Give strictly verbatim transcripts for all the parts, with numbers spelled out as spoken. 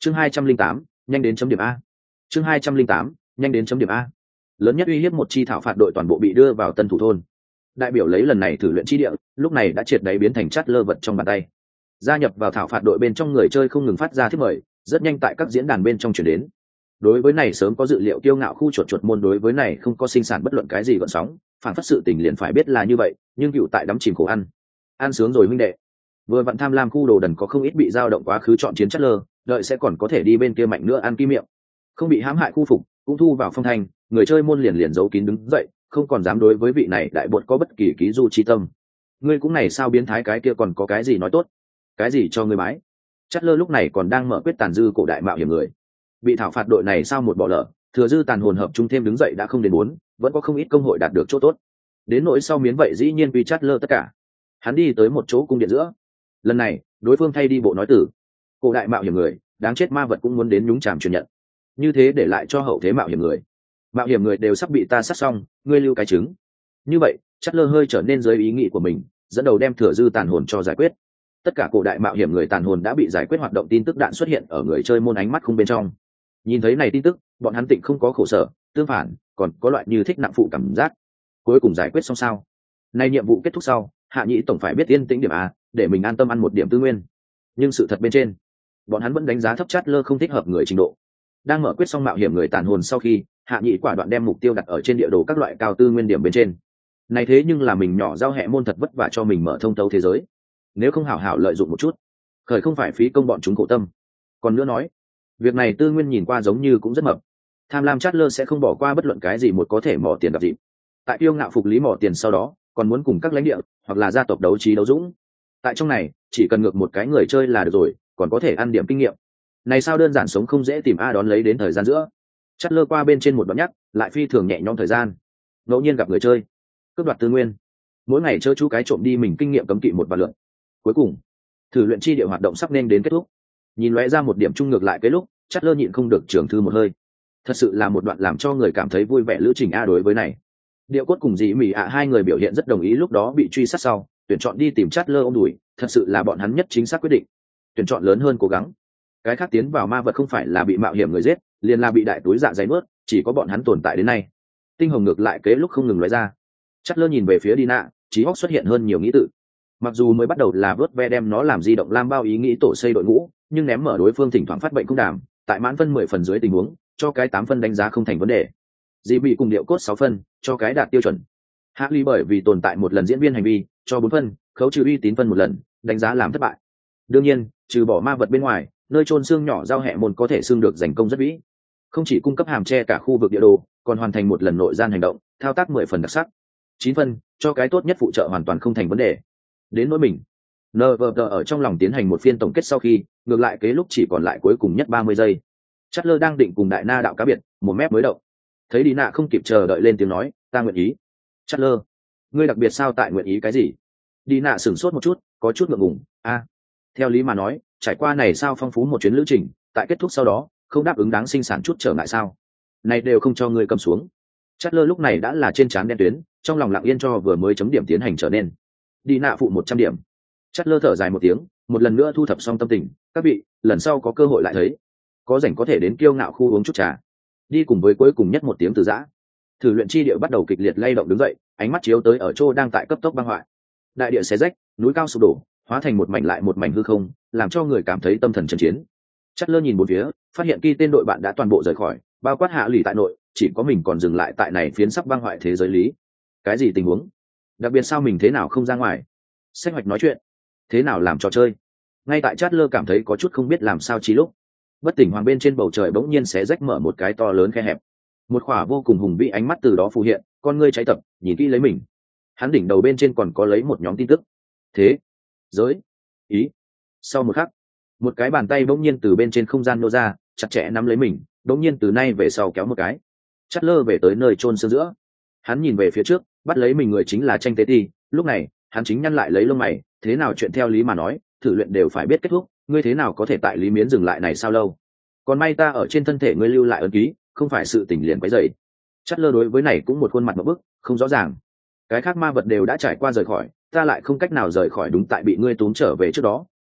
chương hai trăm linh tám nhanh đến chấm điểm a chương hai trăm linh tám nhanh đến chấm điểm a lớn nhất uy hiếp một chi thảo phạt đội toàn bộ bị đưa vào tân thủ thôn. Đại biểu lấy lần này thử luyện chi địa lúc này đã triệt đáy biến thành chát lơ vật trong bàn tay. Gia nhập vào thảo phạt đội bên trong người chơi không ngừng phát ra thiết mời, rất nhanh tại các diễn đàn bên trong chuyển đến. Đối với này sớm có dự liệu kiêu ngạo khu chuột chuột môn đối với này không có sinh sản bất luận cái gì gợn sóng, phản phất sự tình liền phải biết là như vậy, nhưng cựu tại đắm chìm khổ ăn. Ăn sướng rồi huynh đệ. Vừa vặn tham lam khu đồ đần có không ít bị dao động quá khứ chọn chiến chát lơ, đợi sẽ còn có thể đi bên kia mạnh nữa ăn kim miệng. Không bị hãm hại khu phục, cũng thu vào phong thanh, người chơi môn liền liền giấu kín đứng dậy, không còn dám đối với vị này đại bột có bất kỳ ký du chi tâm. Ngươi cũng này sao biến thái cái kia còn có cái gì nói tốt? Cái gì cho ngươi bái? Chát lơ lúc này còn đang mở quyết tàn dư cổ đại mạo hiểm người. Bị thảo phạt đội này sao một bỏ lỡ, thừa dư tàn hồn hợp trung thêm đứng dậy đã không đến muốn, vẫn có không ít công hội đạt được chỗ tốt. Đến nỗi sau miến vậy dĩ nhiên quy chát lơ tất cả. Hắn đi tới một chỗ cung điện giữa. Lần này, đối phương thay đi bộ nói tử. Cổ đại mạo hiểm người, đáng chết ma vật cũng muốn đến nhúng chàm truyền nhận. Như thế để lại cho hậu thế mạo hiểm người. Mạo hiểm người đều sắp bị ta sát xong, ngươi lưu cái trứng. Như vậy, chát lơ hơi trở nên dưới ý nghĩ của mình, dẫn đầu đem thừa dư tàn hồn cho giải quyết. Tất cả cổ đại mạo hiểm người tàn hồn đã bị giải quyết, hoạt động tin tức đạn xuất hiện ở người chơi môn ánh mắt không bên trong. Nhìn thấy này tin tức, bọn hắn tịnh không có khổ sở, tương phản còn có loại như thích nặng phụ cảm giác. Cuối cùng giải quyết xong sao? Nay nhiệm vụ kết thúc sau, Hạ Nhĩ tổng phải biết yên tĩnh điểm a, để mình an tâm ăn một điểm tư nguyên. Nhưng sự thật bên trên, bọn hắn vẫn đánh giá thấp chát lơ không thích hợp người trình độ. Đang mở quyết xong mạo hiểm người tàn hồn sau khi, Hạ Nhĩ quả đoạn đem mục tiêu đặt ở trên địa đồ các loại cao tư nguyên điểm bên trên. Này thế nhưng là mình nhỏ giao hẹ môn thật vất vả cho mình mở thông tấu thế giới, nếu không hảo hảo lợi dụng một chút, khởi không phải phí công bọn chúng khổ tâm. Còn nữa nói, việc này tư nguyên nhìn qua giống như cũng rất mập, tham lam chát lơ sẽ không bỏ qua bất luận cái gì một có thể mỏ tiền gặp dịp. Tại kiêu ngạo phục lý mỏ tiền sau đó, còn muốn cùng các lãnh địa hoặc là gia tộc đấu trí đấu dũng. Tại trong này, chỉ cần ngược một cái người chơi là được rồi, còn có thể ăn điểm kinh nghiệm. Này sao đơn giản sống không dễ tìm a đón lấy đến thời gian giữa. Chát lơ qua bên trên một đoạn nhắc, lại phi thường nhẹ nhõm thời gian. Ngẫu nhiên gặp người chơi, cướp đoạt tư nguyên. Mỗi ngày chơi chú cái trộm đi mình kinh nghiệm cấm kỵ một vài lượng. Cuối cùng, thử luyện chi địa hoạt động sắp nên đến kết thúc. Nhìn lóe ra một điểm trung ngược lại cái lúc, chát lơ nhịn không được trường thư một hơi. Thật sự là một đoạn làm cho người cảm thấy vui vẻ lữ trình a. Đối với này, Điệu Cốt cùng Dĩ Mỉ ạ hai người biểu hiện rất đồng ý, lúc đó bị truy sát sau, tuyển chọn đi tìm chát lơ ôm đùi, thật sự là bọn hắn nhất chính xác quyết định. Tuyển chọn lớn hơn cố gắng. Cái khác tiến vào ma vật không phải là bị mạo hiểm người giết, liền là bị đại túi dạ dày nuốt, chỉ có bọn hắn tồn tại đến nay. Tinh hồng ngược lại kế lúc không ngừng lóe ra. Chát lơ nhìn về phía Dina, trí óc xuất hiện hơn nhiều nghĩ tự. Mặc dù mới bắt đầu là vớt ve đem nó làm di động lam bao ý nghĩ tổ xây đội ngũ, nhưng ném mở đối phương thỉnh thoảng phát bệnh không đảm, tại mãn phân mười phần dưới tình huống, cho cái tám phân đánh giá không thành vấn đề. Dĩ bị cùng Điệu Cốt sáu phân, cho cái đạt tiêu chuẩn. Hạ Ly bởi vì tồn tại một lần diễn viên hành vi, cho bốn phân, khấu trừ uy tín phân một lần, đánh giá làm thất bại. Đương nhiên, trừ bỏ ma vật bên ngoài, nơi chôn xương nhỏ giao hẹ môn có thể xương được giành công rất vĩ. Không chỉ cung cấp hàm che cả khu vực địa đồ, còn hoàn thành một lần nội gian hành động, thao tác mười phần đặc sắc. Chín phân, cho cái tốt nhất phụ trợ hoàn toàn không thành vấn đề. Đến nỗi mình, nờ vờ tờ ở trong lòng tiến hành một phiên tổng kết sau khi, ngược lại kế lúc chỉ còn lại cuối cùng nhất ba mươi giây. Chát lơ đang định cùng đại na đạo cá biệt, một mép mới động. Thấy đi nạ không kịp chờ đợi lên tiếng nói, ta nguyện ý. Chát lơ, ngươi đặc biệt sao tại nguyện ý cái gì? Đi nạ sửng sốt một chút, có chút ngượng ngùng. A, theo lý mà nói, trải qua này sao phong phú một chuyến lữ trình, tại kết thúc sau đó, không đáp ứng đáng sinh sản chút trở ngại sao? Này đều không cho ngươi cầm xuống. Chát lơ lúc này đã là trên trán đen tuyến, trong lòng lặng yên cho vừa mới chấm điểm tiến hành trở nên. Đi nạ phụ một trăm điểm. Chát lơ thở dài một tiếng, một lần nữa thu thập xong tâm tình, các vị, lần sau có cơ hội lại thấy. Có rảnh có thể đến kiêu ngạo khu uống chút trà. Đi cùng với cuối cùng nhất một tiếng từ giã. Thử luyện chi địa bắt đầu kịch liệt lay động đứng dậy, ánh mắt chiếu tới ở chỗ đang tại cấp tốc băng hoại. Đại địa xé rách, núi cao sụp đổ, hóa thành một mảnh lại một mảnh hư không, làm cho người cảm thấy tâm thần chấn chiến. Chát lơ nhìn bốn phía, phát hiện khi tên đội bạn đã toàn bộ rời khỏi, bao quát Hạ Lỷ tại nội, chỉ có mình còn dừng lại tại này phiến sắp băng hoại thế giới lý. Cái gì tình huống? Đặc biệt sao mình thế nào không ra ngoài? Sách hoạch nói chuyện, thế nào làm trò chơi? Ngay tại Chát lơ cảm thấy có chút không biết làm sao chí lúc, bất tỉnh hoàng bên trên bầu trời bỗng nhiên xé rách mở một cái to lớn khe hẹp, một khỏa vô cùng hùng vĩ ánh mắt từ đó phù hiện, con ngươi cháy tập, nhìn kỹ lấy mình. Hắn đỉnh đầu bên trên còn có lấy một nhóm tin tức. Thế giới ý. Sau một khắc, một cái bàn tay bỗng nhiên từ bên trên không gian nô ra, chặt chẽ nắm lấy mình, bỗng nhiên từ nay về sau kéo một cái. Chát lơ về tới nơi chôn xương giữa. Hắn nhìn về phía trước, bắt lấy mình người chính là Tranh Tế Ti. Lúc này, hắn chính nhăn lại lấy lông mày, thế nào chuyện theo lý mà nói, thử luyện đều phải biết kết thúc, ngươi thế nào có thể tại lý miến dừng lại này sao lâu? Còn may ta ở trên thân thể ngươi lưu lại ấn ký, không phải sự tình liền quấy dậy. Chát lơ đối với này cũng một khuôn mặt một bức, không rõ ràng. Cái khác ma vật đều đã trải qua rời khỏi, ta lại không cách nào rời khỏi, đúng tại bị ngươi túm trở về trước đó,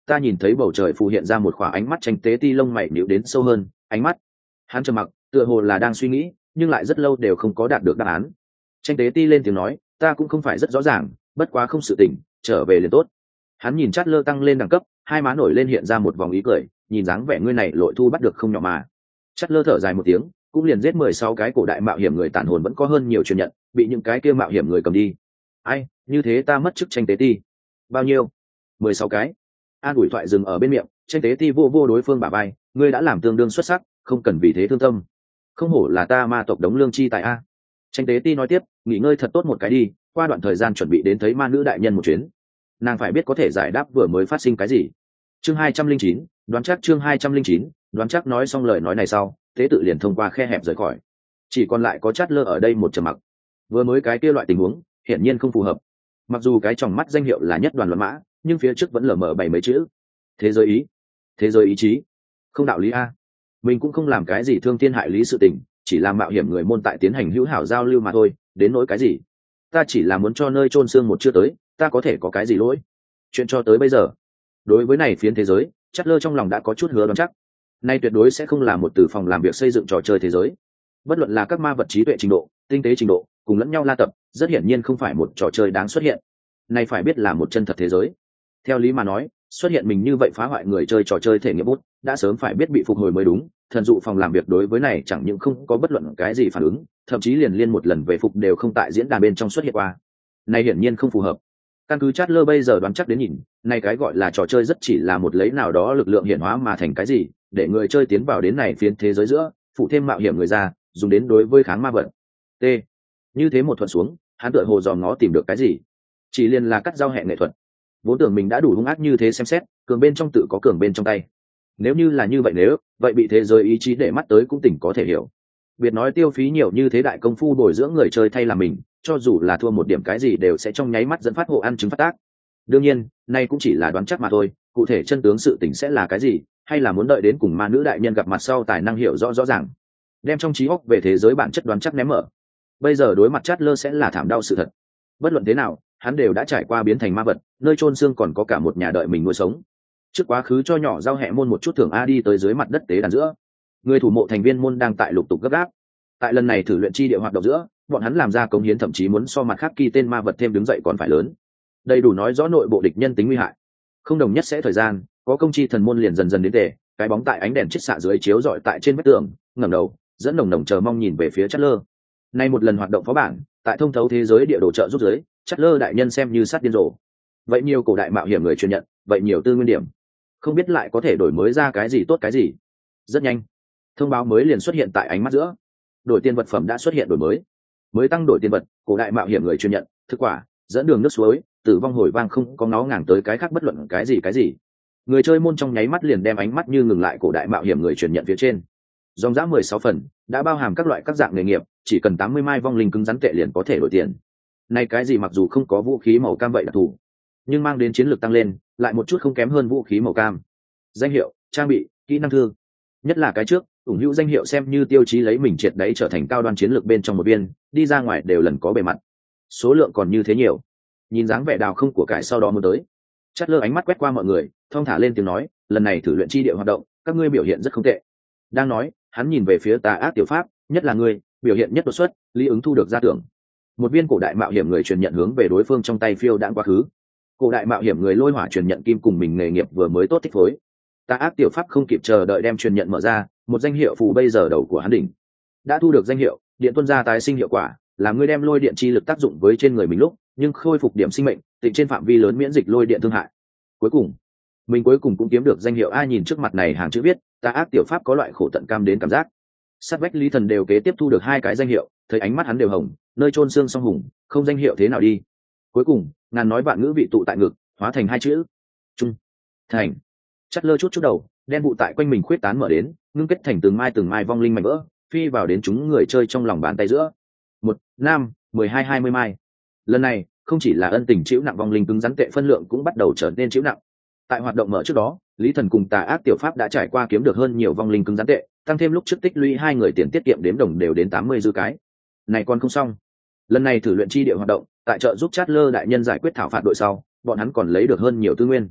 ta nhìn thấy bầu trời phù hiện ra một khỏa ánh mắt tranh tế ti lông mày nhíu đến sâu hơn. Ánh mắt hắn trầm mặc, tựa hồ là đang suy nghĩ, nhưng lại rất lâu đều không có đạt được đáp án. Tranh tế ti lên tiếng nói, ta cũng không phải rất rõ ràng, bất quá không sự tỉnh, trở về liền tốt. Hắn nhìn Chát Lơ tăng lên đẳng cấp, hai má nổi lên hiện ra một vòng ý cười, nhìn dáng vẻ ngươi này lội thu bắt được không nhỏ mà. Chát Lơ thở dài một tiếng, cũng liền giết mười sáu cái cổ đại mạo hiểm người tàn hồn vẫn có hơn nhiều truyền nhận, bị những cái kia mạo hiểm người cầm đi. Ai, như thế ta mất chức tranh tế ti. Bao nhiêu? mười sáu cái. An ủi thoại dừng ở bên miệng, tranh tế ti vô vô đối phương bả vai, ngươi đã làm tương đương xuất sắc, không cần vì thế thương tâm. Không hổ là ta ma tộc đống lương chi tại a. Tranh tế ti nói tiếp, nghỉ ngơi thật tốt một cái đi, qua đoạn thời gian chuẩn bị đến thấy ma nữ đại nhân một chuyến. Nàng phải biết có thể giải đáp vừa mới phát sinh cái gì. Chương hai trăm linh chín, đoán chắc chương hai trăm linh chín, đoán chắc nói xong lời nói này sau, tế tự liền thông qua khe hẹp rời khỏi. Chỉ còn lại có Chát Lơ ở đây một trầm mặc. Vừa mới cái kia loại tình huống, hiển nhiên không phù hợp. Mặc dù cái tròng mắt danh hiệu là nhất đoàn luận mã, nhưng phía trước vẫn lờ mờ bảy mấy chữ. Thế giới ý, thế giới ý chí, không đạo lý a. Mình cũng không làm cái gì thương thiên hại lý sự tình, chỉ làm mạo hiểm người môn tại tiến hành hữu hảo giao lưu mà thôi, đến nỗi cái gì? Ta chỉ là muốn cho nơi chôn xương một chưa tới, ta có thể có cái gì lỗi? Chuyện cho tới bây giờ, đối với này phiến thế giới, Chát Lơ trong lòng đã có chút hứa đoán chắc. Nay tuyệt đối sẽ không là một từ phòng làm việc xây dựng trò chơi thế giới. Bất luận là các ma vật trí tuệ trình độ, tinh tế trình độ, cùng lẫn nhau la tập, rất hiển nhiên không phải một trò chơi đáng xuất hiện. Này phải biết là một chân thật thế giới. Theo lý mà nói, xuất hiện mình như vậy phá hoại người chơi trò chơi thể nghiệm bút, đã sớm phải biết bị phục hồi mới đúng. Thần dụ phòng làm việc đối với này chẳng những không có bất luận cái gì phản ứng, thậm chí liền liên một lần về phục đều không tại diễn đàn bên trong xuất hiện qua. Này hiển nhiên không phù hợp. Căn cứ Chát Lơ bây giờ đoán chắc đến nhìn, này cái gọi là trò chơi rất chỉ là một lấy nào đó lực lượng hiển hóa mà thành cái gì, để người chơi tiến vào đến này phiến thế giới giữa, phụ thêm mạo hiểm người ra, dùng đến đối với kháng ma vật. T. Như thế một thuận xuống, hắn tựa hồ dòm ngó tìm được cái gì? Chỉ liền là cắt giao hẹn nghệ thuật. Vốn tưởng mình đã đủ hung ác như thế xem xét, cường bên trong tự có cường bên trong tay. Nếu như là như vậy nếu, vậy bị thế giới ý chí để mắt tới cũng tỉnh có thể hiểu. Biệt nói tiêu phí nhiều như thế đại công phu bồi dưỡng người chơi thay làm mình, cho dù là thua một điểm cái gì đều sẽ trong nháy mắt dẫn phát hộ ăn chứng phát tác. Đương nhiên, nay cũng chỉ là đoán chắc mà thôi, cụ thể chân tướng sự tình sẽ là cái gì, hay là muốn đợi đến cùng ma nữ đại nhân gặp mặt sau tài năng hiểu rõ rõ ràng. Đem trong trí óc về thế giới bản chất đoán chắc ném mở. Bây giờ đối mặt Chát Lơ sẽ là thảm đau sự thật. Bất luận thế nào, hắn đều đã trải qua biến thành ma vật, nơi chôn xương còn có cả một nhà đợi mình nuôi sống. Trước quá khứ cho nhỏ giao hẹ môn một chút thưởng a đi tới dưới mặt đất tế đàn giữa. Người thủ mộ thành viên môn đang tại lục tục gấp gáp. Tại lần này thử luyện chi địa hoạt động giữa, bọn hắn làm ra cống hiến thậm chí muốn so mặt khác kỳ tên ma vật thêm đứng dậy còn phải lớn. Đầy đủ nói rõ nội bộ địch nhân tính nguy hại. Không đồng nhất sẽ thời gian, có công chi thần môn liền dần dần đến tề, cái bóng tại ánh đèn chiết xạ dưới chiếu rọi tại trên vách tường, ngẩng đầu, dẫn nồng nồng chờ mong nhìn về phía Chát Lơ. Nay một lần hoạt động phó bản, tại thông thấu thế giới địa đồ trợ giúp giới, Chát Lơ đại nhân xem như sát điên rồ. Vậy nhiều cổ đại mạo hiểm người truyền nhận, vậy nhiều tư nguyên điểm, không biết lại có thể đổi mới ra cái gì tốt cái gì. Rất nhanh, thông báo mới liền xuất hiện tại ánh mắt giữa. Đổi tiền vật phẩm đã xuất hiện đổi mới, mới tăng đổi tiền vật, cổ đại mạo hiểm người truyền nhận, thực quả, dẫn đường nước suối, tử vong hồi vang không có ngó ngàng tới cái khác bất luận cái gì cái gì. Người chơi môn trong nháy mắt liền đem ánh mắt như ngừng lại cổ đại mạo hiểm người truyền nhận phía trên. Dòng giá mười sáu phần, đã bao hàm các loại các dạng nghề nghiệp, chỉ cần tám mươi mai vong linh cứng rắn tệ liền có thể đổi tiền. Này cái gì mặc dù không có vũ khí màu cam vậy đặc thù, nhưng mang đến chiến lược tăng lên, lại một chút không kém hơn vũ khí màu cam. Danh hiệu, trang bị, kỹ năng thương. Nhất là cái trước, ủng hữu danh hiệu xem như tiêu chí lấy mình triệt đấy trở thành cao đoan chiến lược bên trong một viên, đi ra ngoài đều lần có bề mặt. Số lượng còn như thế nhiều. Nhìn dáng vẻ đào không của cải sau đó mới tới. Chát Lơ ánh mắt quét qua mọi người, thong thả lên tiếng nói, lần này thử luyện chi địa hoạt động, các ngươi biểu hiện rất không tệ. Đang nói, hắn nhìn về phía Tà Ác Tiểu Pháp, nhất là ngươi, biểu hiện nhất đột xuất, lý ứng thu được ra tưởng. Một viên cổ đại mạo hiểm người truyền nhận hướng về đối phương trong tay phiêu đãng quá khứ. Cổ đại mạo hiểm người lôi hỏa truyền nhận kim cùng mình nghề nghiệp vừa mới tốt thích phối. Tà Ác Tiểu Pháp không kịp chờ đợi đem truyền nhận mở ra, một danh hiệu phù bây giờ đầu của hắn đỉnh. Đã thu được danh hiệu, điện tuân ra tái sinh hiệu quả, là ngươi đem lôi điện chi lực tác dụng với trên người mình lúc, nhưng khôi phục điểm sinh mệnh, tịnh trên phạm vi lớn miễn dịch lôi điện thương hại. Cuối cùng, mình cuối cùng cũng kiếm được danh hiệu. Ai nhìn trước mặt này hàng chữ viết, Tà Ác Tiểu Pháp có loại khổ tận cam đến cảm giác. Sát vách Lý Thần đều kế tiếp thu được hai cái danh hiệu, thấy ánh mắt hắn đều hồng, nơi chôn xương song hùng, không danh hiệu thế nào đi. Cuối cùng, ngàn nói vạn ngữ vị tụ tại ngực, hóa thành hai chữ: Trung Thành. Chát Lơ chút chút đầu, đen vụ tại quanh mình khuyết tán mở đến, ngưng kết thành từng mai từng mai vong linh mảnh vỡ, phi vào đến chúng người chơi trong lòng bàn tay giữa. Một, năm, mười hai, hai mươi mai. Lần này, không chỉ là ân tình chịu nặng, vong linh cứng rắn tệ phân lượng cũng bắt đầu trở nên chịu nặng. Tại hoạt động mở trước đó, Lý Thần cùng Tà Ác Tiểu Pháp đã trải qua kiếm được hơn nhiều vong linh cứng rắn tệ, tăng thêm lúc trước tích lũy hai người tiền tiết kiệm đếm đồng đều đến tám mươi dư cái. Này còn không xong. Lần này thử luyện chi địa hoạt động, tại trợ giúp Chát Lơ đại nhân giải quyết thảo phạt đội sau, bọn hắn còn lấy được hơn nhiều tư nguyên.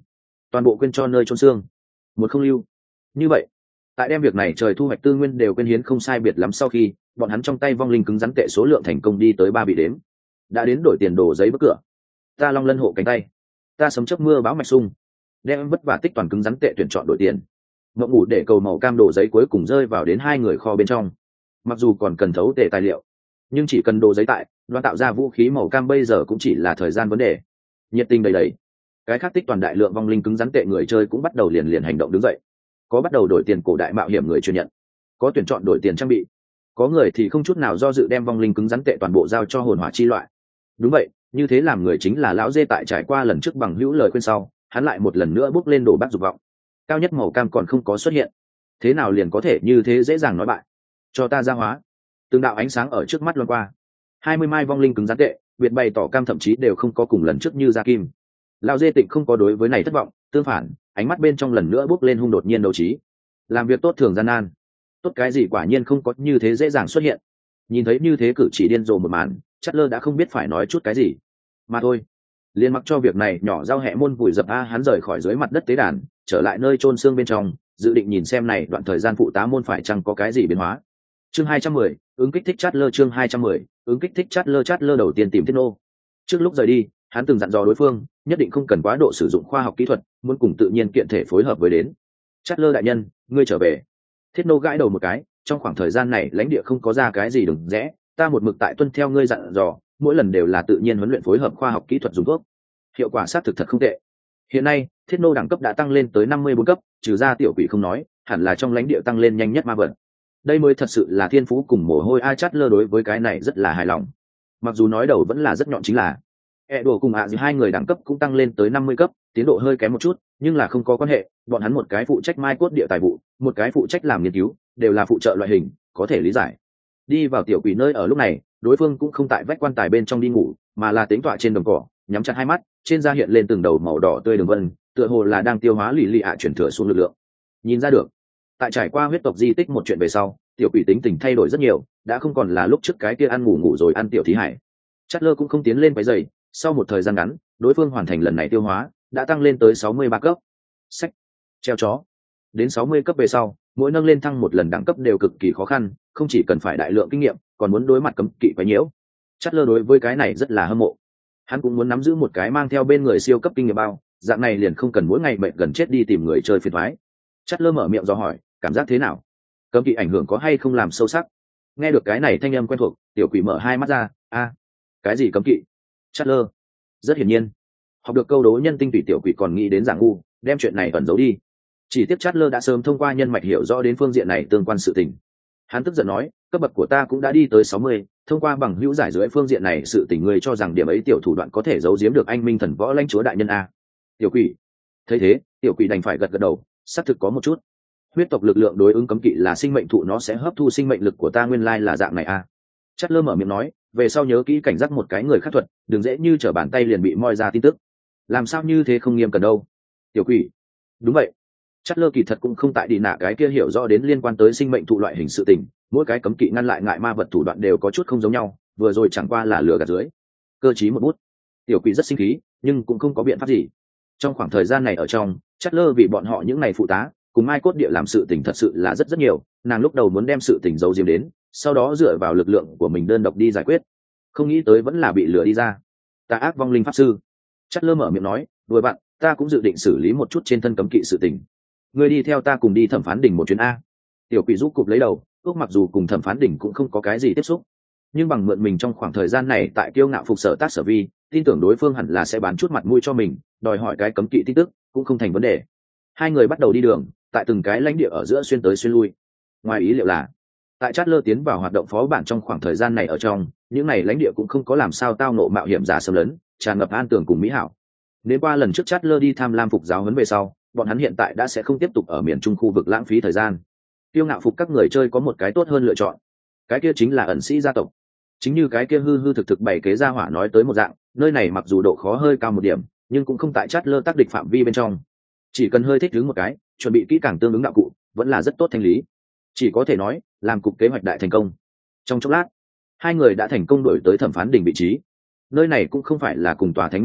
toàn bộ quên cho nơi trôn xương, một không lưu. Như vậy, tại đem việc này trời thu hoạch tư nguyên đều quên hiến không sai biệt lắm sau khi, bọn hắn trong tay vong linh cứng rắn tệ số lượng thành công đi tới ba bị đếm, đã đến đổi tiền đồ giấy bức cửa. Ta long lân hộ cánh tay, ta sấm chớp mưa báo mạch sung, đem vất vả tích toàn cứng rắn tệ tuyển chọn đổi tiền. Mộng ngủ để cầu màu cam đồ giấy cuối cùng rơi vào đến hai người kho bên trong. Mặc dù còn cần thấu tệ tài liệu, nhưng chỉ cần đồ giấy tại, đoán tạo ra vũ khí màu cam bây giờ cũng chỉ là thời gian vấn đề. Nhiệt tình đầy đầy, cái khác tích toàn đại lượng vong linh cứng rắn tệ người chơi cũng bắt đầu liền liền hành động đứng dậy. Có bắt đầu đổi tiền cổ đại mạo hiểm người truyền nhận, có tuyển chọn đổi tiền trang bị, có người thì không chút nào do dự đem vong linh cứng rắn tệ toàn bộ giao cho hồn hỏa chi loại. Đúng vậy, như thế làm người chính là lão dê. Tại trải qua lần trước bằng hữu lời khuyên sau, hắn lại một lần nữa bước lên đổ bác dục vọng. Cao nhất màu cam còn không có xuất hiện, thế nào liền có thể như thế dễ dàng nói bại. Cho ta ra hóa. Từng đạo ánh sáng ở trước mắt loan qua, hai mươi mai vong linh cứng rắn tệ, biệt bày tỏ cam thậm chí đều không có cùng lần trước như ra kim. Lão dê tịnh không có đối với này thất vọng, tương phản, ánh mắt bên trong lần nữa bước lên hung đột nhiên đấu trí. Làm việc tốt thường gian nan, tốt cái gì quả nhiên không có như thế dễ dàng xuất hiện. Nhìn thấy như thế cử chỉ điên rồ một màn, Chát Lơ đã không biết phải nói chút cái gì, mà thôi, liền mặc cho việc này nhỏ giao hẹ môn vùi dập. A hắn rời khỏi dưới mặt đất tế đàn, trở lại nơi chôn xương bên trong, dự định nhìn xem này đoạn thời gian phụ tá môn phải chăng có cái gì biến hóa. Chương hai trăm mười, ứng kích thích Chát Lơ. Chương hai trăm mười, ứng kích thích Chát Lơ. Chát Lơ đầu tiên tìm Thiết Nô. Trước lúc rời đi, hắn từng dặn dò đối phương nhất định không cần quá độ sử dụng khoa học kỹ thuật, muốn cùng tự nhiên kiện thể phối hợp với đến. Chát Lơ đại nhân, ngươi trở về. Thiết Nô gãi đầu một cái, trong khoảng thời gian này lãnh địa không có ra cái gì đừng rẽ, ta một mực tại tuân theo ngươi dặn dò, mỗi lần đều là tự nhiên huấn luyện phối hợp khoa học kỹ thuật dùng thuốc, hiệu quả xác thực thật không tệ. Hiện nay Thiết Nô đẳng cấp đã tăng lên tới năm mươi bốn cấp, trừ ra tiểu quỷ không nói, hẳn là trong lãnh địa tăng lên nhanh nhất ma vật. Đây mới thật sự là thiên phú cùng mồ hôi. A Chát Lơ đối với cái này rất là hài lòng. Mặc dù nói đầu vẫn là rất nhọn, chính là e đồ cùng ạ à hai người đẳng cấp cũng tăng lên tới năm mươi cấp, tiến độ hơi kém một chút, nhưng là không có quan hệ, bọn hắn một cái phụ trách mai cốt địa tài vụ, một cái phụ trách làm nghiên cứu, đều là phụ trợ loại hình, có thể lý giải. Đi vào tiểu quỷ nơi ở lúc này, đối phương cũng không tại vách quan tài bên trong đi ngủ, mà là tính tọa trên đồng cỏ, nhắm chặt hai mắt, trên da hiện lên từng đầu màu đỏ tươi đường vân, tựa hồ là đang tiêu hóa lì lì ạ chuyển thừa xuống lực lượng. Nhìn ra được, tại trải qua huyết tộc di tích một chuyện về sau, tiểu quỷ tính tình thay đổi rất nhiều, đã không còn là lúc trước cái kia ăn ngủ ngủ rồi ăn tiểu thí hải. Chát Lơ cũng không tiến lên váy giày, sau một thời gian ngắn, đối phương hoàn thành lần này tiêu hóa, đã tăng lên tới sáu mươi ba cấp. Sách, treo chó. Đến sáu mươi cấp về sau, mỗi nâng lên thăng một lần đẳng cấp đều cực kỳ khó khăn, không chỉ cần phải đại lượng kinh nghiệm, còn muốn đối mặt cấm kỵ quấy nhiễu. Chát Lơ đối với cái này rất là hâm mộ. Hắn cũng muốn nắm giữ một cái mang theo bên người siêu cấp kinh nghiệm bao, dạng này liền không cần mỗi ngày mệt gần chết đi tìm người chơi phiền toái. Chát Lơ mở miệng do hỏi, cảm giác thế nào? Cấm kỵ ảnh hưởng có hay không làm sâu sắc? Nghe được cái này thanh âm quen thuộc, tiểu quỷ mở hai mắt ra, a, cái gì cấm kỵ? Chát Lơ. Rất hiển nhiên, học được câu đố nhân tinh tùy tiểu quỷ còn nghĩ đến dạng ngu, đem chuyện này ẩn giấu đi. Chỉ tiếc Chát Lơ đã sớm thông qua nhân mạch hiểu rõ đến phương diện này tương quan sự tình. Hắn tức giận nói, cấp bậc của ta cũng đã đi tới sáu mươi, thông qua bằng hữu giải dưới phương diện này sự tình, người cho rằng điểm ấy tiểu thủ đoạn có thể giấu giếm được anh minh thần võ lãnh chúa đại nhân a? Tiểu quỷ. Thấy thế, tiểu quỷ đành phải gật gật đầu, xác thực có một chút. Huyết tộc lực lượng đối ứng cấm kỵ là sinh mệnh thụ, nó sẽ hấp thu sinh mệnh lực của ta, nguyên lai là dạng này a. Chát Lơ mở miệng nói, về sau nhớ kỹ cảnh giác một cái người khác thuật, đừng dễ như trở bàn tay liền bị moi ra tin tức. Làm sao như thế không nghiêm cẩn đâu. Tiểu quỷ. Đúng vậy. Chát Lơ kỳ thật cũng không tại đi nạ cái kia hiểu rõ đến liên quan tới sinh mệnh thụ loại hình sự tình, mỗi cái cấm kỵ ngăn lại ngại ma vật thủ đoạn đều có chút không giống nhau, vừa rồi chẳng qua là lừa gạt dưới cơ chí một bút. Tiểu quỷ rất sinh khí, nhưng cũng không có biện pháp gì. Trong khoảng thời gian này ở trong, Chát Lơ vì bọn họ những ngày phụ tá cùng mai cốt địa làm sự tình thật sự là rất rất nhiều, nàng lúc đầu muốn đem sự tình giấu diếm đến, sau đó dựa vào lực lượng của mình đơn độc đi giải quyết, không nghĩ tới vẫn là bị lừa đi ra. Tà ác vong linh pháp sư. Chát Lơ mở miệng nói, vừa bạn, ta cũng dự định xử lý một chút trên thân cấm kỵ sự tình, ngươi đi theo ta cùng đi thẩm phán đỉnh một chuyến a. Tiểu quỷ giúp cụp lấy đầu, ước mặc dù cùng thẩm phán đỉnh cũng không có cái gì tiếp xúc, nhưng bằng mượn mình trong khoảng thời gian này tại kiêu ngạo phục sở tác sở vi, tin tưởng đối phương hẳn là sẽ bán chút mặt mũi cho mình, đòi hỏi cái cấm kỵ tin tức cũng không thành vấn đề. Hai người bắt đầu đi đường, tại từng cái lãnh địa ở giữa xuyên tới xuyên lui. Ngoài ý liệu là, tại Chát Lơ tiến vào hoạt động phó bản trong khoảng thời gian này ở trong, những này lãnh địa cũng không có làm sao tao nộ mạo hiểm giả xâm lấn, tràn ngập an tường cùng mỹ hảo. Nếu qua lần trước Chát Lơ đi tham lam phục giáo huấn về sau, bọn hắn hiện tại đã sẽ không tiếp tục ở miền trung khu vực lãng phí thời gian. Tiêu ngạo phục các người chơi có một cái tốt hơn lựa chọn, cái kia chính là ẩn sĩ gia tộc. Chính như cái kia hư hư thực thực bày kế gia hỏa nói tới một dạng, nơi này mặc dù độ khó hơi cao một điểm, nhưng cũng không tại Chát Lơ tác địch phạm vi bên trong. Chỉ cần hơi thích ứng một cái, chuẩn bị kỹ càng tương ứng đạo cụ, vẫn là rất tốt thanh lý. Chỉ có thể nói, làm cục kế hoạch đại thành công. Trong chốc lát, hai người đã thành công đổi tới thẩm phán đỉnh vị trí. Nơi này cũng không phải là cùng tòa thánh một dạng,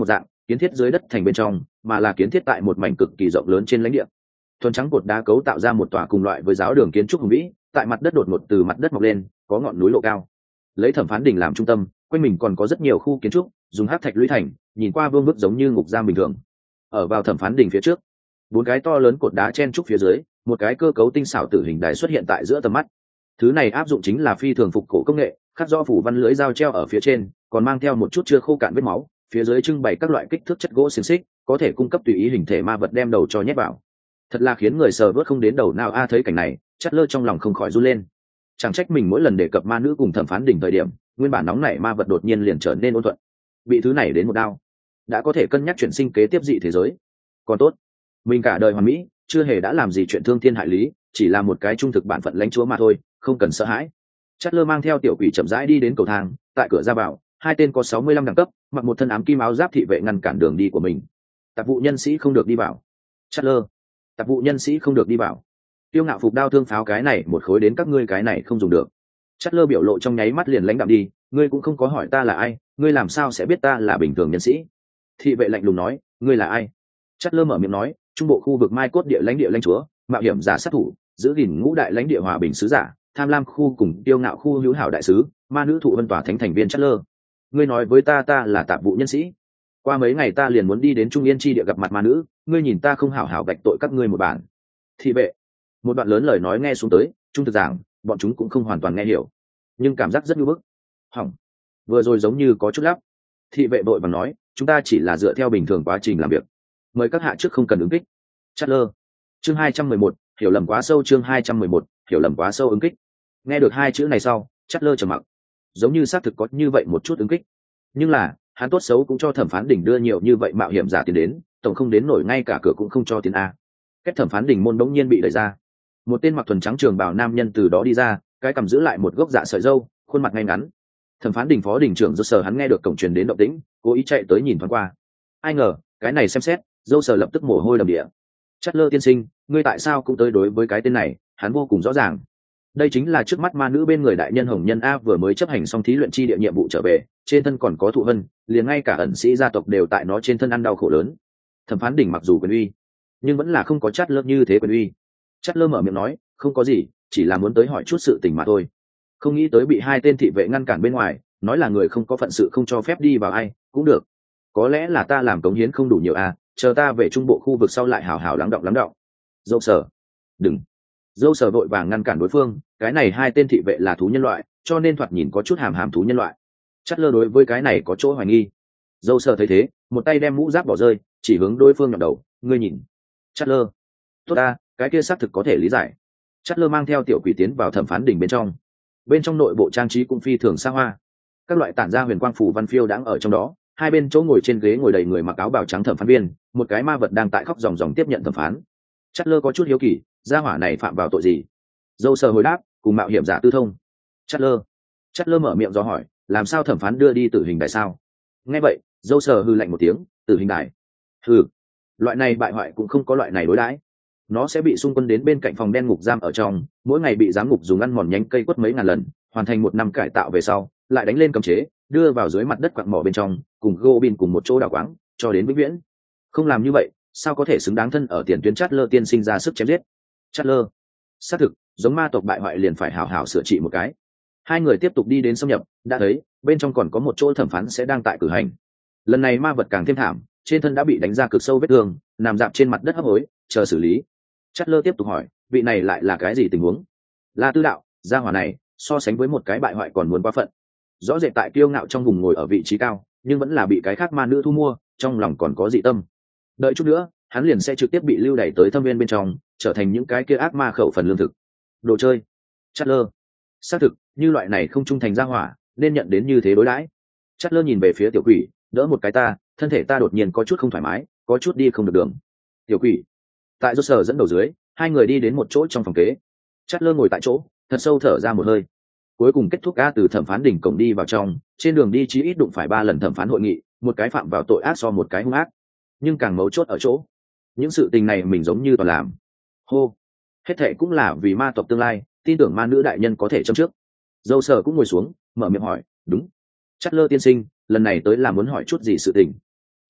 kiến thiết dưới đất thành bên trong, mà là kiến thiết tại một mảnh cực kỳ rộng lớn trên lãnh địa. Thuần trắng cột đá cấu tạo ra một tòa cùng loại với giáo đường kiến trúc hùng vĩ, tại mặt đất đột ngột từ mặt đất mọc lên, có ngọn núi lộ cao. Lấy Thẩm Phán Đình làm trung tâm, quanh mình còn có rất nhiều khu kiến trúc, dùng hắc thạch lũy thành, nhìn qua vương vức giống như ngục giam bình thường. Ở vào Thẩm Phán Đình phía trước, bốn cái to lớn cột đá chen trúc phía dưới, một cái cơ cấu tinh xảo tử hình đài xuất hiện tại giữa tầm mắt. Thứ này áp dụng chính là phi thường phục cổ công nghệ, khắc do phủ văn lưới dao treo ở phía trên, còn mang theo một chút chưa khô cạn vết máu, phía dưới trưng bày các loại kích thước chất gỗ xiềng xích, có thể cung cấp tùy ý hình thể ma vật đem đầu cho nhét vào. Thật là khiến người sờ vớt không đến đầu nào a. Thấy cảnh này, Chát Lơ trong lòng không khỏi run lên. Chẳng trách mình mỗi lần đề cập ma nữ cùng Thẩm Phán Đình thời điểm, nguyên bản nóng nảy ma vật đột nhiên liền trở nên ôn thuận. Bị thứ này đến một đao, đã có thể cân nhắc chuyển sinh kế tiếp dị thế giới. Còn tốt, mình cả đời hoàn mỹ, chưa hề đã làm gì chuyện thương thiên hại lý, chỉ là một cái trung thực bản phận lãnh chúa mà thôi, không cần sợ hãi. Chát Lơ mang theo tiểu quỷ chậm rãi đi đến cầu thang, tại cửa ra vào, hai tên có sáu mươi lăm đẳng cấp, mặc một thân ám kim áo giáp thị vệ ngăn cản đường đi của mình. Tạp vụ nhân sĩ không được đi vào. Chát Lơ, tạp vụ nhân sĩ không được đi vào. Tiêu ngạo phục đao thương pháo cái này một khối đến các ngươi cái này không dùng được. Chát Lơ biểu lộ trong nháy mắt liền lãnh đạm đi, ngươi cũng không có hỏi ta là ai, ngươi làm sao sẽ biết ta là bình thường nhân sĩ? Thị vệ lạnh lùng nói, ngươi là ai? Chát Lơ mở miệng nói, trung bộ khu vực Mai Cốt địa lãnh địa lãnh chúa, mạo hiểm giả sát thủ, giữ gìn ngũ đại lãnh địa hòa bình sứ giả, tham lam khu cùng tiêu ngạo khu hữu hảo đại sứ, ma nữ thụ vân tòa thánh thành viên Chát Lơ. Ngươi nói với ta ta là tạp vụ nhân sĩ. Qua mấy ngày ta liền muốn đi đến Trung Yên chi địa gặp mặt ma nữ, ngươi nhìn ta không hảo hảo gạch tội các ngươi một bản. Thị vệ, một đoạn lớn lời nói nghe xuống tới, trung thực giảng, bọn chúng cũng không hoàn toàn nghe hiểu, nhưng cảm giác rất nhu bức. Hỏng, vừa rồi giống như có chút lắp. Thị vệ vội vàng nói, chúng ta chỉ là dựa theo bình thường quá trình làm việc, mời các hạ trước không cần ứng kích. Chát Lơ, chương hai trăm mười một, hiểu lầm quá sâu. Chương hai trăm mười một, hiểu lầm quá sâu. Ứng kích. Nghe được hai chữ này sau, Chát Lơ trầm mặc, giống như xác thực có như vậy một chút ứng kích, nhưng là hắn tốt xấu cũng cho Thẩm Phán Đình đưa nhiều như vậy mạo hiểm giả tiền đến, tổng không đến nổi ngay cả cửa cũng không cho tiền a. Cách Thẩm Phán Đình môn đống nhiên bị đẩy ra, một tên mặc thuần trắng trường bào nam nhân từ đó đi ra, cái cầm giữ lại một gốc dạ sợi râu, khuôn mặt ngay ngắn. Thẩm Phán Đình phó đình trưởng dâu sờ hắn nghe được cổng truyền đến động tĩnh, cố ý chạy tới nhìn thoáng qua. Ai ngờ cái này xem xét, dâu sờ lập tức mồ hôi đầm địa. Chát Lơ tiên sinh, ngươi tại sao cũng tới đối với cái tên này? Hắn vô cùng rõ ràng, đây chính là trước mắt ma nữ bên người đại nhân Hồng Nhân A, vừa mới chấp hành xong thí luyện chi địa nhiệm vụ trở về, trên thân còn có thụ vân, liền ngay cả ẩn sĩ gia tộc đều tại nó trên thân ăn đau khổ lớn. Thẩm Phán Đình mặc dù quyền uy, nhưng vẫn là không có Chát Lơ như thế quyền uy. Chát Lơ mở miệng nói, không có gì, chỉ là muốn tới hỏi chút sự tình mà thôi. Không nghĩ tới bị hai tên thị vệ ngăn cản bên ngoài, nói là người không có phận sự không cho phép đi vào. Ai cũng được, có lẽ là ta làm cống hiến không đủ nhiều à, chờ ta về trung bộ khu vực sau lại hào hào lắng động lắng động. Dâu sở, đừng. Dâu sở vội vàng ngăn cản đối phương, cái này hai tên thị vệ là thú nhân loại, cho nên thoạt nhìn có chút hàm hàm thú nhân loại. Chát Lơ đối với cái này có chỗ hoài nghi. Dâu sở thấy thế, một tay đem mũ giáp bỏ rơi, chỉ hướng đối phương nhọn đầu, ngươi nhìn. Chát Lơ, tốt ta, cái kia xác thực có thể lý giải. Chát Lơ mang theo tiểu quỷ tiến vào Thẩm Phán Đình bên trong. Bên trong nội bộ trang trí cũng phi thường xa hoa, các loại tản ra huyền quang phủ văn phiêu đãng ở trong đó. Hai bên chỗ ngồi trên ghế ngồi đầy người mặc áo bào trắng thẩm phán viên, một cái ma vật đang tại khóc ròng ròng tiếp nhận thẩm phán. Chát Lơ có chút hiếu kỳ, gia hỏa này phạm vào tội gì? Dâu sờ hồi đáp, cùng mạo hiểm giả tư thông. Chát Lơ, Chát Lơ mở miệng do hỏi, làm sao thẩm phán đưa đi tử hình đài sao? Nghe vậy, dâu sờ hư lạnh một tiếng, tử hình đài? Hừ, loại này bại hoại cũng không có loại này đối đãi. Nó sẽ bị xung quân đến bên cạnh phòng đen ngục giam ở trong, mỗi ngày bị giám ngục dùng ăn mòn nhánh cây quất mấy ngàn lần, hoàn thành một năm cải tạo về sau, lại đánh lên cấm chế, đưa vào dưới mặt đất quặng mỏ bên trong, cùng Goblin cùng một chỗ đào quáng, cho đến vĩnh viễn. Không làm như vậy, sao có thể xứng đáng thân ở tiền tuyến? Chát Lơ tiên sinh ra sức chém giết. Chát Lơ, xác thực, giống ma tộc bại hoại liền phải hảo hảo sửa trị một cái. Hai người tiếp tục đi đến xâm nhập, đã thấy bên trong còn có một chỗ thẩm phán sẽ đang tại cử hành. Lần này ma vật càng thêm thảm, trên thân đã bị đánh ra cực sâu vết thương, nằm dạp trên mặt đất hấp hối, chờ xử lý. Chát Lơ tiếp tục hỏi, vị này lại là cái gì tình huống? La Tư đạo, gia hỏa này so sánh với một cái bại hoại còn muốn quá phận. Rõ rệt tại kiêu ngạo trong vùng ngồi ở vị trí cao, nhưng vẫn là bị cái khác ma nữ thu mua, trong lòng còn có dị tâm. Đợi chút nữa, hắn liền sẽ trực tiếp bị lưu đày tới thâm viên bên trong, trở thành những cái kia ác ma khẩu phần lương thực. Đồ chơi. Chát Lơ, xác thực, như loại này không trung thành gia hỏa, nên nhận đến như thế đối đãi. Chát Lơ nhìn về phía tiểu quỷ, đỡ một cái ta, thân thể ta đột nhiên có chút không thoải mái, có chút đi không được đường. Tiểu quỷ. Tại rốt sở dẫn đầu dưới, hai người đi đến một chỗ trong phòng kế. Chát Lơ ngồi tại chỗ, thật sâu thở ra một hơi. Cuối cùng kết thúc. A từ Thẩm Phán Đình cổng đi vào trong, trên đường đi chí ít đụng phải ba lần thẩm phán hội nghị, một cái phạm vào tội ác so một cái hung ác, nhưng càng mấu chốt ở chỗ, những sự tình này mình giống như toàn làm. Hô, hết thệ cũng là vì ma tộc tương lai, tin tưởng ma nữ đại nhân có thể châm trước. Dâu Sở cũng ngồi xuống, mở miệng hỏi, đúng. Chát Lơ tiên sinh, lần này tới là muốn hỏi chút gì sự tình?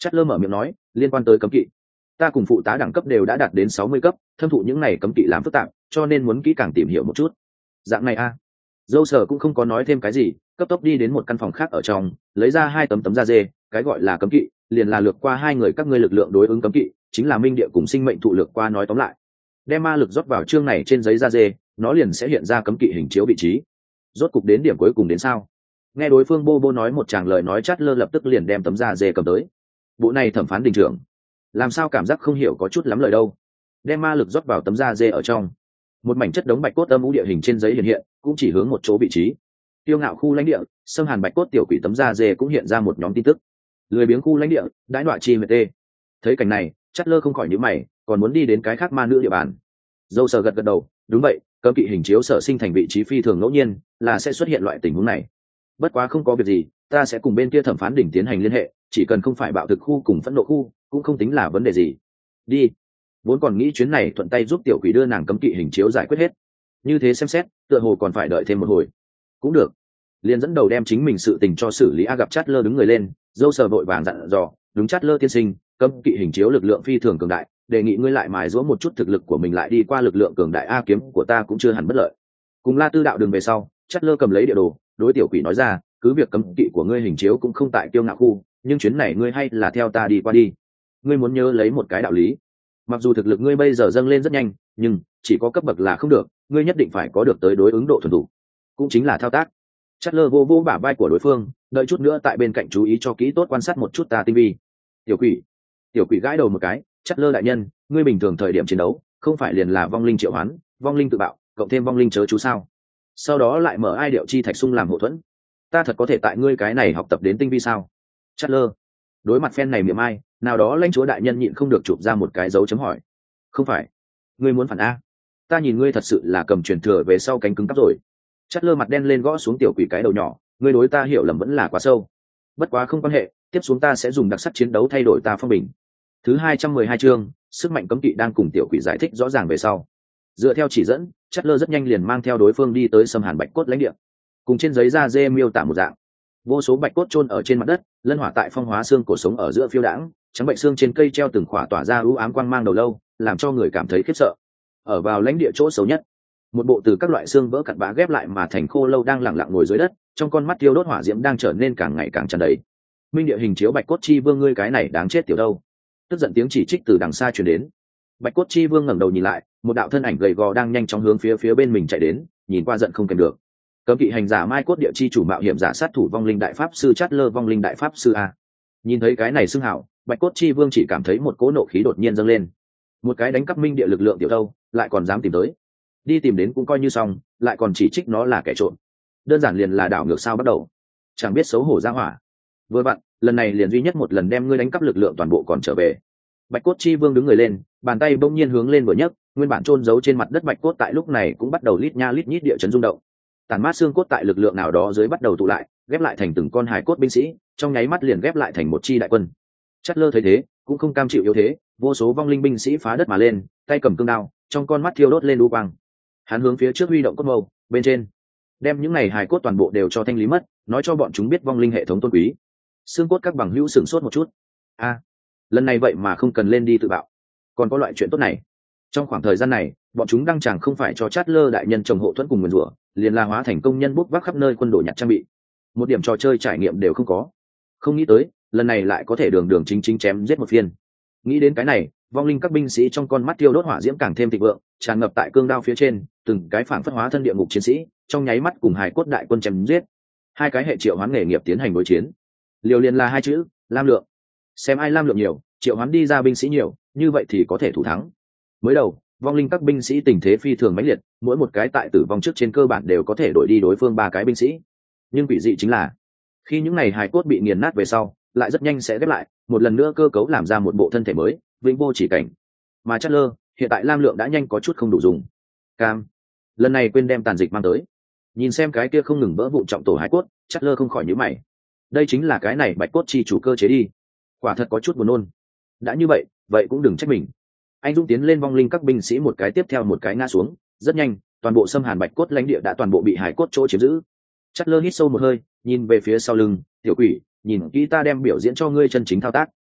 Chất lơ mở miệng nói, liên quan tới cấm kỵ, ta cùng phụ tá đẳng cấp đều đã đạt đến sáu mươi cấp, thâm thụ những này cấm kỵ làm phức tạp, cho nên muốn kỹ càng tìm hiểu một chút. Dạng này a. À. Dâu sở cũng không có nói thêm cái gì, cấp tốc đi đến một căn phòng khác ở trong, lấy ra hai tấm tấm da dê, cái gọi là cấm kỵ, liền là lược qua hai người các ngươi lực lượng đối ứng cấm kỵ, chính là minh địa cùng sinh mệnh thụ lược qua nói tóm lại. Đem ma lực rót vào chương này trên giấy da dê, nó liền sẽ hiện ra cấm kỵ hình chiếu vị trí. Rốt cục đến điểm cuối cùng đến sao? Nghe đối phương bô bô nói một tràng lời nói, chát lơ lập tức liền đem tấm da dê cầm tới. Bộ này thẩm phán đình trưởng, làm sao cảm giác không hiểu có chút lắm lời đâu. Đem ma lực rót vào tấm da dê ở trong, một mảnh chất đống bạch cốt âm u địa hình trên giấy hiện hiện, cũng chỉ hướng một chỗ vị trí. Tiêu ngạo khu lãnh địa, xâm hàn bạch cốt tiểu quỷ tấm da dê cũng hiện ra một nhóm tin tức. Lười biếng khu lãnh địa, đãi đoạ chi mệt tê. Thấy cảnh này, chát lơ không khỏi nhíu mày, còn muốn đi đến cái khác ma nữ địa bàn. Dâu sờ gật gật đầu, đúng vậy, cấm kỵ hình chiếu sở sinh thành vị trí phi thường ngẫu nhiên, là sẽ xuất hiện loại tình huống này. Bất quá không có việc gì, ta sẽ cùng bên kia thẩm phán đỉnh tiến hành liên hệ, chỉ cần không phải bạo thực khu cùng phẫn nộ khu, cũng không tính là vấn đề gì. Đi. Vốn còn nghĩ chuyến này thuận tay giúp tiểu quỷ đưa nàng cấm kỵ hình chiếu giải quyết hết, như thế xem xét, tựa hồ còn phải đợi thêm một hồi. Cũng được. Liền dẫn đầu đem chính mình sự tình cho xử lý. A gặp Chát lơ đứng người lên, dâu sờ vội vàng dặn dò, đúng Chát lơ tiên sinh, cấm kỵ hình chiếu lực lượng phi thường cường đại, đề nghị ngươi lại mài giũa một chút thực lực của mình lại đi qua lực lượng cường đại. A kiếm của ta cũng chưa hẳn bất lợi. Cùng La Tư đạo đường về sau, Chát lơ cầm lấy địa đồ, đối tiểu quỷ nói ra, cứ việc cấm kỵ của ngươi hình chiếu cũng không tại Kiêu Ngạo khu, nhưng chuyến này ngươi hay là theo ta đi qua đi. Ngươi muốn nhớ lấy một cái đạo lý, mặc dù thực lực ngươi bây giờ dâng lên rất nhanh, nhưng chỉ có cấp bậc là không được, ngươi nhất định phải có được tới đối ứng độ thuần thủ, cũng chính là thao tác. Chát lơ vô vô bả vai của đối phương, đợi chút nữa tại bên cạnh chú ý cho kỹ tốt quan sát một chút ta tinh vi. Tiểu quỷ, tiểu quỷ gãi đầu một cái, Chát lơ đại nhân, ngươi bình thường thời điểm chiến đấu, không phải liền là vong linh triệu hoán, vong linh tự bạo, cộng thêm vong linh chớ chú sao? Sau đó lại mở ai điệu chi thạch sung làm hậu thuẫn. Ta thật có thể tại ngươi cái này học tập đến tinh vi sao? Chát lơ, đối mặt phen này miệng ai, nào đó lãnh chúa đại nhân nhịn không được chụp ra một cái dấu chấm hỏi. Không phải, ngươi muốn phản a? Ta nhìn ngươi thật sự là cầm truyền thừa về sau cánh cứng cắp rồi. Chát lơ mặt đen lên gõ xuống tiểu quỷ cái đầu nhỏ, ngươi đối ta hiểu lầm vẫn là quá sâu. Bất quá không quan hệ, tiếp xuống ta sẽ dùng đặc sắc chiến đấu thay đổi ta phong bình. Thứ hai trăm mười hai chương, sức mạnh cấm kỵ đang cùng tiểu quỷ giải thích rõ ràng về sau. Dựa theo chỉ dẫn, Chát lơ rất nhanh liền mang theo đối phương đi tới xâm hàn bạch cốt lãnh địa. Cùng trên giấy da dê miêu tả một dạng, vô số bạch cốt chôn ở trên mặt đất, lân hỏa tại phong hóa xương cổ sống ở giữa phiêu đãng, trắng bệnh xương trên cây treo từng khỏa tỏa ra ưu ám quang mang đầu lâu, làm cho người cảm thấy khiếp sợ. Ở vào lãnh địa chỗ xấu nhất, một bộ từ các loại xương vỡ cặn bã ghép lại mà thành khô lâu đang lặng lặng ngồi dưới đất, trong con mắt thiêu đốt hỏa diễm đang trở nên càng ngày càng tràn đầy. Minh địa hình chiếu bạch cốt chi vương, ngươi cái này đáng chết tiểu đâu? Tức giận tiếng chỉ trích từ đằng xa truyền đến. Bạch cốt chi vương ngẩng đầu nhìn lại, một đạo thân ảnh gầy gò đang nhanh chóng hướng phía phía bên mình chạy đến, nhìn qua giận không kèm được. Cấm kỵ hành giả mai cốt địa chi chủ mạo hiểm giả sát thủ vong linh đại pháp sư Chát lơ, vong linh đại pháp sư a. Nhìn thấy cái này xưng hảo, bạch cốt chi vương chỉ cảm thấy một cỗ nộ khí đột nhiên dâng lên. Một cái đánh cắp minh địa lực lượng tiểu đâu, lại còn dám tìm tới. Đi tìm đến cũng coi như xong, lại còn chỉ trích nó là kẻ trộm. Đơn giản liền là đảo ngược sao bắt đầu. Chẳng biết xấu hổ ra hỏa. Vừa vặn, lần này liền duy nhất một lần đem ngươi đánh cắp lực lượng toàn bộ còn trở về. Bạch cốt chi vương đứng người lên, bàn tay bỗng nhiên hướng lên vừa nhấc, nguyên bản chôn giấu trên mặt đất bạch cốt tại lúc này cũng bắt đầu lít nha lít nhít địa chấn rung động. Tàn mát xương cốt tại lực lượng nào đó dưới bắt đầu tụ lại, ghép lại thành từng con hài cốt binh sĩ, trong nháy mắt liền ghép lại thành một chi đại quân. Chát lơ thấy thế, cũng không cam chịu yếu thế, vô số vong linh binh sĩ phá đất mà lên, tay cầm cương đao, trong con mắt thiêu đốt lên u quang. Hắn hướng phía trước huy động cốt mâu, bên trên đem những này hài cốt toàn bộ đều cho thanh lý mất, nói cho bọn chúng biết vong linh hệ thống tôn quý. Xương cốt các bằng hữu sửng sốt một chút. A, lần này vậy mà không cần lên đi tự bạo, còn có loại chuyện tốt này. Trong khoảng thời gian này, bọn chúng đăng chẳng không phải cho Chát lơ đại nhân trồng hộ thuẫn cùng nguyền rủa, liền là hóa thành công nhân bốc vác khắp nơi quân đồ nhặt trang bị, một điểm trò chơi trải nghiệm đều không có. Không nghĩ tới lần này lại có thể đường đường chính chính chém giết một phiên. Nghĩ đến cái này, vong linh các binh sĩ trong con mắt tiêu đốt hỏa diễm càng thêm thịnh vượng, tràn ngập tại cương đao phía trên, từng cái phản phất hóa thân địa ngục chiến sĩ, trong nháy mắt cùng hài cốt đại quân chém giết. Hai cái hệ triệu hoán nghề nghiệp tiến hành đối chiến. Liều liền là hai chữ, lam lượng. Xem ai lam lượng nhiều, triệu hoán đi ra binh sĩ nhiều, như vậy thì có thể thủ thắng. Mới đầu, vong linh các binh sĩ tình thế phi thường mãnh liệt, mỗi một cái tại tử vong trước trên cơ bản đều có thể đổi đi đối phương ba cái binh sĩ. Nhưng quỷ dị chính là, khi những này hài cốt bị nghiền nát về sau, lại rất nhanh sẽ ghép lại, một lần nữa cơ cấu làm ra một bộ thân thể mới, vĩnh vô chỉ cảnh. Mà Chát lơ, hiện tại lam lượng đã nhanh có chút không đủ dùng. Cam, lần này quên đem tàn dịch mang tới. Nhìn xem cái kia không ngừng vỡ vụn trọng tổ hài cốt, Chát lơ không khỏi nhíu mày. Đây chính là cái này bạch cốt chi chủ cơ chế đi. Quả thật có chút buồn nôn. Đã như vậy, vậy cũng đừng trách mình. Anh dũng tiến lên, vong linh các binh sĩ một cái tiếp theo một cái ngã xuống, rất nhanh, toàn bộ xâm hàn bạch cốt lãnh địa đã toàn bộ bị hải cốt chỗ chiếm giữ. Chát lơ hít sâu một hơi, nhìn về phía sau lưng, tiểu quỷ, nhìn kỹ ta đem biểu diễn cho ngươi chân chính thao tác.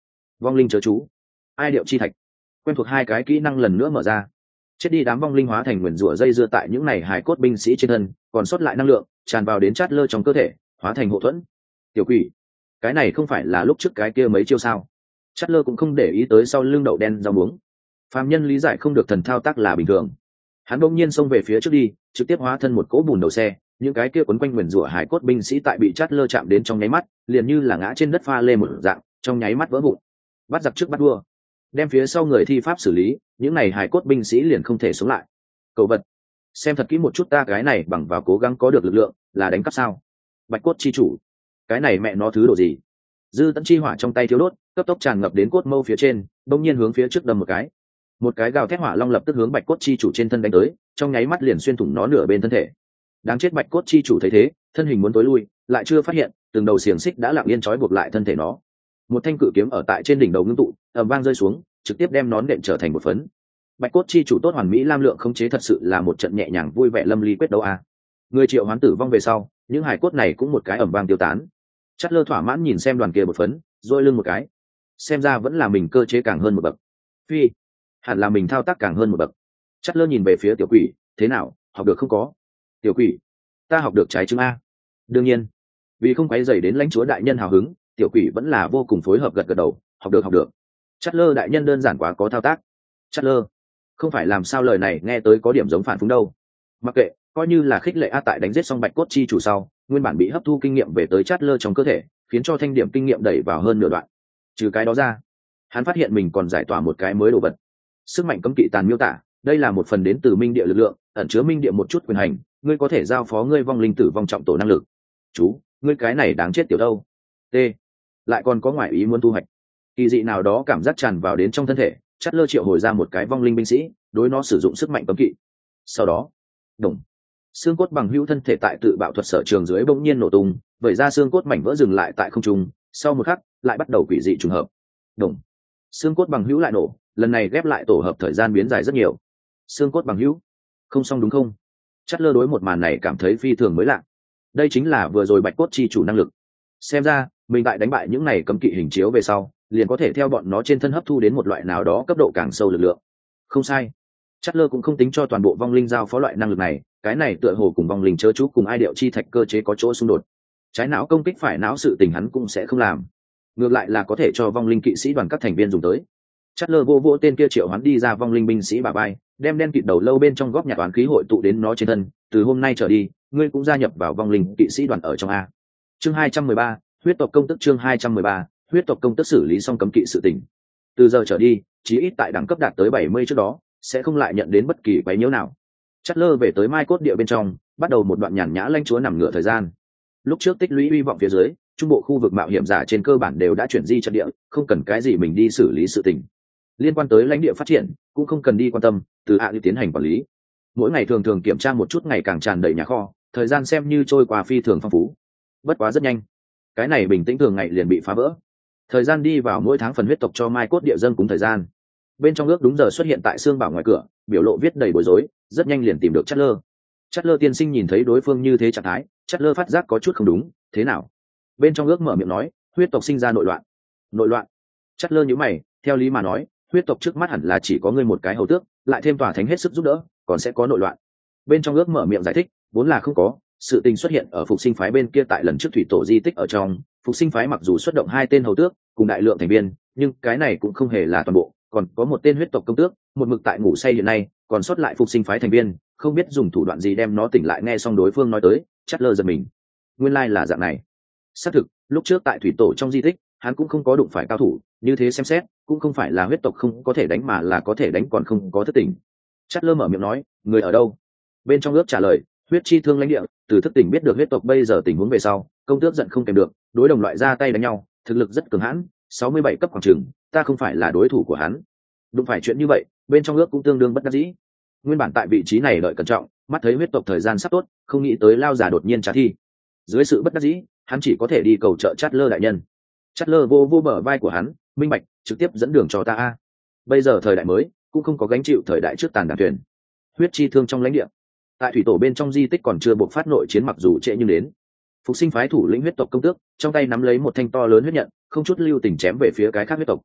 vong linh chớ chú, ai điệu chi thạch. Quen thuộc hai cái kỹ năng lần nữa mở ra. Chết đi đám vong linh hóa thành nguyền rủa dây dưa tại những này hài cốt binh sĩ trên thân, còn sót lại năng lượng tràn vào đến chát lơ trong cơ thể, hóa thành hộ thuẫn. Tiểu quỷ, cái này không phải là lúc trước cái kia mấy chiêu sao? Chát lơ cũng không để ý tới sau lưng đậu đen rau muống. Phàm nhân lý giải không được thần thao tác là bình thường. Hắn bỗng nhiên xông về phía trước đi, trực tiếp hóa thân một cỗ bùn đầu xe. Những cái kia quấn quanh nguyền rủa hài cốt binh sĩ tại bị chát lơ chạm đến trong nháy mắt, liền như là ngã trên đất pha lê một dạng, trong nháy mắt vỡ vụn. Bắt giặc trước bắt vua, đem phía sau người thi pháp xử lý, những này hài cốt binh sĩ liền không thể sống lại. Cậu vật, xem thật kỹ một chút ta cái này bằng vào cố gắng có được lực lượng, là đánh cắp sao? Bạch cốt chi chủ, cái này mẹ nó thứ đồ gì? Dư tận chi hỏa trong tay thiếu đốt, cấp tốc tràn ngập đến cốt mâu phía trên, bỗng nhiên hướng phía trước đâm một cái. Một cái gào thét hỏa long lập tức hướng bạch cốt chi chủ trên thân đánh tới, trong nháy mắt liền xuyên thủng nó nửa bên thân thể. Đáng chết, bạch cốt chi chủ thấy thế, thân hình muốn tối lui, lại chưa phát hiện, từng đầu xiềng xích đã lặng yên trói buộc lại thân thể nó. Một thanh cự kiếm ở tại trên đỉnh đầu ngưng tụ, ầm vang rơi xuống, trực tiếp đem nón đệm trở thành một phấn. Bạch cốt chi chủ tốt hoàn mỹ lam lượng khống chế thật sự là một trận nhẹ nhàng vui vẻ lâm ly quyết đấu a. À. Người triệu hoán tử vong về sau, những hải cốt này cũng một cái ầm vang tiêu tán. Chát lơ thỏa mãn nhìn xem đoàn kia một phấn, rồi lưng một cái. Xem ra vẫn là mình cơ chế càng hơn một bậc. Phi, hẳn là mình thao tác càng hơn một bậc. Chát lơ nhìn về phía tiểu quỷ, thế nào, học được không có? Tiểu quỷ, ta học được trái chứng a. Đương nhiên, vì không quấy rầy đến lãnh chúa đại nhân hào hứng, tiểu quỷ vẫn là vô cùng phối hợp gật gật đầu, học được học được. Chát lơ đại nhân đơn giản quá có thao tác. Chát lơ, không phải làm sao lời này nghe tới có điểm giống phản phúng đâu. Mặc kệ, coi như là khích lệ a. Tại đánh giết xong bạch cốt chi chủ sau, nguyên bản bị hấp thu kinh nghiệm về tới chát lơ trong cơ thể, khiến cho thanh điểm kinh nghiệm đẩy vào hơn nửa đoạn. Trừ cái đó ra, hắn phát hiện mình còn giải tỏa một cái mới đồ vật. Sức mạnh cấm kỵ tàn miêu tả, đây là một phần đến từ minh địa lực lượng, ẩn chứa minh địa một chút quyền hành, ngươi có thể giao phó ngươi vong linh tử vong trọng tổ năng lực. Chú, ngươi cái này đáng chết tiểu đâu. T, lại còn có ngoại ý muốn thu hoạch. Kỳ dị nào đó cảm giác tràn vào đến trong thân thể, chát lơ triệu hồi ra một cái vong linh binh sĩ, đối nó sử dụng sức mạnh cấm kỵ. Sau đó, đồng xương cốt bằng hữu thân thể tại tự bạo thuật sở trường dưới bỗng nhiên nổ tung, vẩy ra xương cốt mảnh vỡ dừng lại tại không trung, sau một khắc lại bắt đầu quỷ dị trùng hợp. Đồng xương cốt bằng hữu lại nổ, lần này ghép lại tổ hợp thời gian biến dài rất nhiều. Xương cốt bằng hữu, không xong đúng không? Chát lơ đối một màn này cảm thấy phi thường mới lạ. Đây chính là vừa rồi bạch cốt chi chủ năng lực. Xem ra mình tại đánh bại những này cấm kỵ hình chiếu về sau, liền có thể theo bọn nó trên thân hấp thu đến một loại nào đó cấp độ càng sâu lực lượng. Không sai, Chát lơ cũng không tính cho toàn bộ vong linh giao phó loại năng lực này, cái này tựa hồ cùng vong linh chớ chú cùng ai điệu chi thạch cơ chế có chỗ xung đột. Trái não công kích phải não sự tình hắn cũng sẽ không làm, ngược lại là có thể cho vong linh kỵ sĩ đoàn các thành viên dùng tới. Chát lơ vô vô tên kia triệu hắn đi ra vong linh binh sĩ bà bay, đem đen kịt đầu lâu bên trong góc nhặt toán khí hội tụ đến nó trên thân, từ hôm nay trở đi, ngươi cũng gia nhập vào vong linh kỵ sĩ đoàn ở trong a. Chương hai trăm mười ba, huyết tộc công tức. Chương hai trăm mười ba, huyết tộc công tức xử lý xong cấm kỵ sự tình. Từ giờ trở đi, chí ít tại đẳng cấp đạt tới bảy mươi trước đó, sẽ không lại nhận đến bất kỳ quấy nhiễu nào. Chát lơ về tới mai cốt địa bên trong, bắt đầu một đoạn nhàn nhã lãnh chúa nằm ngửa thời gian. Lúc trước tích lũy hy vọng phía dưới, trung bộ khu vực mạo hiểm giả trên cơ bản đều đã chuyển di trận địa, không cần cái gì mình đi xử lý sự tình. Liên quan tới lãnh địa phát triển, cũng không cần đi quan tâm, từ ạ đi tiến hành quản lý. Mỗi ngày thường thường kiểm tra một chút ngày càng tràn đầy nhà kho, thời gian xem như trôi qua phi thường phong phú. Bất quá rất nhanh, cái này bình tĩnh thường ngày liền bị phá vỡ. Thời gian đi vào mỗi tháng phần huyết tộc cho mai cốt địa dân cúng thời gian. Bên trong ước đúng giờ xuất hiện tại xương bảo ngoài cửa, biểu lộ viết đầy bối rối, rất nhanh liền tìm được Chát lơ. Chát lơ tiên sinh nhìn thấy đối phương như thế trạng thái, Chát lơ phát giác có chút không đúng, thế nào? Bên trong ước mở miệng nói, huyết tộc sinh ra nội loạn. Nội loạn? Chát lơ nhíu mày, theo lý mà nói, huyết tộc trước mắt hẳn là chỉ có ngươi một cái hầu tước, lại thêm tòa thánh hết sức giúp đỡ, còn sẽ có nội loạn. Bên trong ước mở miệng giải thích, vốn là không có, sự tình xuất hiện ở phục sinh phái bên kia tại lần trước thủy tổ di tích ở trong, phục sinh phái mặc dù xuất động hai tên hầu tước cùng đại lượng thành viên, nhưng cái này cũng không hề là toàn bộ, còn có một tên huyết tộc công tước, một mực tại ngủ say hiện nay, còn sót lại phục sinh phái thành viên, không biết dùng thủ đoạn gì đem nó tỉnh lại. Nghe xong đối phương nói tới, Chát lơ giật mình. Nguyên lai là dạng này. Xác thực, lúc trước tại thủy tổ trong di tích, hắn cũng không có đụng phải cao thủ, như thế xem xét, cũng không phải là huyết tộc không có thể đánh mà là có thể đánh còn không có thức tỉnh. Chát lơ mở miệng nói, người ở đâu? Bên trong ước trả lời, huyết chi thương lãnh địa. Từ thức tỉnh biết được huyết tộc bây giờ tình huống về sau, công tước giận không kèm được, đối đồng loại ra tay đánh nhau, thực lực rất cường hãn, sáu mươi bảy cấp khoảng trường, ta không phải là đối thủ của hắn. Đụng phải chuyện như vậy, bên trong ước cũng tương đương bất đắc dĩ. Nguyên bản tại vị trí này đợi cẩn trọng, mắt thấy huyết tộc thời gian sắp tốt, không nghĩ tới lao giả đột nhiên trả thi. Dưới sự bất đắc dĩ, hắn chỉ có thể đi cầu trợ Chát lơ đại nhân. Chát lơ vô vô bờ vai của hắn, minh bạch, trực tiếp dẫn đường cho ta a. Bây giờ thời đại mới, cũng không có gánh chịu thời đại trước tàn đàn thuyền. Huyết chi thương trong lãnh địa, tại thủy tổ bên trong di tích còn chưa buộc phát nội chiến, mặc dù trễ nhưng đến. Phục sinh phái thủ lĩnh huyết tộc công tước trong tay nắm lấy một thanh to lớn huyết nhận, không chút lưu tình chém về phía cái khác huyết tộc.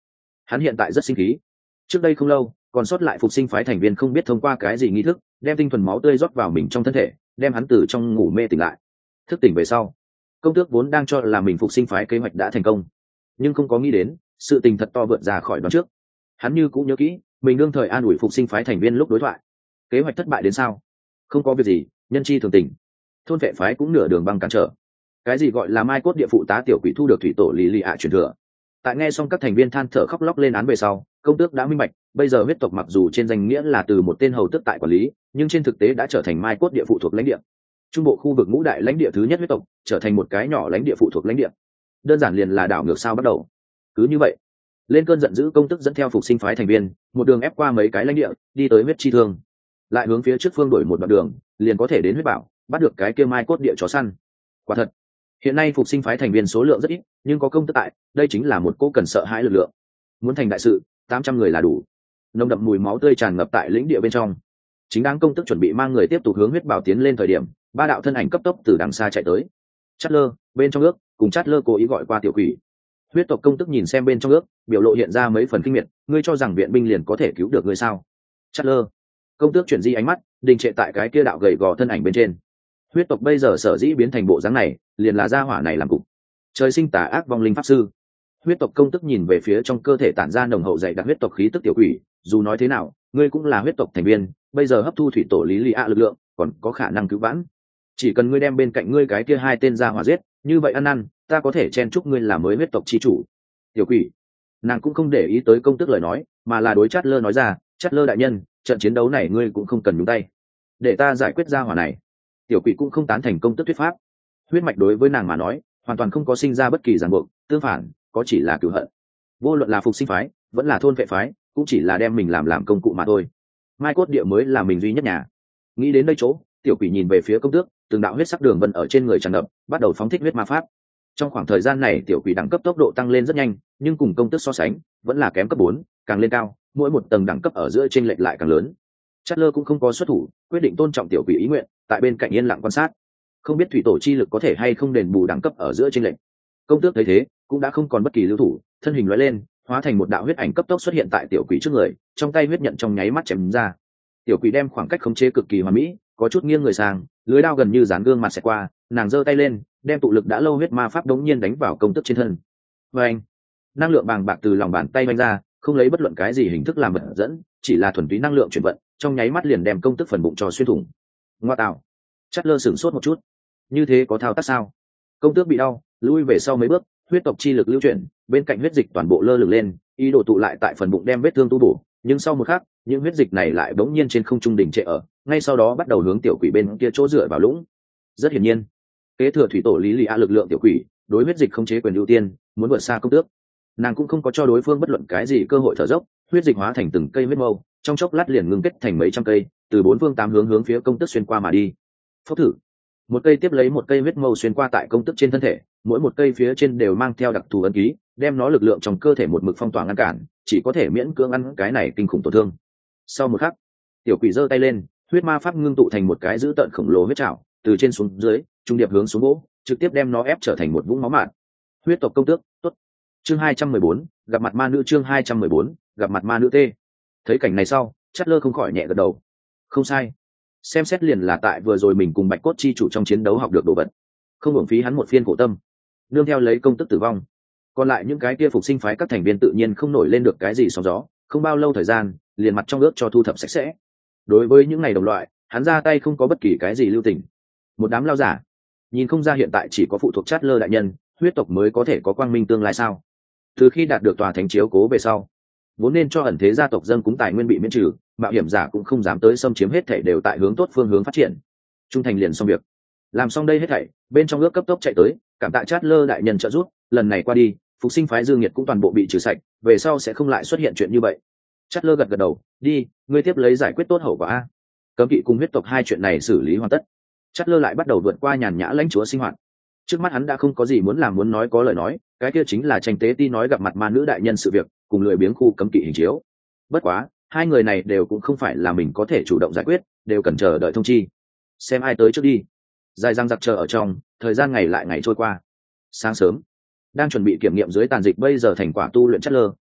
Hắn hiện tại rất sinh khí. Trước đây không lâu, còn sót lại phục sinh phái thành viên không biết thông qua cái gì nghi thức, đem tinh thuần máu tươi rót vào mình trong thân thể, đem hắn từ trong ngủ mê tỉnh lại. Thức tỉnh về sau, công tước vốn đang cho là mình phục sinh phái kế hoạch đã thành công, nhưng không có nghĩ đến sự tình thật to vượt ra khỏi đoán trước. Hắn như cũng nhớ kỹ mình đương thời an ủi phục sinh phái thành viên lúc đối thoại. Kế hoạch thất bại đến sao? Không có việc gì, nhân chi thường tình. Thôn vệ phái cũng nửa đường băng cản trở. Cái gì gọi là mai cốt địa phụ tá tiểu quỷ thu được thủy tổ lì lì ạ truyền thừa. Tại nghe xong các thành viên than thở khóc lóc lên án về sau, công tước đã minh bạch, bây giờ huyết tộc mặc dù trên danh nghĩa là từ một tên hầu tước tại quản lý, nhưng trên thực tế đã trở thành mai cốt địa phụ thuộc lãnh địa. Trung bộ khu vực ngũ đại lãnh địa thứ nhất huyết tộc trở thành một cái nhỏ lãnh địa phụ thuộc lãnh địa. Đơn giản liền là đảo ngược sao bắt đầu. Cứ như vậy, lên cơn giận dữ công tước dẫn theo phục sinh phái thành viên, một đường ép qua mấy cái lãnh địa, đi tới huyết chi thương, lại hướng phía trước phương đổi một đoạn đường, liền có thể đến huyết bảo, bắt được cái kia mai cốt địa chó săn. Quả thật, hiện nay phục sinh phái thành viên số lượng rất ít, nhưng có công tước tại, đây chính là một cô cần sợ hãi lực lượng. Muốn thành đại sự, tám trăm người là đủ. Nồng đậm mùi máu tươi tràn ngập tại lĩnh địa bên trong. Chính đáng công tước chuẩn bị mang người tiếp tục hướng huyết bảo tiến lên thời điểm, ba đạo thân ảnh cấp tốc từ đằng xa chạy tới. Chát lơ bên trong ước, cùng Chát lơ cố ý gọi qua tiểu quỷ. Huyết tộc công tước nhìn xem bên trong ước, biểu lộ hiện ra mấy phần kinh miệt, ngươi cho rằng viện binh liền có thể cứu được ngươi sao? Chát lơ công tước chuyển di ánh mắt, đình trệ tại cái kia đạo gầy gò thân ảnh bên trên. Huyết tộc bây giờ sở dĩ biến thành bộ dáng này, liền là gia hỏa này làm cục. Trời sinh tà ác vong linh pháp sư. Huyết tộc công tức nhìn về phía trong cơ thể tản ra nồng hậu dày đặc huyết tộc khí tức tiểu quỷ, dù nói thế nào, ngươi cũng là huyết tộc thành viên, bây giờ hấp thu thủy tổ lý lý ạ lực lượng, còn có khả năng cứu vãn. Chỉ cần ngươi đem bên cạnh ngươi cái kia hai tên ra hỏa giết, như vậy ăn năn, ta có thể chen chúc ngươi là mới huyết tộc chi chủ. Tiểu quỷ, nàng cũng không để ý tới công tức lời nói, mà là đối Chát lơ nói ra, Chát lơ đại nhân, trận chiến đấu này ngươi cũng không cần nhúng tay, để ta giải quyết ra hỏa này. Tiểu quỷ cũng không tán thành công tức thuyết pháp. Huyết mạch đối với nàng mà nói, hoàn toàn không có sinh ra bất kỳ ràng buộc, tương phản, có chỉ là cửu hận. Vô luận là phục sinh phái, vẫn là thôn vệ phái, cũng chỉ là đem mình làm làm công cụ mà thôi. Mai cốt địa mới là mình duy nhất nhà. Nghĩ đến đây chỗ, tiểu quỷ nhìn về phía công tước, từng đạo huyết sắc đường vân ở trên người tràn ngập, bắt đầu phóng thích huyết ma pháp. Trong khoảng thời gian này tiểu quỷ đẳng cấp tốc độ tăng lên rất nhanh, nhưng cùng công tước so sánh, vẫn là kém cấp bốn, càng lên cao, mỗi một tầng đẳng cấp ở giữa chênh lệch lại càng lớn. Chát lơ cũng không có xuất thủ, quyết định tôn trọng tiểu quỷ ý nguyện, tại bên cạnh yên lặng quan sát. Không biết thủy tổ chi lực có thể hay không đền bù đẳng cấp ở giữa chênh lệch. Công tước thấy thế, cũng đã không còn bất kỳ lưu thủ, thân hình lóe lên, hóa thành một đạo huyết ảnh cấp tốc xuất hiện tại tiểu quỷ trước người, trong tay huyết nhận trong nháy mắt chém ra. Tiểu quỷ đem khoảng cách khống chế cực kỳ hoàn mỹ, có chút nghiêng người sang, lưới đao gần như dán gương mặt xẹt qua, nàng giơ tay lên, đem tụ lực đã lâu huyết ma pháp đống nhiên đánh vào công tước trên thân. Và anh, năng lượng bàng bạc từ lòng bàn tay vung ra, không lấy bất luận cái gì hình thức làm vật dẫn, chỉ là thuần túy năng lượng chuyển vận, trong nháy mắt liền đem công tước phần bụng cho xuyên thủng. Ngoa tạo! Chát lơ sửng sốt một chút, như thế có thao tác sao? Công tước bị đau, lui về sau mấy bước, huyết tộc chi lực lưu chuyển, bên cạnh huyết dịch toàn bộ lơ lửng lên, ý đồ tụ lại tại phần bụng đem vết thương tu bổ, nhưng sau một khắc, những huyết dịch này lại bỗng nhiên trên không trung đỉnh trệ ở, ngay sau đó bắt đầu hướng tiểu quỷ bên kia chỗ dựa vào lũng. Rất hiển nhiên, kế thừa thủy tổ lý lì a lực lượng tiểu quỷ, đối huyết dịch không chế quyền ưu tiên, muốn vượt xa công tước. Nàng cũng không có cho đối phương bất luận cái gì cơ hội thở dốc, huyết dịch hóa thành từng cây huyết mâu, trong chốc lát liền ngưng kết thành mấy trăm cây, từ bốn phương tám hướng hướng phía công tước xuyên qua mà đi. Phốc thử, một cây tiếp lấy một cây huyết mâu xuyên qua tại công tước trên thân thể, mỗi một cây phía trên đều mang theo đặc thù ấn ký, đem nó lực lượng trong cơ thể một mực phong tỏa ngăn cản, chỉ có thể miễn cưỡng ăn cái này kinh khủng tổn thương. Sau một khắc, tiểu quỷ giơ tay lên, huyết ma pháp ngưng tụ thành một cái dữ tợn khổng lồ huyết trảo, từ trên xuống dưới, trung điệp hướng xuống gỗ, trực tiếp đem nó ép trở thành một vũng máu mạn. Huyết tộc công tước, tốt. Chương hai trăm mười bốn, gặp mặt ma nữ chương hai trăm mười bốn, gặp mặt ma nữ tê. Thấy cảnh này sau, Chát lơ không khỏi nhẹ gật đầu. Không sai, xem xét liền là tại vừa rồi mình cùng Bạch cốt chi chủ trong chiến đấu học được đồ vật, không uổng phí hắn một phiên khổ tâm. Nương theo lấy công tức tử vong, còn lại những cái kia phục sinh phái các thành viên tự nhiên không nổi lên được cái gì sóng gió, không bao lâu thời gian, liền mặt trong ước cho thu thập sạch sẽ. Đối với những ngày đồng loại, hắn ra tay không có bất kỳ cái gì lưu tình. Một đám lao giả, nhìn không ra hiện tại chỉ có phụ thuộc Chát lơ đại nhân, huyết tộc mới có thể có quang minh tương lai sao? Từ khi đạt được tòa thánh chiếu cố về sau, vốn nên cho ẩn thế gia tộc dâng cúng tài nguyên bị miễn trừ, mạo hiểm giả cũng không dám tới xâm chiếm, hết thảy đều tại hướng tốt phương hướng phát triển. Trung thành liền xong việc. Làm xong đây hết thảy, bên trong ước cấp tốc chạy tới, cảm tạ Chát lơ đại nhân trợ giúp, lần này qua đi, phục sinh phái dương nhiệt cũng toàn bộ bị trừ sạch, về sau sẽ không lại xuất hiện chuyện như vậy. Chát lơ gật gật đầu, đi, ngươi tiếp lấy giải quyết tốt hậu quả a. Cấm kỵ cùng huyết tộc hai chuyện này xử lý hoàn tất. Chát lơ lại bắt đầu vượt qua nhàn nhã lãnh chúa sinh hoạt. Trước mắt hắn đã không có gì muốn làm muốn nói có lời nói, cái kia chính là tranh tế ti nói gặp mặt ma nữ đại nhân sự việc, cùng lười biếng khu cấm kỵ hình chiếu. Bất quá, hai người này đều cũng không phải là mình có thể chủ động giải quyết, đều cần chờ đợi thông chi. Xem ai tới trước đi. Dài răng giặc chờ ở trong, thời gian ngày lại ngày trôi qua. Sáng sớm, đang chuẩn bị kiểm nghiệm dưới tàn dịch bây giờ thành quả tu luyện Chát lơ,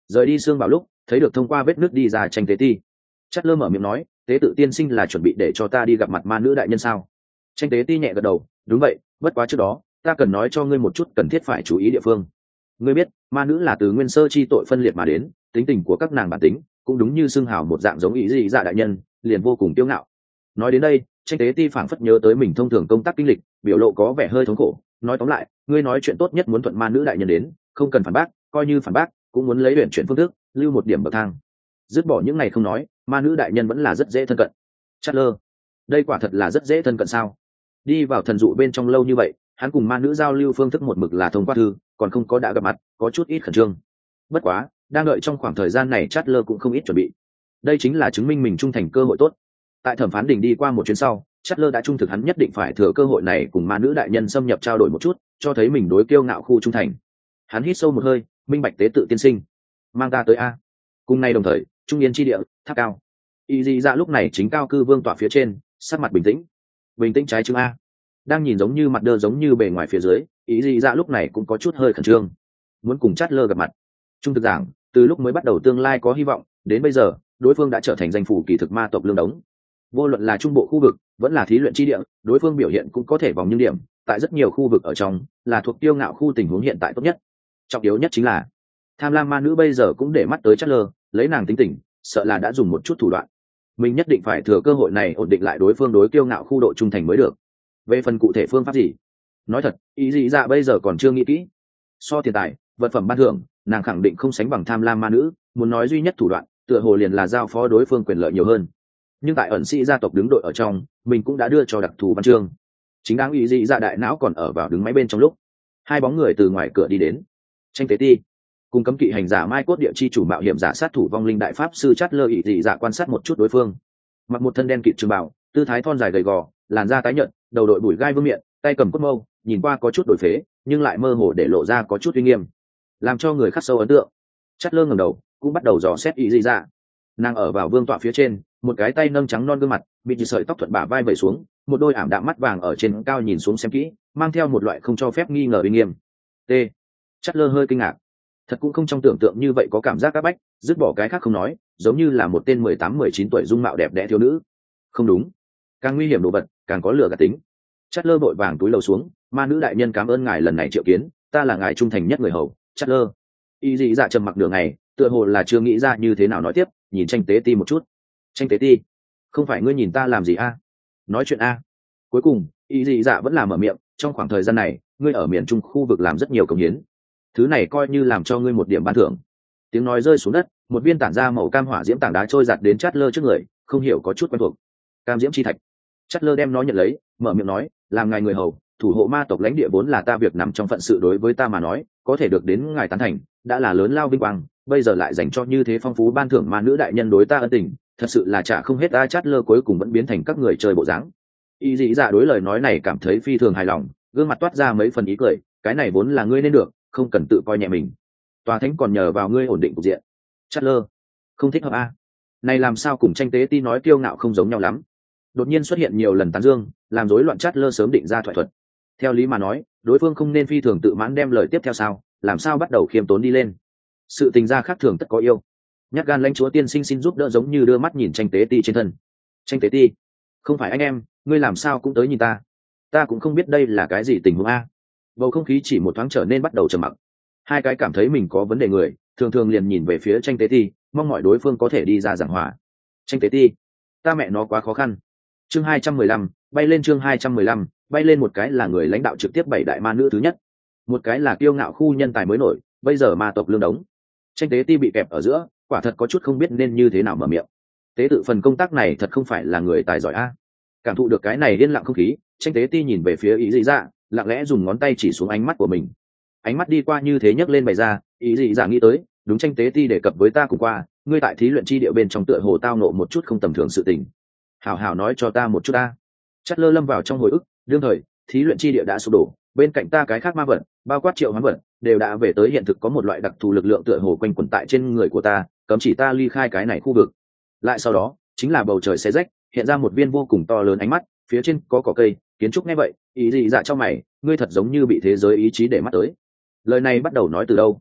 rời đi xương bảo lúc thấy được thông qua vết nước đi ra tranh tế ti. Chát lơ mở miệng nói, tế tự tiên sinh là chuẩn bị để cho ta đi gặp mặt ma nữ đại nhân sao? Tranh tế ti nhẹ gật đầu, đúng vậy, bất quá trước đó ta cần nói cho ngươi một chút cần thiết phải chú ý địa phương. Ngươi biết ma nữ là từ nguyên sơ chi tội phân liệt mà đến, tính tình của các nàng bản tính cũng đúng như xưng hào một dạng giống ý gì dạ đại nhân, liền vô cùng kiêu ngạo. Nói đến đây tranh tế ti phảng phất nhớ tới mình thông thường công tác kinh lịch, biểu lộ có vẻ hơi thống khổ. Nói tóm lại, ngươi nói chuyện tốt nhất muốn thuận ma nữ đại nhân đến, không cần phản bác, coi như phản bác cũng muốn lấy luyện chuyển phương thức lưu một điểm bậc thang. Dứt bỏ những này không nói, ma nữ đại nhân vẫn là rất dễ thân cận. Chát lơ, đây quả thật là rất dễ thân cận sao? Đi vào thần dụ bên trong lâu như vậy, hắn cùng ma nữ giao lưu phương thức một mực là thông qua thư, còn không có đã gặp mặt, có chút ít khẩn trương. Bất quá đang đợi trong khoảng thời gian này Chát lơ cũng không ít chuẩn bị. Đây chính là chứng minh mình trung thành cơ hội tốt. Tại thẩm phán đình đi qua một chuyến sau, Chát lơ đã trung thực hắn nhất định phải thừa cơ hội này cùng ma nữ đại nhân xâm nhập trao đổi một chút, cho thấy mình đối kiêu ngạo khu trung thành. Hắn hít sâu một hơi, minh bạch tế tự tiên sinh, mang ta tới a. Cùng ngày đồng thời, trung yên chi địa, tháp cao. Y dị dạ lúc này chính cao cư vương tọa phía trên, sắc mặt bình tĩnh. Bình tĩnh trái chứng a. Đang nhìn giống như mặt đơ giống như bề ngoài phía dưới, ý dị dạ lúc này cũng có chút hơi khẩn trương, muốn cùng Chát lơ gặp mặt. Trung thực giảng, từ lúc mới bắt đầu tương lai có hy vọng, đến bây giờ, đối phương đã trở thành danh phủ kỳ thực ma tộc lương đống. Vô luận là trung bộ khu vực, vẫn là thí luyện chi địa, đối phương biểu hiện cũng có thể vòng những điểm, tại rất nhiều khu vực ở trong, là thuộc tiêu ngạo khu tình huống hiện tại tốt nhất. Trọng yếu nhất chính là tham lam ma nữ bây giờ cũng để mắt tới Chát lơ, lấy nàng tính tình, sợ là đã dùng một chút thủ đoạn. Mình nhất định phải thừa cơ hội này ổn định lại đối phương đối kiêu ngạo khu độ trung thành mới được. Về phần cụ thể phương pháp gì, nói thật, ý dị dạ bây giờ còn chưa nghĩ kỹ. So tiền tài, vật phẩm ban thưởng, nàng khẳng định không sánh bằng tham lam ma nữ, muốn nói duy nhất thủ đoạn, tựa hồ liền là giao phó đối phương quyền lợi nhiều hơn. Nhưng tại ẩn sĩ gia tộc đứng đội ở trong, mình cũng đã đưa cho đặc thù văn chương. Chính đáng ý dị dạ đại não còn ở vào đứng máy bên trong lúc, hai bóng người từ ngoài cửa đi đến. Tranh tế ti cùng cấm kỵ hành giả mai cốt địa chi chủ mạo hiểm giả sát thủ vong linh đại pháp sư Chát lơ ý dị dạ quan sát một chút đối phương. Mặc một thân đen kịt trường bào, tư thái thon dài gầy gò, làn da tái nhợt, đầu đội bụi gai vương miệng, tay cầm cốt mâu, nhìn qua có chút đổi phế, nhưng lại mơ hồ để lộ ra có chút uy nghiêm, làm cho người khắc sâu ấn tượng. Chát lơ ngẩng đầu, cũng bắt đầu dò xét ý dị dạ. Nàng ở vào vương tọa phía trên, một cái tay nâng trắng non gương mặt, bị chỉ sợi tóc thuận bả vai vẩy xuống, một đôi ảm đạm mắt vàng ở trên cao nhìn xuống xem kỹ, mang theo một loại không cho phép nghi ngờ uy nghiêm. T. Chát lơ hơi kinh ngạc, thật cũng không trong tưởng tượng như vậy có cảm giác áp bách, dứt bỏ cái khác không nói, giống như là một tên mười tám mười chín tuổi dung mạo đẹp đẽ thiếu nữ. Không đúng, càng nguy hiểm đồ vật, càng có lửa gạt tính. Chát lơ vội vàng túi lầu xuống, ma nữ đại nhân cảm ơn ngài lần này triệu kiến, ta là ngài trung thành nhất người hầu. Chát lơ. Y dị dạ trầm mặc nửa ngày, tựa hồ là chưa nghĩ ra như thế nào nói tiếp, nhìn tranh tế ti một chút. Tranh tế ti, không phải ngươi nhìn ta làm gì a? Nói chuyện a. Cuối cùng Y dị dạ vẫn là mở miệng, trong khoảng thời gian này ngươi ở miền trung khu vực làm rất nhiều công hiến, thứ này coi như làm cho ngươi một điểm ban thưởng. Tiếng nói rơi xuống đất, một viên tản ra màu cam hỏa diễm tảng đá trôi giạt đến Chát lơ trước người, không hiểu có chút quen thuộc. Cam diễm chi thạch. Chát lơ đem nó nhận lấy, mở miệng nói, làm ngài người hầu, thủ hộ ma tộc lãnh địa vốn là ta việc nằm trong phận sự, đối với ta mà nói, có thể được đến ngài tán thành đã là lớn lao vinh quang, bây giờ lại dành cho như thế phong phú ban thưởng ma nữ đại nhân đối ta ân tình, thật sự là trả không hết. Ta Chát lơ cuối cùng vẫn biến thành các người chơi bộ dáng. Y dị dạ đối lời nói này cảm thấy phi thường hài lòng, gương mặt toát ra mấy phần ý cười, cái này vốn là ngươi nên được, không cần tự coi nhẹ mình, tòa thánh còn nhờ vào ngươi ổn định cục diện. Chát lơ, không thích hợp a. Này làm sao cùng tranh tế ti nói kiêu ngạo không giống nhau lắm. Đột nhiên xuất hiện nhiều lần tán dương, làm rối loạn Chát lơ sớm định ra thoại thuật. Theo lý mà nói, đối phương không nên phi thường tự mãn đem lời tiếp theo sao, làm sao bắt đầu khiêm tốn đi lên. Sự tình gia khác thường tất có yêu. Nhát gan lãnh chúa tiên sinh xin giúp đỡ, giống như đưa mắt nhìn tranh tế ti trên thân. Tranh tế ti, không phải anh em, ngươi làm sao cũng tới nhìn ta. Ta cũng không biết đây là cái gì tình huống a. Bầu không khí chỉ một thoáng trở nên bắt đầu trầm mặc. Hai cái cảm thấy mình có vấn đề người, thường thường liền nhìn về phía tranh tế ti, mong mọi đối phương có thể đi ra giảng hòa. Tranh tế ti, ta mẹ nó quá khó khăn. Chương hai trăm mười lăm, bay lên. Chương hai trăm mười lăm, bay lên. Một cái là người lãnh đạo trực tiếp bảy đại ma nữ thứ nhất, một cái là kiêu ngạo khu nhân tài mới nổi, bây giờ ma tộc lương đống. Tranh tế ti bị kẹp ở giữa, quả thật có chút không biết nên như thế nào mở miệng. Tế tự phần công tác này thật không phải là người tài giỏi a. Cảm thụ được cái này yên lặng không khí, tranh tế ti nhìn về phía ý dị dạ, lặng lẽ dùng ngón tay chỉ xuống ánh mắt của mình. Ánh mắt đi qua như thế nhấc lên bày ra, ý dị dạ nghĩ tới, đúng, tranh tế ti đề cập với ta cùng qua, ngươi tại thí luyện chi địa bên trong tựa hồ tao nộ một chút không tầm thường sự tình. Hảo hảo nói cho ta một chút ta. Chát lơ lâm vào trong hồi ức, đương thời thí luyện chi địa đã sụp đổ, bên cạnh ta cái khác ma vật, bao quát triệu hoán vật, đều đã về tới hiện thực, có một loại đặc thù lực lượng tựa hồ quanh quẩn tại trên người của ta, cấm chỉ ta ly khai cái này khu vực. Lại sau đó chính là bầu trời xé rách, hiện ra một viên vô cùng to lớn ánh mắt, phía trên có cỏ cây kiến trúc. Nghe vậy ý dị dạ cho mày, ngươi thật giống như bị thế giới ý chí để mắt tới. Lời này bắt đầu nói từ đâu?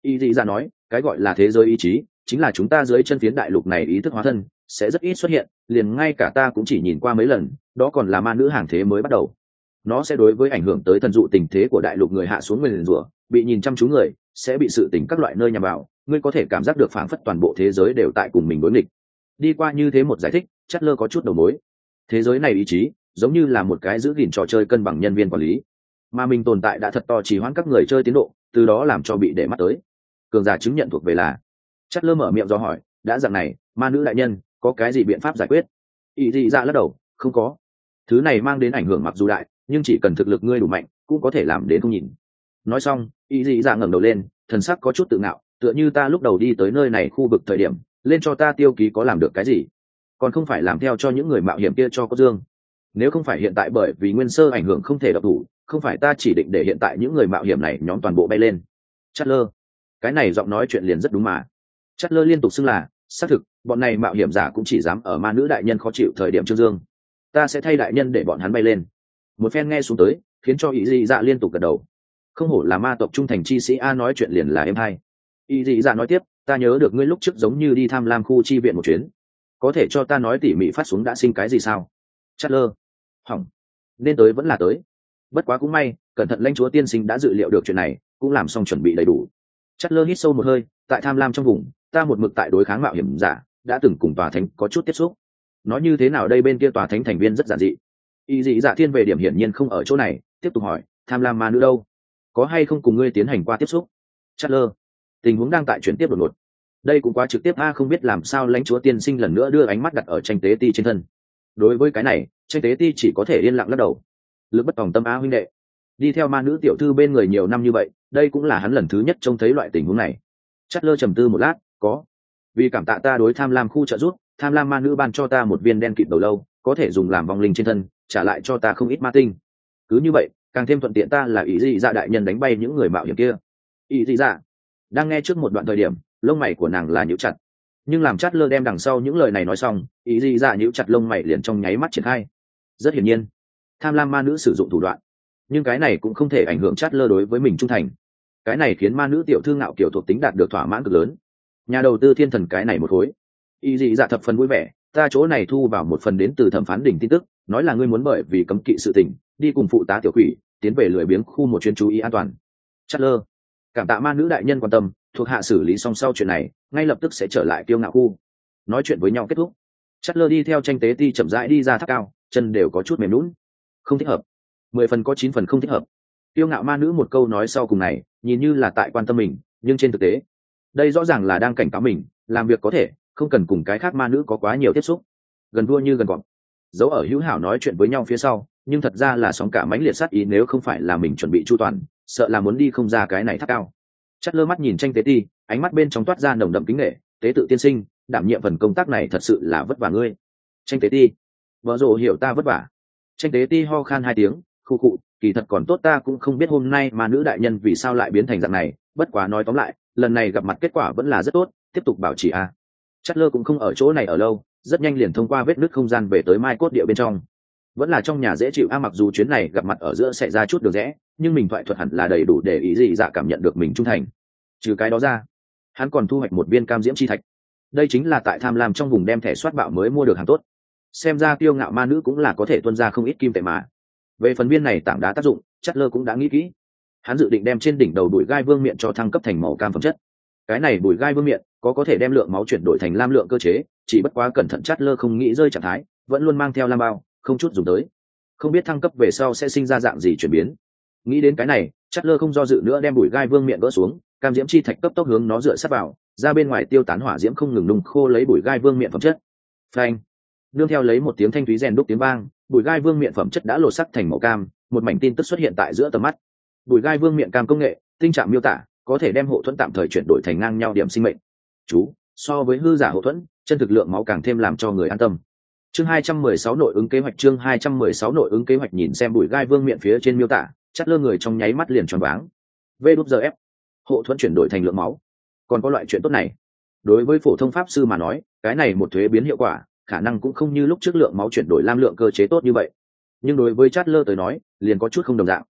Y dị dạ nói, cái gọi là thế giới ý chí chính là chúng ta dưới chân phiến đại lục này ý thức hóa thân sẽ rất ít xuất hiện, liền ngay cả ta cũng chỉ nhìn qua mấy lần, đó còn là ma nữ hàng thế mới bắt đầu. Nó sẽ đối với ảnh hưởng tới thần dụ tình thế của đại lục người hạ xuống nguyền rủa, bị nhìn chăm chú người sẽ bị sự tình các loại nơi nhằm vào, ngươi có thể cảm giác được phảng phất toàn bộ thế giới đều tại cùng mình đối nghịch. Đi qua như thế một giải thích, Chát Lơ có chút đầu mối. Thế giới này ý chí giống như là một cái giữ gìn trò chơi cân bằng nhân viên quản lý, mà mình tồn tại đã thật to trì hoãn các người chơi tiến độ, từ đó làm cho bị để mắt tới. Cường giả chứng nhận thuộc về là. Chát Lơ mở miệng do hỏi, đã dạng này, ma nữ đại nhân có cái gì biện pháp giải quyết? Y dị dạ lắc đầu, không có. Thứ này mang đến ảnh hưởng mặc dù đại, nhưng chỉ cần thực lực ngươi đủ mạnh cũng có thể làm đến không nhìn. Nói xong, Y dị dạ ngẩng đầu lên, thần sắc có chút tự ngạo, tựa như ta lúc đầu đi tới nơi này khu vực thời điểm lên cho ta tiêu ký có làm được cái gì, còn không phải làm theo cho những người mạo hiểm kia cho có dương. Nếu không phải hiện tại bởi vì nguyên sơ ảnh hưởng không thể độc thủ, không phải ta chỉ định để hiện tại những người mạo hiểm này nhóm toàn bộ bay lên. Chát Lơ, cái này giọng nói chuyện liền rất đúng mà. Chát Lơ liên tục xưng là, xác thực bọn này mạo hiểm giả cũng chỉ dám ở ma nữ đại nhân khó chịu thời điểm trương dương, ta sẽ thay đại nhân để bọn hắn bay lên. Một phen nghe xuống tới khiến cho ý dị dạ liên tục gật đầu. Không hổ là ma tộc trung thành chi sĩ a, nói chuyện liền là em hay. Ý dị dạ nói tiếp, ta nhớ được ngươi lúc trước giống như đi tham lam khu chi viện một chuyến, có thể cho ta nói tỉ mỉ phát xuống đã sinh cái gì sao? Chát Lơ, hỏng, nên tới vẫn là tới, bất quá cũng may cẩn thận lãnh chúa tiên sinh đã dự liệu được chuyện này, cũng làm xong chuẩn bị đầy đủ. Chát Lơ hít sâu một hơi, tại tham lam trong vùng ta một mực tại đối kháng mạo hiểm giả, đã từng cùng tòa thánh có chút tiếp xúc. Nói như thế nào đây, bên kia tòa thánh thành viên rất giản dị. Y dị dạ thiên về điểm hiển nhiên không ở chỗ này, tiếp tục hỏi, tham lam ma nữ đâu, có hay không cùng ngươi tiến hành qua tiếp xúc? Chát Lơ, tình huống đang tại chuyển tiếp đột ngột, đây cũng quá trực tiếp a, không biết làm sao lãnh chúa tiên sinh lần nữa đưa ánh mắt đặt ở tranh tế ti trên thân. Đối với cái này, tranh tế ti chỉ có thể yên lặng lắc đầu. Lực bất tòng tâm a huynh đệ, đi theo ma nữ tiểu thư bên người nhiều năm như vậy, đây cũng là hắn lần thứ nhất trông thấy loại tình huống này. Chát Lơ trầm tư một lát, có, vì cảm tạ ta đối tham lam khu trợ giúp, tham lam ma nữ ban cho ta một viên đen kịt đầu lâu, có thể dùng làm vong linh trên thân, trả lại cho ta không ít ma tinh. Cứ như vậy càng thêm thuận tiện ta là ý dị dạ đại nhân đánh bay những người mạo hiểm kia. Ý dị dạ đang nghe trước một đoạn thời điểm lông mày của nàng là nhíu chặt, nhưng làm Chát Lơ đem đằng sau những lời này nói xong, ý dị dạ nhíu chặt lông mày liền trong nháy mắt triển khai. Rất hiển nhiên tham lam ma nữ sử dụng thủ đoạn, nhưng cái này cũng không thể ảnh hưởng Chát Lơ đối với mình trung thành. Cái này khiến ma nữ tiểu thư ngạo kiểu thuộc tính đạt được thỏa mãn cực lớn. Nhà đầu tư thiên thần cái này một khối. Y dị dạ thập phần vui vẻ, ta chỗ này thu vào một phần đến từ thẩm phán đỉnh tin tức, nói là ngươi muốn bởi vì cấm kỵ sự tình đi cùng phụ tá tiểu quỷ tiến về lười biếng khu một chuyến chú ý an toàn. Chát Lơ, cảm tạ ma nữ đại nhân quan tâm, thuộc hạ xử lý xong sau chuyện này ngay lập tức sẽ trở lại kiêu ngạo khu. Nói chuyện với nhau kết thúc, Chát Lơ đi theo tranh tế ti chậm rãi đi ra tháp cao, chân đều có chút mềm lún. Không thích hợp, mười phần có chín phần không thích hợp. Kiêu ngạo ma nữ một câu nói sau cùng này nhìn như là tại quan tâm mình, nhưng trên thực tế đây rõ ràng là đang cảnh cáo mình làm việc có thể không cần cùng cái khác ma nữ có quá nhiều tiếp xúc, gần vua như gần cọp. Dấu ở hữu hảo nói chuyện với nhau phía sau, nhưng thật ra là sóng cả mãnh liệt sát ý, nếu không phải là mình chuẩn bị chu toàn, sợ là muốn đi không ra cái này tháp cao. Chát Lơ mắt nhìn tranh tế ti, ánh mắt bên trong toát ra nồng đậm kính nể, tế tự tiên sinh đảm nhiệm phần công tác này thật sự là vất vả ngươi. Tranh tế ti, vợ rồ hiểu ta vất vả. Tranh tế ti ho khan hai tiếng, khu cụ, kỳ thật còn tốt, ta cũng không biết hôm nay mà nữ đại nhân vì sao lại biến thành dạng này, bất quá nói tóm lại lần này gặp mặt kết quả vẫn là rất tốt, tiếp tục bảo trì a. Chát Lơ cũng không ở chỗ này ở lâu, rất nhanh liền thông qua vết nứt không gian về tới mai cốt địa bên trong. Vẫn là trong nhà dễ chịu a, mặc dù chuyến này gặp mặt ở giữa sẽ ra chút đường rẽ, nhưng mình thoại thuật hẳn là đầy đủ để ý gì dạ cảm nhận được mình trung thành. Trừ cái đó ra, hắn còn thu hoạch một viên cam diễm chi thạch, đây chính là tại tham lam trong vùng đem thẻ soát bạo mới mua được hàng tốt. Xem ra kiêu ngạo ma nữ cũng là có thể tuân ra không ít kim tệ mà. Về phần viên này tảng đá tác dụng, Chát Lơ cũng đã nghĩ kỹ. Hắn dự định đem trên đỉnh đầu bụi gai vương miện cho thăng cấp thành màu cam phẩm chất. Cái này bụi gai vương miện có có thể đem lượng máu chuyển đổi thành lam lượng cơ chế, chỉ bất quá cẩn thận Chát Lơ không nghĩ rơi trạng thái, vẫn luôn mang theo lam bao, không chút dùng tới. Không biết thăng cấp về sau sẽ sinh ra dạng gì chuyển biến. Nghĩ đến cái này, Chát Lơ không do dự nữa đem bụi gai vương miện gỡ xuống, cam diễm chi thạch cấp tốc hướng nó dựa sát vào, ra bên ngoài tiêu tán hỏa diễm không ngừng nung khô lấy bụi gai vương miện phẩm chất. Phanh! Nương theo lấy một tiếng thanh thúy rèn đúc tiếng vang, bụi gai vương miện phẩm chất đã lột sắc thành màu cam, một mảnh tin tức xuất hiện tại giữa tầm mắt. Bụi gai vương miện cam công nghệ, tinh trạng miêu tả, có thể đem hộ thuẫn tạm thời chuyển đổi thành ngang nhau điểm sinh mệnh. Chú, so với hư giả hộ thuẫn, chân thực lượng máu càng thêm làm cho người an tâm. Chương hai trăm mười sáu nội ứng kế hoạch, chương hai trăm mười sáu nội ứng kế hoạch, nhìn xem bụi gai vương miện phía trên miêu tả, Chát Lơ người trong nháy mắt liền choáng váng. vê đê ép, hộ thuẫn chuyển đổi thành lượng máu. Còn có loại chuyện tốt này. Đối với phổ thông pháp sư mà nói, cái này một thuế biến hiệu quả, khả năng cũng không như lúc trước lượng máu chuyển đổi lam lượng cơ chế tốt như vậy. Nhưng đối với Chát Lơ tới nói, liền có chút không đồng dạng.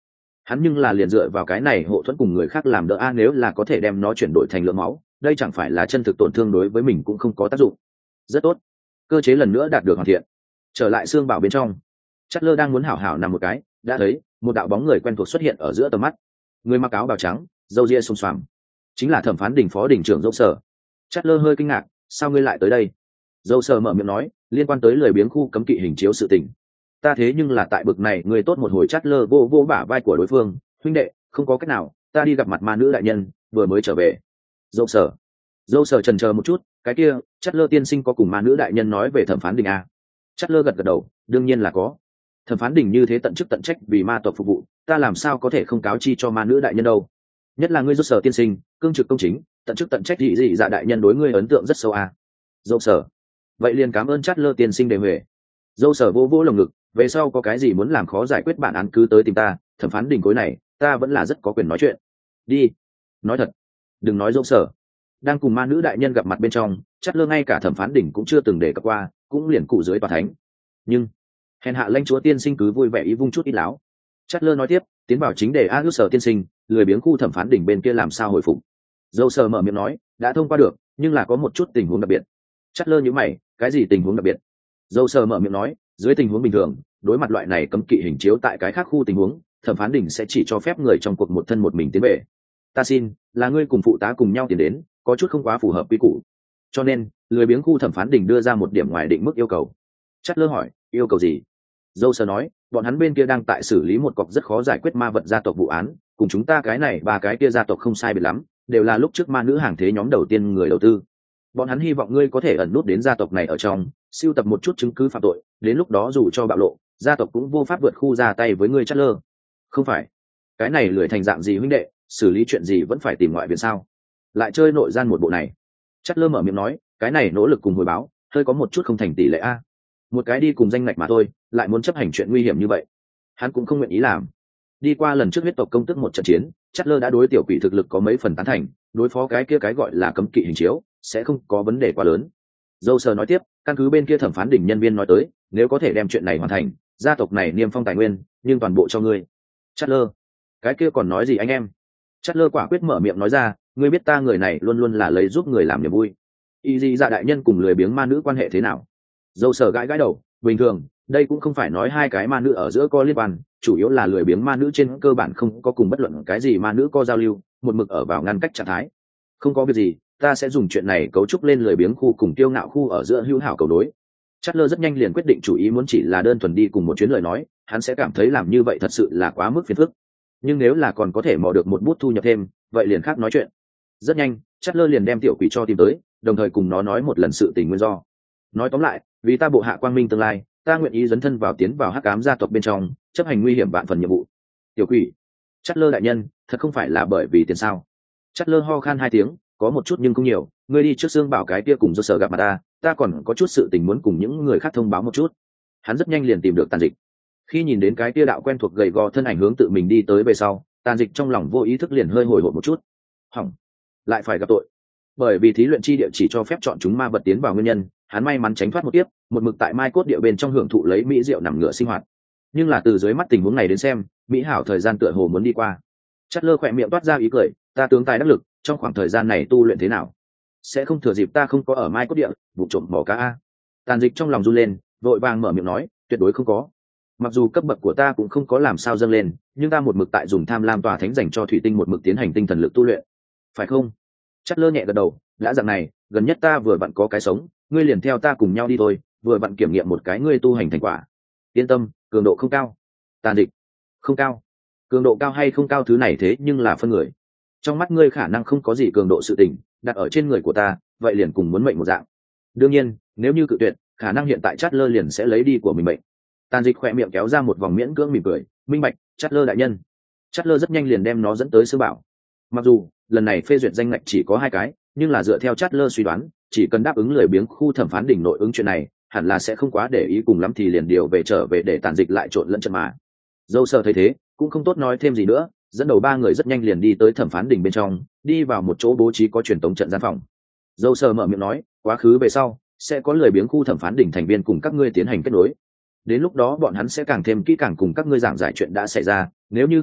hắn nhưng là liền dựa vào cái này hộ thuẫn cùng người khác làm đỡ a, nếu là có thể đem nó chuyển đổi thành lượng máu, đây chẳng phải là chân thực tổn thương đối với mình cũng không có tác dụng. Rất tốt, cơ chế lần nữa đạt được hoàn thiện. Trở lại xương bảo bên trong, Chất Lơ đang muốn hảo hảo nằm một cái, đã thấy một đạo bóng người quen thuộc xuất hiện ở giữa tầm mắt. Người mặc áo bào trắng, râu ria xồm xoàm, chính là thẩm phán đình phó đình trưởng Dâu Sở. Chất Lơ hơi kinh ngạc, sao ngươi lại tới đây? Dâu Sở mở miệng nói, liên quan tới lười biếng khu cấm kỵ hình chiếu sự tình. Ta thế nhưng là tại bực này, người tốt một hồi. Chất Lơ vô vô bả vai của đối phương, huynh đệ, không có cách nào, ta đi gặp mặt ma nữ đại nhân, vừa mới trở về. Dâu Sở, Dâu Sở chần chờ một chút, cái kia, Chất Lơ tiên sinh có cùng ma nữ đại nhân nói về thẩm phán đình a? Chất Lơ gật gật đầu, đương nhiên là có. Thẩm phán đình như thế tận chức tận trách vì ma tộc phục vụ, ta làm sao có thể không cáo chi cho ma nữ đại nhân đâu. Nhất là ngươi Dâu Sở tiên sinh, cương trực công chính, tận chức tận trách, gì gì dạ đại nhân đối ngươi ấn tượng rất sâu a. Dâu Sở, vậy liền cảm ơn Chất Lơ tiên sinh đề huệ. Dâu Sở vô vô lồng ngực, về sau có cái gì muốn làm khó giải quyết bản án cứ tới tìm ta, thẩm phán đình cối này ta vẫn là rất có quyền nói chuyện. Đi, nói thật, đừng nói Dâu Sở. Đang cùng ma nữ đại nhân gặp mặt bên trong, Chất Lơ ngay cả thẩm phán đỉnh cũng chưa từng đề cập qua, cũng liền cụ dưới tòa thánh. Nhưng hèn hạ lãnh chúa tiên sinh cứ vui vẻ ý vung chút ít láo. Chất Lơ nói tiếp, tiến vào chính đề a. Sở tiên sinh, lười biếng khu thẩm phán đỉnh bên kia làm sao hồi phục? Dâu Sở mở miệng nói, đã thông qua được, nhưng là có một chút tình huống đặc biệt. Chất Lơ nhíu mày, cái gì tình huống đặc biệt? Dâu Sở mở miệng nói, dưới tình huống bình thường, đối mặt loại này cấm kỵ hình chiếu tại cái khác khu tình huống, thẩm phán đỉnh sẽ chỉ cho phép người trong cuộc một thân một mình tiến về. Ta xin, là ngươi cùng phụ tá cùng nhau tiến đến, có chút không quá phù hợp quy củ, cho nên lười biếng khu thẩm phán đình đưa ra một điểm ngoài định mức yêu cầu. Chất Lơ hỏi, yêu cầu gì? Dâu Sở nói, bọn hắn bên kia đang tại xử lý một cọc rất khó giải quyết ma vật gia tộc vụ án, cùng chúng ta cái này ba cái kia gia tộc không sai biệt lắm, đều là lúc trước ma nữ hàng thế nhóm đầu tiên người đầu tư. Bọn hắn hy vọng ngươi có thể ẩn nút đến gia tộc này ở trong, siêu tập một chút chứng cứ phạm tội, đến lúc đó dù cho bạo lộ, gia tộc cũng vô pháp vượt khu ra tay với ngươi. Chất Lơ, không phải, cái này lười thành dạng gì huynh đệ, xử lý chuyện gì vẫn phải tìm ngoại viện sao? Lại chơi nội gian một bộ này. Chất Lơ mở miệng nói, cái này nỗ lực cùng hồi báo hơi có một chút không thành tỷ lệ a. Một cái đi cùng danh ngạch mà thôi, lại muốn chấp hành chuyện nguy hiểm như vậy, hắn cũng không nguyện ý làm. Đi qua lần trước huyết tộc công tức một trận chiến, Chất Lơ đã đối tiểu quỷ thực lực có mấy phần tán thành, đối phó cái kia cái gọi là cấm kỵ hình chiếu sẽ không có vấn đề quá lớn. Dâu Sở nói tiếp, căn cứ bên kia thẩm phán đỉnh nhân viên nói tới, nếu có thể đem chuyện này hoàn thành, gia tộc này niêm phong tài nguyên, nhưng toàn bộ cho ngươi. Chất Lơ, cái kia còn nói gì anh em? Chất Lơ quả quyết mở miệng nói ra, ngươi biết ta người này luôn luôn là lấy giúp người làm niềm vui. Y gì dạ đại nhân cùng lười biếng ma nữ quan hệ thế nào? Dâu Sở gãi gãi đầu, bình thường, đây cũng không phải nói hai cái ma nữ ở giữa có liên quan, chủ yếu là lười biếng ma nữ trên cơ bản không có cùng bất luận cái gì ma nữ có giao lưu, một mực ở vào ngăn cách trạng thái. Không có việc gì, ta sẽ dùng chuyện này cấu trúc lên lười biếng khu cùng tiêu ngạo khu ở giữa hữu hảo cầu đối. Chất Lơ rất nhanh liền quyết định chủ ý, muốn chỉ là đơn thuần đi cùng một chuyến lời nói, hắn sẽ cảm thấy làm như vậy thật sự là quá mức phiền phức. Nhưng nếu là còn có thể mò được một bút thu nhập thêm, vậy liền khác nói chuyện. Rất nhanh, Chất Lơ liền đem tiểu quỷ cho tìm tới, đồng thời cùng nó nói một lần sự tình nguyên do. Nói tóm lại, vì ta bộ hạ quang minh tương lai, ta nguyện ý dấn thân vào tiến vào hắc ám gia tộc bên trong, chấp hành nguy hiểm vạn phần nhiệm vụ. Tiểu quỷ, Chất Lơ đại nhân, thật không phải là bởi vì tiền sao? Chất Lơ ho khan hai tiếng, có một chút nhưng không nhiều, ngươi đi trước xương bảo cái kia cùng do Sở gặp mặt ta, ta còn có chút sự tình muốn cùng những người khác thông báo một chút. Hắn rất nhanh liền tìm được Tàn Dịch. Khi nhìn đến cái kia đạo quen thuộc gầy gò thân ảnh hướng tự mình đi tới về sau, Tàn Dịch trong lòng vô ý thức liền hơi hồi hộp một chút. Hỏng, lại phải gặp tội. Bởi vì thí luyện chi địa chỉ cho phép chọn chúng ma vật tiến vào nguyên nhân, hắn may mắn tránh thoát một kiếp, một mực tại mai cốt địa bên trong hưởng thụ lấy mỹ rượu nằm ngửa sinh hoạt. Nhưng là từ dưới mắt tình huống này đến xem, mỹ hảo thời gian tựa hồ muốn đi qua. Chất Lơ khỏe miệng toát ra ý cười, ta tướng tài đắc lực, trong khoảng thời gian này tu luyện thế nào? Sẽ không thừa dịp ta không có ở mai cốt địa, vụ trộm mỏ cá a? Tàn Dịch trong lòng run lên, vội vàng mở miệng nói, tuyệt đối không có. Mặc dù cấp bậc của ta cũng không có làm sao dâng lên, nhưng ta một mực tại dùng tham lam tòa thánh dành cho thủy tinh một mực tiến hành tinh thần lực tu luyện, phải không? Chất Lơ nhẹ gật đầu, đã dạng này, gần nhất ta vừa vặn có cái sống, ngươi liền theo ta cùng nhau đi thôi, vừa vặn kiểm nghiệm một cái ngươi tu hành thành quả. Yên tâm, cường độ không cao. Tàn Dịch, không cao. Cường độ cao hay không cao thứ này thế nhưng là phân người. Trong mắt ngươi khả năng không có gì cường độ sự tình, đặt ở trên người của ta, vậy liền cùng muốn mệnh một dạng. Đương nhiên, nếu như cự tuyệt, khả năng hiện tại Chất Lơ liền sẽ lấy đi của mình mệnh. Tàn Dịch khỏe miệng kéo ra một vòng miễn cưỡng mỉm cười, minh bạch, Chất Lơ đại nhân. Chất Lơ rất nhanh liền đem nó dẫn tới sư bảo. Mặc dù lần này phê duyệt danh ngạch chỉ có hai cái, nhưng là dựa theo Chất Lơ suy đoán, chỉ cần đáp ứng lười biếng khu thẩm phán đỉnh nội ứng chuyện này, hẳn là sẽ không quá để ý, cùng lắm thì liền điều về trở về để Tàn Dịch lại trộn lẫn chân mà. Dâu Sở thấy thế, cũng không tốt nói thêm gì nữa, dẫn đầu ba người rất nhanh liền đi tới thẩm phán đỉnh bên trong, đi vào một chỗ bố trí có truyền tống trận gian phòng. Dâu Sở mở miệng nói, quá khứ về sau sẽ có lười biếng khu thẩm phán đỉnh thành viên cùng các ngươi tiến hành kết nối, đến lúc đó bọn hắn sẽ càng thêm kỹ càng cùng các ngươi giảng giải chuyện đã xảy ra, nếu như không vui,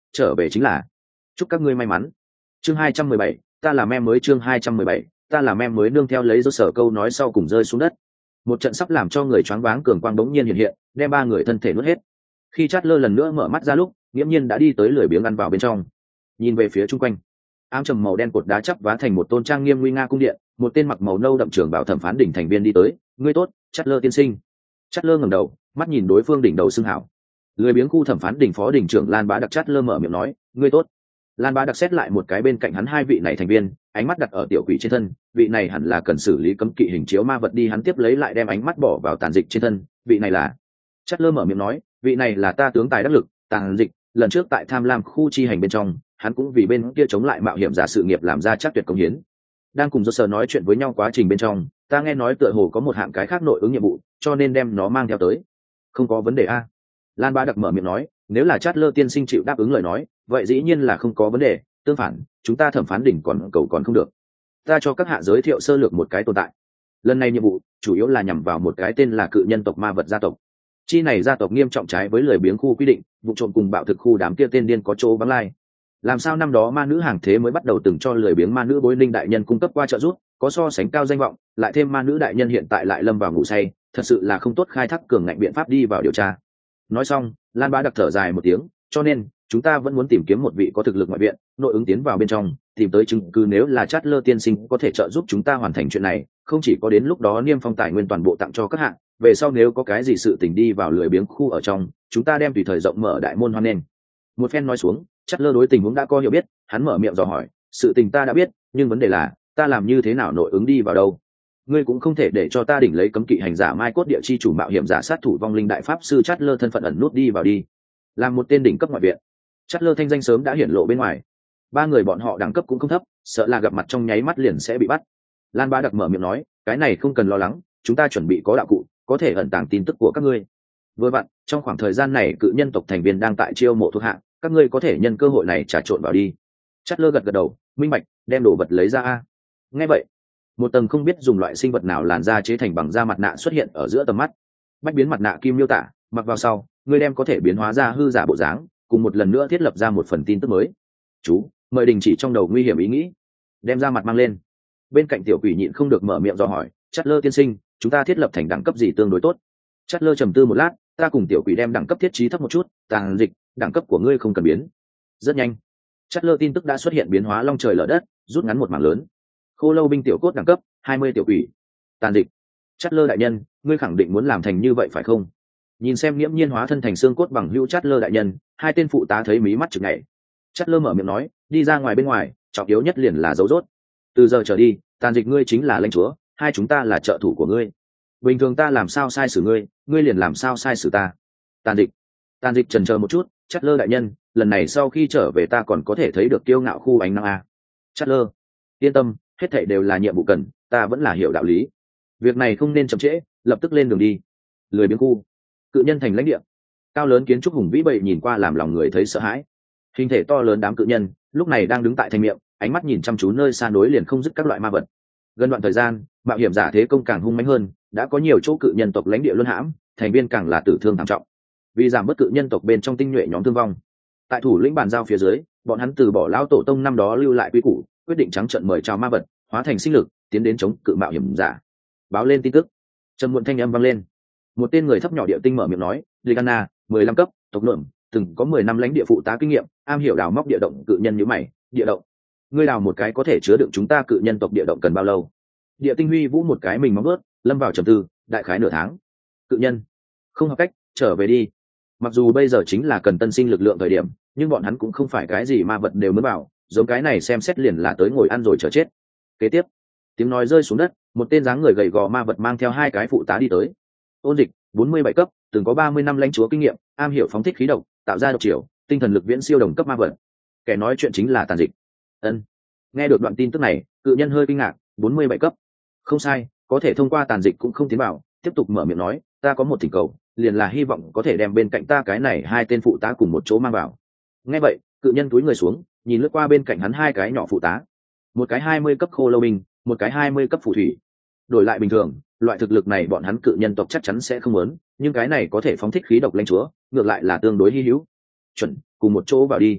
trở về chính là chúc các ngươi may mắn. Chương hai trăm mười bảy, ta là mem mới. Chương hai trăm mười bảy, ta là mem mới. Nương theo lấy dấu sở câu nói sau cùng rơi xuống đất, một trận sắp làm cho người choáng váng cường quang bỗng nhiên hiện hiện, đem ba người thân thể nuốt hết. Khi Chatler lần nữa mở mắt ra lúc, nghiễm nhiên đã đi tới lười biếng ăn vào bên trong. Nhìn về phía chung quanh, ám trầm màu đen cột đá chắp vá thành một tôn trang nghiêm nguy nga cung điện, một tên mặc màu nâu đậm trưởng bảo thẩm phán đỉnh thành viên đi tới. Ngươi tốt, Chatler tiên sinh. Chatler ngẩng đầu, mắt nhìn đối phương đỉnh đầu xưng hảo. Lười biếng khu thẩm phán đỉnh phó đỉnh trưởng Lan Bá Đặc Chatler mở miệng nói, ngươi tốt. Lan Bá Đặc xét lại một cái bên cạnh hắn hai vị này thành viên, ánh mắt đặt ở tiểu quỷ trên thân, vị này hẳn là cần xử lý cấm kỵ hình chiếu ma vật đi, hắn tiếp lấy lại đem ánh mắt bỏ vào tàn dịch trên thân, vị này là. Chatler mở miệng nói, vị này là ta tướng tài đắc lực, tàn dịch, lần trước tại Tham Lam khu chi hành bên trong, hắn cũng vì bên kia chống lại mạo hiểm giả sự nghiệp làm ra chắc tuyệt công hiến. Đang cùng Joker nói chuyện với nhau quá trình bên trong, ta nghe nói tựa hồ có một hạng cái khác nội ứng nhiệm vụ, cho nên đem nó mang theo tới. Không có vấn đề a. Lan Bá Đặc mở miệng nói, nếu là Chatler tiên sinh chịu đáp ứng lời nói, vậy dĩ nhiên là không có vấn đề, tương phản, chúng ta thẩm phán đỉnh còn cầu còn không được. Ta cho các hạ giới thiệu sơ lược một cái tồn tại. Lần này nhiệm vụ chủ yếu là nhằm vào một cái tên là cự nhân tộc ma vật gia tộc. Chi này gia tộc nghiêm trọng trái với lười biếng khu quy định, vụ trộm cùng bạo thực khu đám kia tên điên có chỗ vắng lai. Làm sao năm đó ma nữ hàng thế mới bắt đầu từng cho lười biếng ma nữ Bối Ninh đại nhân cung cấp qua trợ giúp, có so sánh cao danh vọng, lại thêm ma nữ đại nhân hiện tại lại lâm vào ngủ say, thật sự là không tốt khai thác cường ngạnh biện pháp đi vào điều tra. Nói xong, Lan Bá Đặc thở dài một tiếng, cho nên chúng ta vẫn muốn tìm kiếm một vị có thực lực ngoại viện, nội ứng tiến vào bên trong, tìm tới chứng cứ nếu là Chatler tiên sinh có thể trợ giúp chúng ta hoàn thành chuyện này, không chỉ có đến lúc đó niêm phong tài nguyên toàn bộ tặng cho các hạng, về sau nếu có cái gì sự tình đi vào lười biếng khu ở trong, chúng ta đem tùy thời rộng mở đại môn hoan nghênh. Một phen nói xuống, Chatler đối tình huống đã có hiểu biết, hắn mở miệng dò hỏi, sự tình ta đã biết, nhưng vấn đề là, ta làm như thế nào nội ứng đi vào đâu? Ngươi cũng không thể để cho ta đỉnh lấy cấm kỵ hành giả mai cốt địa chi chủ mạo hiểm giả sát thủ vong linh đại pháp sư Chatler thân phận ẩn nút đi vào đi. Làm một tên đỉnh cấp ngoại viện, Chatler thanh danh sớm đã hiển lộ bên ngoài. Ba người bọn họ đẳng cấp cũng không thấp, sợ là gặp mặt trong nháy mắt liền sẽ bị bắt. Lan Bá Đặc mở miệng nói, cái này không cần lo lắng, chúng ta chuẩn bị có đạo cụ, có thể ẩn tàng tin tức của các ngươi. Vừa vặn, trong khoảng thời gian này cự nhân tộc thành viên đang tại chiêu mộ thuộc hạ, các ngươi có thể nhân cơ hội này trà trộn vào đi. Chatler gật gật đầu, minh bạch, đem đồ vật lấy ra a. Nghe vậy, một tầng không biết dùng loại sinh vật nào làn da chế thành bằng da mặt nạ xuất hiện ở giữa tầm mắt. Bách biến mặt nạ kim miêu tả, mặc vào sau, ngươi đem có thể biến hóa ra hư giả bộ dáng, cùng một lần nữa thiết lập ra một phần tin tức mới. Chú, mời đình chỉ trong đầu nguy hiểm ý nghĩ, đem ra mặt mang lên. Bên cạnh tiểu quỷ nhịn không được mở miệng dò hỏi, Chatler tiên sinh, chúng ta thiết lập thành đẳng cấp gì tương đối tốt? Chatler trầm tư một lát, ta cùng tiểu quỷ đem đẳng cấp thiết trí thấp một chút, tàng dịch, đẳng cấp của ngươi không cần biến. Rất nhanh, Chatler tin tức đã xuất hiện biến hóa long trời lở đất, rút ngắn một mảng lớn. Khô lâu binh tiểu cốt đẳng cấp hai mươi tiểu quỷ. Tàn dịch. Chatler đại nhân, ngươi khẳng định muốn làm thành như vậy phải không? Nhìn xem nghiễm nhiên hóa thân thành xương cốt bằng hữu Chatler đại nhân, hai tên phụ tá thấy mí mắt chực nhảy. Chatler mở miệng nói, đi ra ngoài bên ngoài, trọng yếu nhất liền là dấu rốt. Từ giờ trở đi, tàn dịch ngươi chính là lãnh chúa, hai chúng ta là trợ thủ của ngươi. Bình thường ta làm sao sai xử ngươi, ngươi liền làm sao sai xử ta. Tàn dịch. Tàn dịch chần chờ một chút, Chatler đại nhân, lần này sau khi trở về ta còn có thể thấy được kiêu ngạo khu ánh năng a. Chatler, yên tâm, hết thảy đều là nhiệm vụ cần, ta vẫn là hiểu đạo lý. Việc này không nên chậm trễ, lập tức lên đường đi. Lười biếng khu, cự nhân thành lãnh địa, cao lớn kiến trúc hùng vĩ bậy nhìn qua làm lòng người thấy sợ hãi. Hình thể to lớn đám cự nhân lúc này đang đứng tại thành miệng, ánh mắt nhìn chăm chú nơi xa nối liền không dứt các loại ma vật. Gần đoạn thời gian, mạo hiểm giả thế công càng hung mãnh hơn, đã có nhiều chỗ cự nhân tộc lãnh địa luân hãm, thành viên càng là tử thương thảm trọng. Vì giảm bớt cự nhân tộc bên trong tinh nhuệ nhóm thương vong, tại thủ lĩnh bàn giao phía dưới, bọn hắn từ bỏ lão tổ tông năm đó lưu lại quy củ, quyết định trắng trợn mời chào ma vật, hóa thành sinh lực, tiến đến chống cự mạo hiểm giả. Báo lên tin tức. Trầm muộn thanh âm vang lên. Một tên người thấp nhỏ địa tinh mở miệng nói, Ligana, mười lăm cấp, tộc lượng, từng có mười năm lãnh địa phụ tá kinh nghiệm, am hiểu đào móc địa động cự nhân như mày, địa động. Ngươi đào một cái có thể chứa đựng chúng ta cự nhân tộc địa động cần bao lâu? Địa tinh huy vũ một cái mình móng vớt, lâm vào trầm tư, đại khái nửa tháng. Cự nhân, không học cách, trở về đi. Mặc dù bây giờ chính là cần tân sinh lực lượng thời điểm, nhưng bọn hắn cũng không phải cái gì ma vật đều mới bảo, giống cái này xem xét liền là tới ngồi ăn rồi chờ chết. Kế tiếp, tiếng nói rơi xuống đất, một tên dáng người gầy gò ma vật mang theo hai cái phụ tá đi tới. Ôn dịch, bốn mươi bảy cấp, từng có ba mươi năm lãnh chúa kinh nghiệm, am hiểu phóng thích khí độc, tạo ra độc triều, tinh thần lực viễn siêu đồng cấp ma vật. Kẻ nói chuyện chính là Tàn Dịch. Ân. Nghe được đoạn tin tức này, cự nhân hơi kinh ngạc, bốn mươi bảy cấp. Không sai, có thể thông qua Tàn Dịch cũng không tiến vào, tiếp tục mở miệng nói, ta có một thỉnh cầu, liền là hy vọng có thể đem bên cạnh ta cái này hai tên phụ tá cùng một chỗ mang vào. Nghe vậy, cự nhân túi người xuống, nhìn lướt qua bên cạnh hắn hai cái nhỏ phụ tá. Một cái hai mươi cấp khô lâu binh, một cái hai mươi cấp phù thủy. Đổi lại bình thường, loại thực lực này bọn hắn cự nhân tộc chắc chắn sẽ không muốn, nhưng cái này có thể phóng thích khí độc lãnh chúa, ngược lại là tương đối hi hữu. Chuẩn, cùng một chỗ vào đi.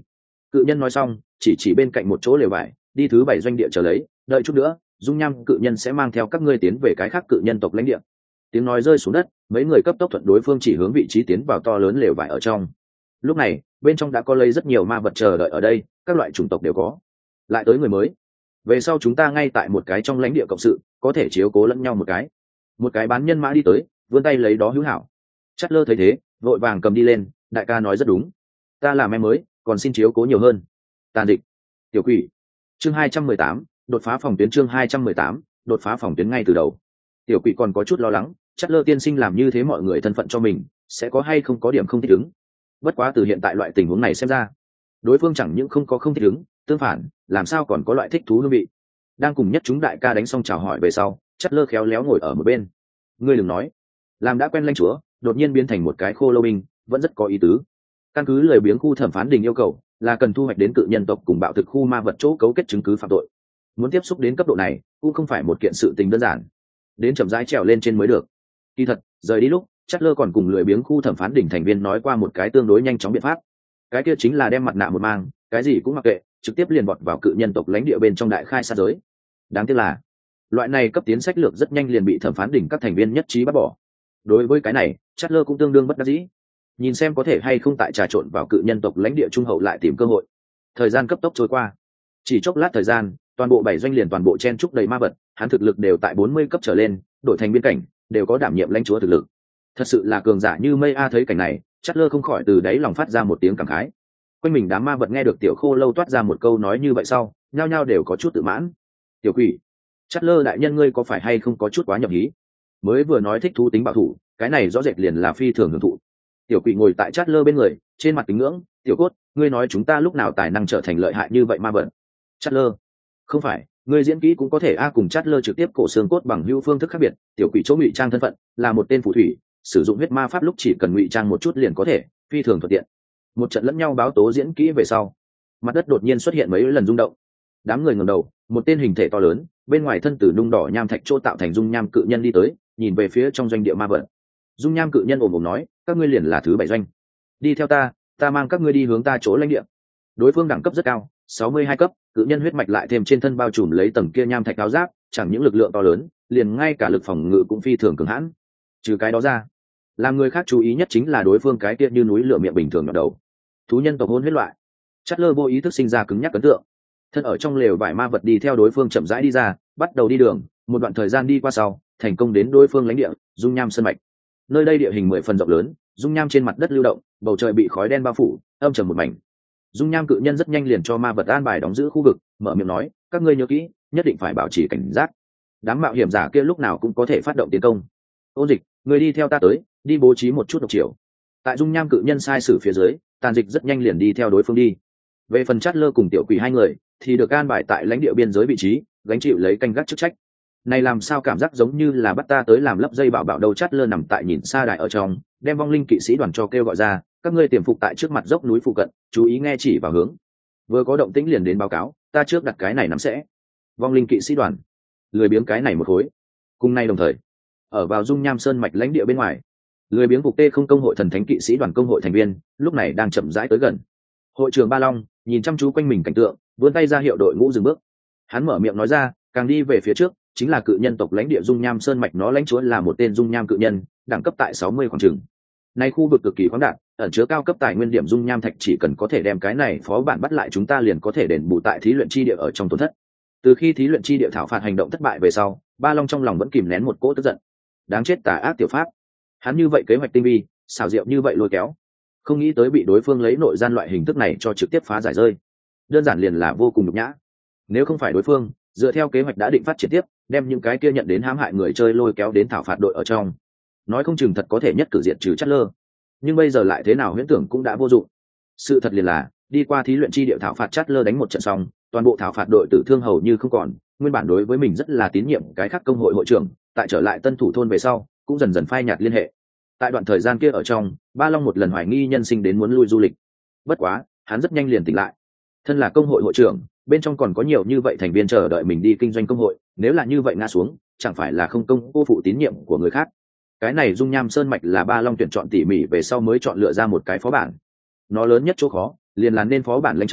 Cự nhân nói xong chỉ chỉ bên cạnh một chỗ lều vải, đi thứ bảy doanh địa chờ lấy, đợi chút nữa dung nham cự nhân sẽ mang theo các ngươi tiến về cái khác cự nhân tộc lãnh địa. Tiếng nói rơi xuống đất, mấy người cấp tốc thuận đối phương chỉ hướng vị trí tiến vào to lớn lều vải ở trong. Lúc này bên trong đã có lấy rất nhiều ma vật chờ đợi ở đây, các loại chủng tộc đều có. Lại tới người mới, về sau chúng ta ngay tại một cái trong lãnh địa cộng sự, có thể chiếu cố lẫn nhau một cái. Một cái bán nhân mã đi tới, vươn tay lấy đó hữu hảo. Chát lơ thấy thế vội vàng cầm đi lên, đại ca nói rất đúng, ta làm em mới còn xin chiếu cố nhiều hơn. Tàn địch tiểu quỷ. Chương hai trăm mười tám, đột phá phòng tuyến. Chương hai trăm mười tám, đột phá phòng tuyến. Ngay từ đầu tiểu quỷ còn có chút lo lắng, Chát lơ tiên sinh làm như thế mọi người thân phận cho mình sẽ có hay không có điểm không thích ứng. Bất quá từ hiện tại loại tình huống này xem ra, đối phương chẳng những không có không thích ứng, tương phản làm sao còn có loại thích thú hương vị. Đang cùng nhất chúng đại ca đánh xong chào hỏi về sau, Chát lơ khéo léo ngồi ở một bên. Ngươi đừng nói, làm đã quen lãnh chúa đột nhiên biến thành một cái khô lâu binh vẫn rất có ý tứ. Căn cứ lời biếng khu thẩm phán đình yêu cầu là cần thu hoạch đến cự nhân tộc cùng bạo thực khu ma vật chỗ cấu kết chứng cứ phạm tội. Muốn tiếp xúc đến cấp độ này cũng không phải một kiện sự tình đơn giản, đến chậm rãi trèo lên trên mới được. Kỳ thật rời đi lúc Chát lơ còn cùng lười biếng khu thẩm phán đỉnh thành viên nói qua một cái tương đối nhanh chóng biện pháp. Cái kia chính là đem mặt nạ một mang, cái gì cũng mặc kệ, trực tiếp liền bọt vào cự nhân tộc lãnh địa bên trong đại khai sát giới. Đáng tiếc là loại này cấp tiến sách lược rất nhanh liền bị thẩm phán đỉnh các thành viên nhất trí bác bỏ. Đối với cái này Chát lơ cũng tương đương bất đắc dĩ, nhìn xem có thể hay không tại trà trộn vào cự nhân tộc lãnh địa trung hậu lại tìm cơ hội. Thời gian cấp tốc trôi qua, chỉ chốc lát thời gian toàn bộ bảy doanh liền toàn bộ chen trúc đầy ma vật, hắn thực lực đều tại bốn mươi cấp trở lên, đổi thành biên cảnh đều có đảm nhiệm lãnh chúa thực lực. Thật sự là cường giả như mây a. Thấy cảnh này Chát lơ không khỏi từ đáy lòng phát ra một tiếng cảm khái. Quanh mình đám ma vật nghe được tiểu khô lâu toát ra một câu nói như vậy sau, nhao nhao đều có chút tự mãn. Tiểu quỷ, Chát lơ đại nhân ngươi có phải hay không có chút quá nhập hí? Mới vừa nói thích thú tính bảo thủ, cái này rõ rệt liền là phi thường hưởng thụ. Tiểu quỷ ngồi tại Chát lơ bên người, trên mặt kính ngưỡng. Tiểu cốt, ngươi nói chúng ta lúc nào tài năng trở thành lợi hại như vậy ma vật? Chát lơ, không phải, ngươi diễn kỹ cũng có thể a. Cùng Chát lơ trực tiếp cổ xương cốt bằng hữu phương thức khác biệt, tiểu quỷ chỗ ngụy trang thân phận là một tên phù thủy, sử dụng huyết ma pháp lúc chỉ cần ngụy trang một chút liền có thể, phi thường thuận tiện. Một trận lẫn nhau báo tố diễn kỹ về sau, mặt đất đột nhiên xuất hiện mấy lần rung động. Đám người ngẩng đầu, một tên hình thể to lớn, bên ngoài thân từ nung đỏ nham thạch chỗ tạo thành dung nham cự nhân đi tới, nhìn về phía trong doanh địa ma vật. Dung nham cự nhân ồm ồm nói, các ngươi liền là thứ bảy doanh, đi theo ta, ta mang các ngươi đi hướng ta chỗ lãnh địa. Đối phương đẳng cấp rất cao, sáu mươi hai cấp, cự nhân huyết mạch lại thêm trên thân bao trùm lấy tầng kia nham thạch áo giáp, chẳng những lực lượng to lớn, liền ngay cả lực phòng ngự cũng phi thường cường hãn. Trừ cái đó ra, làm người khác chú ý nhất chính là đối phương cái kia như núi lửa miệng bình thường ngập đầu. Thú nhân tộc hôn huyết loại. Chát lơ vô ý thức sinh ra cứng nhắc ấn tượng. Thân ở trong lều vải ma vật đi theo đối phương chậm rãi đi ra, bắt đầu đi đường. Một đoạn thời gian đi qua sau, thành công đến đối phương lãnh địa dung nham sơn mạch. Nơi đây địa hình mười phần rộng lớn, dung nham trên mặt đất lưu động, bầu trời bị khói đen bao phủ, âm trầm một mảnh. Dung nham cự nhân rất nhanh liền cho ma vật an bài đóng giữ khu vực, mở miệng nói, các ngươi nhớ kỹ, nhất định phải bảo trì cảnh giác. Đám mạo hiểm giả kia lúc nào cũng có thể phát động tiến công. Ôn dịch, người đi theo ta tới, đi bố trí một chút độc chiều. Tại dung nham cự nhân sai sử phía dưới, tàn dịch rất nhanh liền đi theo đối phương đi. Về phần Chát lơ cùng tiểu quỷ hai người thì được an bài tại lãnh địa biên giới vị trí, gánh chịu lấy canh gác chức trách. Này làm sao cảm giác giống như là bắt ta tới làm lấp dây bảo bảo đâu. Chát lơ nằm tại nhìn xa đại ở trong, đem vong linh kỵ sĩ đoàn cho kêu gọi ra, các ngươi tiềm phục tại trước mặt dốc núi phụ cận, chú ý nghe chỉ vào hướng. Vừa có động tĩnh liền đến báo cáo, ta trước đặt cái này nắm sẽ. Vong linh kỵ sĩ đoàn, lười biếng cái này một khối. Cùng nay đồng thời, ở vào dung nham sơn mạch lãnh địa bên ngoài, lười biếng cục tê không công hội thần thánh kỵ sĩ đoàn công hội thành viên lúc này đang chậm rãi tới gần. Hội trưởng Ba Long nhìn chăm chú quanh mình cảnh tượng, vươn tay ra hiệu đội ngũ dừng bước. Hắn mở miệng nói ra, càng đi về phía trước chính là cự nhân tộc lãnh địa dung nham sơn mạch, nó lãnh chúa là một tên dung nham cự nhân, đẳng cấp tại sáu mươi khoảng chừng. Nay khu vực cực kỳ khoáng đạt, ẩn chứa cao cấp tài nguyên điểm dung nham thạch, chỉ cần có thể đem cái này phó bản bắt lại chúng ta liền có thể đền bù tại thí luyện chi địa ở trong tổn thất. Từ khi thí luyện chi địa thảo phạt hành động thất bại về sau, Ba Long trong lòng vẫn kìm nén một cỗ tức giận. Đáng chết tà ác tiểu pháp, hắn như vậy kế hoạch tinh vi, xảo diệu như vậy lôi kéo, không nghĩ tới bị đối phương lấy nội gian loại hình thức này cho trực tiếp phá giải rơi, đơn giản liền là vô cùng nhục nhã. Nếu không phải đối phương dựa theo kế hoạch đã định phát triển tiếp, đem những cái kia nhận đến hãm hại người chơi lôi kéo đến thảo phạt đội ở trong, nói không chừng thật có thể nhất cử diệt trừ Chát lơ. Nhưng bây giờ lại thế nào huyễn tưởng cũng đã vô dụng. Sự thật liền là đi qua thí luyện chi địa thảo phạt Chát lơ đánh một trận xong, toàn bộ thảo phạt đội tử thương hầu như không còn. Nguyên bản đối với mình rất là tín nhiệm cái khác công hội hội trưởng, tại trở lại tân thủ thôn về sau cũng dần dần phai nhạt liên hệ. Tại đoạn thời gian kia ở trong, Ba Long một lần hoài nghi nhân sinh đến muốn lui du lịch. Bất quá hắn rất nhanh liền tỉnh lại. Thân là công hội hội trưởng, bên trong còn có nhiều như vậy thành viên chờ đợi mình đi kinh doanh công hội, nếu là như vậy ngã xuống, chẳng phải là không công cô phụ tín nhiệm của người khác. Cái này dung nham sơn mạch là Ba Long tuyển chọn tỉ mỉ về sau mới chọn lựa ra một cái phó bản. Nó lớn nhất chỗ khó liền là nên phó bản lãnh chúa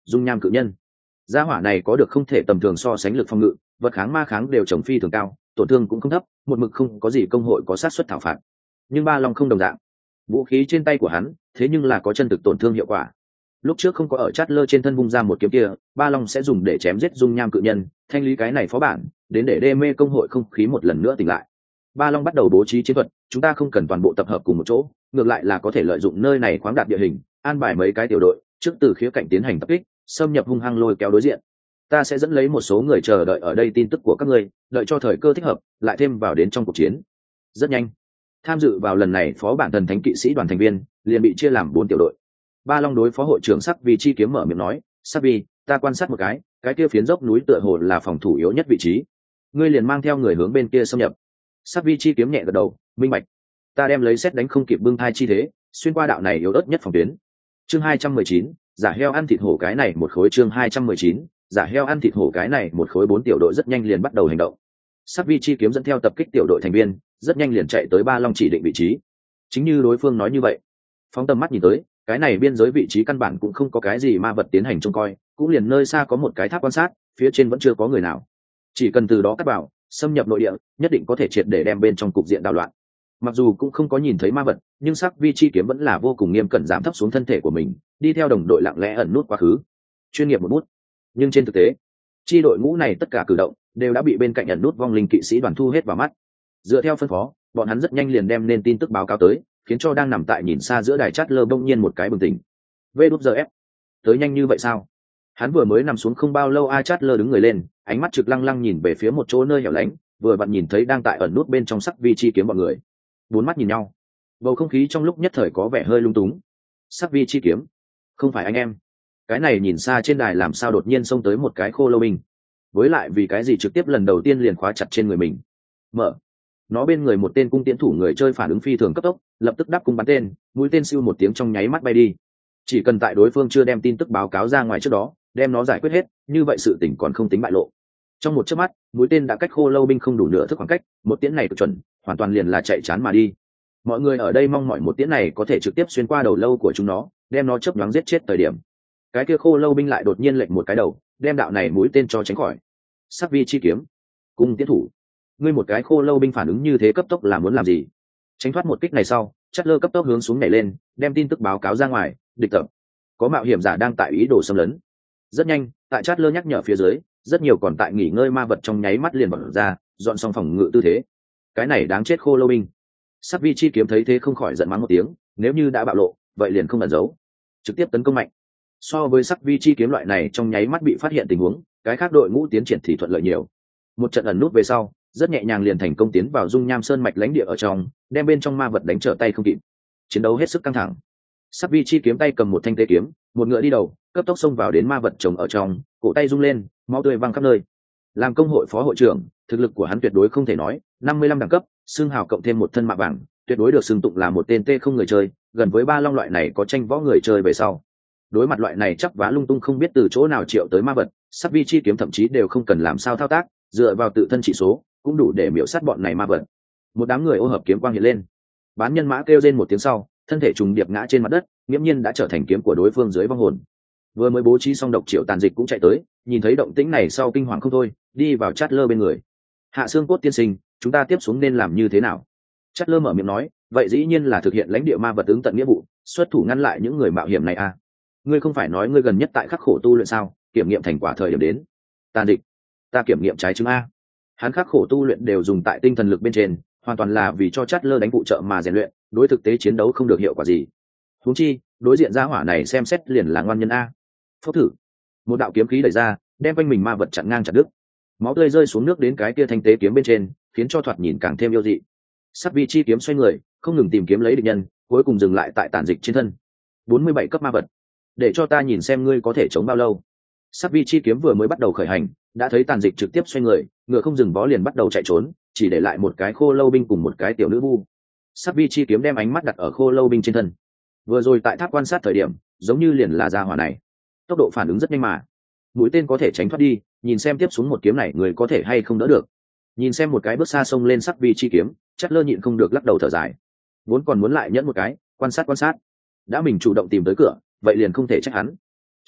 dung nham cự nhân. Gia hỏa này có được không thể tầm thường so sánh lực phòng ngự, vật kháng ma kháng đều trồng phi thường cao, tổn thương cũng không thấp, một mực không có gì công hội có sát suất thảo phạt. Nhưng ba long không đồng dạng, vũ khí trên tay của hắn thế nhưng là có chân thực tổn thương hiệu quả. Lúc trước không có ở chát lơ trên thân vung ra một kiếm kia, ba long sẽ dùng để chém giết dung nham cự nhân, thanh lý cái này phó bản, đến để đê mê công hội không khí một lần nữa tỉnh lại. Ba long bắt đầu bố trí chiến thuật, chúng ta không cần toàn bộ tập hợp cùng một chỗ, ngược lại là có thể lợi dụng nơi này khoáng đạt địa hình, an bài mấy cái tiểu đội trước từ khía cạnh tiến hành tập kích, xâm nhập hung hăng lôi kéo đối diện. Ta sẽ dẫn lấy một số người chờ đợi ở đây tin tức của các ngươi, đợi cho thời cơ thích hợp lại thêm vào đến trong cuộc chiến. Rất nhanh, tham dự vào lần này phó bản thần thánh kỵ sĩ đoàn thành viên liền bị chia làm bốn tiểu đội. Ba long đối phó hội trưởng sắc vi chi kiếm mở miệng nói, sắc vi, ta quan sát một cái, cái kia phiến dốc núi tựa hồ là phòng thủ yếu nhất vị trí, ngươi liền mang theo người hướng bên kia xâm nhập. Sắc vi chi kiếm nhẹ gật đầu, minh bạch. Ta đem lấy xét đánh không kịp bưng thai chi thế, xuyên qua đạo này yếu ớt nhất phòng tuyến. Chương hai trăm mười chín, giả heo ăn thịt hổ cái này một khối. Chương hai trăm mười chín, giả heo ăn thịt hổ cái này một khối. Bốn tiểu đội rất nhanh liền bắt đầu hành động. Sắc vi chi kiếm dẫn theo tập kích tiểu đội thành viên, rất nhanh liền chạy tới ba long chỉ định vị trí. Chính như đối phương nói như vậy, phóng tầm mắt nhìn tới, cái này biên giới vị trí căn bản cũng không có cái gì ma vật tiến hành trông coi, cũng liền nơi xa có một cái tháp quan sát, phía trên vẫn chưa có người nào. Chỉ cần từ đó cắt bảo, xâm nhập nội địa, nhất định có thể triệt để đem bên trong cục diện đảo loạn. Mặc dù cũng không có nhìn thấy ma vật, nhưng sắc vi chi kiếm vẫn là vô cùng nghiêm cẩn giảm thấp xuống thân thể của mình, đi theo đồng đội lặng lẽ ẩn nút quá khứ, chuyên nghiệp một bút. Nhưng trên thực tế, chi đội ngũ này tất cả cử động đều đã bị bên cạnh ẩn nút vong linh kỵ sĩ đoàn thu hết vào mắt. Dựa theo phân phó, bọn hắn rất nhanh liền đem nên tin tức báo cáo tới, khiến cho đang nằm tại nhìn xa giữa đài chát lơ bỗng nhiên một cái bừng tỉnh. vê đút giờ ép, tới nhanh như vậy sao? Hắn vừa mới nằm xuống không bao lâu, a chát lơ đứng người lên, ánh mắt trực lăng lăng nhìn về phía một chỗ nơi hẻo lánh, vừa vặn nhìn thấy đang tại ẩn nút bên trong sắc vi chi kiếm bọn người. Bốn mắt nhìn nhau, bầu không khí trong lúc nhất thời có vẻ hơi lung túng. Sắc vi chi kiếm, không phải anh em? Cái này nhìn xa trên đài làm sao đột nhiên xông tới một cái khô lâu binh? Với lại vì cái gì trực tiếp lần đầu tiên liền khóa chặt trên người mình? Mở. Nó bên người một tên cung tiễn thủ người chơi phản ứng phi thường cấp tốc, lập tức đáp cung bắn tên, mũi tên siêu một tiếng trong nháy mắt bay đi. Chỉ cần tại đối phương chưa đem tin tức báo cáo ra ngoài trước đó, đem nó giải quyết hết, như vậy sự tình còn không tính bại lộ. Trong một chớp mắt, mũi tên đã cách khô lâu binh không đủ nửa thước khoảng cách, một tiễn này cực chuẩn, hoàn toàn liền là chạy chán mà đi. Mọi người ở đây mong mọi một tiễn này có thể trực tiếp xuyên qua đầu lâu của chúng nó, đem nó chớp nhoáng giết chết thời điểm. Cái kia khô lâu binh lại đột nhiên lệch một cái đầu, đem đạo này mũi tên cho tránh khỏi. Sắc vi chi kiếm, cung tiễn thủ, ngươi một cái khô lâu binh phản ứng như thế cấp tốc là muốn làm gì? Tránh thoát một kích này sau, Chát lơ cấp tốc hướng xuống nhảy lên, đem tin tức báo cáo ra ngoài, địch tập có mạo hiểm giả đang tại ý đồ xâm lấn. Rất nhanh, tại Chát lơ nhắc nhở phía dưới, rất nhiều còn tại nghỉ ngơi ma vật trong nháy mắt liền bật ra, dọn xong phòng ngự tư thế. Cái này đáng chết khô lâu binh. Sắc vi chi kiếm thấy thế không khỏi giận mắng một tiếng, nếu như đã bạo lộ, vậy liền không ẩn giấu, trực tiếp tấn công mạnh. So với sắc vi chi kiếm loại này trong nháy mắt bị phát hiện tình huống, cái khác đội ngũ tiến triển thì thuận lợi nhiều. Một trận ẩn nút về sau, rất nhẹ nhàng liền thành công tiến vào dung nham sơn mạch lãnh địa ở trong, đem bên trong ma vật đánh trở tay không kịp. Chiến đấu hết sức căng thẳng. Sắc vi chi kiếm tay cầm một thanh tê kiếm, một ngựa đi đầu, cấp tốc xông vào đến ma vật chồng ở trong, cổ tay rung lên, máu tươi văng khắp nơi. Làm công hội phó hội trưởng, thực lực của hắn tuyệt đối không thể nói, năm mươi lăm đẳng cấp, xương hào cộng thêm một thân mạ vàng, tuyệt đối được xưng tụng là một tên tê không người chơi, gần với ba long loại này có tranh võ người chơi về sau. Đối mặt loại này chắc vá lung tung không biết từ chỗ nào triệu tới ma vật, Sắc vi chi kiếm thậm chí đều không cần làm sao thao tác, dựa vào tự thân chỉ số cũng đủ để miểu sát bọn này ma vật. Một đám người ô hợp kiếm quang hiện lên, bán nhân mã kêu lên một tiếng sau, thân thể trùng điệp ngã trên mặt đất, nghiễm nhiên đã trở thành kiếm của đối phương dưới vong hồn. Vừa mới bố trí xong độc triệu tàn dịch cũng chạy tới, nhìn thấy động tĩnh này sau kinh hoàng không thôi, đi vào Chát lơ bên người. Hạ xương cốt tiên sinh, chúng ta tiếp xuống nên làm như thế nào? Chát lơ mở miệng nói, vậy dĩ nhiên là thực hiện lãnh địa ma vật ứng tận nghĩa vụ, xuất thủ ngăn lại những người mạo hiểm này à? Ngươi không phải nói ngươi gần nhất tại khắc khổ tu luyện sao? Kiểm nghiệm thành quả thời điểm đến. Tàn dịch, ta kiểm nghiệm trái chứng a. Hắn khắc khổ tu luyện đều dùng tại tinh thần lực bên trên, hoàn toàn là vì cho Chát lơ đánh phụ trợ mà rèn luyện, đối thực tế chiến đấu không được hiệu quả gì. Huống chi, đối diện gia hỏa này xem xét liền là ngoan nhân a. Phốc thử, một đạo kiếm khí đẩy ra, đem quanh mình ma vật chặn ngang chặt đứt. Máu tươi rơi xuống nước đến cái kia thanh tế kiếm bên trên, khiến cho thoạt nhìn càng thêm yêu dị. Sắc vi chi kiếm xoay người, không ngừng tìm kiếm lấy địch nhân, cuối cùng dừng lại tại tàn dịch trên thân. bốn mươi bảy cấp ma vật, để cho ta nhìn xem ngươi có thể chống bao lâu. Sắc vi chi kiếm vừa mới bắt đầu khởi hành, đã thấy tàn dịch trực tiếp xoay người, ngựa không dừng vó liền bắt đầu chạy trốn, chỉ để lại một cái khô lâu binh cùng một cái tiểu nữ vu. Sắc vi chi kiếm đem ánh mắt đặt ở khô lâu binh trên thân. Vừa rồi tại tháp quan sát thời điểm, giống như liền là gia hỏa này, tốc độ phản ứng rất nhanh mà, mũi tên có thể tránh thoát đi, nhìn xem tiếp xuống một kiếm này người có thể hay không đỡ được. Nhìn xem một cái bước xa xông lên sắc vi chi kiếm, Chát lơ nhịn không được lắc đầu thở dài. Vốn còn muốn lại nhẫn một cái, quan sát quan sát, đã mình chủ động tìm tới cửa, vậy liền không thể trách hắn.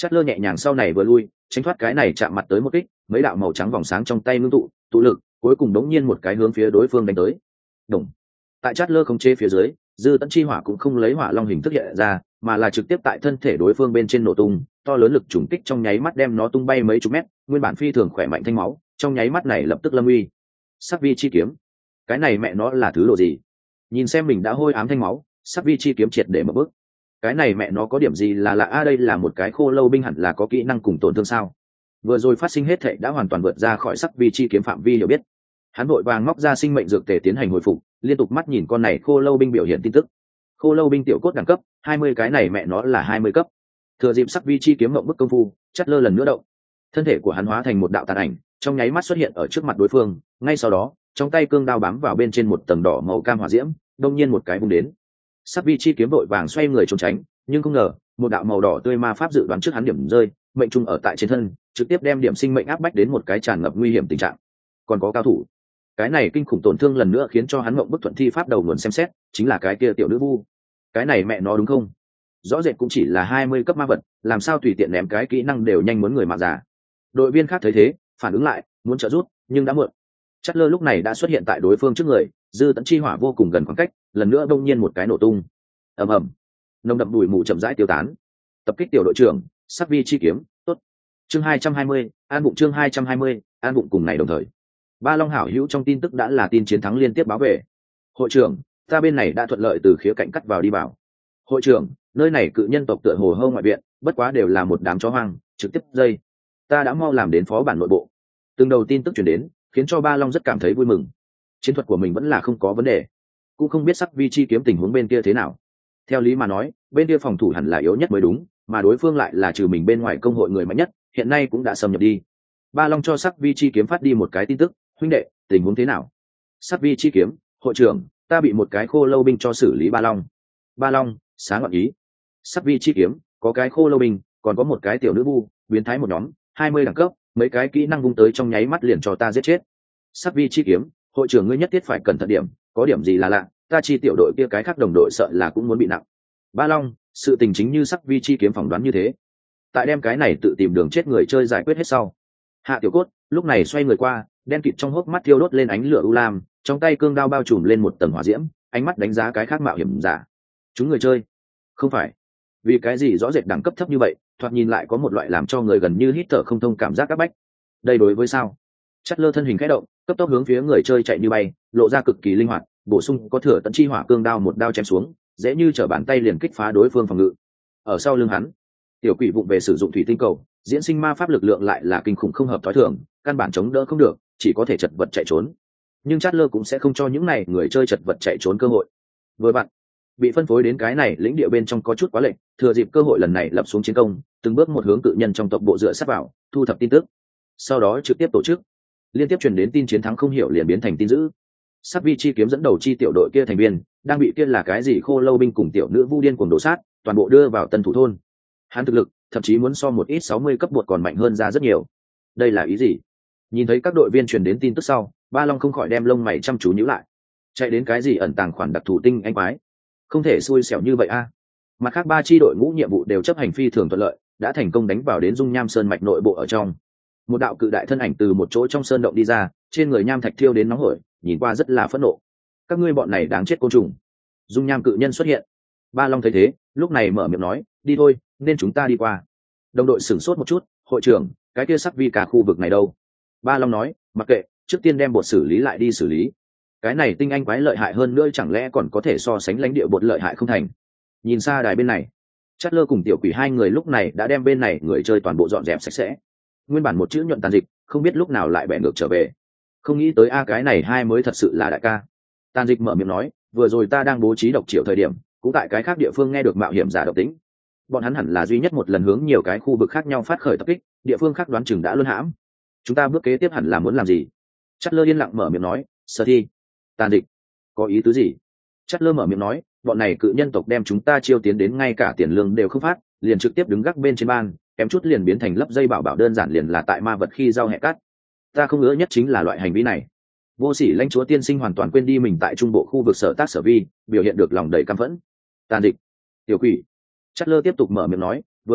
Chát lơ nhẹ nhàng sau này vừa lui, tránh thoát cái này chạm mặt tới một kích, mấy đạo màu trắng vòng sáng trong tay ngưng tụ tụ lực, cuối cùng đống nhiên một cái hướng phía đối phương đánh tới. Đồng. Tại Chát lơ không chế phía dưới, dư tận chi hỏa cũng không lấy hỏa long hình thức hiện ra, mà là trực tiếp tại thân thể đối phương bên trên nổ tung, to lớn lực trùng kích trong nháy mắt đem nó tung bay mấy chục mét, nguyên bản phi thường khỏe mạnh thanh máu, trong nháy mắt này lập tức lâm uy. Sắc vi chi kiếm, cái này mẹ nó là thứ đồ gì? Nhìn xem mình đã hôi ám thanh máu, sắc vi chi kiếm triệt để một bước. Cái này mẹ nó có điểm gì là lạ a à, đây là một cái khô lâu binh hẳn là có kỹ năng cùng tổn thương sao? Vừa rồi phát sinh hết thảy đã hoàn toàn vượt ra khỏi sắc vi chi kiếm phạm vi hiểu biết. Hắn vội vàng móc ra sinh mệnh dược tề tiến hành hồi phục, liên tục mắt nhìn con này khô lâu binh biểu hiện tin tức. Khô lâu binh tiểu cốt đẳng cấp hai mươi, cái này mẹ nó là hai mươi cấp. Thừa dịp sắc vi chi kiếm mộng bức công phu, Chát lơ lần nữa động. Thân thể của hắn hóa thành một đạo tàn ảnh, trong nháy mắt xuất hiện ở trước mặt đối phương, ngay sau đó, trong tay cương đao bám vào bên trên một tầng đỏ màu cam hỏa diễm, đông nhiên một cái vung đến. Sắc vi chi kiếm vội vàng xoay người trốn tránh, nhưng không ngờ, một đạo màu đỏ tươi ma pháp dự đoán trước hắn điểm rơi, mệnh trung ở tại trên thân, trực tiếp đem điểm sinh mệnh áp bách đến một cái tràn ngập nguy hiểm tình trạng. Còn có cao thủ, cái này kinh khủng tổn thương lần nữa khiến cho hắn mộng bức thuận thi pháp đầu nguồn xem xét, chính là cái kia tiểu nữ vu. Cái này mẹ nó đúng không? Rõ rệt cũng chỉ là hai mươi cấp ma vật, làm sao tùy tiện ném cái kỹ năng đều nhanh muốn người mà già. Đội viên khác thấy thế, phản ứng lại, muốn trợ giúp, nhưng đã muộn. Chát lơ lúc này đã xuất hiện tại đối phương trước người, dư tận chi hỏa vô cùng gần khoảng cách, lần nữa đông nhiên một cái nổ tung. Ầm ầm, nồng đậm bụi mù chậm rãi tiêu tán. Tập kích tiểu đội trưởng, sắc vi chi kiếm, tốt. Chương hai trăm hai mươi, an bụng chương hai trăm hai mươi, an bụng cùng này đồng thời. Ba Long hảo hữu trong tin tức đã là tin chiến thắng liên tiếp báo về. Hội trưởng, ta bên này đã thuận lợi từ khía cạnh cắt vào đi vào. Hội trưởng, nơi này cự nhân tộc tựa hồ hâu ngoại viện, bất quá đều là một đám chó hoang, trực tiếp dây. Ta đã mau làm đến phó bản nội bộ. Từng đầu tin tức truyền đến, khiến cho Ba Long rất cảm thấy vui mừng. Chiến thuật của mình vẫn là không có vấn đề, cũng không biết sắc vi chi kiếm tình huống bên kia thế nào. Theo lý mà nói, bên kia phòng thủ hẳn là yếu nhất mới đúng, mà đối phương lại là trừ mình bên ngoài công hội người mạnh nhất, hiện nay cũng đã xâm nhập đi. Ba Long cho sắc vi chi kiếm phát đi một cái tin tức, huynh đệ, tình huống thế nào? Sắc vi chi kiếm, hội trưởng, ta bị một cái khô lâu binh cho xử lý. Ba Long. Ba Long, sáng ngọn ý. Sắc vi chi kiếm, có cái khô lâu binh, còn có một cái tiểu nữ vu, biến thái một nhóm, hai mươi đẳng cấp, mấy cái kỹ năng vung tới trong nháy mắt liền cho ta giết chết. Sắc vi chi kiếm, hội trưởng ngươi nhất thiết phải cẩn thận điểm, có điểm gì là lạ, ta chi tiểu đội kia cái khác đồng đội sợ là cũng muốn bị nặng. Ba Long, sự tình chính như sắc vi chi kiếm phỏng đoán như thế. Tại đem cái này tự tìm đường chết người chơi giải quyết hết sau, Hạ Tiểu Cốt lúc này xoay người qua, đen kịt trong hốc mắt thiêu đốt lên ánh lửa u lam, trong tay cương đao bao trùm lên một tầng hỏa diễm, ánh mắt đánh giá cái khác mạo hiểm giả. Chúng người chơi, không phải, vì cái gì rõ rệt đẳng cấp thấp như vậy, thoạt nhìn lại có một loại làm cho người gần như hít thở không thông cảm giác áp bách. Đây đối với sao? Chát lơ thân hình khẽ động, cấp tốc hướng phía người chơi chạy như bay, lộ ra cực kỳ linh hoạt, bổ sung có thừa tận chi hỏa cương đao một đao chém xuống, dễ như trở bàn tay liền kích phá đối phương phòng ngự. Ở sau lưng hắn, tiểu quỷ vụng về sử dụng thủy tinh cầu, diễn sinh ma pháp lực lượng lại là kinh khủng không hợp thói thường, căn bản chống đỡ không được, chỉ có thể chật vật chạy trốn. Nhưng Chát lơ cũng sẽ không cho những này người chơi chật vật chạy trốn cơ hội. Vừa bạn bị phân phối đến cái này lĩnh địa bên trong có chút quá lệnh, thừa dịp cơ hội lần này lập xuống chiến công, từng bước một hướng cự nhân trong tộc bộ dựa sát vào, thu thập tin tức, sau đó trực tiếp tổ chức. Liên tiếp truyền đến tin chiến thắng không hiểu liền biến thành tin dữ. Sắc vi chi kiếm dẫn đầu chi tiểu đội kia thành viên đang bị kia là cái gì khô lâu binh cùng tiểu nữ vu điên cuồng đổ sát, toàn bộ đưa vào tân thủ thôn. Hắn thực lực thậm chí muốn so một ít sáu mươi cấp bột còn mạnh hơn ra rất nhiều. Đây là ý gì? Nhìn thấy các đội viên truyền đến tin tức sau, Ba Long không khỏi đem lông mày chăm chú nhíu lại. Chạy đến cái gì ẩn tàng khoản đặc thù tinh anh quái, không thể xui xẻo như vậy a. À. Mặt khác ba chi đội ngũ nhiệm vụ đều chấp hành phi thường thuận lợi, đã thành công đánh vào đến dung nham sơn mạch nội bộ ở trong. Một đạo cự đại thân ảnh từ một chỗ trong sơn động đi ra, trên người nham thạch thiêu đến nóng hổi, nhìn qua rất là phẫn nộ. Các ngươi bọn này đáng chết côn trùng. Dung nham cự nhân xuất hiện. Ba Long thấy thế, lúc này mở miệng nói, đi thôi, nên chúng ta đi qua. Đồng đội sửng sốt một chút, hội trưởng, cái kia sắc vi cả khu vực này đâu? Ba Long nói, mặc kệ, trước tiên đem bột xử lý lại đi xử lý. Cái này tinh anh quái lợi hại hơn nữa, chẳng lẽ còn có thể so sánh lãnh địa bột lợi hại không thành? Nhìn xa đài bên này, Chát lơ cùng tiểu quỷ hai người lúc này đã đem bên này người chơi toàn bộ dọn dẹp sạch sẽ. Nguyên bản một chữ nhuận tàn dịch, không biết lúc nào lại bẻ ngược trở về. Không nghĩ tới a cái này hai mới thật sự là đại ca. Tàn dịch mở miệng nói, vừa rồi ta đang bố trí độc triệu thời điểm, cũng tại cái khác địa phương nghe được mạo hiểm giả độc tính. Bọn hắn hẳn là duy nhất một lần hướng nhiều cái khu vực khác nhau phát khởi tập kích, địa phương khác đoán chừng đã luân hãm. Chúng ta bước kế tiếp hẳn là muốn làm gì? Chát lơ yên lặng mở miệng nói, Sở Thi. Tàn dịch, có ý tứ gì? Chát lơ mở miệng nói, bọn này cự nhân tộc đem chúng ta chiêu tiến đến ngay cả tiền lương đều không phát, liền trực tiếp đứng gác bên trên ban, kém chút liền biến thành lấp dây bảo bảo, đơn giản liền là tại ma vật khi giao hẹ cắt. Ta không ngỡ nhất chính là loại hành vi này. Vô sỉ lãnh chúa tiên sinh hoàn toàn quên đi mình tại trung bộ khu vực sở tác sở vi, biểu hiện được lòng đầy căm phẫn. Tàn dịch, tiểu quỷ. Chát lơ tiếp tục mở miệng nói, vừa bạn,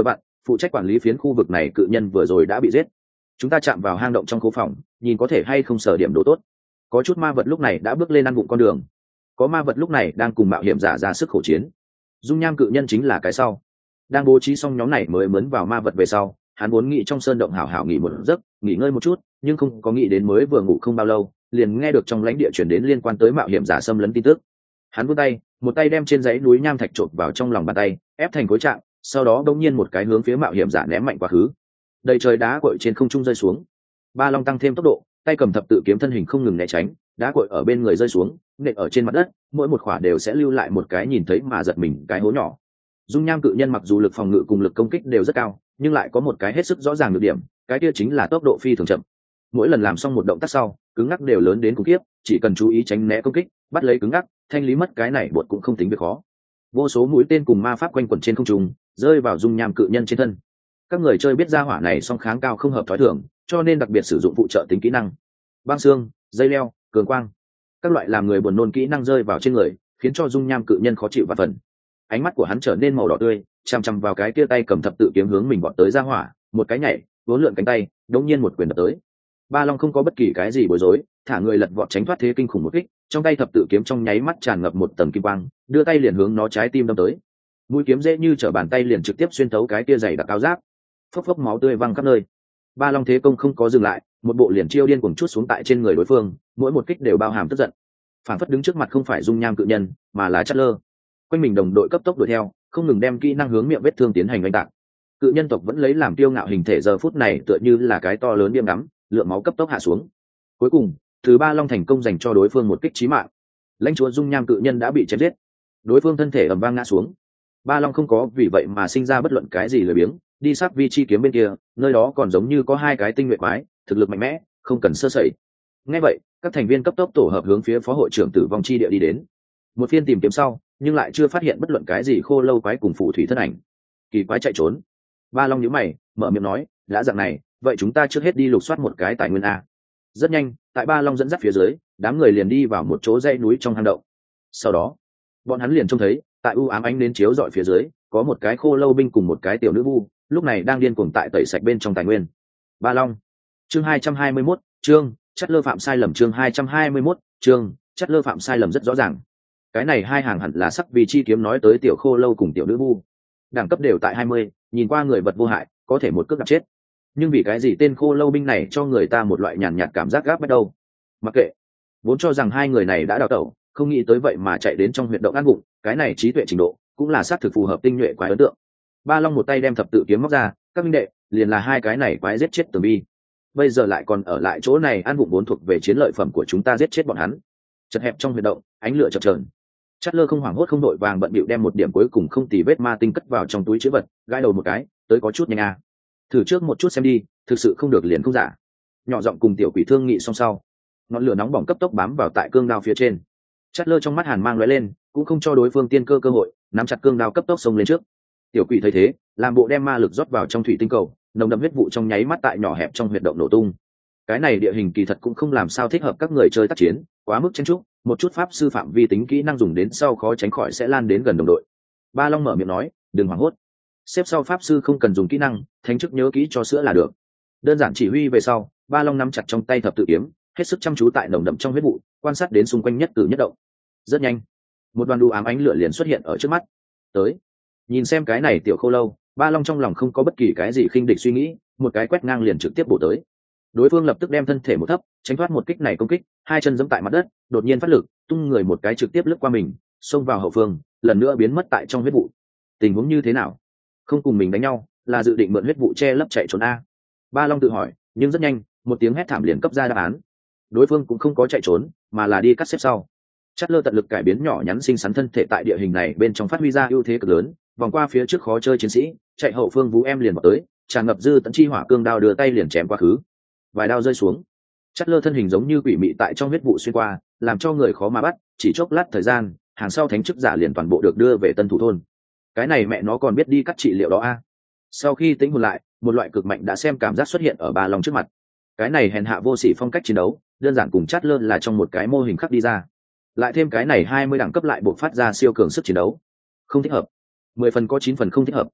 phụ trách quản lý phiến khu vực này cự nhân vừa rồi đã bị giết. Chúng ta chạm vào hang động trong khố phòng, nhìn có thể hay không sở điểm đồ tốt. Có chút ma vật lúc này đã bước lên ăn vụng con đường, có ma vật lúc này đang cùng mạo hiểm giả ra sức khổ chiến. Dung nham cự nhân chính là cái sau. Đang bố trí xong nhóm này mới mướn vào ma vật về sau, hắn vốn nghĩ trong sơn động hảo hảo nghỉ một giấc, nghỉ ngơi một chút, nhưng không có nghĩ đến mới vừa ngủ không bao lâu, liền nghe được trong lãnh địa chuyển đến liên quan tới mạo hiểm giả xâm lấn tin tức. Hắn vươn tay, một tay đem trên dãy núi nham thạch trộn vào trong lòng bàn tay, ép thành khối trạng, sau đó đột nhiên một cái hướng phía mạo hiểm giả ném mạnh quá khứ. Đầy trời đá cội trên không trung rơi xuống. Ba Long tăng thêm tốc độ, tay cầm thập tự kiếm thân hình không ngừng né tránh, đá cội ở bên người rơi xuống, nện ở trên mặt đất, mỗi một khỏa đều sẽ lưu lại một cái nhìn thấy mà giật mình cái hố nhỏ. Dung nham cự nhân mặc dù lực phòng ngự cùng lực công kích đều rất cao, nhưng lại có một cái hết sức rõ ràng được điểm, cái kia chính là tốc độ phi thường chậm. Mỗi lần làm xong một động tác sau, cứng ngắc đều lớn đến khủng khiếp, chỉ cần chú ý tránh né công kích, bắt lấy cứng ngắc, thanh lý mất cái này bột cũng không tính việc khó. Vô số mũi tên cùng ma pháp quanh quẩn trên không trung, rơi vào dung nham cự nhân trên thân. Các người chơi biết ra hỏa này song kháng cao không hợp thói thường, cho nên đặc biệt sử dụng phụ trợ tính kỹ năng. Băng xương, dây leo, cường quang, các loại làm người buồn nôn kỹ năng rơi vào trên người, khiến cho dung nham cự nhân khó chịu và phần. Ánh mắt của hắn trở nên màu đỏ tươi, chằm chằm vào cái kia tay cầm thập tự kiếm hướng mình vọt tới ra hỏa, một cái nhảy, vốn lượn cánh tay, đống nhiên một quyền đập tới. Ba Long không có bất kỳ cái gì bối rối, thả người lật vọt tránh thoát thế kinh khủng một kích, trong tay thập tự kiếm trong nháy mắt tràn ngập một tầng kim quang, đưa tay liền hướng nó trái tim đâm tới. Mũi kiếm dễ như trở bàn tay liền trực tiếp xuyên thấu cái kia dày đặc áo giáp, phốc phốc máu tươi văng khắp nơi. Ba Long thế công không có dừng lại, một bộ liền chiêu điên cuồng chút xuống tại trên người đối phương, mỗi một kích đều bao hàm tức giận. Phản phất đứng trước mặt không phải dung nham cự nhân, mà là Chát Lơ. Quanh mình đồng đội cấp tốc đuổi theo, không ngừng đem kỹ năng hướng miệng vết thương tiến hành đánh tạc. Cự nhân tộc vẫn lấy làm tiêu ngạo hình thể giờ phút này tựa như là cái to lớn điềm đắm, lượng máu cấp tốc hạ xuống. Cuối cùng, thứ Ba Long thành công dành cho đối phương một kích chí mạng. Lãnh chúa dung nham cự nhân đã bị chém giết, đối phương thân thể ầm vang ngã xuống. Ba Long không có vì vậy mà sinh ra bất luận cái gì lười biếng, đi sát vi chi kiếm bên kia, nơi đó còn giống như có hai cái tinh nguyện quái, thực lực mạnh mẽ, không cần sơ sẩy. Nghe vậy, các thành viên cấp tốc tổ hợp hướng phía phó hội trưởng tử vong chi địa đi đến. Một phiên tìm kiếm sau, nhưng lại chưa phát hiện bất luận cái gì khô lâu quái cùng phù thủy thân ảnh. Kỳ quái chạy trốn. Ba Long nhíu mày, mở miệng nói, đã dạng này, vậy chúng ta trước hết đi lục soát một cái tài nguyên a. Rất nhanh, tại Ba Long dẫn dắt phía dưới, đám người liền đi vào một chỗ dãy núi trong hang động. Sau đó, bọn hắn liền trông thấy, tại u ám ánh nến chiếu rọi phía dưới, có một cái khô lâu binh cùng một cái tiểu nữ vu, lúc này đang điên cuồng tại tẩy sạch bên trong tài nguyên. Ba Long. Chương hai trăm hai mươi mốt, chương, Chát Lơ phạm sai lầm chương hai trăm hai mươi mốt, chương, Chát Lơ phạm sai lầm rất rõ ràng. Cái này hai hàng hẳn là sắc vì chi kiếm nói tới tiểu khô lâu cùng tiểu nữ vu. Đẳng cấp đều tại hai mươi, nhìn qua người vật vô hại, có thể một cước đạp chết. Nhưng vì cái gì tên khô lâu binh này cho người ta một loại nhàn nhạt cảm giác gáp bắt đầu. Mặc kệ, vốn cho rằng hai người này đã đào tẩu, không nghĩ tới vậy mà chạy đến trong huyệt động ăn bụng, cái này trí tuệ trình độ, cũng là xác thực phù hợp tinh nhuệ quái ấn tượng. Ba Long một tay đem thập tự kiếm móc ra, các minh đệ, liền là hai cái này quái giết chết Tường Vi. Bây giờ lại còn ở lại chỗ này ăn bụng vốn thuộc về chiến lợi phẩm của chúng ta, giết chết bọn hắn. Chật hẹp trong huyệt động, ánh lửa chập chờn. Chát Lơ không hoảng hốt không đội vàng bận bịu đem một điểm cuối cùng không tì vết ma tinh cất vào trong túi chữ vật, gãi đầu một cái, tới có chút nhanh à. Thử trước một chút xem đi, thực sự không được liền không giả. Nhỏ giọng cùng tiểu quỷ thương nghị xong sau, ngọn lửa nóng bỏng cấp tốc bám vào tại cương đao phía trên. Chát Lơ trong mắt hàn mang lóe lên, cũng không cho đối phương tiên cơ cơ hội, nắm chặt cương đao cấp tốc xông lên trước. Tiểu quỷ thấy thế, làm bộ đem ma lực rót vào trong thủy tinh cầu, nồng đậm huyết vụ trong nháy mắt tại nhỏ hẹp trong huyệt động nổ tung. Cái này địa hình kỳ thật cũng không làm sao thích hợp các người chơi tác chiến, quá mức chen chúc, một chút pháp sư phạm vi tính kỹ năng dùng đến sau khó tránh khỏi sẽ lan đến gần đồng đội. Ba Long mở miệng nói, đừng hoảng hốt, xếp sau pháp sư không cần dùng kỹ năng, thánh chức nhớ kỹ cho sữa là được. Đơn giản chỉ huy về sau, Ba Long nắm chặt trong tay thập tự kiếm, hết sức chăm chú tại nồng đậm trong huyết vụ, quan sát đến xung quanh nhất cử nhất động. Rất nhanh, một đoàn đu ám ánh lửa liền xuất hiện ở trước mắt. Tới, nhìn xem cái này tiểu khô lâu, Ba Long trong lòng không có bất kỳ cái gì khinh địch suy nghĩ, một cái quét ngang liền trực tiếp bổ tới. Đối phương lập tức đem thân thể một thấp, tránh thoát một kích này công kích, hai chân giẫm tại mặt đất, đột nhiên phát lực, tung người một cái trực tiếp lướt qua mình, xông vào hậu phương, lần nữa biến mất tại trong huyết vụ. Tình huống như thế nào? Không cùng mình đánh nhau, là dự định mượn huyết vụ che lấp chạy trốn a? Ba Long tự hỏi, nhưng rất nhanh, một tiếng hét thảm liền cấp ra đáp án. Đối phương cũng không có chạy trốn, mà là đi cắt xếp sau. Chát Lơ tận lực cải biến nhỏ nhắn xinh xắn thân thể tại địa hình này bên trong phát huy ra ưu thế cực lớn, vòng qua phía trước khó chơi chiến sĩ, chạy hậu phương Vũ Em liền vào tới, tràn ngập dư tận chi hỏa cương đao đưa tay liền chém qua khứ. Vài đao rơi xuống, Chát Lơ thân hình giống như quỷ mị tại trong huyết vụ xuyên qua, làm cho người khó mà bắt, chỉ chốc lát thời gian, hàng sau thánh chức giả liền toàn bộ được đưa về Tân Thủ thôn. Cái này mẹ nó còn biết đi cắt trị liệu đó a. Sau khi tính hồn lại, một loại cực mạnh đã xem cảm giác xuất hiện ở Ba Long trước mặt. Cái này hèn hạ vô sỉ phong cách chiến đấu, đơn giản cùng Chát Lơ là trong một cái mô hình khắc đi ra. Lại thêm cái này hai mươi đẳng cấp lại buộc phát ra siêu cường sức chiến đấu. Không thích hợp. Mười phần có chín phần không thích hợp.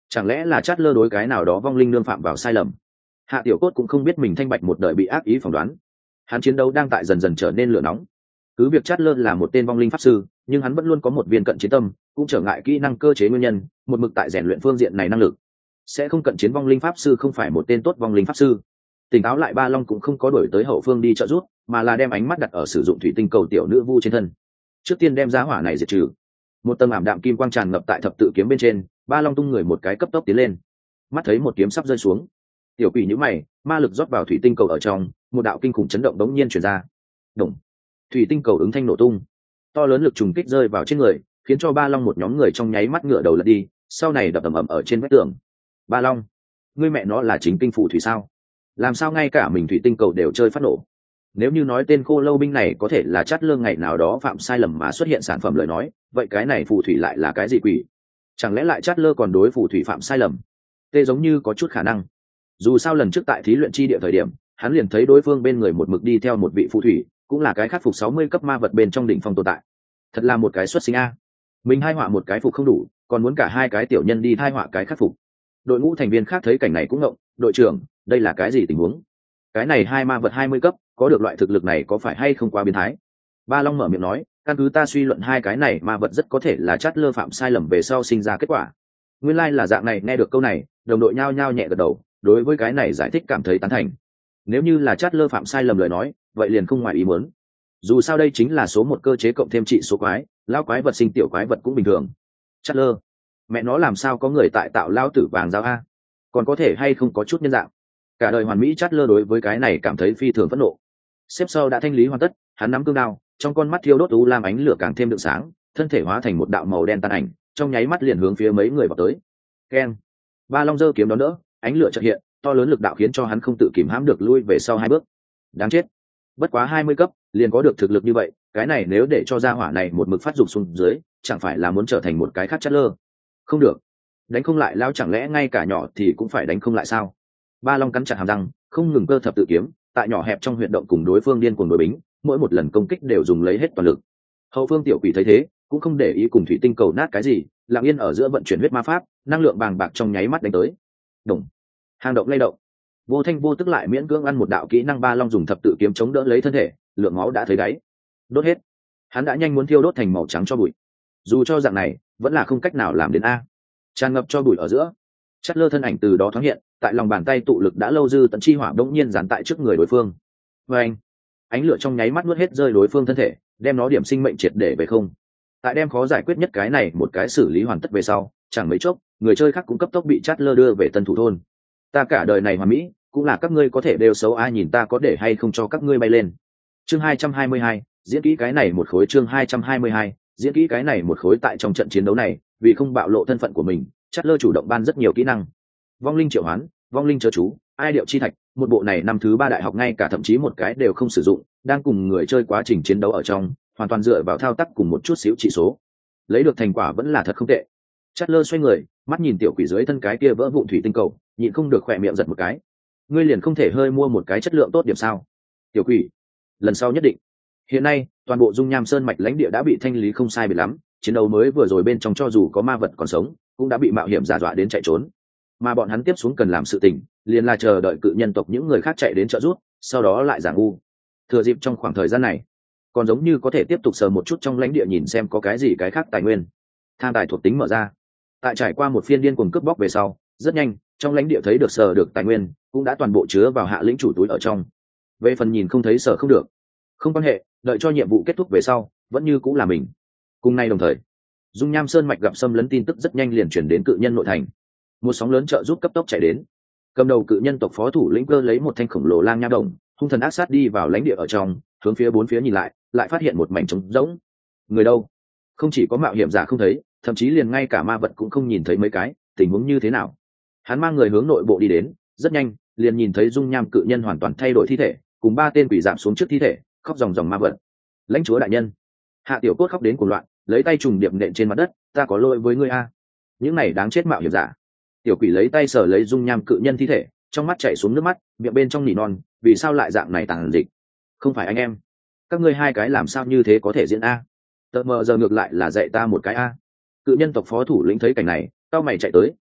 Chẳng lẽ là chát lơ đối cái nào đó vong linh nương phạm vào sai lầm? Hạ Tiểu Cốt cũng không biết mình thanh bạch một đời bị ác ý phỏng đoán. Hắn chiến đấu đang tại dần dần trở nên lửa nóng. Cứ việc chát lơ là một tên vong linh pháp sư, nhưng hắn vẫn luôn có một viên cận chiến tâm, cũng trở ngại kỹ năng cơ chế nguyên nhân, một mực tại rèn luyện phương diện này năng lực. Sẽ không cận chiến vong linh pháp sư không phải một tên tốt vong linh pháp sư. Tỉnh táo lại, Ba Long cũng không có đổi tới hậu phương đi trợ giúp, mà là đem ánh mắt đặt ở sử dụng thủy tinh cầu tiểu nữ vu trên thân. Trước tiên đem giá hỏa này diệt trừ. Một tầng ảm đạm kim quang tràn ngập tại thập tự kiếm bên trên, Ba Long tung người một cái cấp tốc tiến lên. Mắt thấy một kiếm sắp rơi xuống, tiểu quỷ nhíu mày, ma lực rót vào thủy tinh cầu ở trong, một đạo kinh khủng chấn động đống nhiên truyền ra. Đùng. Thủy tinh cầu ứng thanh nổ tung, to lớn lực trùng kích rơi vào trên người, khiến cho Ba Long một nhóm người trong nháy mắt ngửa đầu lật đi, sau này đập ầm ầm ở trên vách tường. Ba Long, ngươi mẹ nó là chính kinh phù thủy sao? Làm sao ngay cả mình thủy tinh cầu đều chơi phát nổ? Nếu như nói tên khô lâu binh này có thể là chát lơ ngày nào đó phạm sai lầm mà xuất hiện sản phẩm lời nói, vậy cái này phù thủy lại là cái gì quỷ? Chẳng lẽ lại chát lơ còn đối phù thủy phạm sai lầm? Tê giống như có chút khả năng. Dù sao lần trước tại thí luyện chi địa thời điểm, hắn liền thấy đối phương bên người một mực đi theo một vị phù thủy, cũng là cái khắc phục sáu mươi cấp ma vật bên trong đỉnh phong tồn tại. Thật là một cái xuất sinh a. Mình hai họa một cái phục không đủ, còn muốn cả hai cái tiểu nhân đi thai họa cái khắc phục. Đội ngũ thành viên khác thấy cảnh này cũng ngộng, đội trưởng, đây là cái gì tình huống? Cái này hai ma vật hai mươi cấp, có được loại thực lực này có phải hay không quá biến thái? Ba Long mở miệng nói, căn cứ ta suy luận hai cái này ma vật rất có thể là chát lơ phạm sai lầm về sau sinh ra kết quả. Nguyên lai like là dạng này. Nghe được câu này, đồng đội nhao nhao nhẹ gật đầu, đối với cái này giải thích cảm thấy tán thành. Nếu như là chát lơ phạm sai lầm lời nói, vậy liền không ngoài ý muốn. Dù sao đây chính là số một cơ chế cộng thêm trị số quái, lao quái vật sinh tiểu quái vật cũng bình thường. Chát lơ, mẹ nó làm sao có người tại tạo lao tử vàng giao a? Còn có thể hay không có chút nhân dạng? Cả đời hoàn mỹ chát lơ đối với cái này cảm thấy phi thường phẫn nộ. Xếp sau đã thanh lý hoàn tất, hắn nắm cương đao, trong con mắt thiêu đốt u lam ánh lửa càng thêm đượm sáng, thân thể hóa thành một đạo màu đen tàn ảnh, trong nháy mắt liền hướng phía mấy người vào tới. Keng! Ba Long giơ kiếm đón đỡ, ánh lửa chợt hiện, to lớn lực đạo khiến cho hắn không tự kìm hãm được lui về sau hai bước. Đáng chết! Bất quá hai mươi cấp, liền có được thực lực như vậy, cái này nếu để cho gia hỏa này một mực phát dục xuống dưới, chẳng phải là muốn trở thành một cái khác chát lơ? Không được, đánh không lại lao, chẳng lẽ ngay cả nhỏ thì cũng phải đánh không lại sao? Ba Long cắn chặt hàm răng, không ngừng cơ thập tự kiếm, tại nhỏ hẹp trong huyệt động cùng đối phương điên cuồng đối bính, mỗi một lần công kích đều dùng lấy hết toàn lực. Hậu phương tiểu quỷ thấy thế, cũng không để ý cùng thủy tinh cầu nát cái gì, lặng yên ở giữa vận chuyển huyết ma pháp, năng lượng bàng bạc trong nháy mắt đánh tới. Đùng, hang động lay động, vô thanh vô tức lại miễn cưỡng ăn một đạo kỹ năng. Ba Long dùng thập tự kiếm chống đỡ lấy thân thể, lượng máu đã thấy đáy, đốt hết, hắn đã nhanh muốn thiêu đốt thành màu trắng cho bụi. Dù cho dạng này, vẫn là không cách nào làm đến a. Tràn ngập cho bụi ở giữa, chát lơ thân ảnh từ đó thoáng hiện, tại lòng bàn tay tụ lực đã lâu dư tận chi hỏa đống nhiên dán tại trước người đối phương. Và anh, ánh lửa trong nháy mắt nuốt hết rơi đối phương thân thể, đem nó điểm sinh mệnh triệt để về không. Tại đem khó giải quyết nhất cái này một cái xử lý hoàn tất về sau, chẳng mấy chốc, người chơi khác cũng cấp tốc bị chát lơ đưa về tân thủ thôn. Ta cả đời này hoàn mỹ, cũng là các ngươi có thể đều xấu, ai nhìn ta có để hay không cho các ngươi bay lên. Chương hai trăm hai mươi hai, diễn kỹ cái này một khối. Chương hai trăm hai mươi hai, diễn kỹ cái này một khối. Tại trong trận chiến đấu này, vì không bạo lộ thân phận của mình, chát lơ chủ động ban rất nhiều kỹ năng. Vong linh triệu hoán, vong linh chớ chú, ai điệu chi thạch, một bộ này năm thứ ba đại học ngay cả thậm chí một cái đều không sử dụng, đang cùng người chơi quá trình chiến đấu ở trong, hoàn toàn dựa vào thao tác cùng một chút xíu chỉ số, lấy được thành quả vẫn là thật không tệ. Chát lơ xoay người, mắt nhìn tiểu quỷ dưới thân cái kia vỡ vụn thủy tinh cầu, nhịn không được khỏe miệng giật một cái. Ngươi liền không thể hơi mua một cái chất lượng tốt điểm sao? Tiểu quỷ, lần sau nhất định. Hiện nay, toàn bộ dung nham sơn mạch lãnh địa đã bị thanh lý không sai biệt lắm, chiến đấu mới vừa rồi bên trong cho dù có ma vật còn sống, cũng đã bị mạo hiểm giả dọa đến chạy trốn. Mà bọn hắn tiếp xuống cần làm sự tình, liền là chờ đợi cự nhân tộc những người khác chạy đến trợ giúp, sau đó lại giảng u. Thừa dịp trong khoảng thời gian này, còn giống như có thể tiếp tục sờ một chút trong lãnh địa nhìn xem có cái gì cái khác tài nguyên. Tham tài thuộc tính mở ra. Tại trải qua một phiên điên cuồng cướp bóc về sau, rất nhanh, trong lãnh địa thấy được sờ được tài nguyên, cũng đã toàn bộ chứa vào hạ lĩnh chủ túi ở trong. Về phần nhìn không thấy sờ không được, không quan hệ, đợi cho nhiệm vụ kết thúc về sau, vẫn như cũng là mình. Cùng nay đồng thời, dung nham sơn mạch gặp xâm lấn tin tức rất nhanh liền chuyển đến cự nhân nội thành. Một sóng lớn trợ giúp cấp tốc chạy đến. Cầm đầu cự nhân tộc phó thủ lĩnh cơ lấy một thanh khổng lồ lang nha đồng, hung thần ác sát đi vào lãnh địa ở trong, hướng phía bốn phía nhìn lại, lại phát hiện một mảnh trống rỗng. Người đâu? Không chỉ có mạo hiểm giả không thấy, thậm chí liền ngay cả ma vật cũng không nhìn thấy mấy cái, tình huống như thế nào? Hắn mang người hướng nội bộ đi đến, rất nhanh, liền nhìn thấy dung nham cự nhân hoàn toàn thay đổi thi thể, cùng ba tên quỷ giảm xuống trước thi thể, khóc ròng ròng ma vật. Lãnh chúa đại nhân. Hạ Tiểu Cốt khóc đến cuồng loạn, lấy tay trùng điệp nện trên mặt đất, ta có lỗi với ngươi a. Những này đáng chết mạo hiểm giả. Tiểu quỷ lấy tay sờ lấy dung nham cự nhân thi thể, trong mắt chảy xuống nước mắt, miệng bên trong nỉ non, vì sao lại dạng này tàn dịch? Không phải anh em, các ngươi hai cái làm sao như thế có thể diễn a? Tờ mờ giờ ngược lại là dạy ta một cái a. Cự nhân tộc phó thủ lĩnh thấy cảnh này, cao mày chạy tới,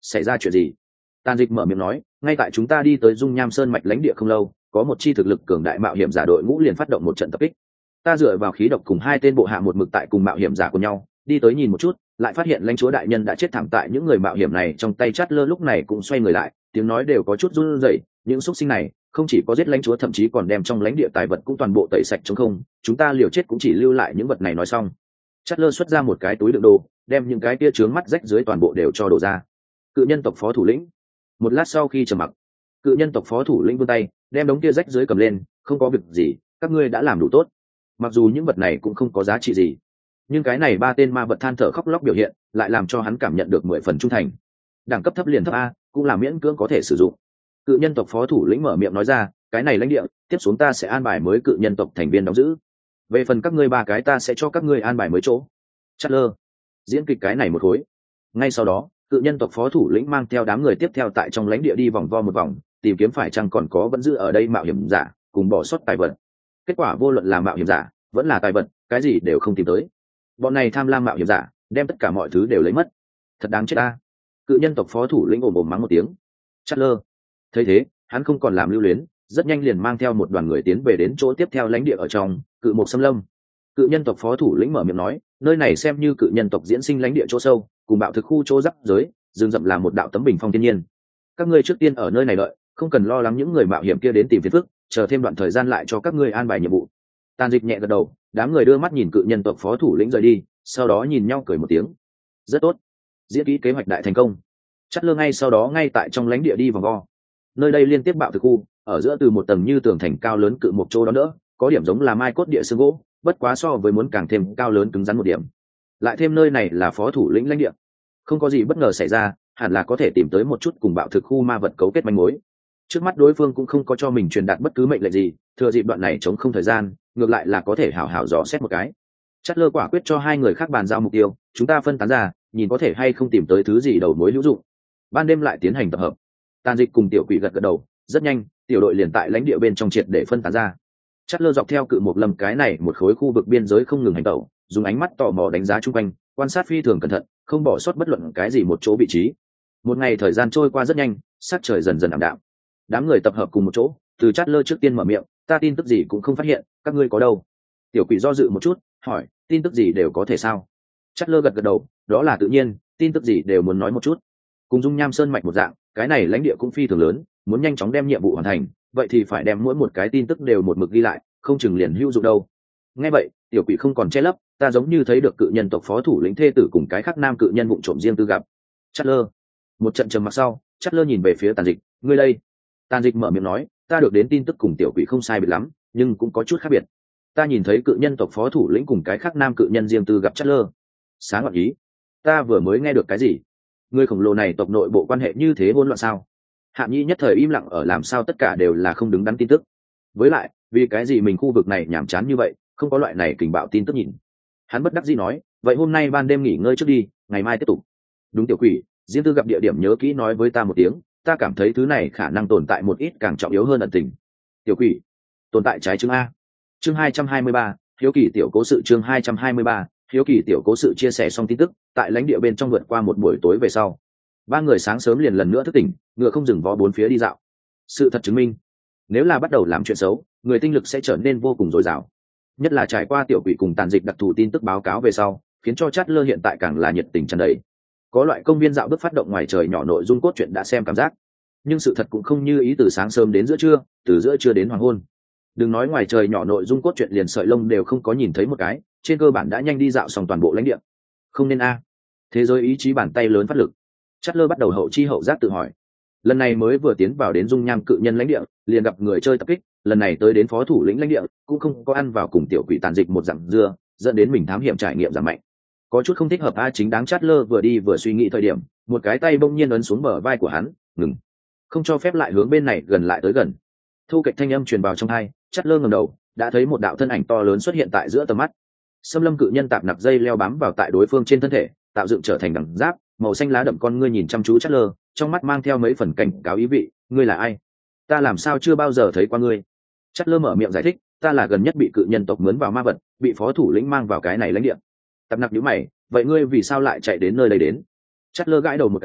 xảy ra chuyện gì? Tàn Dịch mở miệng nói, ngay tại chúng ta đi tới dung nham sơn mạch lãnh địa không lâu, có một chi thực lực cường đại mạo hiểm giả đội ngũ liền phát động một trận tập kích. Ta dựa vào khí độc cùng hai tên bộ hạ một mực tại cùng mạo hiểm giả của nhau đi tới nhìn một chút, lại phát hiện lãnh chúa đại nhân đã chết thảm tại những người mạo hiểm này trong tay. Chát lơ lúc này cũng xoay người lại, tiếng nói đều có chút run rẩy. Những xuất sinh này không chỉ có giết lãnh chúa, thậm chí còn đem trong lãnh địa tài vật cũng toàn bộ tẩy sạch trống không, chúng ta liều chết cũng chỉ lưu lại những vật này. Nói xong, Chát lơ xuất ra một cái túi đựng đồ, đem những cái kia trướng mắt rách dưới toàn bộ đều cho đổ ra. Cự nhân tộc phó thủ lĩnh. Một lát sau khi trầm mặc, cự nhân tộc phó thủ lĩnh vươn tay đem đống kia rách dưới cầm lên. Không có việc gì, các ngươi đã làm đủ tốt. Mặc dù những vật này cũng không có giá trị gì, nhưng cái này ba tên ma vật than thở khóc lóc biểu hiện lại làm cho hắn cảm nhận được mười phần trung thành. Đẳng cấp thấp liền thấp a, cũng là miễn cưỡng có thể sử dụng. Cự nhân tộc phó thủ lĩnh mở miệng nói ra, cái này lãnh địa tiếp xuống ta sẽ an bài mới cự nhân tộc thành viên đóng giữ, về phần các ngươi ba cái ta sẽ cho các ngươi an bài mới chỗ. Chát lơ diễn kịch cái này một khối. Ngay sau đó, cự nhân tộc phó thủ lĩnh mang theo đám người tiếp theo tại trong lãnh địa đi vòng vo một vòng, tìm kiếm phải chăng còn có vẫn giữ ở đây mạo hiểm giả cùng bỏ sót tài vật. Kết quả vô luận là mạo hiểm giả vẫn là tài vật, cái gì đều không tìm tới. Bọn này tham lam mạo hiểm giả đem tất cả mọi thứ đều lấy mất, thật đáng chết ta. Cự nhân tộc phó thủ lĩnh ồm ồm mắng một tiếng. Chát lơ thấy thế, hắn không còn làm lưu luyến, rất nhanh liền mang theo một đoàn người tiến về đến chỗ tiếp theo lãnh địa ở trong cự mộc xâm lâm. Cự nhân tộc phó thủ lĩnh mở miệng nói, nơi này xem như cự nhân tộc diễn sinh lãnh địa chỗ sâu, cùng bạo thực khu chỗ giáp giới, rừng rậm là một đạo tấm bình phong thiên nhiên. Các ngươi trước tiên ở nơi này đợi, không cần lo lắng những người mạo hiểm kia đến tìm phiền phức, chờ thêm đoạn thời gian lại cho các ngươi an bài nhiệm vụ. Tàn Dịch nhẹ gật đầu, đám người đưa mắt nhìn cự nhân tộc phó thủ lĩnh rời đi, sau đó nhìn nhau cười một tiếng. Rất tốt, diễn kỹ kế hoạch đại thành công. Chát lơ ngay sau đó ngay tại trong lãnh địa đi vòng vo. Nơi đây liên tiếp bạo thực khu, ở giữa từ một tầng như tường thành cao lớn cự một chỗ đó nữa, có điểm giống là mai cốt địa xương gỗ, bất quá so với muốn càng thêm cao lớn cứng rắn một điểm. Lại thêm nơi này là phó thủ lĩnh lãnh địa, không có gì bất ngờ xảy ra, hẳn là có thể tìm tới một chút cùng bạo thực khu ma vật cấu kết manh mối. Trước mắt đối phương cũng không có cho mình truyền đạt bất cứ mệnh lệnh gì, thừa dịp đoạn này chống không thời gian, ngược lại là có thể hảo hảo dò xét một cái. Chát lơ quả quyết cho hai người khác bàn giao mục tiêu, chúng ta phân tán ra, nhìn có thể hay không tìm tới thứ gì đầu mối hữu dụng. Ban đêm lại tiến hành tập hợp. Tàn Dịch cùng tiểu quỷ gật gật đầu, rất nhanh, tiểu đội liền tại lãnh địa bên trong triệt để phân tán ra. Chát lơ dọc theo cự một lâm cái này một khối khu vực biên giới không ngừng hành tẩu, dùng ánh mắt tò mò đánh giá chung quanh, quan sát phi thường cẩn thận, không bỏ sót bất luận cái gì một chỗ vị trí. Một ngày thời gian trôi qua rất nhanh, sắc trời dần dần ảm đạm. Đám người tập hợp cùng một chỗ, từ Chát lơ trước tiên mở miệng, ta tin tức gì cũng không phát hiện, các ngươi có đâu? Tiểu quỷ do dự một chút, hỏi, tin tức gì đều có thể sao? Chát lơ gật gật đầu, đó là tự nhiên, tin tức gì đều muốn nói một chút. Cùng dung nham sơn mạch một dạng, cái này lãnh địa cũng phi thường lớn, muốn nhanh chóng đem nhiệm vụ hoàn thành, vậy thì phải đem mỗi một cái tin tức đều một mực ghi lại, không chừng liền hữu dụng đâu. Nghe vậy, tiểu quỷ không còn che lấp, ta giống như thấy được cự nhân tộc phó thủ lĩnh thê tử cùng cái khác nam cự nhân vụng trộm riêng tư gặp. Chát lơ một trận trầm mặc sau, Chát lơ nhìn về phía Tàn Dịch, ngươi đây? Tàn Dịch mở miệng nói, ta được đến tin tức cùng tiểu quỷ không sai biệt lắm, nhưng cũng có chút khác biệt. Ta nhìn thấy cự nhân tộc phó thủ lĩnh cùng cái khác nam cự nhân riêng tư gặp Chát lơ. Sáng ngọn ý, ta vừa mới nghe được cái gì? Người khổng lồ này tộc nội bộ quan hệ như thế hỗn loạn sao? Hạng Nhi nhất thời im lặng, ở làm sao tất cả đều là không đứng đắn tin tức. Với lại, vì cái gì mình khu vực này nhàm chán như vậy, không có loại này kình bạo tin tức nhìn. Hắn bất đắc dĩ nói, vậy hôm nay ban đêm nghỉ ngơi trước đi, ngày mai tiếp tục. Đúng tiểu quỷ, riêng tư gặp địa điểm nhớ kỹ nói với ta một tiếng, ta cảm thấy thứ này khả năng tồn tại một ít càng trọng yếu hơn ẩn tình. Tiểu quỷ, tồn tại trái chương a. Chương hai trăm hai mươi ba, hiếu kỳ tiểu cố sự. Chương hai trăm hai mươi ba, hiếu kỳ tiểu cố sự. Chia sẻ xong tin tức, tại lãnh địa bên trong vượt qua một buổi tối về sau, ba người sáng sớm liền lần nữa thức tỉnh, ngựa không dừng vó bốn phía đi dạo. Sự thật chứng minh, nếu là bắt đầu làm chuyện xấu, người tinh lực sẽ trở nên vô cùng dồi dào. Nhất là trải qua tiểu quỷ cùng Tàn Dịch đặc thù tin tức báo cáo về sau, khiến cho Chát lơ hiện tại càng là nhiệt tình tràn đầy. Có loại công viên dạo bước phát động ngoài trời nhỏ nội dung cốt truyện đã xem cảm giác. Nhưng sự thật cũng không như ý, từ sáng sớm đến giữa trưa, từ giữa trưa đến hoàng hôn. Đừng nói ngoài trời nhỏ nội dung cốt truyện, liền sợi lông đều không có nhìn thấy một cái, trên cơ bản đã nhanh đi dạo xong toàn bộ lãnh địa. Không nên a. Thế giới ý chí bàn tay lớn phát lực. Chát lơ bắt đầu hậu chi hậu giác tự hỏi. Lần này mới vừa tiến vào đến dung nham cự nhân lãnh địa, liền gặp người chơi tập kích, lần này tới đến phó thủ lĩnh lãnh địa, cũng không có ăn vào cùng tiểu quỷ Tàn Dịch một dặm dưa, dẫn đến mình thám hiểm trải nghiệm giảm mạnh. Có chút không thích hợp a. Chính đáng Chát lơ vừa đi vừa suy nghĩ thời điểm, một cái tay bỗng nhiên ấn xuống bờ vai của hắn, ngừng, không cho phép lại hướng bên này gần lại tới gần. Thu kịch thanh âm truyền vào trong tai, Chát lơ ngẩng đầu, đã thấy một đạo thân ảnh to lớn xuất hiện tại giữa tầm mắt. Xâm lâm cự nhân tạp nặc dây leo bám vào tại đối phương trên thân thể, tạo dựng trở thành đẳng giáp, màu xanh lá đậm con ngươi nhìn chăm chú Chát lơ, trong mắt mang theo mấy phần cảnh cáo ý vị, ngươi là ai? Ta làm sao chưa bao giờ thấy qua ngươi? Chát lơ mở miệng giải thích, ta là gần nhất bị cự nhân tộc mướn vào ma vật, bị phó thủ lĩnh mang vào cái này lãnh địa. Tạp nặc nhíu mày, vậy ngươi vì sao lại chạy đến nơi đây đến? Chát lơ gãi đầu một cái,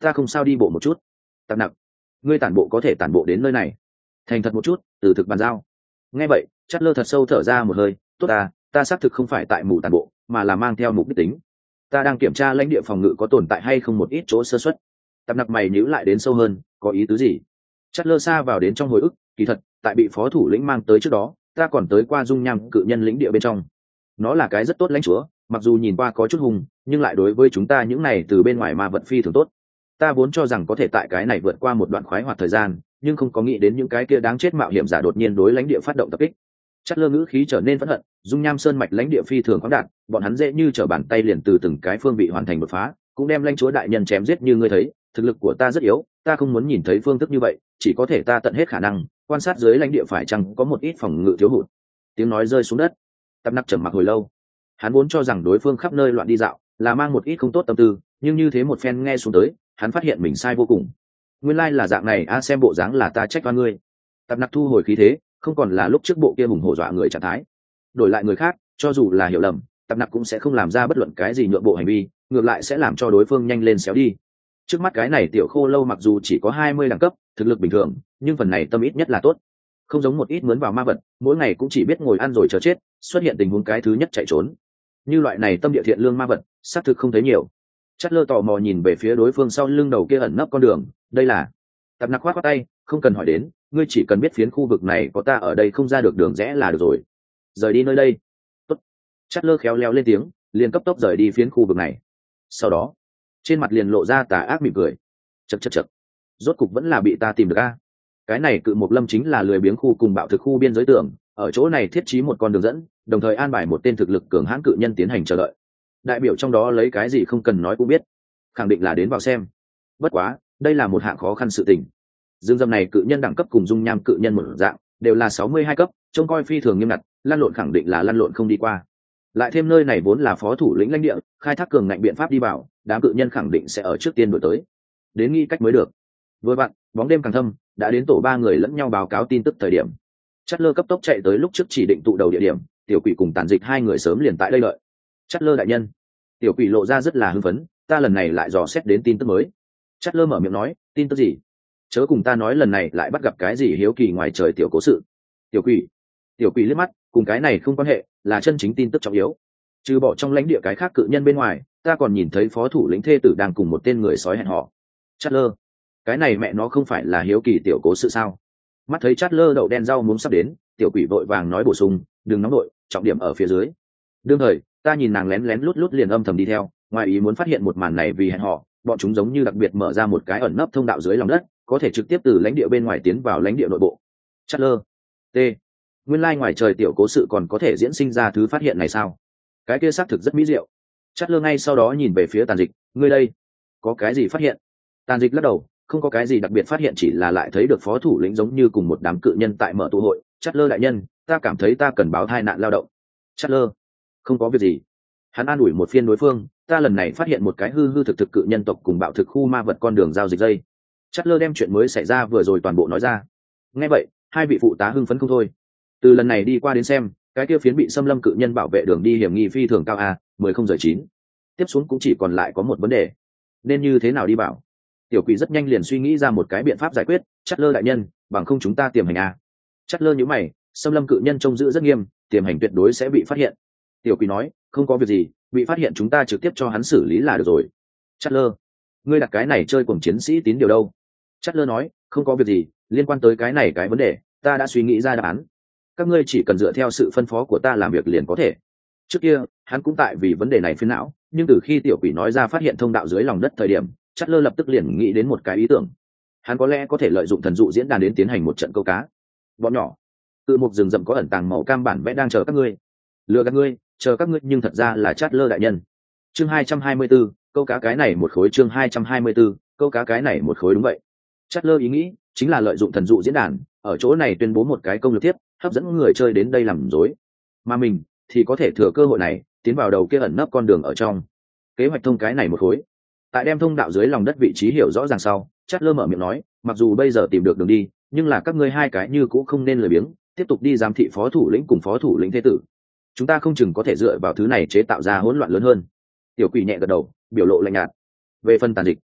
ta không sao đi bộ một chút. Tạp nặc, ngươi tản bộ có thể tản bộ đến nơi này, thành thật một chút, từ thực bàn giao. Nghe vậy chát lơ thật sâu thở ra một hơi. Tốt ta, ta xác thực không phải tại mù tản bộ, mà là mang theo mục đích tính. Ta đang kiểm tra lãnh địa phòng ngự có tồn tại hay không một ít chỗ sơ xuất. Tạp nặc mày nhíu lại đến sâu hơn, có ý tứ gì? Chát lơ xa vào đến trong hồi ức. Kỳ thật tại bị phó thủ lĩnh mang tới trước đó, ta còn tới qua dung nham cự nhân lĩnh địa bên trong. Nó là cái rất tốt lãnh chúa, mặc dù nhìn qua có chút hùng, nhưng lại đối với chúng ta những này từ bên ngoài ma vật phi thường tốt. Ta vốn cho rằng có thể tại cái này vượt qua một đoạn khoái hoạt thời gian, nhưng không có nghĩ đến những cái kia đáng chết mạo hiểm giả đột nhiên đối lãnh địa phát động tập kích. Chát lơ ngữ khí trở nên phẫn hận. Dung nham sơn mạch lãnh địa phi thường khoáng đạt, bọn hắn dễ như trở bàn tay liền từ từng cái phương vị hoàn thành đột phá, cũng đem lãnh chúa đại nhân chém giết như ngươi thấy. Thực lực của ta rất yếu, ta không muốn nhìn thấy phương thức như vậy, chỉ có thể ta tận hết khả năng quan sát dưới lãnh địa phải chăng có một ít phòng ngự thiếu hụt. Tiếng nói rơi xuống đất. Tạp nặc trầm mặc hồi lâu. Hắn vốn cho rằng đối phương khắp nơi loạn đi dạo là mang một ít không tốt tâm tư, nhưng như thế một phen nghe xuống tới, hắn phát hiện mình sai vô cùng. Nguyên lai là dạng này a, xem bộ dáng là ta trách oan ngươi. Tạp nặc thu hồi khí thế, không còn là lúc trước bộ kia hùng hổ dọa người trạng thái. Đổi lại người khác, cho dù là hiểu lầm, Tạp nặc cũng sẽ không làm ra bất luận cái gì nhượng bộ hành vi, ngược lại sẽ làm cho đối phương nhanh lên xéo đi. Trước mắt cái này tiểu khô lâu mặc dù chỉ có hai mươi đẳng cấp, thực lực bình thường, nhưng phần này tâm ít nhất là tốt. Không giống một ít mướn vào ma vật, mỗi ngày cũng chỉ biết ngồi ăn rồi chờ chết, xuất hiện tình huống cái thứ nhất chạy trốn. Như loại này tâm địa thiện lương ma vật, xác thực không thấy nhiều. Chát lơ tò mò nhìn về phía đối phương sau lưng đầu kia ẩn nấp con đường, đây là. Tạp nặc khoát khoát tay, không cần hỏi đến, ngươi chỉ cần biết phiến khu vực này có ta ở đây không ra được đường rẽ là được rồi. Rời đi nơi đây. Tốt. Chát lơ khéo léo lên tiếng, liền cấp tốc rời đi phiến khu vực này. Sau đó, trên mặt liền lộ ra tà ác mỉm cười. Chậc chậc chậc, rốt cục vẫn là bị ta tìm được a. Cái này cự mục lâm chính là lười biếng khu cùng bạo thực khu biên giới tưởng, ở chỗ này thiết trí một con đường dẫn, đồng thời an bài một tên thực lực cường hãn cự nhân tiến hành chờ đợi. Đại biểu trong đó lấy cái gì không cần nói cũng biết, khẳng định là đến vào xem. Bất quá, đây là một hạng khó khăn sự tình. Dương dâm này cự nhân đẳng cấp cùng dung nham cự nhân một dạng, đều là sáu mươi hai cấp, trông coi phi thường nghiêm ngặt, lăn lộn khẳng định là lăn lộn không đi qua. Lại thêm nơi này vốn là phó thủ lĩnh lãnh địa, khai thác cường ngạnh biện pháp đi vào, đám cự nhân khẳng định sẽ ở trước tiên đuổi tới. Đến nghĩ cách mới được. Vừa vặn, bóng đêm càng thâm, đã đến tổ ba người lẫn nhau báo cáo tin tức thời điểm. Chát lơ cấp tốc chạy tới lúc trước chỉ định tụ đầu địa điểm, tiểu quỷ cùng tàn dịch hai người sớm liền tại đây đợi. Chát lơ đại nhân. Tiểu quỷ lộ ra rất là hưng phấn, ta lần này lại dò xét đến tin tức mới. Chát lơ mở miệng nói, tin tức gì? Chớ cùng ta nói lần này lại bắt gặp cái gì hiếu kỳ ngoài trời tiểu cố sự. Tiểu quỷ. Tiểu quỷ liếc mắt, cùng cái này không quan hệ, là chân chính tin tức trọng yếu. Trừ bỏ trong lãnh địa cái khác cự nhân bên ngoài, ta còn nhìn thấy phó thủ lĩnh thê tử đang cùng một tên người sói hẹn hò. Chát lơ. Cái này mẹ nó không phải là hiếu kỳ tiểu cố sự sao? Mắt thấy Chát lơ đậu đen rau muống sắp đến, tiểu quỷ vội vàng nói bổ sung, đừng nóng nội, trọng điểm ở phía dưới. Đương thời, ta nhìn nàng lén lén lút lút liền âm thầm đi theo, ngoài ý muốn phát hiện một màn này vì hẹn hò, bọn chúng giống như đặc biệt mở ra một cái ẩn nấp thông đạo dưới lòng đất, có thể trực tiếp từ lãnh địa bên ngoài tiến vào lãnh địa nội bộ. Chát lơ. T. Nguyên lai ngoài trời tiểu cố sự còn có thể diễn sinh ra thứ phát hiện này sao? Cái kia xác thực rất mỹ diệu. Chát lơ ngay sau đó nhìn về phía tàn dịch, ngươi đây, có cái gì phát hiện? Tàn dịch lắc đầu, không có cái gì đặc biệt phát hiện, chỉ là lại thấy được phó thủ lĩnh giống như cùng một đám cự nhân tại mở tụ hội. Chát lơ đại nhân, ta cảm thấy ta cần báo thai nạn lao động. Chát lơ, không có việc gì. Hắn an ủi một phiên đối phương, ta lần này phát hiện một cái hư hư thực thực cự nhân tộc cùng bạo thực khu ma vật con đường giao dịch dây. Chát lơ đem chuyện mới xảy ra vừa rồi toàn bộ nói ra. Nghe vậy, hai vị phụ tá hưng phấn không thôi. Từ lần này đi qua đến xem, cái kia phiến bị xâm lâm cự nhân bảo vệ đường đi hiểm nghi phi thường cao a, mười không giờ chín. Tiếp xuống cũng chỉ còn lại có một vấn đề, nên như thế nào đi bảo. Tiểu quỷ rất nhanh liền suy nghĩ ra một cái biện pháp giải quyết. Chát lơ đại nhân, bằng không chúng ta tiềm hành a. Chát lơ nhíu mày, xâm lâm cự nhân trông giữ rất nghiêm, tiềm hành tuyệt đối sẽ bị phát hiện. Tiểu quỷ nói, không có việc gì, bị phát hiện chúng ta trực tiếp cho hắn xử lý là được rồi. Chát lơ, ngươi đặt cái này chơi cùng chiến sĩ tín điều đâu? Chát lơ nói, không có việc gì, liên quan tới cái này cái vấn đề, ta đã suy nghĩ ra đáp án. Các ngươi chỉ cần dựa theo sự phân phó của ta làm việc liền có thể. Trước kia, hắn cũng tại vì vấn đề này phiền não, nhưng từ khi tiểu quỷ nói ra phát hiện thông đạo dưới lòng đất thời điểm, Chát lơ lập tức liền nghĩ đến một cái ý tưởng. Hắn có lẽ có thể lợi dụng thần dụ diễn đàn đến tiến hành một trận câu cá. Bọn nhỏ, tự một rừng rậm có ẩn tàng màu cam bản vẽ đang chờ các ngươi. Lừa các ngươi, chờ các ngươi nhưng thật ra là Chát lơ đại nhân. Chương hai trăm hai mươi tư, câu cá cái này một khối. Chương hai trăm hai mươi tư, câu cá cái này một khối. Đúng vậy. Chát lơ ý nghĩ chính là lợi dụng thần dụ diễn đàn, ở chỗ này tuyên bố một cái công lược tiếp, hấp dẫn người chơi đến đây làm rối, mà mình thì có thể thừa cơ hội này tiến vào đầu kia ẩn nấp con đường ở trong. Kế hoạch thông cái này một khối. Tại đem thông đạo dưới lòng đất vị trí hiểu rõ ràng sau, Chát lơ mở miệng nói, mặc dù bây giờ tìm được đường đi, nhưng là các ngươi hai cái như cũng không nên lười biếng, tiếp tục đi giám thị phó thủ lĩnh cùng phó thủ lĩnh thế tử. Chúng ta không chừng có thể dựa vào thứ này chế tạo ra hỗn loạn lớn hơn. Tiểu quỷ nhẹ gật đầu, biểu lộ lạnh nhạt. Về phần tàn dịch,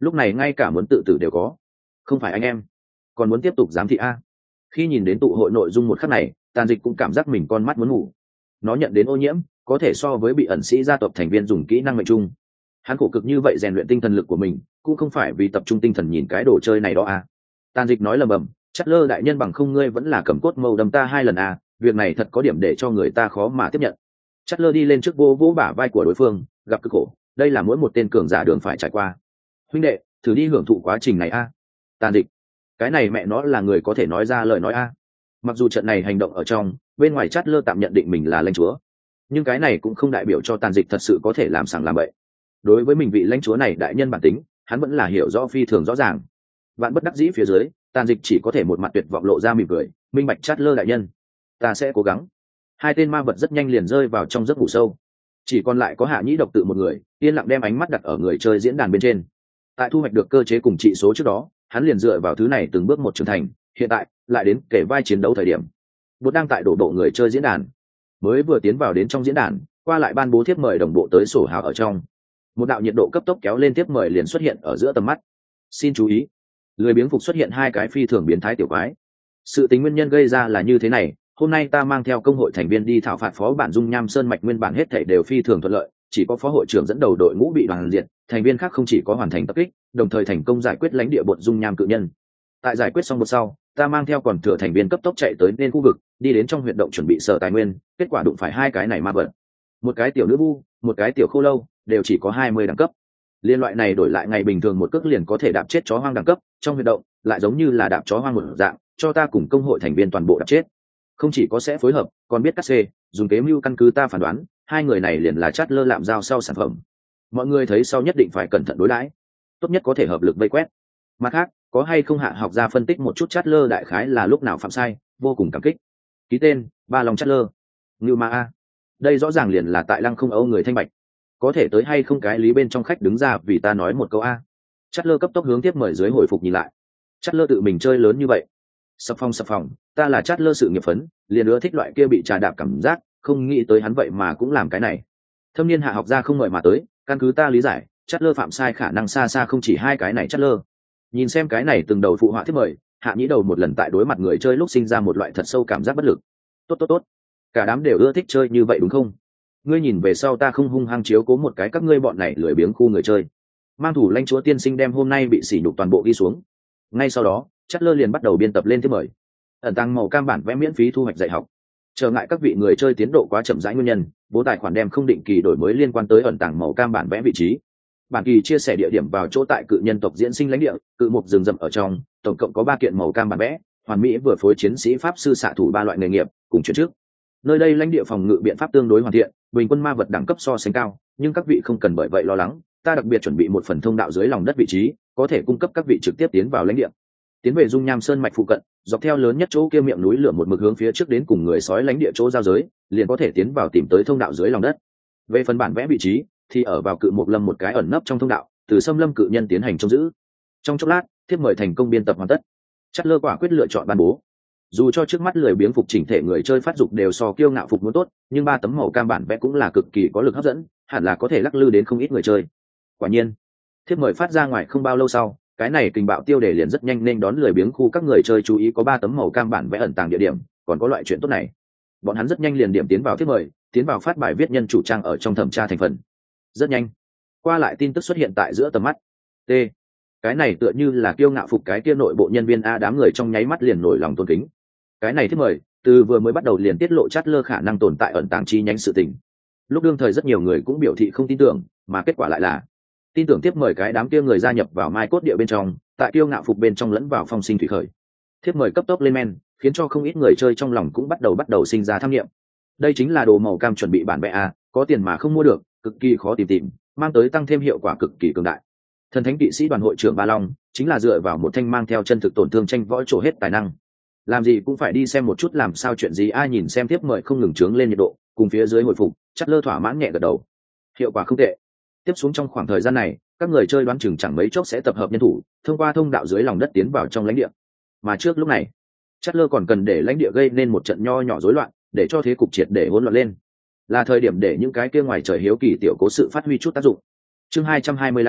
lúc này ngay cả muốn tự tử đều có. Không phải anh em còn muốn tiếp tục giám thị a? Khi nhìn đến tụ hội nội dung một khắc này, Tàn Dịch cũng cảm giác mình con mắt muốn ngủ. Nó nhận đến ô nhiễm có thể so với bị ẩn sĩ gia tộc thành viên dùng kỹ năng mệnh trung. Hắn khổ cực như vậy rèn luyện tinh thần lực của mình cũng không phải vì tập trung tinh thần nhìn cái đồ chơi này đó a. Tàn Dịch nói lầm bầm, chắc lơ đại nhân bằng không ngươi vẫn là cầm cốt mâu đâm ta hai lần a, việc này thật có điểm để cho người ta khó mà tiếp nhận. Chắc lơ đi lên trước vô vỗ bả vai của đối phương, gặp cực khổ, đây là mỗi một tên cường giả đường phải trải qua. Huynh đệ, thử đi hưởng thụ quá trình này a. Tàn Dịch, cái này mẹ nó là người có thể nói ra lời nói a. Mặc dù trận này hành động ở trong bên ngoài chát lơ tạm nhận định mình là lãnh chúa, nhưng cái này cũng không đại biểu cho Tàn Dịch thật sự có thể làm sàng làm bậy. Đối với mình vị lãnh chúa này đại nhân bản tính, hắn vẫn là hiểu rõ phi thường rõ ràng. Vạn bất đắc dĩ phía dưới, Tàn Dịch chỉ có thể một mặt tuyệt vọng lộ ra mỉm cười, minh bạch chát lơ đại nhân, ta sẽ cố gắng. Hai tên ma vật rất nhanh liền rơi vào trong giấc ngủ sâu, chỉ còn lại có Hạ Nhĩ Độc tự một người yên lặng đem ánh mắt đặt ở người chơi diễn đàn bên trên. Tại thu hoạch được cơ chế cùng trị số trước đó, hắn liền dựa vào thứ này từng bước một trưởng thành, hiện tại lại đến kể vai chiến đấu thời điểm. Bột đang tại đổ bộ người chơi diễn đàn, mới vừa tiến vào đến trong diễn đàn, qua lại ban bố thiếp mời đồng bộ tới sổ hào ở trong. Một đạo nhiệt độ cấp tốc kéo lên thiếp mời liền xuất hiện ở giữa tầm mắt. Xin chú ý, lười biếng phục xuất hiện hai cái phi thường biến thái tiểu quái. Sự tính nguyên nhân gây ra là như thế này, hôm nay ta mang theo công hội thành viên đi thảo phạt phó bản Dung Nham Sơn mạch, nguyên bản hết thảy đều phi thường thuận lợi, chỉ có phó hội trưởng dẫn đầu đội ngũ bị đoàn diệt, thành viên khác không chỉ có hoàn thành tập kích, đồng thời thành công giải quyết lãnh địa bột Dung Nham cự nhân. Tại giải quyết xong một sau, ta mang theo còn thừa thành viên cấp tốc chạy tới nên khu vực, đi đến trong huyệt động chuẩn bị sở tài nguyên, kết quả đụng phải hai cái này ma vật. Một cái tiểu nữ vu, một cái tiểu khô lâu, đều chỉ có hai mươi đẳng cấp. Liên loại này đổi lại ngày bình thường một cước liền có thể đạp chết chó hoang đẳng cấp, trong huyệt động lại giống như là đạp chó hoang một dạng, cho ta cùng công hội thành viên toàn bộ đạp chết. Không chỉ có sẽ phối hợp, còn biết cắt xê, dùng kế mưu căn cứ ta phán đoán, hai người này liền là chát lơ lạm giao sau sản phẩm. Mọi người thấy sau nhất định phải cẩn thận đối đãi, tốt nhất có thể hợp lực vây quét. Mặt khác, có hay không hạ học ra phân tích một chút chát lơ đại khái là lúc nào phạm sai, vô cùng cảm kích. Ký tên, Ba Long chát lơ. Ngưu Ma A. Đây rõ ràng liền là tại Lăng Không Âu người thanh bạch. Có thể tới hay không cái lý bên trong khách đứng ra vì ta nói một câu a. Chát lơ cấp tốc hướng tiếp mời dưới hồi phục nhìn lại. Chát lơ tự mình chơi lớn như vậy. Sập phòng sập phòng, ta là chát lơ sự nghiệp phấn, liền ưa thích loại kia bị trà đạp cảm giác, không nghĩ tới hắn vậy mà cũng làm cái này. Thâm niên hạ học gia không mời mà tới, căn cứ ta lý giải, chát lơ phạm sai khả năng xa xa không chỉ hai cái này chát lơ. Nhìn xem cái này từng đầu phụ họa thiết mời, Hạ Nhĩ Đầu một lần tại đối mặt người chơi lúc sinh ra một loại thật sâu cảm giác bất lực. Tốt tốt tốt, cả đám đều ưa thích chơi như vậy đúng không? Ngươi nhìn về sau ta không hung hăng chiếu cố một cái các ngươi bọn này lười biếng khu người chơi. Mang thủ lãnh chúa tiên sinh đem hôm nay bị sỉ nhục toàn bộ ghi xuống. Ngay sau đó, Chát lơ liền bắt đầu biên tập lên thiết mời. Ẩn tăng màu cam bản vẽ miễn phí thu hoạch dạy học. Trở ngại các vị người chơi tiến độ quá chậm rãi nguyên nhân, bố tài khoản đem không định kỳ đổi mới liên quan tới ẩn tàng màu cam bản vẽ vị trí. Bản kỳ chia sẻ địa điểm vào chỗ tại cự nhân tộc diễn sinh lãnh địa, cự mục rừng rậm ở trong, tổng cộng có ba kiện màu cam bản vẽ, hoàn mỹ vừa phối chiến sĩ pháp sư xạ thủ ba loại nghề nghiệp, cùng chuyển trước. Nơi đây lãnh địa phòng ngự biện pháp tương đối hoàn thiện, bình quân ma vật đẳng cấp so sánh cao, nhưng các vị không cần bởi vậy lo lắng, ta đặc biệt chuẩn bị một phần thông đạo dưới lòng đất vị trí, có thể cung cấp các vị trực tiếp tiến vào lãnh địa. Tiến về Dung Nham Sơn mạch phụ cận, dọc theo lớn nhất chỗ kia miệng núi lửa một mực hướng phía trước đến cùng người sói lãnh địa chỗ giao giới, liền có thể tiến vào tìm tới thông đạo dưới lòng đất. Về phần bản vẽ vị trí, thì ở vào cự mục lâm một cái ẩn nấp trong thông đạo, từ xâm lâm cự nhân tiến hành trông giữ. Trong chốc lát, thiếp mời thành công biên tập hoàn tất. Chát lơ quả quyết lựa chọn ban bố. Dù cho trước mắt lười biếng phục chỉnh thể người chơi phát dục đều so kiêu ngạo phục muốn tốt, nhưng ba tấm màu cam bản vẽ cũng là cực kỳ có lực hấp dẫn, hẳn là có thể lắc lư đến không ít người chơi. Quả nhiên, thiếp mời phát ra ngoài không bao lâu sau, cái này kình bạo tiêu đề liền rất nhanh nên đón lười biếng khu các người chơi chú ý có ba tấm màu cam bản vẽ ẩn tàng địa điểm, còn có loại chuyện tốt này. Bọn hắn rất nhanh liền điểm tiến vào thiếp mời, tiến vào phát bài viết nhân chủ trang ở trong thẩm tra thành phần. Rất nhanh, qua lại tin tức xuất hiện tại giữa tầm mắt. T. Cái này tựa như là kiêu ngạo phục cái kia nội bộ nhân viên a, đám người trong nháy mắt liền nổi lòng tôn kính. Cái này thiếp mời, từ vừa mới bắt đầu liền tiết lộ Chát lơ khả năng tồn tại ẩn tàng chi nhánh sự tình. Lúc đương thời rất nhiều người cũng biểu thị không tin tưởng, mà kết quả lại là tin tưởng tiếp mời cái đám kia người gia nhập vào mai cốt địa bên trong, tại kiêu ngạo phục bên trong lẫn vào phong sinh thủy khởi. Thiếp mời cấp tốc lên men, khiến cho không ít người chơi trong lòng cũng bắt đầu bắt đầu sinh ra tham nghiệm. Đây chính là đồ màu cam chuẩn bị bản vẽ a, có tiền mà không mua được, cực kỳ khó tìm tìm, mang tới tăng thêm hiệu quả cực kỳ cường đại. Thần thánh kỵ sĩ đoàn hội trưởng Ba Long chính là dựa vào một thanh mang theo chân thực tổn thương tranh võ trổ hết tài năng. Làm gì cũng phải đi xem một chút làm sao chuyện gì, ai nhìn xem tiếp mời không ngừng trướng lên nhiệt độ, cùng phía dưới hồi phục, Chát lơ thỏa mãn nhẹ gật đầu. Hiệu quả không tệ. Tiếp xuống trong khoảng thời gian này, các người chơi đoán chừng chẳng mấy chốc sẽ tập hợp nhân thủ, thông qua thông đạo dưới lòng đất tiến vào trong lãnh địa. Mà trước lúc này, Chát lơ còn cần để lãnh địa gây nên một trận nho nhỏ rối loạn, để cho thế cục triệt để hỗn loạn lên. Là thời điểm để những cái kia ngoài trời hiếu kỳ tiểu cố sự phát huy chút tác dụng. Chương hai trăm hai mươi lăm,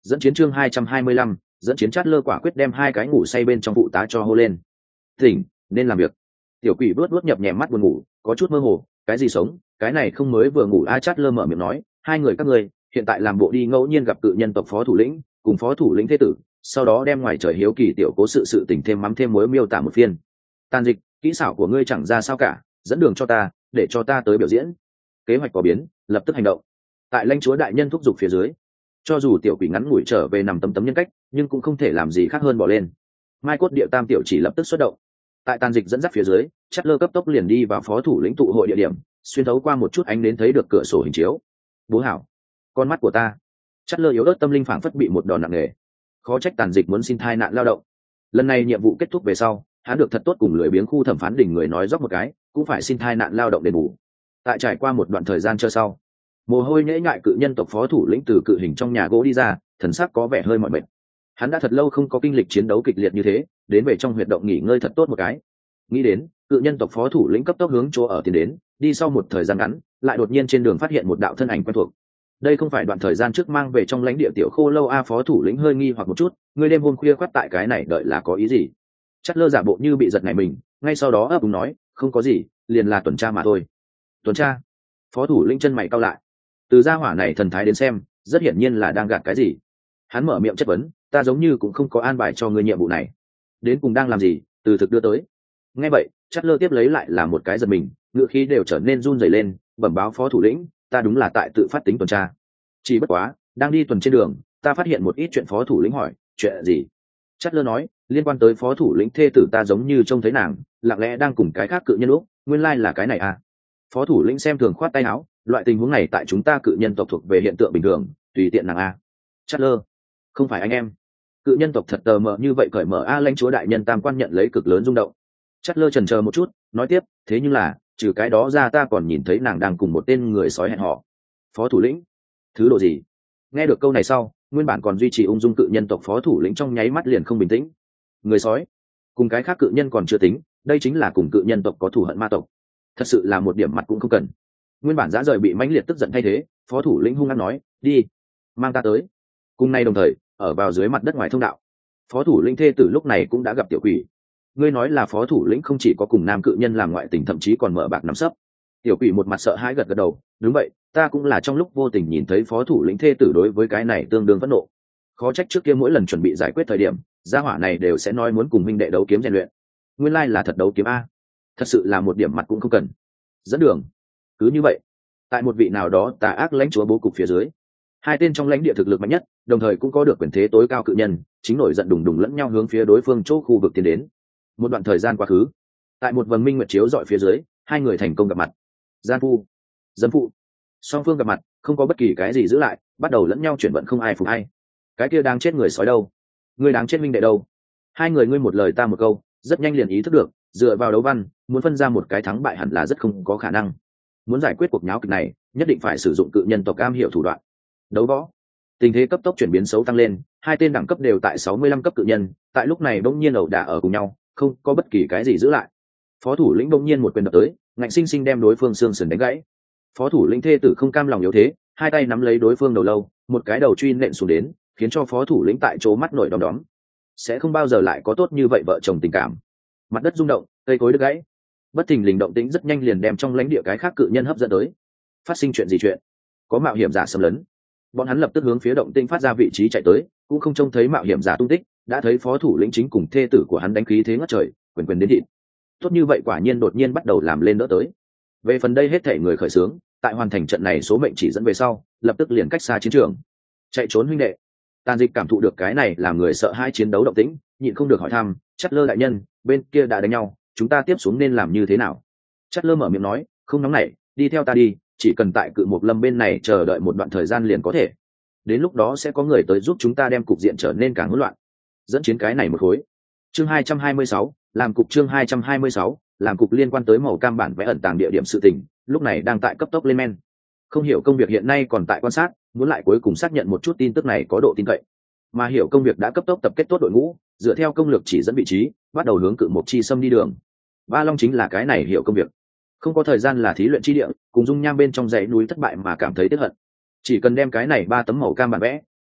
Dẫn chiến chương hai trăm hai mươi lăm, dẫn chiến Chát Lơ quả quyết đem hai cái ngủ say bên trong phụ tá cho hô lên. Tỉnh, nên làm việc. Tiểu quỷ vớt vớt nhập nhèm mắt buồn ngủ, có chút mơ hồ, cái gì sống, cái này không mới vừa ngủ. A Chát Lơ mở miệng nói, hai người các ngươi hiện tại làm bộ đi ngẫu nhiên gặp cự nhân tộc phó thủ lĩnh, cùng phó thủ lĩnh thế tử, sau đó đem ngoài trời hiếu kỳ tiểu cố sự sự tình thêm mắm thêm muối miêu tả một phiên. Tàn dịch, kỹ xảo của ngươi chẳng ra sao cả, dẫn đường cho ta, để cho ta tới biểu diễn. Kế hoạch có biến, lập tức hành động. Tại lãnh chúa đại nhân thúc giục phía dưới, cho dù tiểu quỷ ngắn ngủi trở về nằm tấm tấm nhân cách, nhưng cũng không thể làm gì khác hơn bỏ lên. Mai cốt địa tam tiểu chỉ lập tức xuất động. Tại tàn dịch dẫn dắt phía dưới, Chát Lơ cấp tốc liền đi vào phó thủ lĩnh tụ hội địa điểm, xuyên thấu qua một chút ánh đến thấy được cửa sổ hình chiếu. Bố hảo, con mắt của ta. Chát Lơ yếu ớt tâm linh phảng phất bị một đòn nặng nề. Khó trách tàn dịch muốn xin thai nạn lao động. Lần này nhiệm vụ kết thúc về sau, hắn được thật tốt cùng lười biếng khu thẩm phán đỉnh người nói dốc một cái, cũng phải xin thai nạn lao động đền bù. Tại trải qua một đoạn thời gian chờ sau, mồ hôi nhễ nhại cự nhân tộc phó thủ lĩnh từ cự hình trong nhà gỗ đi ra, thần sắc có vẻ hơi mỏi mệt. Hắn đã thật lâu không có kinh lịch chiến đấu kịch liệt như thế, đến về trong huyệt động nghỉ ngơi thật tốt một cái. Nghĩ đến, cự nhân tộc phó thủ lĩnh cấp tốc hướng chỗ ở tiến đến, đi sau một thời gian ngắn, lại đột nhiên trên đường phát hiện một đạo thân ảnh quen thuộc. Đây không phải đoạn thời gian trước mang về trong lãnh địa tiểu khô lâu a. Phó thủ lĩnh hơi nghi hoặc một chút, người đêm hôm khuya khoắt tại cái này đợi là có ý gì? Chát Lơ giả bộ như bị giật nảy mình, ngay sau đó ấp úng nói, không có gì, liền là tuần tra mà thôi. Tuần tra? Phó thủ lĩnh chân mày cau lại. Từ gia hỏa này thần thái đến xem, rất hiển nhiên là đang gạt cái gì. Hắn mở miệng chất vấn, ta giống như cũng không có an bài cho ngươi nhiệm vụ này, đến cùng đang làm gì, từ thực đưa tới. Nghe vậy, Chát Lơ tiếp lấy lại là một cái giật mình, ngựa khí đều trở nên run rẩy lên, bẩm báo phó thủ lĩnh, ta đúng là tại tự phát tính tuần tra. Chỉ bất quá, đang đi tuần trên đường, ta phát hiện một ít chuyện. Phó thủ lĩnh hỏi, chuyện gì? Chát Lơ nói, liên quan tới phó thủ lĩnh thê tử, ta giống như trông thấy nàng lặng lẽ đang cùng cái khác cự nhân lúc, nguyên lai là cái này à? Phó thủ lĩnh xem thường khoát tay áo, loại tình huống này tại chúng ta cự nhân tộc thuộc về hiện tượng bình thường, tùy tiện nàng a. Chát Lơ, không phải anh em. Cự nhân tộc thật tờ mờ như vậy cởi mở a. Lãnh chúa đại nhân tam quan nhận lấy cực lớn rung động. Chát Lơ chần chờ một chút, nói tiếp, thế nhưng là trừ cái đó ra ta còn nhìn thấy nàng đang cùng một tên người sói hẹn hò. Phó thủ lĩnh, thứ độ gì? Nghe được câu này sau, nguyên bản còn duy trì ung dung cự nhân tộc phó thủ lĩnh trong nháy mắt liền không bình tĩnh. Người sói cùng cái khác cự nhân còn chưa tính, đây chính là cùng cự nhân tộc có thù hận ma tộc, thật sự là một điểm mặt cũng không cần. Nguyên bản dã rời bị mãnh liệt tức giận thay thế, phó thủ lĩnh hung hăng nói, đi, mang ta tới. Cùng nay đồng thời, ở vào dưới mặt đất ngoài thông đạo, phó thủ lĩnh thê tử lúc này cũng đã gặp tiểu quỷ. Ngươi nói là phó thủ lĩnh không chỉ có cùng nam cự nhân làm ngoại tình, thậm chí còn mở bạc nắm sấp. Tiểu quỷ một mặt sợ hãi gật gật đầu, đúng vậy, ta cũng là trong lúc vô tình nhìn thấy phó thủ lĩnh thê tử đối với cái này tương đương phẫn nộ. Khó trách trước kia mỗi lần chuẩn bị giải quyết thời điểm, gia hỏa này đều sẽ nói muốn cùng huynh đệ đấu kiếm rèn luyện. Nguyên lai là thật đấu kiếm a, thật sự là một điểm mặt cũng không cần. Dẫn đường. Cứ như vậy, tại một vị nào đó tà ác lãnh chúa bố cục phía dưới, hai tên trong lãnh địa thực lực mạnh nhất, đồng thời cũng có được quyền thế tối cao cự nhân, chính nổi giận đùng đùng lẫn nhau hướng phía đối phương chỗ khu vực tiến đến. Một đoạn thời gian quá khứ, tại một vầng minh nguyệt chiếu dọi phía dưới, hai người thành công gặp mặt. Gian phu, dâm phụ, song phương gặp mặt, không có bất kỳ cái gì giữ lại, bắt đầu lẫn nhau chuyển vận, không ai phục ai. Cái kia đang chết người sói đâu? Người đáng chết minh đệ đâu? Hai người ngươi một lời ta một câu, rất nhanh liền ý thức được, dựa vào đấu văn, muốn phân ra một cái thắng bại hẳn là rất không có khả năng. Muốn giải quyết cuộc nháo kịch này, nhất định phải sử dụng cự nhân tộc am hiểu thủ đoạn. Đấu võ. Tình thế cấp tốc chuyển biến xấu tăng lên, hai tên đẳng cấp đều tại sáu mươi lăm cấp cự nhân, tại lúc này bỗng nhiên ẩu đả ở cùng nhau, không có bất kỳ cái gì giữ lại. Phó thủ lĩnh bỗng nhiên một quyền đập tới, ngạnh sinh sinh đem đối phương xương sườn đánh gãy. Phó thủ lĩnh thê tử không cam lòng yếu thế, hai tay nắm lấy đối phương đầu lâu, một cái đầu truy nện xuống đến, khiến cho phó thủ lĩnh tại chỗ mắt nổi đom đóm. Sẽ không bao giờ lại có tốt như vậy vợ chồng tình cảm. Mặt đất rung động, cây cối đứt gãy. Bất thình lình động tĩnh rất nhanh liền đem trong lãnh địa cái khác cự nhân hấp dẫn tới. Phát sinh chuyện gì chuyện? Có mạo hiểm giả xâm lấn. Bọn hắn lập tức hướng phía động tĩnh phát ra vị trí chạy tới, cũng không trông thấy mạo hiểm giả tung tích, đã thấy phó thủ lĩnh chính cùng thê tử của hắn đánh khí thế ngất trời, quyền quyền đến thịt. Tốt như vậy quả nhiên đột nhiên bắt đầu làm lên đỡ tới. Về phần đây hết thảy người khởi xướng, tại hoàn thành trận này số mệnh chỉ dẫn về sau, lập tức liền cách xa chiến trường. Chạy trốn huynh đệ. Tàn dịch cảm thụ được cái này làm người sợ hai chiến đấu động tĩnh, nhịn không được hỏi thăm, Chát Lơ đại nhân, bên kia đã đánh nhau, chúng ta tiếp xuống nên làm như thế nào? Chát Lơ mở miệng nói, không nóng nảy, đi theo ta đi, chỉ cần tại cự mục lâm bên này chờ đợi một đoạn thời gian liền có thể. Đến lúc đó sẽ có người tới giúp chúng ta đem cục diện trở nên càng hỗn loạn. Dẫn chiến cái này một khối. Chương hai trăm hai mươi sáu, làm cục chương hai trăm hai mươi sáu, làm cục liên quan tới màu cam bản vẽ ẩn tàng địa điểm sự tình, lúc này đang tại cấp tốc lên men. Không hiểu công việc hiện nay còn tại quan sát, muốn lại cuối cùng xác nhận một chút tin tức này có độ tin cậy. Mà hiểu công việc đã cấp tốc tập kết tốt đội ngũ, dựa theo công lược chỉ dẫn vị trí, bắt đầu hướng cự mục chi xâm đi đường. Ba Long chính là cái này hiểu công việc. Không có thời gian là thí luyện chi địa, cùng dung nham bên trong dãy núi thất bại mà cảm thấy tiếc hận. Chỉ cần đem cái này ba tấm màu cam bản vẽ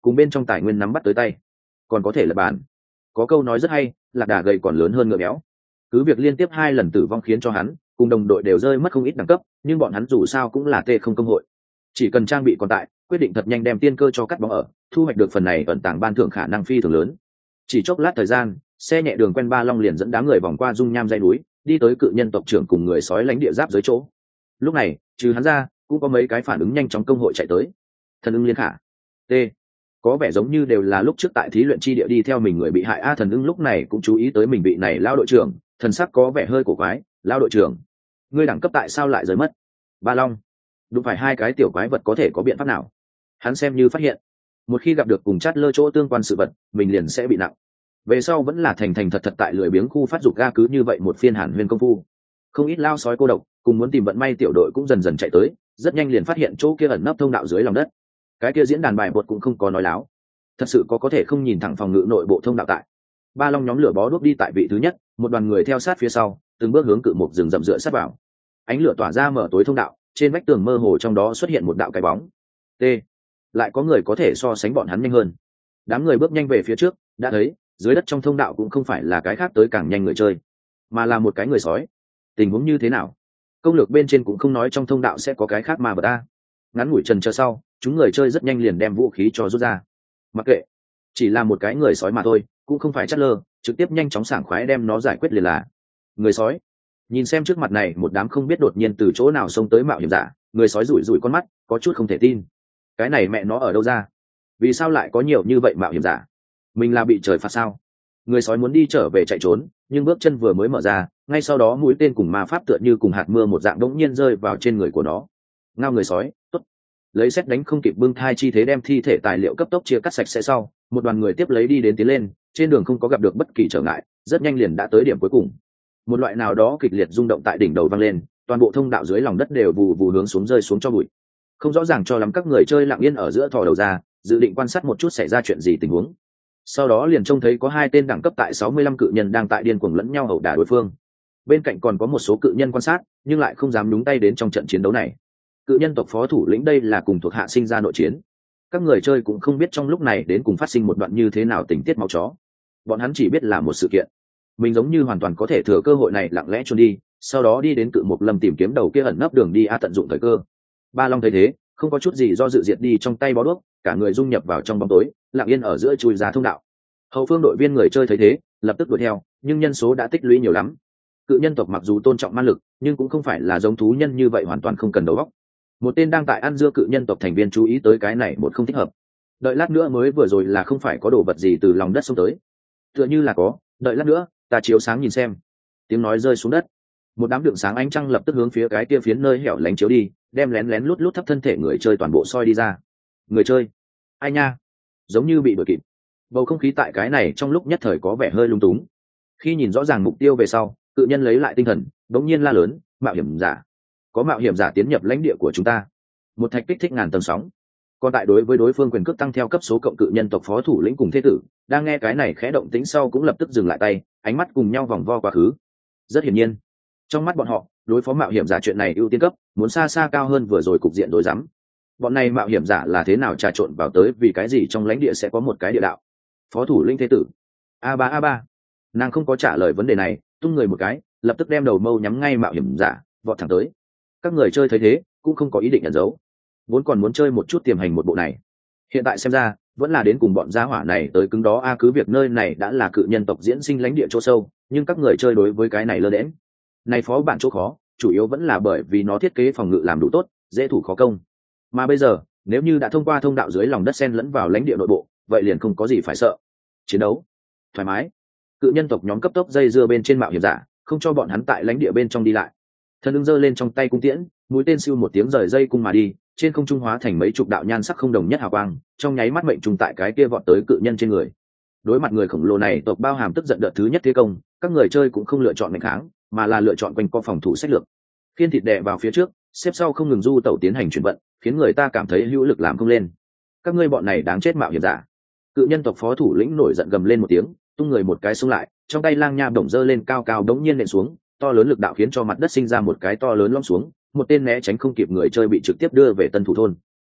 cùng bên trong tài nguyên nắm bắt tới tay, còn có thể là bàn. Có câu nói rất hay, lạc đà gầy còn lớn hơn ngựa béo. Cứ việc liên tiếp hai lần tử vong khiến cho hắn cùng đồng đội đều rơi mất không ít đẳng cấp, nhưng bọn hắn dù sao cũng là tê không công hội, chỉ cần trang bị còn tại, quyết định thật nhanh đem tiên cơ cho cắt bóng ở, thu hoạch được phần này ẩn tàng ban thưởng khả năng phi thường lớn. Chỉ chốc lát thời gian, xe nhẹ đường quen Ba Long liền dẫn đám người vòng qua dung nham dãy núi, đi tới cự nhân tộc trưởng cùng người sói lãnh địa giáp dưới chỗ. Lúc này, trừ hắn ra, cũng có mấy cái phản ứng nhanh chóng công hội chạy tới. Thần ưng liên khả, t có vẻ giống như đều là lúc trước tại thí luyện chi địa đi theo mình người bị hại. A thần ưng lúc này cũng chú ý tới mình vị này lao đội trưởng, thần sắc có vẻ hơi cổ quái. Lao đội trưởng, ngươi đẳng cấp tại sao lại rời mất? Ba Long, đúng phải hai cái tiểu quái vật có thể có biện pháp nào? Hắn xem như phát hiện, một khi gặp được cùng chát lơ chỗ tương quan sự vật, mình liền sẽ bị nặng. Về sau vẫn là thành thành thật thật tại lười biếng khu phát dục ga, cứ như vậy một phiên hàn huyên công phu, không ít lao sói cô độc cùng muốn tìm vận may tiểu đội cũng dần dần chạy tới, rất nhanh liền phát hiện chỗ kia ẩn nấp thông đạo dưới lòng đất. Cái kia diễn đàn bài bột cũng không có nói láo, thật sự có có thể không nhìn thẳng phòng ngự nội bộ thông đạo tại. Ba Long nhóm lửa bó đuốc đi tại vị thứ nhất, một đoàn người theo sát phía sau, từng bước hướng cự một rừng rậm rựa sát vào. Ánh lửa tỏa ra mở tối thông đạo, trên vách tường mơ hồ trong đó xuất hiện một đạo cái bóng. T, lại có người có thể so sánh bọn hắn nhanh hơn. Đám người bước nhanh về phía trước, đã thấy dưới đất trong thông đạo cũng không phải là cái khác tới càng nhanh người chơi, mà là một cái người sói. Tình huống như thế nào? Công lược bên trên cũng không nói trong thông đạo sẽ có cái khác mà bờ ta. Ngắn ngủi trần chờ sau, chúng người chơi rất nhanh liền đem vũ khí cho rút ra. Mặc kệ, chỉ là một cái người sói mà thôi, cũng không phải chất lơ, trực tiếp nhanh chóng sảng khoái đem nó giải quyết liền là. Người sói, nhìn xem trước mặt này một đám không biết đột nhiên từ chỗ nào xông tới mạo hiểm giả, người sói rủi rủi con mắt, có chút không thể tin. Cái này mẹ nó ở đâu ra? Vì sao lại có nhiều như vậy mạo hiểm giả? Mình là bị trời phạt sao? Người sói muốn đi trở về chạy trốn, nhưng bước chân vừa mới mở ra, ngay sau đó mũi tên cùng ma pháp tựa như cùng hạt mưa một dạng đống nhiên rơi vào trên người của nó. Ngao người sói, tốt. Lấy xét đánh không kịp bưng thai chi thế đem thi thể tài liệu cấp tốc chia cắt sạch sẽ sau, một đoàn người tiếp lấy đi đến tiến lên, trên đường không có gặp được bất kỳ trở ngại, rất nhanh liền đã tới điểm cuối cùng. Một loại nào đó kịch liệt rung động tại đỉnh đầu vang lên, toàn bộ thông đạo dưới lòng đất đều vù vù hướng xuống rơi xuống cho bụi. Không rõ ràng cho lắm các người chơi lặng yên ở giữa thò đầu ra, dự định quan sát một chút xảy ra chuyện gì tình huống. Sau đó liền trông thấy có hai tên đẳng cấp tại sáu mươi lăm cự nhân đang tại điên cuồng lẫn nhau ẩu đả đối phương. Bên cạnh còn có một số cự nhân quan sát, nhưng lại không dám nhúng tay đến trong trận chiến đấu này. Cự nhân tộc phó thủ lĩnh đây là cùng thuộc hạ sinh ra nội chiến. Các người chơi cũng không biết trong lúc này đến cùng phát sinh một đoạn như thế nào tình tiết máu chó. Bọn hắn chỉ biết là một sự kiện. Mình giống như hoàn toàn có thể thừa cơ hội này lặng lẽ trốn đi, sau đó đi đến cự mục lâm tìm kiếm đầu kia ẩn nấp đường đi a tận dụng thời cơ. Ba Long thấy thế, không có chút gì do dự diệt đi trong tay bó đuốc, cả người dung nhập vào trong bóng tối, lặng yên ở giữa chui ra thông đạo. Hậu phương đội viên người chơi thấy thế, lập tức đuổi theo, nhưng nhân số đã tích lũy nhiều lắm. Cự nhân tộc mặc dù tôn trọng ma lực, nhưng cũng không phải là giống thú nhân như vậy hoàn toàn không cần đầu óc. Một tên đang tại ăn dưa cự nhân tộc thành viên chú ý tới cái này một không thích hợp. Đợi lát nữa mới vừa rồi là không phải có đồ vật gì từ lòng đất xông tới. Tựa như là có, đợi lát nữa, ta chiếu sáng nhìn xem. Tiếng nói rơi xuống đất. Một đám đường sáng ánh trăng lập tức hướng phía cái kia phiến nơi hẻo lánh chiếu đi, đem lén lén lút lút thấp thân thể người chơi toàn bộ soi đi ra. Người chơi, ai nha, giống như bị đuổi kịp. Bầu không khí tại cái này trong lúc nhất thời có vẻ hơi lung túng. Khi nhìn rõ ràng mục tiêu về sau, cự nhân lấy lại tinh thần, đống nhiên la lớn, mạo hiểm giả, có mạo hiểm giả tiến nhập lãnh địa của chúng ta. Một thạch kích thích ngàn tầng sóng. Còn tại đối với đối phương quyền cước tăng theo cấp số cộng cự nhân tộc phó thủ lĩnh cùng thế tử, đang nghe cái này khẽ động tĩnh sau cũng lập tức dừng lại tay, ánh mắt cùng nhau vòng vo quá khứ. Rất hiển nhiên, trong mắt bọn họ, đối phó mạo hiểm giả chuyện này ưu tiên cấp, muốn xa xa cao hơn vừa rồi cục diện đối rắm. Bọn này mạo hiểm giả là thế nào trà trộn vào tới, vì cái gì trong lãnh địa sẽ có một cái địa đạo? Phó thủ linh thế tử a ba a ba, nàng không có trả lời vấn đề này, tung người một cái, lập tức đem đầu mâu nhắm ngay mạo hiểm giả, vọt thẳng tới. Các người chơi thấy thế, cũng không có ý định ẩn giấu, vốn còn muốn chơi một chút tiềm hành một bộ này, hiện tại xem ra vẫn là đến cùng bọn gia hỏa này tới cứng đó a. Cứ việc nơi này đã là cự nhân tộc diễn sinh lãnh địa chỗ sâu, nhưng các người chơi đối với cái này lơ đễm. Này phó bản chỗ khó, chủ yếu vẫn là bởi vì nó thiết kế phòng ngự làm đủ tốt, dễ thủ khó công. Mà bây giờ, nếu như đã thông qua thông đạo dưới lòng đất xen lẫn vào lãnh địa nội bộ, vậy liền không có gì phải sợ. Chiến đấu thoải mái. Cự nhân tộc nhóm cấp tốc dây dưa bên trên mạo hiểm giả, không cho bọn hắn tại lãnh địa bên trong đi lại. Thần ưng giơ lên trong tay cung tiễn, mũi tên siêu một tiếng rời dây cung mà đi, trên không trung hóa thành mấy chục đạo nhan sắc không đồng nhất hào quang, trong nháy mắt mệnh trùng tại cái kia vọt tới cự nhân trên người. Đối mặt người khổng lồ này, tộc bao hàm tức giận đợt thứ nhất thế công, các người chơi cũng không lựa chọn mạnh kháng, mà là lựa chọn quanh co phòng thủ sách lược. Khiên thịt đè vào phía trước, xếp sau không ngừng du tẩu tiến hành chuyển vận, khiến người ta cảm thấy hữu lực làm không lên. Các ngươi bọn này đáng chết mạo hiểm giả. Cự nhân tộc phó thủ lĩnh nổi giận gầm lên một tiếng, tung người một cái xông lại, trong tay lang nha bổng dơ lên cao cao đống nhiên nện xuống, to lớn lực đạo khiến cho mặt đất sinh ra một cái to lớn lõm xuống, một tên né tránh không kịp người chơi bị trực tiếp đưa về tân thủ thôn.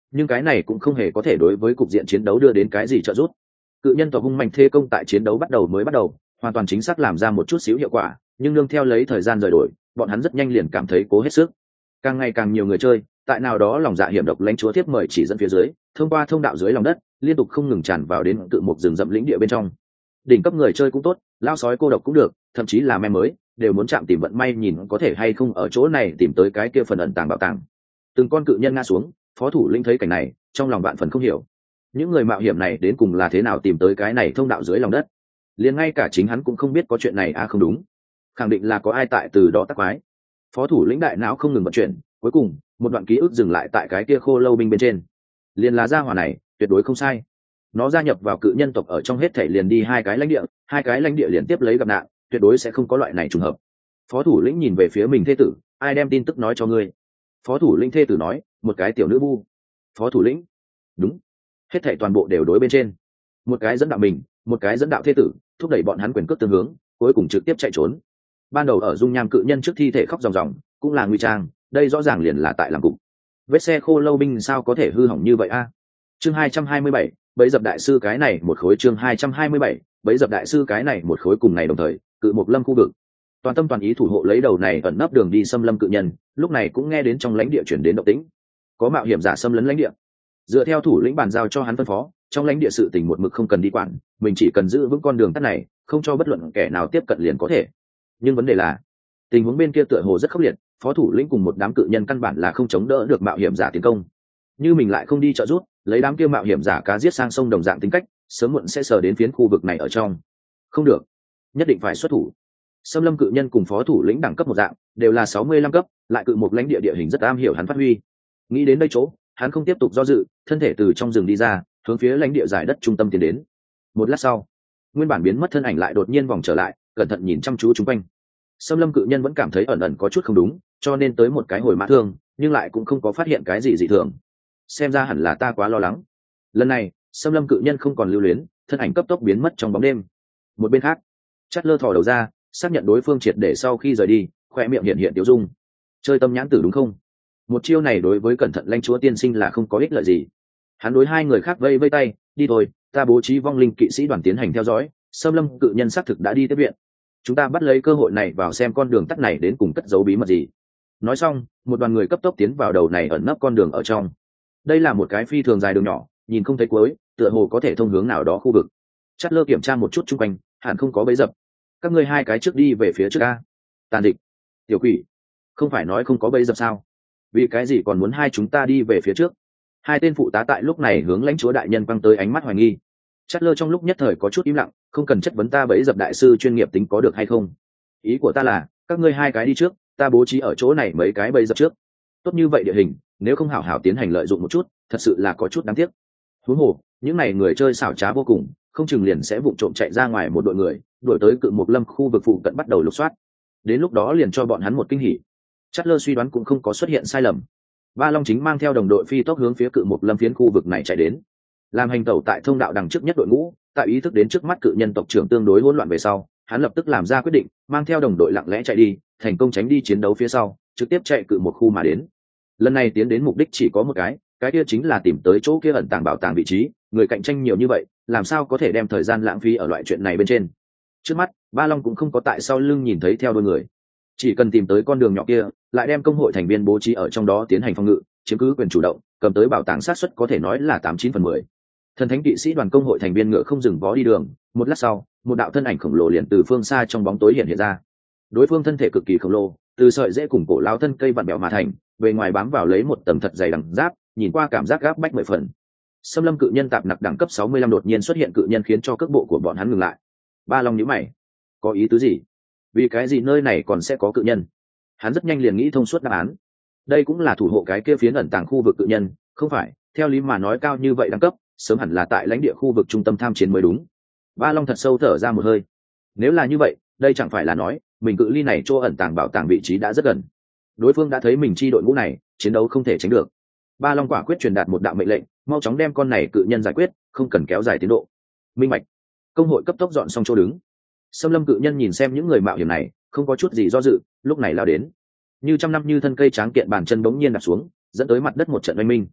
nhưng cái này cũng không hề có thể đối với cục diện chiến đấu đưa đến cái gì trợ giúp. Cự nhân tộc hung mạnh thế công tại chiến đấu bắt đầu mới bắt đầu hoàn toàn chính xác làm ra một chút xíu hiệu quả, nhưng nương theo lấy thời gian rời đổi, bọn hắn rất nhanh liền cảm thấy cố hết sức. Càng ngày càng nhiều người chơi tại nào đó lòng dạ hiểm độc lãnh chúa tiếp mời chỉ dẫn phía dưới, thông qua thông đạo dưới lòng đất liên tục không ngừng tràn vào đến cự một rừng rậm lĩnh địa bên trong. Đỉnh cấp người chơi cũng tốt, lao sói cô độc cũng được, thậm chí là me mới đều muốn chạm tìm vận may nhìn có thể hay không ở chỗ này tìm tới cái kia phần ẩn tàng bảo tàng. Từng con cự nhân ngã xuống, phó thủ lĩnh thấy cảnh này trong lòng bạn phần không hiểu, những người mạo hiểm này đến cùng là thế nào tìm tới cái này thông đạo dưới lòng đất. Liền ngay cả chính hắn cũng không biết có chuyện này à không đúng, khẳng định là có ai tại từ đó tắc quái. Phó thủ lĩnh đại não không ngừng vận chuyển, cuối cùng một đoạn ký ức dừng lại tại cái kia khô lâu binh bên trên. Liền là gia hỏa này tuyệt đối không sai, nó gia nhập vào cự nhân tộc ở trong hết thể liền đi hai cái lãnh địa, hai cái lãnh địa liền tiếp lấy gặp nạn, tuyệt đối sẽ không có loại này trùng hợp. Phó thủ lĩnh nhìn về phía mình thê tử, ai đem tin tức nói cho ngươi? Phó thủ lĩnh thê tử nói, một cái tiểu nữ bu. Phó thủ lĩnh, đúng, hết thể toàn bộ đều đối bên trên, một cái dẫn đạo mình, một cái dẫn đạo thê tử, thúc đẩy bọn hắn quyền cước tương hướng, cuối cùng trực tiếp chạy trốn. Ban đầu ở dung nham cự nhân trước thi thể khóc ròng ròng, cũng là nguy trang, đây rõ ràng liền là tại làm cục. Vết xe khô lâu binh sao có thể hư hỏng như vậy a? Chương hai trăm hai mươi bảy, bấy dập đại sư cái này một khối. Chương hai trăm hai mươi bảy, bấy dập đại sư cái này một khối. Cùng ngày đồng thời, cự một lâm khu vực, toàn tâm toàn ý thủ hộ lấy đầu này ẩn nấp đường đi xâm lâm cự nhân, lúc này cũng nghe đến trong lãnh địa chuyển đến động tĩnh, có mạo hiểm giả xâm lấn lãnh địa. Dựa theo thủ lĩnh bàn giao cho hắn phân phó, trong lãnh địa sự tình một mực không cần đi quản, mình chỉ cần giữ vững con đường tắt này, không cho bất luận kẻ nào tiếp cận liền có thể. Nhưng vấn đề là tình huống bên kia tựa hồ rất khốc liệt, phó thủ lĩnh cùng một đám cự nhân căn bản là không chống đỡ được mạo hiểm giả tiến công. Như mình lại không đi trợ giúp, lấy đám kia mạo hiểm giả cá giết sang sông đồng dạng tính cách, sớm muộn sẽ sờ đến phiến khu vực này ở trong. Không được, nhất định phải xuất thủ. Xâm lâm cự nhân cùng phó thủ lĩnh đẳng cấp một dạng, đều là sáu mươi lăm cấp, lại cự một lãnh địa địa hình rất am hiểu hắn phát huy. Nghĩ đến đây chỗ, hắn không tiếp tục do dự, thân thể từ trong rừng đi ra, hướng phía lãnh địa giải đất trung tâm tiến đến. Một lát sau, nguyên bản biến mất thân ảnh lại đột nhiên vòng trở lại, cẩn thận nhìn chăm chú chúng quanh. Xâm lâm cự nhân vẫn cảm thấy ẩn ẩn có chút không đúng, cho nên tới một cái hồi mã thương, nhưng lại cũng không có phát hiện cái gì dị thường. Xem ra hẳn là ta quá lo lắng. Lần này, xâm lâm cự nhân không còn lưu luyến, thân ảnh cấp tốc biến mất trong bóng đêm. Một bên khác, Chát Lơ thò đầu ra, xác nhận đối phương triệt để sau khi rời đi, khoe miệng hiện hiện tiêu dung. Chơi tâm nhãn tử đúng không? Một chiêu này đối với cẩn thận lãnh chúa tiên sinh là không có ích lợi gì. Hắn đối hai người khác vây vây tay, đi thôi, ta bố trí vong linh kỵ sĩ đoàn tiến hành theo dõi, xâm lâm cự nhân xác thực đã đi tiếp viện. Chúng ta bắt lấy cơ hội này vào xem con đường tắt này đến cùng cất giấu bí mật gì. Nói xong, một đoàn người cấp tốc tiến vào đầu này ẩn nấp con đường ở trong. Đây là một cái phi thường dài đường nhỏ, nhìn không thấy cuối, tựa hồ có thể thông hướng nào đó khu vực. Chát Lơ kiểm tra một chút chung quanh, hẳn không có bẫy dập. Các ngươi hai cái trước đi về phía trước a. Tàn địch, tiểu quỷ, không phải nói không có bẫy dập sao? Vì cái gì còn muốn hai chúng ta đi về phía trước? Hai tên phụ tá tại lúc này hướng lãnh chúa đại nhân quăng tới ánh mắt hoài nghi. Chát Lơ trong lúc nhất thời có chút im lặng, không cần chất vấn ta bẫy dập đại sư chuyên nghiệp tính có được hay không. Ý của ta là, các ngươi hai cái đi trước, ta bố trí ở chỗ này mấy cái bẫy dập trước. Tốt như vậy địa hình, nếu không hảo hảo tiến hành lợi dụng một chút, thật sự là có chút đáng tiếc. Huống hồ, những này người chơi xảo trá vô cùng, không chừng liền sẽ vụng trộm chạy ra ngoài một đội người, đuổi tới cự một lâm khu vực phụ cận bắt đầu lục soát. Đến lúc đó liền cho bọn hắn một kinh hỉ. Chát Lơ suy đoán cũng không có xuất hiện sai lầm. Ba Long chính mang theo đồng đội phi tốc hướng phía cự một lâm phiến khu vực này chạy đến. Làm hành tẩu tại thông đạo đằng trước nhất đội ngũ, tại ý thức đến trước mắt cự nhân tộc trưởng tương đối hỗn loạn về sau, hắn lập tức làm ra quyết định, mang theo đồng đội lặng lẽ chạy đi, thành công tránh đi chiến đấu phía sau, trực tiếp chạy cự một khu mà đến. Lần này tiến đến mục đích chỉ có một cái, cái kia chính là tìm tới chỗ kia ẩn tàng bảo tàng vị trí, người cạnh tranh nhiều như vậy, làm sao có thể đem thời gian lãng phí ở loại chuyện này bên trên. Trước mắt, Ba Long cũng không có tại sau lưng nhìn thấy theo đuôi người, chỉ cần tìm tới con đường nhỏ kia, lại đem công hội thành viên bố trí ở trong đó tiến hành phòng ngự, chiếm cứ quyền chủ động, cầm tới bảo tàng sát suất có thể nói là tám chín phần mười. Thần thánh kỵ sĩ đoàn công hội thành viên ngựa không dừng vó đi đường, một lát sau, một đạo thân ảnh khổng lồ liền từ phương xa trong bóng tối hiện hiện ra. Đối phương thân thể cực kỳ khổng lồ, từ sợi rễ cùng cổ lao thân cây vặn bẹo mà thành, bề ngoài bám vào lấy một tầng thật dày đằng giáp, nhìn qua cảm giác gáp bách mười phần. Xâm lâm cự nhân tạp nặc đẳng cấp sáu mươi lăm đột nhiên xuất hiện cự nhân khiến cho cước bộ của bọn hắn ngừng lại. Ba Long nhíu mày, có ý tứ gì? Vì cái gì nơi này còn sẽ có cự nhân? Hắn rất nhanh liền nghĩ thông suốt đáp án. Đây cũng là thủ hộ cái kia phiến ẩn tàng khu vực cự nhân, không phải? Theo lý mà nói cao như vậy đẳng cấp, sớm hẳn là tại lãnh địa khu vực trung tâm tham chiến mới đúng. Ba Long thật sâu thở ra một hơi. Nếu là như vậy, đây chẳng phải là nói mình cự ly này chỗ ẩn tàng bảo tàng vị trí đã rất gần. Đối phương đã thấy mình chi đội ngũ này, chiến đấu không thể tránh được. Ba Long quả quyết truyền đạt một đạo mệnh lệnh, mau chóng đem con này cự nhân giải quyết, không cần kéo dài tiến độ. Minh bạch. Công hội cấp tốc dọn xong chỗ đứng. Xâm lâm cự nhân nhìn xem những người mạo hiểm này, không có chút gì do dự, lúc này lao đến. Như trăm năm như thân cây tráng kiện bàn chân bỗng nhiên đặt xuống, dẫn tới mặt đất một trận oanh minh.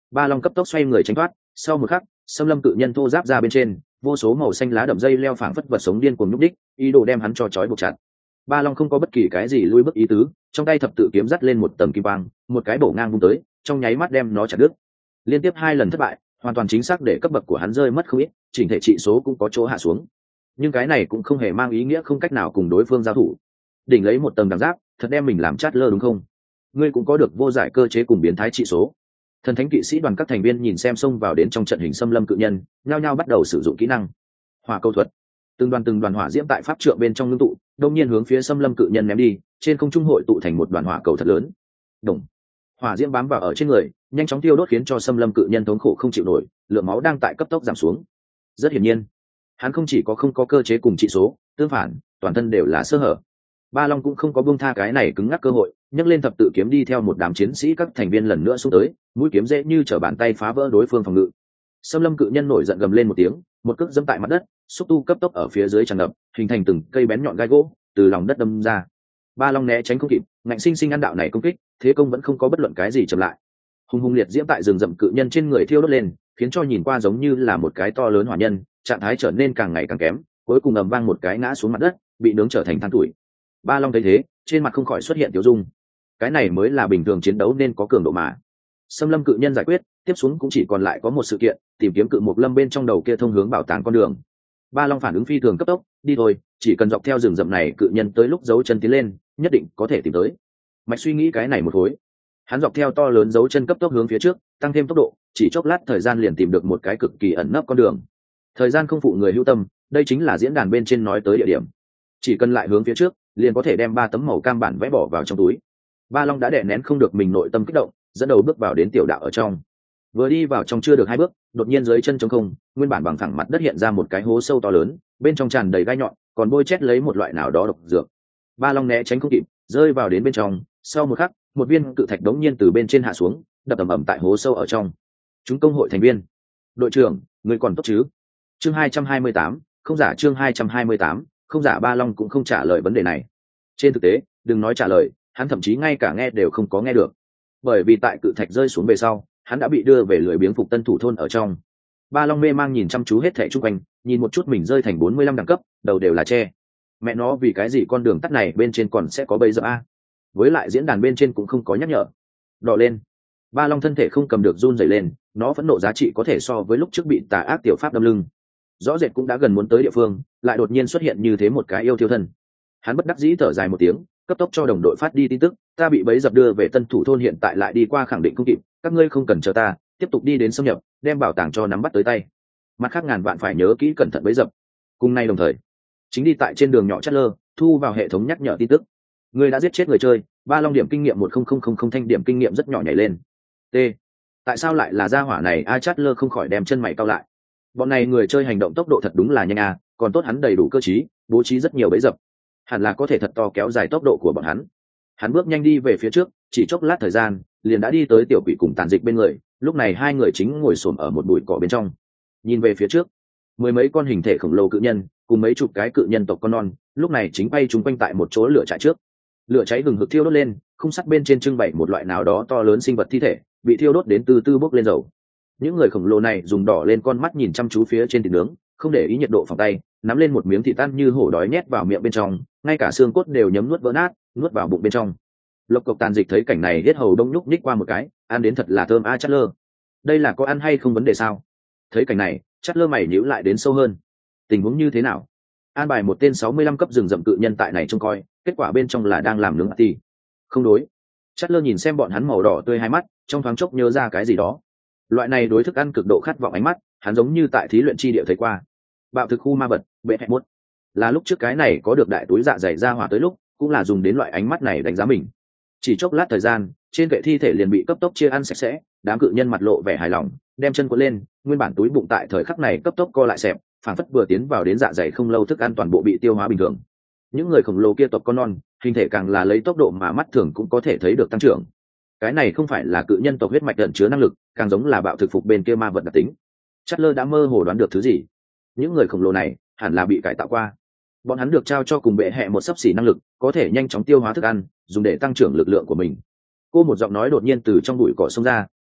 Ba long cấp tốc xoay người tránh thoát, sau một khắc xâm lâm cự nhân thô giáp ra bên trên, vô số màu xanh lá đậm dây leo phảng phất vật sống điên cuồng nhúc đích, ý đồ đem hắn cho trói buộc chặt. Ba long không có bất kỳ cái gì lui bước ý tứ, trong tay thập tự kiếm dắt lên một tầm kim quang, một cái bổ ngang vung tới, trong nháy mắt đem nó chặt đứt. Liên tiếp hai lần thất bại, hoàn toàn chính xác để cấp bậc của hắn rơi mất không ít, chỉnh thể trị số cũng có chỗ hạ xuống. Nhưng cái này cũng không hề mang ý nghĩa không cách nào cùng đối phương giao thủ. Đỉnh lấy một tầng đằng giáp, thật đem mình làm chát lơ đúng không? Ngươi cũng có được vô giải cơ chế cùng biến thái trị số. Thần thánh kỵ sĩ đoàn các thành viên nhìn xem xông vào đến trong trận hình xâm lâm cự nhân, nhao nhao bắt đầu sử dụng kỹ năng hỏa câu thuật. Từng đoàn từng đoàn hỏa diễm tại pháp trượng bên trong ngưng tụ, đông nhiên hướng phía xâm lâm cự nhân ném đi, trên không trung hội tụ thành một đoàn hỏa cầu thật lớn. Đồng hỏa diễm bám vào ở trên người, nhanh chóng tiêu đốt khiến cho xâm lâm cự nhân thống khổ không chịu nổi, lượng máu đang tại cấp tốc giảm xuống. Rất hiển nhiên, hắn không chỉ có không có cơ chế cùng trị số, tương phản toàn thân đều là sơ hở. Ba long cũng không có buông tha cái này cứng ngắc cơ hội, nhấc lên thập tự kiếm đi theo một đám chiến sĩ các thành viên lần nữa xuống tới, mũi kiếm dễ như trở bàn tay phá vỡ đối phương phòng ngự. Xâm lâm cự nhân nổi giận gầm lên một tiếng, một cước dẫm tại mặt đất, xúc tu cấp tốc ở phía dưới tràn ngập, hình thành từng cây bén nhọn gai gỗ từ lòng đất đâm ra. Ba long né tránh không kịp, ngạnh sinh sinh ăn đạo này công kích, thế công vẫn không có bất luận cái gì chậm lại. Hùng hùng liệt diễm tại rừng rậm cự nhân trên người thiêu đốt lên, khiến cho nhìn qua giống như là một cái to lớn hỏa nhân, trạng thái trở nên càng ngày càng kém, cuối cùng ầm vang một cái ngã xuống mặt đất, bị nướng trở thành than tuổi. Ba long thấy thế, trên mặt không khỏi xuất hiện tiêu dung. Cái này mới là bình thường chiến đấu nên có cường độ mà. Xâm lâm cự nhân giải quyết, tiếp xuống cũng chỉ còn lại có một sự kiện, tìm kiếm cự một lâm bên trong đầu kia thông hướng bảo tàng con đường. Ba long phản ứng phi thường cấp tốc, đi thôi, chỉ cần dọc theo rừng rậm này cự nhân tới lúc dấu chân tiến lên, nhất định có thể tìm tới. Mạch suy nghĩ cái này một khối, hắn dọc theo to lớn dấu chân cấp tốc hướng phía trước, tăng thêm tốc độ, chỉ chốc lát thời gian liền tìm được một cái cực kỳ ẩn nấp con đường. Thời gian không phụ người hữu tâm, đây chính là diễn đàn bên trên nói tới địa điểm. Chỉ cần lại hướng phía trước, liền có thể đem ba tấm màu cam bản vẽ bỏ vào trong túi. Ba long đã đè nén không được mình nội tâm kích động, dẫn đầu bước vào đến tiểu đạo ở trong. Vừa đi vào trong chưa được hai bước, đột nhiên dưới chân trống không, nguyên bản bằng phẳng mặt đất hiện ra một cái hố sâu to lớn, bên trong tràn đầy gai nhọn, còn bôi chét lấy một loại nào đó độc dược. Ba long né tránh không kịp, rơi vào đến bên trong, sau một khắc, một viên cự thạch đống nhiên từ bên trên hạ xuống, đập ầm ầm tại hố sâu ở trong. Chúng công hội thành viên, đội trưởng, người còn tốt chứ? Chương hai trăm hai mươi tám, không giả chương hai trăm hai mươi tám, không giả. Ba long cũng không trả lời vấn đề này. Trên thực tế, đừng nói trả lời, hắn thậm chí ngay cả nghe đều không có nghe được, bởi vì tại cự thạch rơi xuống về sau, hắn đã bị đưa về lưỡi biếng phục tân thủ thôn ở trong. Ba long mê mang nhìn chăm chú hết thảy chung quanh, nhìn một chút mình rơi thành bốn mươi lăm đẳng cấp, đầu đều là tre. Mẹ nó, vì cái gì con đường tắt này bên trên còn sẽ có bẫy dập a? Với lại diễn đàn bên trên cũng không có nhắc nhở. Đỏ lên. Ba long thân thể không cầm được run rẩy lên, nó phẫn nộ giá trị có thể so với lúc trước bị tà ác tiểu pháp đâm lưng. Rõ rệt cũng đã gần muốn tới địa phương, lại đột nhiên xuất hiện như thế một cái yêu thiêu thân. Hắn bất đắc dĩ thở dài một tiếng, cấp tốc cho đồng đội phát đi tin tức, ta bị bẫy dập đưa về tân thủ thôn, hiện tại lại đi qua khẳng định không kịp, các ngươi không cần chờ ta, tiếp tục đi đến xâm nhập, đem bảo tàng cho nắm bắt tới tay. Mặt khác ngàn vạn phải nhớ kỹ cẩn thận bẫy dập. Cùng nay đồng thời, chính đi tại trên đường nhỏ chát lơ, thu vào hệ thống nhắc nhở tin tức. Ngươi đã giết chết người chơi, ba long điểm kinh nghiệm một không không không không thanh điểm kinh nghiệm rất nhỏ nhảy lên. T. Tại sao lại là gia hỏa này? A chát lơ không khỏi đem chân mày cau lại. Bọn này người chơi hành động tốc độ thật đúng là nhanh à, còn tốt hắn đầy đủ cơ trí, bố trí rất nhiều bẫy dập, hẳn là có thể thật to kéo dài tốc độ của bọn hắn. Hắn bước nhanh đi về phía trước, chỉ chốc lát thời gian, liền đã đi tới tiểu quỷ cùng tàn dịch bên người. Lúc này hai người chính ngồi xổm ở một bụi cỏ bên trong, nhìn về phía trước, mười mấy con hình thể khổng lồ cự nhân cùng mấy chục cái cự nhân tộc con non, lúc này chính bay chúng quanh tại một chỗ lửa trại trước. Lửa cháy hừng hực thiêu đốt lên, khung sắt bên trên trưng bày một loại nào đó to lớn sinh vật thi thể, bị thiêu đốt đến từ từ bốc lên dầu. Những người khổng lồ này dùng đỏ lên con mắt nhìn chăm chú phía trên thịt nướng, không để ý nhiệt độ phòng tay, nắm lên một miếng thịt tan như hổ đói nhét vào miệng bên trong, ngay cả xương cốt đều nhấm nuốt vỡ nát, nuốt vào bụng bên trong. Lộc cộc tàn dịch thấy cảnh này hết hầu đông nhúc nhích qua một cái, ăn đến thật là thơm a. Chát lơ, đây là có ăn hay không vấn đề sao? Thấy cảnh này, Chát lơ mày nhíu lại đến sâu hơn. Tình huống như thế nào? An bài một tên sáu mươi lăm cấp rừng rậm cự nhân tại này trông coi, kết quả bên trong là đang làm nướng ati. Không đối. Chát lơ nhìn xem bọn hắn màu đỏ tươi hai mắt, trong thoáng chốc nhớ ra cái gì đó. Loại này đối thức ăn cực độ khát vọng ánh mắt, hắn giống như tại thí luyện chi địa thấy qua. Bạo thực khu ma vật, bệ hẹ mốt. Là lúc trước cái này có được đại túi dạ dày ra hỏa tới lúc, cũng là dùng đến loại ánh mắt này đánh giá mình. Chỉ chốc lát thời gian, trên kệ thi thể liền bị cấp tốc chia ăn sạch sẽ, đám cự nhân mặt lộ vẻ hài lòng, đem chân cuộn lên, nguyên bản túi bụng tại thời khắc này cấp tốc co lại xẹp, phản phất vừa tiến vào đến dạ dày không lâu, thức ăn toàn bộ bị tiêu hóa bình thường. Những người khổng lồ kia tộc con non, hình thể càng là lấy tốc độ mà mắt thường cũng có thể thấy được tăng trưởng. Cái này không phải là cự nhân tộc huyết mạch ẩn chứa năng lực, càng giống là bạo thực phục bên kia ma vật đặc tính. Chát lơ đã mơ hồ đoán được thứ gì. Những người khổng lồ này hẳn là bị cải tạo qua. Bọn hắn được trao cho cùng bệ hệ một xấp xỉ năng lực, có thể nhanh chóng tiêu hóa thức ăn, dùng để tăng trưởng lực lượng của mình. Cô một giọng nói đột nhiên từ trong bụi cỏ xông ra,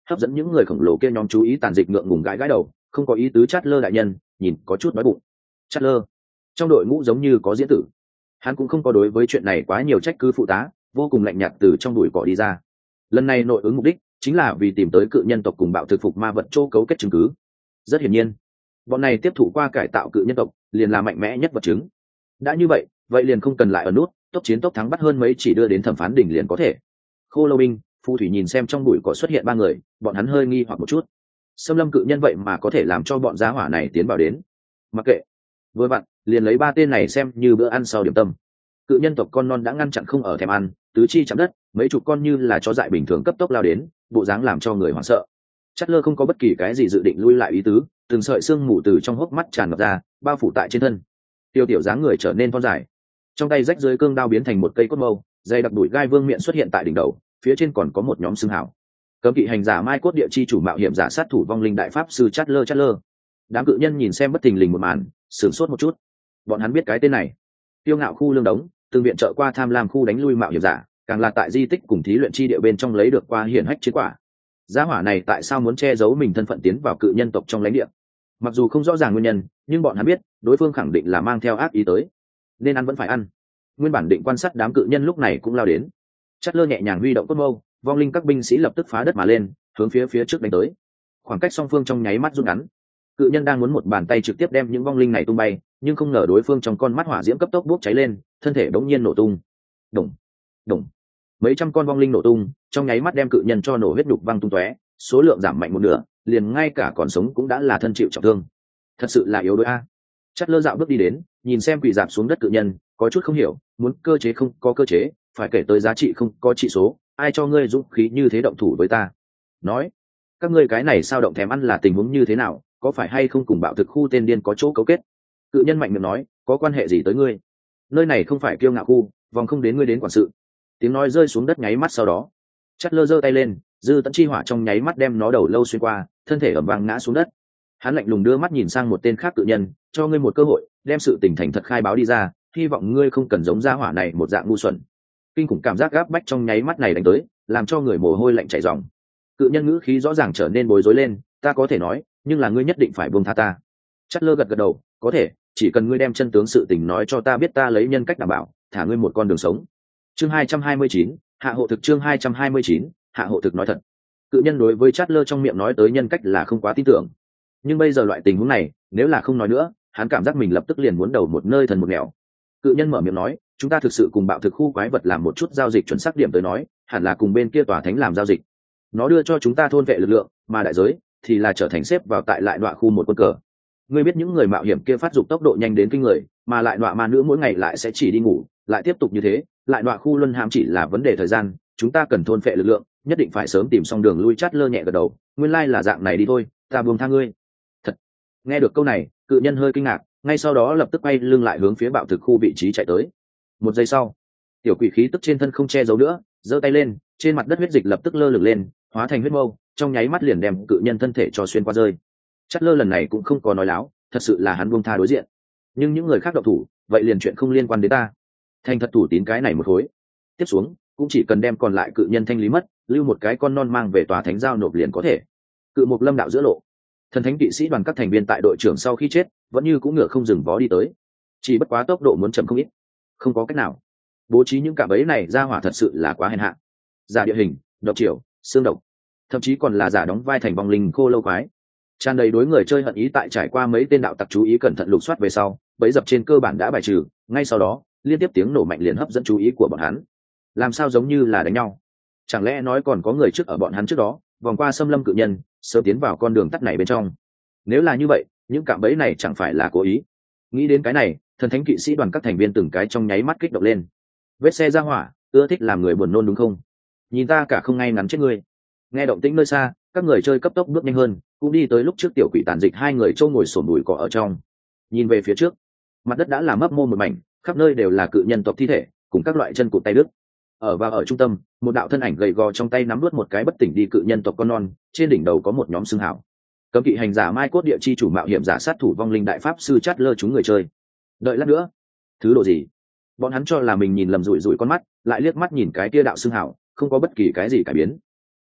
hấp dẫn những người khổng lồ kia nhóm chú ý. Tàn dịch ngượng ngùng gãi gãi đầu, không có ý tứ. Chát lơ đại nhân nhìn có chút đói bụng. Chát lơ trong đội ngũ giống như có diễn tử, hắn cũng không có đối với chuyện này quá nhiều trách cứ phụ tá, vô cùng lạnh nhạt từ trong đùi cỏ đi ra. Lần này nội ứng mục đích chính là vì tìm tới cự nhân tộc cùng bạo thực phục ma vật chỗ cấu kết chứng cứ. Rất hiển nhiên bọn này tiếp thụ qua cải tạo cự nhân tộc liền là mạnh mẽ nhất vật chứng. Đã như vậy vậy liền không cần lại ở nút, tốc chiến tốc thắng bắt hơn mấy chỉ đưa đến thẩm phán đỉnh liền có thể. Khô lâu binh phù thủy nhìn xem trong bụi cỏ xuất hiện ba người, bọn hắn hơi nghi hoặc một chút. Xâm lâm cự nhân vậy mà có thể làm cho bọn giá hỏa này tiến vào đến. Mặc kệ, vừa vặn liền lấy ba tên này xem như bữa ăn sau điểm tâm. Cự nhân tộc con non đã ngăn chặn không ở thèm ăn, tứ chi chạm đất, mấy chục con như là chó dại bình thường cấp tốc lao đến, bộ dáng làm cho người hoảng sợ. Chát lơ không có bất kỳ cái gì dự định lui lại ý tứ, từng sợi xương mù từ trong hốc mắt tràn ngập ra, bao phủ tại trên thân. Tiêu tiểu dáng người trở nên thon dài, trong tay rách dưới cương đao biến thành một cây cốt mâu, dây đặc đuổi gai vương miện xuất hiện tại đỉnh đầu, phía trên còn có một nhóm xương hảo. Cấm kỵ hành giả mai cốt địa chi chủ mạo hiểm giả sát thủ vong linh đại pháp sư Chát lơ Chát lơ. Đám cự nhân nhìn xem bất thình lình một màn, sửng sốt một chút. Bọn hắn biết cái tên này. Tiêu ngạo khu lương đống, từng viện trợ qua tham lam khu đánh lui mạo hiểm giả, càng là tại di tích cùng thí luyện chi địa bên trong lấy được qua hiển hách chiến quả. Gia hỏa này tại sao muốn che giấu mình thân phận tiến vào cự nhân tộc trong lãnh địa? Mặc dù không rõ ràng nguyên nhân, nhưng bọn hắn biết đối phương khẳng định là mang theo ác ý tới, nên ăn vẫn phải ăn. Nguyên bản định quan sát đám cự nhân lúc này cũng lao đến. Chát lơ nhẹ nhàng huy động cốt mâu, vong linh các binh sĩ lập tức phá đất mà lên, hướng phía phía trước đánh tới. Khoảng cách song phương trong nháy mắt rút ngắn. Cự nhân đang muốn một bàn tay trực tiếp đem những vong linh này tung bay, nhưng không ngờ đối phương trong con mắt hỏa diễm cấp tốc bốc cháy lên, thân thể đống nhiên nổ tung. Đùng, đùng. Mấy trăm con vong linh nổ tung, trong nháy mắt đem cự nhân cho nổ huyết nhục văng tung tóe, số lượng giảm mạnh một nửa, liền ngay cả còn sống cũng đã là thân chịu trọng thương. Thật sự là yếu đuối a. Chát lơ dạo bước đi đến, nhìn xem quỳ rạp xuống đất cự nhân, có chút không hiểu, muốn cơ chế không có cơ chế, phải kể tới giá trị không có trị số, ai cho ngươi dũng khí như thế động thủ với ta? Nói, các ngươi cái này sao động thèm ăn là tình huống như thế nào, có phải hay không cùng bạo thực khu tên điên có chỗ cấu kết? Cự nhân mạnh miệng nói, có quan hệ gì tới ngươi? Nơi này không phải kiêu ngạo khu, vòng không đến ngươi đến quản sự. Tiếng nói rơi xuống đất nháy mắt sau đó, Chát lơ giơ tay lên, dư tận chi hỏa trong nháy mắt đem nó đầu lâu xuyên qua, thân thể ầm vang ngã xuống đất. Hắn lạnh lùng đưa mắt nhìn sang một tên khác cự nhân, cho ngươi một cơ hội, đem sự tình thành thật khai báo đi ra, hy vọng ngươi không cần giống gia hỏa này một dạng ngu xuẩn. Kinh khủng cảm giác gáp bách trong nháy mắt này đánh tới, làm cho người mồ hôi lạnh chảy ròng. Cự nhân ngữ khí rõ ràng trở nên bối rối lên, ta có thể nói, nhưng là ngươi nhất định phải buông tha ta. Chát lơ gật gật đầu, có thể, chỉ cần ngươi đem chân tướng sự tình nói cho ta biết, ta lấy nhân cách đảm bảo thả ngươi một con đường sống. Chương hai trăm hai mươi chín, hạ hộ thực. Chương hai trăm hai mươi chín, hạ hộ thực nói thật. Cự nhân đối với Chát lơ trong miệng nói tới nhân cách là không quá tin tưởng, nhưng bây giờ loại tình huống này, nếu là không nói nữa, hắn cảm giác mình lập tức liền muốn đầu một nơi thần một nẻo. Cự nhân mở miệng nói, chúng ta thực sự cùng bạo thực khu quái vật làm một chút giao dịch, chuẩn xác điểm tới nói, hẳn là cùng bên kia tòa thánh làm giao dịch. Nó đưa cho chúng ta thôn vệ lực lượng, mà đại giới thì là trở thành xếp vào tại lại đọa khu một quân cờ. Ngươi biết những người mạo hiểm kia phát dục tốc độ nhanh đến kinh người, mà lại đọa ma nữ mỗi ngày lại sẽ chỉ đi ngủ, lại tiếp tục như thế, lại đọa khu luân hãm chỉ là vấn đề thời gian, chúng ta cần thôn vệ lực lượng, nhất định phải sớm tìm xong đường lui. Chát lơ nhẹ gật đầu, nguyên lai là dạng này đi thôi, ta buông tha ngươi. Thật. Nghe được câu này, cự nhân hơi kinh ngạc, ngay sau đó lập tức quay lưng lại hướng phía bạo thực khu vị trí chạy tới. Một giây sau, tiểu quỷ khí tức trên thân không che giấu nữa, giơ tay lên, trên mặt đất huyết dịch lập tức lơ lửng lên, hóa thành huyết mâu, trong nháy mắt liền đem cự nhân thân thể cho xuyên qua rơi. Chát lơ lần này cũng không có nói láo, thật sự là hắn buông tha đối diện. Nhưng những người khác động thủ, vậy liền chuyện không liên quan đến ta. Thành thật thủ tín cái này một khối. Tiếp xuống, cũng chỉ cần đem còn lại cự nhân thanh lý mất, lưu một cái con non mang về tòa thánh giao nộp liền có thể. Cự Mục Lâm đạo giữa lộ, thần thánh kỵ sĩ đoàn các thành viên tại đội trưởng sau khi chết, vẫn như cũng ngựa không dừng vó đi tới. Chỉ bất quá tốc độ muốn chậm không ít. Không có cách nào. Bố trí những cạm bẫy này ra hỏa thật sự là quá hèn hạ. Giả địa hình, độc triều, xương độc, thậm chí còn là giả đóng vai thành vong linh khô lâu quái, tràn đầy đối người chơi hận ý. Tại trải qua mấy tên đạo tặc chú ý cẩn thận lục soát về sau, bẫy dập trên cơ bản đã bài trừ, ngay sau đó liên tiếp tiếng nổ mạnh liền hấp dẫn chú ý của bọn hắn. Làm sao giống như là đánh nhau? Chẳng lẽ nói còn có người trước ở bọn hắn trước đó vòng qua xâm lâm cự nhân, sớm tiến vào con đường tắt này bên trong? Nếu là như vậy, những cạm bẫy này chẳng phải là cố ý? Nghĩ đến cái này, thần thánh kỵ sĩ đoàn các thành viên từng cái trong nháy mắt kích động lên. Vết xe ra hỏa, ưa thích làm người buồn nôn đúng không? Nhìn ta cả không ngay ngắn chết ngươi. Nghe động tĩnh nơi xa, các người chơi cấp tốc bước nhanh hơn, cũng đi tới lúc trước tiểu quỷ tàn dịch hai người trâu ngồi sổm đùi cỏ ở trong. Nhìn về phía trước, mặt đất đã làm mấp mô một mảnh, khắp nơi đều là cự nhân tộc thi thể cùng các loại chân cụt tay đứt. Ở và ở trung tâm, một đạo thân ảnh gầy gò trong tay nắm nuốt một cái bất tỉnh đi cự nhân tộc con non, trên đỉnh đầu có một nhóm xương hảo. Cấm kỵ hành giả mai cốt địa chi chủ mạo hiểm giả sát thủ vong linh đại pháp sư Chát lơ chúng người chơi. Đợi lát nữa, thứ đồ gì? Bọn hắn cho là mình nhìn lầm rủi rủi con mắt, lại liếc mắt nhìn cái kia đạo xương hảo, không có bất kỳ cái gì cải biến.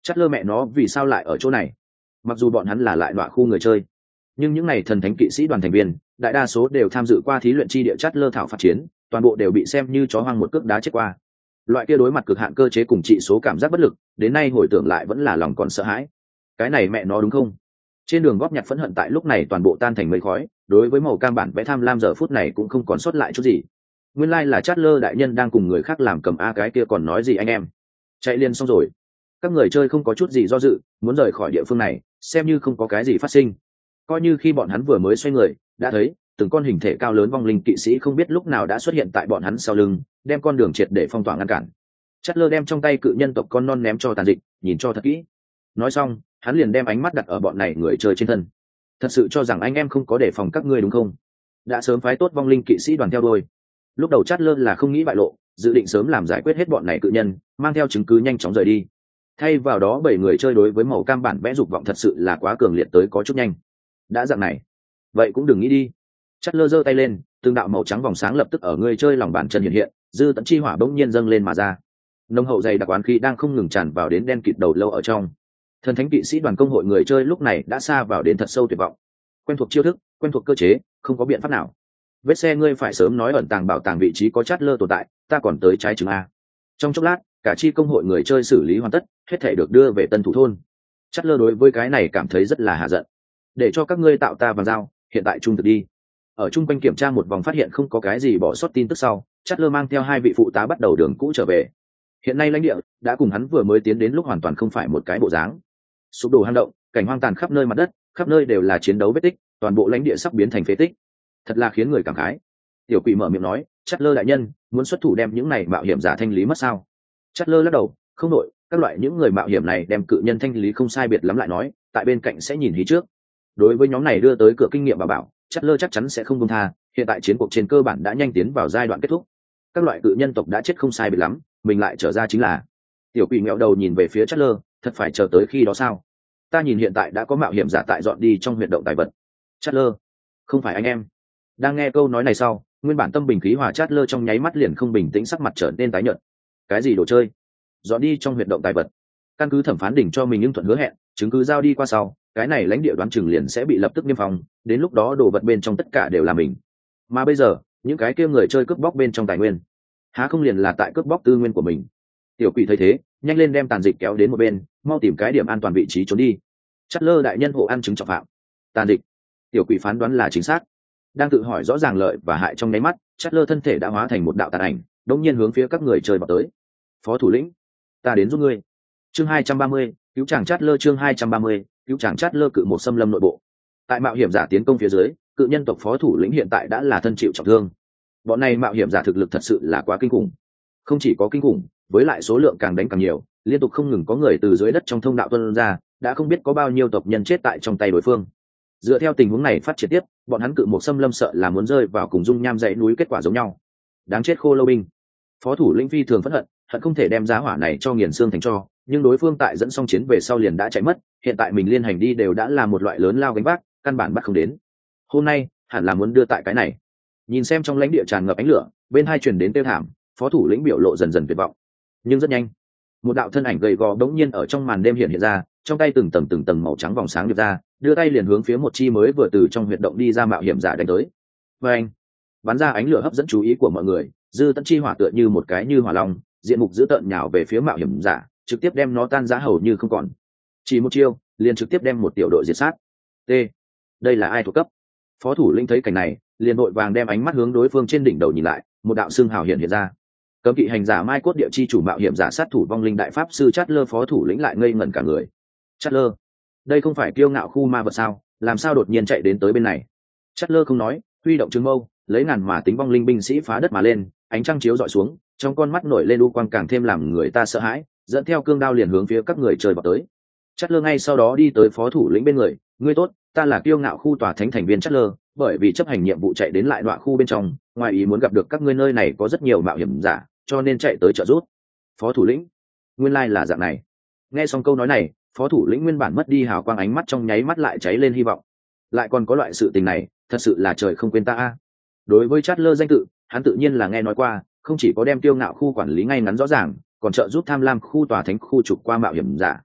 Chát lơ mẹ nó vì sao lại ở chỗ này? Mặc dù bọn hắn là lại đọa khu người chơi, nhưng những này thần thánh kỵ sĩ đoàn thành viên đại đa số đều tham dự qua thí luyện chi địa Chát lơ thảo phát chiến, toàn bộ đều bị xem như chó hoang một cước đá chết qua. Loại kia đối mặt cực hạn cơ chế cùng trị số cảm giác bất lực, đến nay hồi tưởng lại vẫn là lòng còn sợ hãi. Cái này mẹ nó đúng không? Trên đường góp nhặt phẫn hận tại lúc này toàn bộ tan thành mây khói, đối với màu cam bản vẽ tham lam giờ phút này cũng không còn sót lại chút gì. Nguyên lai like là Chát lơ đại nhân đang cùng người khác làm cầm a, cái kia còn nói gì anh em? Chạy liền xong rồi. Các người chơi không có chút gì do dự, muốn rời khỏi địa phương này, xem như không có cái gì phát sinh. Coi như khi bọn hắn vừa mới xoay người, đã thấy từng con hình thể cao lớn vong linh kỵ sĩ không biết lúc nào đã xuất hiện tại bọn hắn sau lưng, đem con đường triệt để phong tỏa ngăn cản. Chát lơ đem trong tay cự nhân tộc con non ném cho Tàn Dịch, nhìn cho thật kỹ. Nói xong, hắn liền đem ánh mắt đặt ở bọn này người chơi trên thân. Thật sự cho rằng anh em không có đề phòng các ngươi đúng không? Đã sớm phái tốt vong linh kỵ sĩ đoàn theo đuôi. Lúc đầu Chát lơ là không nghĩ bại lộ, dự định sớm làm giải quyết hết bọn này cự nhân, mang theo chứng cứ nhanh chóng rời đi. Thay vào đó bảy người chơi đối với màu cam bản vẽ dục vọng thật sự là quá cường liệt tới có chút nhanh. Đã dạng này, vậy cũng đừng nghĩ đi. Chát lơ giơ tay lên, từng đạo màu trắng vòng sáng lập tức ở người chơi lòng bàn chân hiện hiện, dư tận chi hỏa bỗng nhiên dâng lên mà ra. Nồng hậu dày đặc oán khí đang không ngừng tràn vào đến đen kịt đầu lâu ở trong. Thần thánh kỵ sĩ đoàn công hội người chơi lúc này đã xa vào đến thật sâu tuyệt vọng. Quen thuộc chiêu thức, quen thuộc cơ chế, không có biện pháp nào. Vết xe ngươi phải sớm nói ẩn tàng bảo tàng vị trí có Chát lơ tồn tại, ta còn tới trái chứng a. Trong chốc lát, cả chi công hội người chơi xử lý hoàn tất, hết thể được đưa về tân thủ thôn. Chát lơ đối với cái này cảm thấy rất là hạ giận. Để cho các ngươi tạo ta vàng dao, hiện tại trung thực đi. Ở trung quanh kiểm tra một vòng phát hiện không có cái gì bỏ sót tin tức sau, Chát lơ mang theo hai vị phụ tá bắt đầu đường cũ trở về. Hiện nay lãnh địa đã cùng hắn vừa mới tiến đến lúc hoàn toàn không phải một cái bộ dáng. Sụp đổ hang động, cảnh hoang tàn khắp nơi mặt đất, khắp nơi đều là chiến đấu vết tích, toàn bộ lãnh địa sắp biến thành phế tích. Thật là khiến người cảm khái. Tiểu quỷ mở miệng nói, Chát lơ đại nhân, muốn xuất thủ đem những này mạo hiểm giả thanh lý mất sao? Chát lơ lắc đầu, không đội, các loại những người mạo hiểm này đem cự nhân thanh lý không sai biệt lắm lại nói, tại bên cạnh sẽ nhìn hí trước. Đối với nhóm này đưa tới cửa kinh nghiệm bảo bảo, Chát lơ chắc chắn sẽ không buông tha, hiện tại chiến cuộc trên cơ bản đã nhanh tiến vào giai đoạn kết thúc. Các loại cự nhân tộc đã chết không sai biệt lắm, mình lại trở ra chính là. Tiểu quỷ nghẹo đầu nhìn về phía Chát lơ, thật phải chờ tới khi đó sao? Ta nhìn hiện tại đã có mạo hiểm giả tại dọn đi trong huyệt động tài vật. Chát lơ, không phải anh em. Đang nghe câu nói này sau, nguyên bản tâm bình khí hòa Chát lơ trong nháy mắt liền không bình tĩnh, sắc mặt trở nên tái nhợt. Cái gì đồ chơi? Dọn đi trong huyệt động tài vật? Căn cứ thẩm phán đỉnh cho mình nhưng thuận hứa hẹn, chứng cứ giao đi qua sau, cái này lãnh địa đoán chừng liền sẽ bị lập tức niêm phong, đến lúc đó đồ vật bên trong tất cả đều là mình. Mà bây giờ, những cái kia người chơi cướp bóc bên trong tài nguyên, há không liền là tại cướp bóc tư nguyên của mình? Tiểu quỷ thấy thế, nhanh lên đem Tàn Dịch kéo đến một bên, mau tìm cái điểm an toàn vị trí trốn đi. Chát lơ đại nhân hộ ăn chứng trọng phạm. Tàn Dịch. Tiểu quỷ phán đoán là chính xác. Đang tự hỏi rõ ràng lợi và hại trong nháy mắt, Chát lơ thân thể đã hóa thành một đạo tàn ảnh, đột nhiên hướng phía các người chơi vào tới. Phó thủ lĩnh, ta đến giúp ngươi. Chương hai trăm ba mươi, cứu chàng Chát lơ. Chương hai trăm ba mươi, cứu chàng Chát lơ. Cự một xâm lâm nội bộ. Tại mạo hiểm giả tiến công phía dưới, cự nhân tộc phó thủ lĩnh hiện tại đã là thân chịu trọng thương. Bọn này mạo hiểm giả thực lực thật sự là quá kinh khủng. Không chỉ có kinh khủng, với lại số lượng càng đánh càng nhiều, liên tục không ngừng có người từ dưới đất trong thông đạo tuôn ra, đã không biết có bao nhiêu tộc nhân chết tại trong tay đối phương. Dựa theo tình huống này phát triển tiếp, bọn hắn cự một xâm lâm sợ là muốn rơi vào cùng dung nham dãy núi kết quả giống nhau. Đáng chết khô lâu binh. Phó thủ lĩnh phi thường phẫn hận, hận không thể đem giá hỏa này cho nghiền xương thành tro, nhưng đối phương tại dẫn xong chiến về sau liền đã chạy mất, hiện tại mình liên hành đi đều đã là một loại lớn lao gánh vác, căn bản bắt không đến. Hôm nay hẳn là muốn đưa tại cái này. Nhìn xem trong lãnh địa tràn ngập ánh lửa, bên hai truyền đến tiêu thảm, phó thủ lĩnh biểu lộ dần dần tuyệt vọng. Nhưng rất nhanh, một đạo thân ảnh gầy gò đống nhiên ở trong màn đêm hiện hiện ra, trong tay từng tầng từng tầng màu trắng vòng sáng điệp ra, đưa tay liền hướng phía một chi mới vừa từ trong huyệt động đi ra mạo hiểm giả đánh tới. Và anh, bắn ra ánh lửa hấp dẫn chú ý của mọi người, dư tận chi hỏa tựa như một cái như hỏa long, diện mục dữ tợn nhào về phía mạo hiểm giả, trực tiếp đem nó tan rã hầu như không còn. Chỉ một chiêu, liền trực tiếp đem một tiểu đội diệt sát. T. Đây là ai thuộc cấp? Phó thủ lĩnh thấy cảnh này, liền vội vàng đem ánh mắt hướng đối phương trên đỉnh đầu nhìn lại, một đạo xương hào hiện hiện ra. Cấm kỵ hành giả Mai Cốt Địa chi chủ mạo hiểm giả sát thủ vong linh đại pháp sư Chát lơ. Phó thủ lĩnh lại ngây ngẩn cả người. Chát lơ, đây không phải kiêu ngạo khu ma vật sao, làm sao đột nhiên chạy đến tới bên này? Chát lơ không nói, huy động trường mâu, lấy ngàn mà tính vong linh binh sĩ phá đất mà lên, ánh trăng chiếu dọi xuống, trong con mắt nổi lên u quang càng thêm làm người ta sợ hãi, dẫn theo cương đao liền hướng phía các người chơi vào tới. Chát lơ ngay sau đó đi tới phó thủ lĩnh bên người, ngươi tốt, ta là kiêu ngạo khu tòa thánh thành viên Chát lơ, bởi vì chấp hành nhiệm vụ chạy đến lại đoạn khu bên trong, ngoài ý muốn gặp được các ngươi nơi này có rất nhiều mạo hiểm giả, cho nên chạy tới trợ giúp. Phó thủ lĩnh, nguyên lai là dạng này. Nghe xong câu nói này, phó thủ lĩnh nguyên bản mất đi hào quang ánh mắt trong nháy mắt lại cháy lên hy vọng. Lại còn có loại sự tình này, thật sự là trời không quên ta a. Đối với Chát lơ danh tự, hắn tự nhiên là nghe nói qua, không chỉ có đem tiêu ngạo khu quản lý ngay ngắn rõ ràng, còn trợ giúp tham lam khu tòa thánh khu trục qua mạo hiểm giả.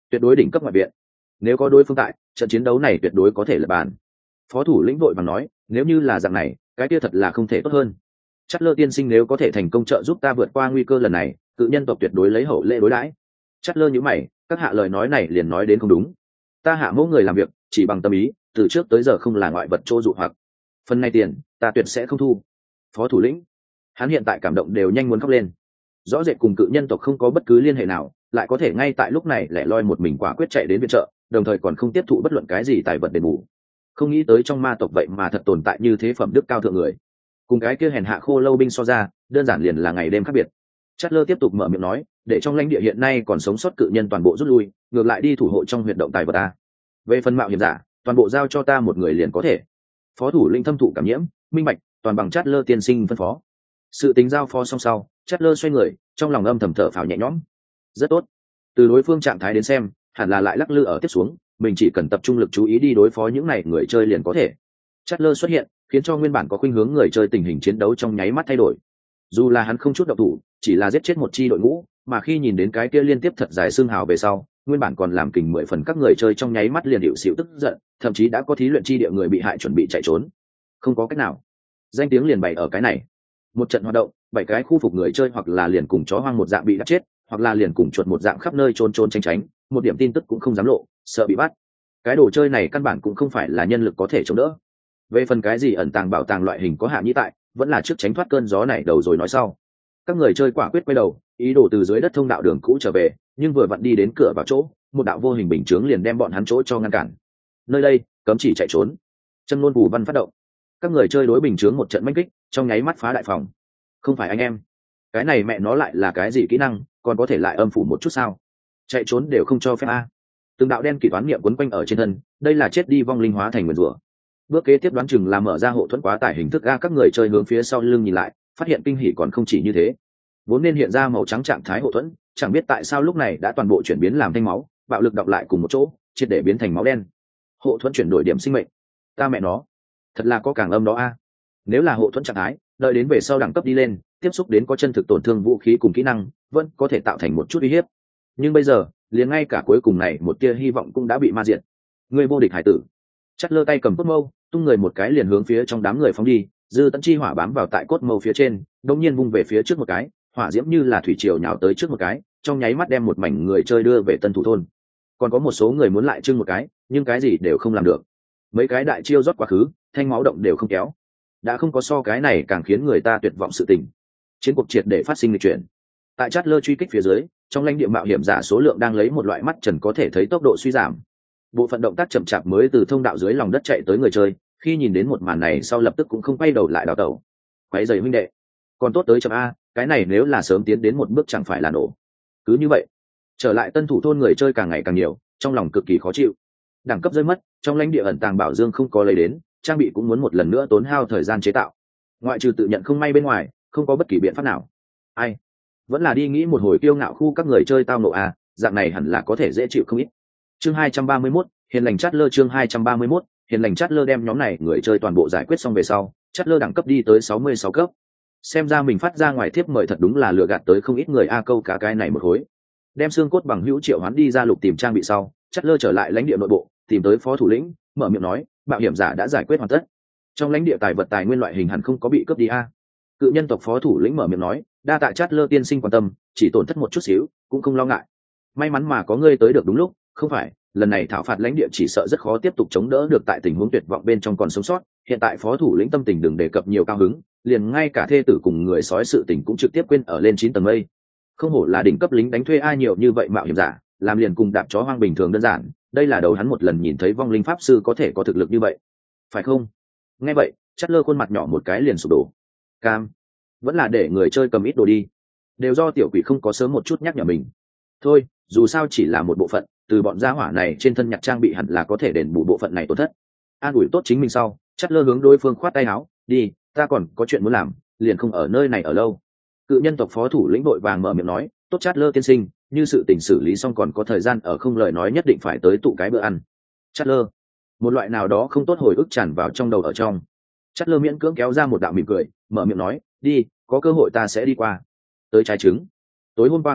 tuyệt đối đỉnh cấp ngoại viện. Nếu có đối phương tại, trận chiến đấu này tuyệt đối có thể lật bàn. Phó thủ lĩnh vội vàng nói, nếu như là dạng này, cái kia thật là không thể tốt hơn. Chắc lơ tiên sinh nếu có thể thành công trợ giúp ta vượt qua nguy cơ lần này, cự nhân tộc tuyệt đối lấy hậu lễ đối đãi. Chắc lơ nhíu mày, các hạ lời nói này liền nói đến không đúng. Ta hạ mẫu người làm việc chỉ bằng tâm ý, từ trước tới giờ không là ngoại vật trô dụ hoặc. Phần này tiền, ta tuyệt sẽ không thu. Phó thủ lĩnh, hắn hiện tại cảm động đều nhanh muốn khóc lên. Rõ rệt cùng cự nhân tộc không có bất cứ liên hệ nào, lại có thể ngay tại lúc này lẻ loi một mình quả quyết chạy đến viện trợ, đồng thời còn không tiếp thụ bất luận cái gì tài vật đền bù. Không nghĩ tới trong ma tộc vậy mà thật tồn tại như thế phẩm đức cao thượng người. Cùng cái kia hèn hạ khô lâu binh so ra, đơn giản liền là ngày đêm khác biệt. Chát lơ tiếp tục mở miệng nói, để trong lãnh địa hiện nay còn sống sót cự nhân toàn bộ rút lui, ngược lại đi thủ hộ trong huyệt động tài vật ta. Về phần mạo hiểm giả, toàn bộ giao cho ta một người liền có thể. Phó thủ lĩnh thâm thụ cảm nhiễm, minh bạch, toàn bằng Chát lơ tiên sinh phân phó. Sự tính giao phó xong sau, Chát lơ xoay người, trong lòng âm thầm thở phào nhẹ nhõm. Rất tốt. Từ đối phương trạng thái đến xem, hẳn là lại lắc lư ở tiếp xuống, mình chỉ cần tập trung lực chú ý đi đối phó những này người chơi liền có thể. Chát lơ xuất hiện, khiến cho nguyên bản có khuynh hướng người chơi tình hình chiến đấu trong nháy mắt thay đổi. Dù là hắn không chút động thủ, chỉ là giết chết một chi đội ngũ, mà khi nhìn đến cái kia liên tiếp thật dài xương hào về sau, nguyên bản còn làm kình mười phần các người chơi trong nháy mắt liền hiệu xịu tức giận, thậm chí đã có thí luyện chi địa người bị hại chuẩn bị chạy trốn. Không có cách nào, danh tiếng liền bày ở cái này. Một trận hoạt động, bảy cái khu phục người chơi hoặc là liền cùng chó hoang một dạng bị đập chết, hoặc là liền cùng chuột một dạng khắp nơi trốn trốn tránh tránh, một điểm tin tức cũng không dám lộ, sợ bị bắt. Cái đồ chơi này căn bản cũng không phải là nhân lực có thể chống đỡ. Về phần cái gì ẩn tàng bảo tàng loại hình có hạ nhĩ tại, vẫn là trước tránh thoát cơn gió này đầu rồi nói sau. Các người chơi quả quyết quay đầu, ý đồ từ dưới đất thông đạo đường cũ trở về, nhưng vừa vặn đi đến cửa vào chỗ, một đạo vô hình bình chướng liền đem bọn hắn chỗ cho ngăn cản. Nơi đây, cấm chỉ chạy trốn. Châm luôn bù văn phát động. Các người chơi đối bình chướng một trận manh kích, trong nháy mắt phá đại phòng. Không phải anh em, cái này mẹ nó lại là cái gì kỹ năng, còn có thể lại âm phủ một chút sao? Chạy trốn đều không cho phép a. Từng đạo đen kỳ toán niệm quấn quanh ở trên thân, đây là chết đi vong linh hóa thành nguyên rủa. Bước kế tiếp đoán chừng là mở ra hộ thuẫn quá tải hình thức a, các người chơi hướng phía sau lưng nhìn lại, phát hiện kinh hỉ còn không chỉ như thế. Vốn nên hiện ra màu trắng trạng thái hộ thuẫn, chẳng biết tại sao lúc này đã toàn bộ chuyển biến làm thanh máu, bạo lực đọc lại cùng một chỗ, triệt để biến thành máu đen. Hộ thuẫn chuyển đổi điểm sinh mệnh. Ta mẹ nó, thật là có càng âm đó a. Nếu là hộ thuẫn trạng thái, đợi đến về sau đẳng cấp đi lên, tiếp xúc đến có chân thực tổn thương vũ khí cùng kỹ năng, vẫn có thể tạo thành một chút uy hiếp. Nhưng bây giờ, liền ngay cả cuối cùng này một tia hy vọng cũng đã bị ma diệt. Người vô địch hải tử. Chắt lơ tay cầm cốt mâu, tung người một cái liền hướng phía trong đám người phóng đi, dư tận chi hỏa bám vào tại cốt mâu phía trên, đột nhiên vung về phía trước một cái, hỏa diễm như là thủy triều nhào tới trước một cái, trong nháy mắt đem một mảnh người chơi đưa về tân thủ thôn. Còn có một số người muốn lại trưng một cái, nhưng cái gì đều không làm được. Mấy cái đại chiêu rót quá khứ, thanh máu động đều không kéo. Đã không có so cái này càng khiến người ta tuyệt vọng sự tình. Chiến cuộc triệt để phát sinh lịch chuyển. Tại Chát lơ truy kích phía dưới, trong lãnh địa mạo hiểm giả số lượng đang lấy một loại mắt trần có thể thấy tốc độ suy giảm. Bộ phận động tác chậm chạp mới từ thông đạo dưới lòng đất chạy tới người chơi, khi nhìn đến một màn này sau lập tức cũng không quay đầu lại đào tẩu. Quấy giày huynh đệ, còn tốt tới chậm a, cái này nếu là sớm tiến đến một bước chẳng phải là nổ. Cứ như vậy, trở lại tân thủ thôn người chơi càng ngày càng nhiều, trong lòng cực kỳ khó chịu. Đẳng cấp rơi mất, trong lãnh địa ẩn tàng bảo dương không có lấy đến, trang bị cũng muốn một lần nữa tốn hao thời gian chế tạo. Ngoại trừ tự nhận không may bên ngoài, không có bất kỳ biện pháp nào. Ai, vẫn là đi nghĩ một hồi kiêu ngạo khu các người chơi tao nộ à, dạng này hẳn là có thể dễ chịu không ít. Chương hai trăm ba mươi mốt, hiền lành Chát lơ chương hai trăm ba mươi mốt, hiền lành Chát lơ đem nhóm này người chơi toàn bộ giải quyết xong về sau, Chát lơ đẳng cấp đi tới sáu mươi sáu cấp. Xem ra mình phát ra ngoài thiếp mời thật đúng là lừa gạt tới không ít người a, câu cả cái này một khối. Đem xương cốt bằng hữu triệu hoán đi ra lục tìm trang bị sau, Chát lơ trở lại lãnh địa nội bộ, tìm tới phó thủ lĩnh, mở miệng nói, mạo hiểm giả đã giải quyết hoàn tất. Trong lãnh địa tài vật tài nguyên loại hình hẳn không có bị cướp đi a. Cự nhân tộc phó thủ lĩnh mở miệng nói, đa tạ Chát lơ tiên sinh quan tâm, chỉ tổn thất một chút xíu, cũng không lo ngại. May mắn mà có ngươi tới được đúng lúc, không phải, lần này thảo phạt lãnh địa chỉ sợ rất khó tiếp tục chống đỡ được tại tình huống tuyệt vọng bên trong còn sống sót. Hiện tại phó thủ lĩnh tâm tình đừng đề cập nhiều cao hứng, liền ngay cả thê tử cùng người sói sự tình cũng trực tiếp quên ở lên chín tầng mây. Không hổ là đỉnh cấp lính đánh thuê ai nhiều như vậy mạo hiểm giả, làm liền cùng đạp chó hoang bình thường đơn giản, đây là đầu hắn một lần nhìn thấy vong linh pháp sư có thể có thực lực như vậy, phải không? Nghe vậy, Chát lơ khuôn mặt nhỏ một cái liền sụp đổ. Cam, vẫn là để người chơi cầm ít đồ đi, đều do tiểu quỷ không có sớm một chút nhắc nhở mình. Thôi, dù sao chỉ là một bộ phận, từ bọn gia hỏa này trên thân nhặt trang bị hẳn là có thể đền bù bộ phận này tổn thất. An ủi tốt chính mình sau, Chát lơ hướng đối phương khoát tay áo, đi, ta còn có chuyện muốn làm, liền không ở nơi này ở lâu. Cự nhân tộc phó thủ lĩnh vội vàng mở miệng nói, tốt Chát lơ tiên sinh, như sự tình xử lý xong còn có thời gian ở không lời nói nhất định phải tới tụ cái bữa ăn. Chát lơ, một loại nào đó không tốt hồi ức tràn vào trong đầu ở trong. Chát lơ miễn cưỡng kéo ra một đạo mỉm cười, mở miệng nói, đi, có cơ hội ta sẽ đi qua. Tới trái trứng, tối hôm qua qua đi,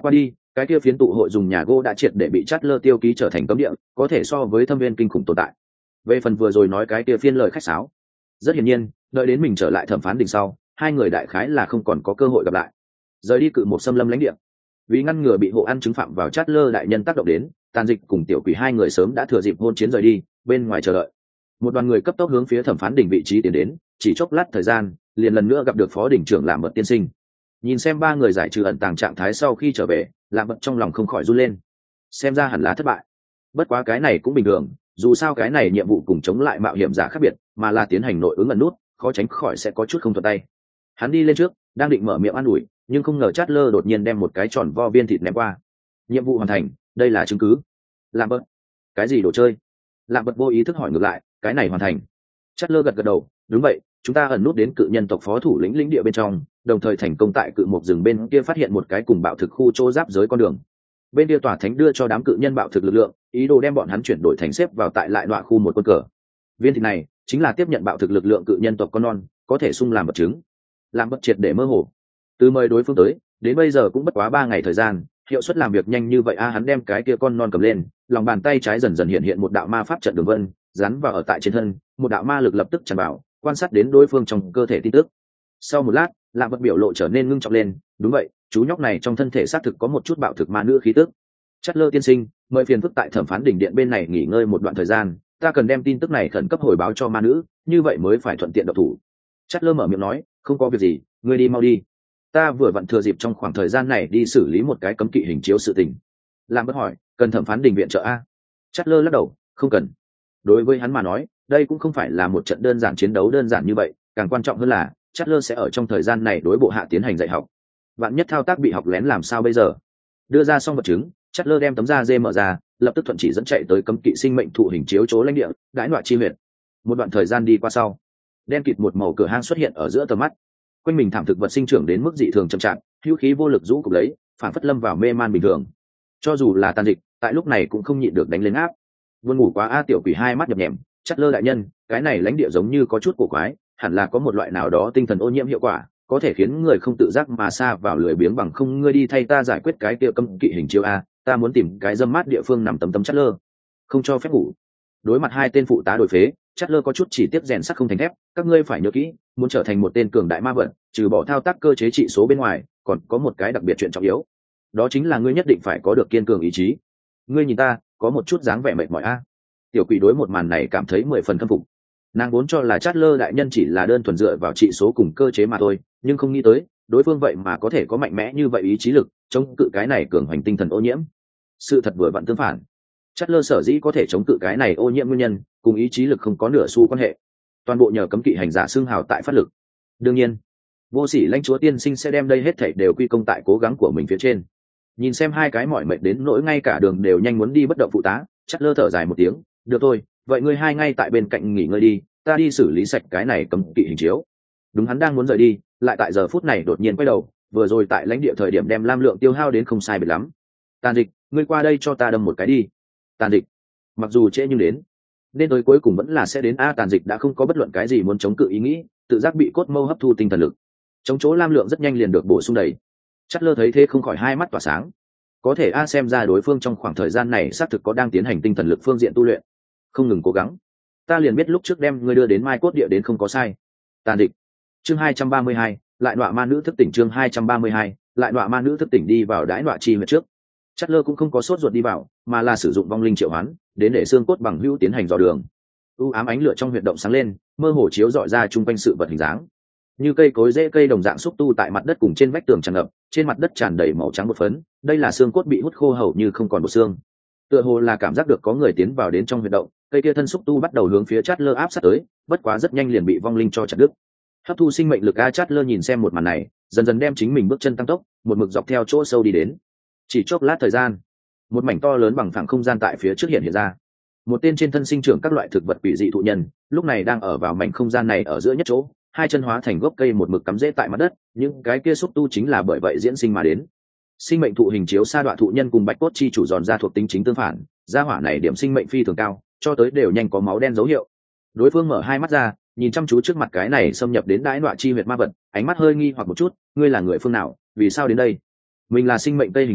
cái kia phiến tụ hội dùng nhà gỗ đã triệt để bị chát lơ tiêu ký trở thành cấm địa, có thể so với thâm viên kinh khủng tồn tại. Về phần vừa rồi nói cái kia phiên lời khách sáo, rất hiển nhiên đợi đến mình trở lại thẩm phán đình sau, hai người đại khái là không còn có cơ hội gặp lại. Rời đi cự một xâm lâm lãnh địa, vì ngăn ngừa bị hộ ăn chứng phạm vào chát lơ đại nhân tác động đến, Tàn Dịch cùng Tiểu Quỷ hai người sớm đã thừa dịp hôn chiến rời đi, bên ngoài chờ đợi. Một đoàn người cấp tốc hướng phía thẩm phán đình vị trí tiến đến, chỉ chốc lát thời gian liền lần nữa gặp được phó đình trưởng Lạm Bật tiên sinh. Nhìn xem ba người giải trừ ẩn tàng trạng thái sau khi trở về, Lạm Bật trong lòng không khỏi run lên, xem ra hẳn là thất bại. Bất quá cái này cũng bình thường, dù sao cái này nhiệm vụ cùng chống lại mạo hiểm giả khác biệt, mà là tiến hành nội ứng ẩn nút, khó tránh khỏi sẽ có chút không thuận tay. Hắn đi lên trước, đang định mở miệng an ủi, nhưng không ngờ Chát Lơ đột nhiên đem một cái tròn vo viên thịt ném qua. Nhiệm vụ hoàn thành, đây là chứng cứ. Lạm Bật, cái gì đồ chơi? Lạm Bật vô ý thức hỏi ngược lại, cái này hoàn thành. Chát Lơ gật gật đầu, đúng vậy, chúng ta ẩn nút đến cự nhân tộc phó thủ lĩnh lĩnh địa bên trong, đồng thời thành công tại cự một rừng bên kia phát hiện một cái cùng bạo thực khu chỗ giáp giới con đường. Bên kia tòa thánh đưa cho đám cự nhân bạo thực lực lượng, ý đồ đem bọn hắn chuyển đổi thành xếp vào tại lại đoạn khu một quân cờ. Viên thịt này chính là tiếp nhận bạo thực lực lượng cự nhân tộc con non, có thể sung làm vật chứng. Làm bất triệt để mơ hồ. Từ mời đối phương tới, đến bây giờ cũng bất quá ba ngày thời gian, hiệu suất làm việc nhanh như vậy a. Hắn đem cái kia con non cầm lên, lòng bàn tay trái dần dần hiện hiện một đạo ma pháp trận đường vân, dán vào ở tại trên thân, một đạo ma lực lập tức tràn vào, quan sát đến đối phương trong cơ thể tin tức. Sau một lát, Lạm Bật biểu lộ trở nên ngưng trọng lên, đúng vậy, chú nhóc này trong thân thể xác thực có một chút bạo thực ma nữ khí tức. Chát Lơ tiên sinh, mời phiền phức tại thẩm phán đỉnh điện bên này nghỉ ngơi một đoạn thời gian, ta cần đem tin tức này khẩn cấp hồi báo cho ma nữ, như vậy mới phải thuận tiện độc thủ. Chát Lơ mở miệng nói, không có việc gì, ngươi đi mau đi, ta vừa vặn thừa dịp trong khoảng thời gian này đi xử lý một cái cấm kỵ hình chiếu sự tình. Lạm Bật hỏi, cần thẩm phán đình viện trợ a? Chát Lơ lắc đầu, không cần. Đối với hắn mà nói, đây cũng không phải là một trận đơn giản chiến đấu đơn giản như vậy, càng quan trọng hơn là Chát Lơ sẽ ở trong thời gian này đối bộ hạ tiến hành dạy học. Vạn nhất thao tác bị học lén làm sao bây giờ? Đưa ra xong vật chứng, Chát Lơ đem tấm da dê mở ra, lập tức thuận chỉ dẫn chạy tới cấm kỵ sinh mệnh thụ hình chiếu chỗ lãnh địa, đãi nọa chi huyệt. Một đoạn thời gian đi qua sau, đen kịt một màu cửa hang xuất hiện ở giữa tầm mắt. Quanh mình thảm thực vật sinh trưởng đến mức dị thường chậm chạp, hữu khí vô lực rũ cục lấy, phản phất lâm vào mê man bình thường. Cho dù là Tàn Dịch, tại lúc này cũng không nhịn được đánh lên áp. Buồn ngủ quá a. Tiểu Quỷ hai mắt nhập nhèm, Chát Lơ đại nhân, cái này lãnh địa giống như có chút cổ quái, hẳn là có một loại nào đó tinh thần ô nhiễm hiệu quả, có thể khiến người không tự giác mà sa vào lười biếng. Bằng không ngươi đi thay ta giải quyết cái kia cấm kỵ hình chiếu a, ta muốn tìm cái dâm mát địa phương nằm tấm tấm. Chát Lơ không cho phép ngủ. Đối mặt hai tên phụ tá đổi phế, Chát Lơ có chút chỉ tiếp rèn sắt không thành thép, các ngươi phải nhớ kỹ, muốn trở thành một tên cường đại ma vật, trừ bỏ thao tác cơ chế trị số bên ngoài, còn có một cái đặc biệt chuyện trọng yếu, đó chính là ngươi nhất định phải có được kiên cường ý chí. Ngươi nhìn ta, có một chút dáng vẻ mệt mỏi a. Tiểu Quỷ đối một màn này cảm thấy mười phần khâm phục. Nàng vốn cho là Chát Lơ đại nhân chỉ là đơn thuần dựa vào trị số cùng cơ chế mà thôi, nhưng không nghĩ tới đối phương vậy mà có thể có mạnh mẽ như vậy ý chí lực, chống cự cái này cường hoành tinh thần ô nhiễm. Sự thật vừa vặn tương phản. Chát Lơ sở dĩ có thể chống cự cái này ô nhiễm nguyên nhân cùng ý chí lực không có nửa xu quan hệ, toàn bộ nhờ cấm kỵ hành giả xương hào tại phát lực. Đương nhiên, vô sỉ lãnh chúa tiên sinh sẽ đem đây hết thảy đều quy công tại cố gắng của mình phía trên. Nhìn xem hai cái mỏi mệt đến nỗi ngay cả đường đều nhanh muốn đi bất động phụ tá, Chát Lơ thở dài một tiếng, được thôi, vậy ngươi hai ngay tại bên cạnh nghỉ ngơi đi, ta đi xử lý sạch cái này cấm kỵ hình chiếu. Đúng, hắn đang muốn rời đi, lại tại giờ phút này đột nhiên quay đầu, vừa rồi tại lãnh địa thời điểm đem lam lượng tiêu hao đến không sai biệt lắm. Tàn Dịch, ngươi qua đây cho ta đâm một cái đi. Tàn Dịch, mặc dù trễ nhưng đến, nên tới cuối cùng vẫn là sẽ đến a. Tàn Dịch đã không có bất luận cái gì muốn chống cự ý nghĩ, tự giác bị cốt mâu hấp thu tinh thần lực, chống chỗ lam lượng rất nhanh liền được bổ sung đầy. Chát Lơ thấy thế không khỏi hai mắt tỏa sáng, có thể a xem ra đối phương trong khoảng thời gian này xác thực có đang tiến hành tinh thần lực phương diện tu luyện, không ngừng cố gắng. Ta liền biết lúc trước đem ngươi đưa đến mai cốt địa đến không có sai. Tàn Dịch. Chương hai trăm ba mươi hai, lại đọa ma nữ thức tỉnh. Chương hai trăm ba mươi hai, lại đọa ma nữ thức tỉnh. Đi vào đãi đọa chi huyệt trước, Chát Lơ cũng không có sốt ruột đi vào, mà là sử dụng vong linh triệu hoán đến để xương cốt bằng hữu tiến hành dò đường. U ám ánh lửa trong huyệt động sáng lên, mơ hồ chiếu rọi ra chung quanh sự vật hình dáng, như cây cối rễ cây đồng dạng xúc tu tại mặt đất cùng trên vách tường tràn ngập, trên mặt đất tràn đầy màu trắng bột phấn, đây là xương cốt bị hút khô hầu như không còn một xương. Tựa hồ là cảm giác được có người tiến vào đến trong huyệt động, cây kia thân xúc tu bắt đầu hướng phía Chát Lơ áp sát tới, bất quá rất nhanh liền bị vong linh cho chặt đứt. Hấp thu sinh mệnh lực a. Chát Lơ nhìn xem một màn này, dần dần đem chính mình bước chân tăng tốc, một mực dọc theo chỗ sâu đi đến. Chỉ chốc lát thời gian, một mảnh to lớn bằng phẳng không gian tại phía trước hiện hiện ra. Một tên trên thân sinh trưởng các loại thực vật quỷ dị thụ nhân, lúc này đang ở vào mảnh không gian này ở giữa nhất chỗ, hai chân hóa thành gốc cây một mực cắm rễ tại mặt đất, những cái kia xúc tu chính là bởi vậy diễn sinh mà đến. Sinh mệnh thụ hình chiếu sa đoạn thụ nhân cùng bạch cốt chi chủ giòn ra thuộc tính chính tương phản, gia hỏa này điểm sinh mệnh phi thường cao, cho tới đều nhanh có máu đen dấu hiệu. Đối phương mở hai mắt ra, nhìn chăm chú trước mặt cái này xâm nhập đến đãi nọa chi huyệt ma vật, ánh mắt hơi nghi hoặc một chút, ngươi là người phương nào, vì sao đến đây? Mình là sinh mệnh tây hình chiếu,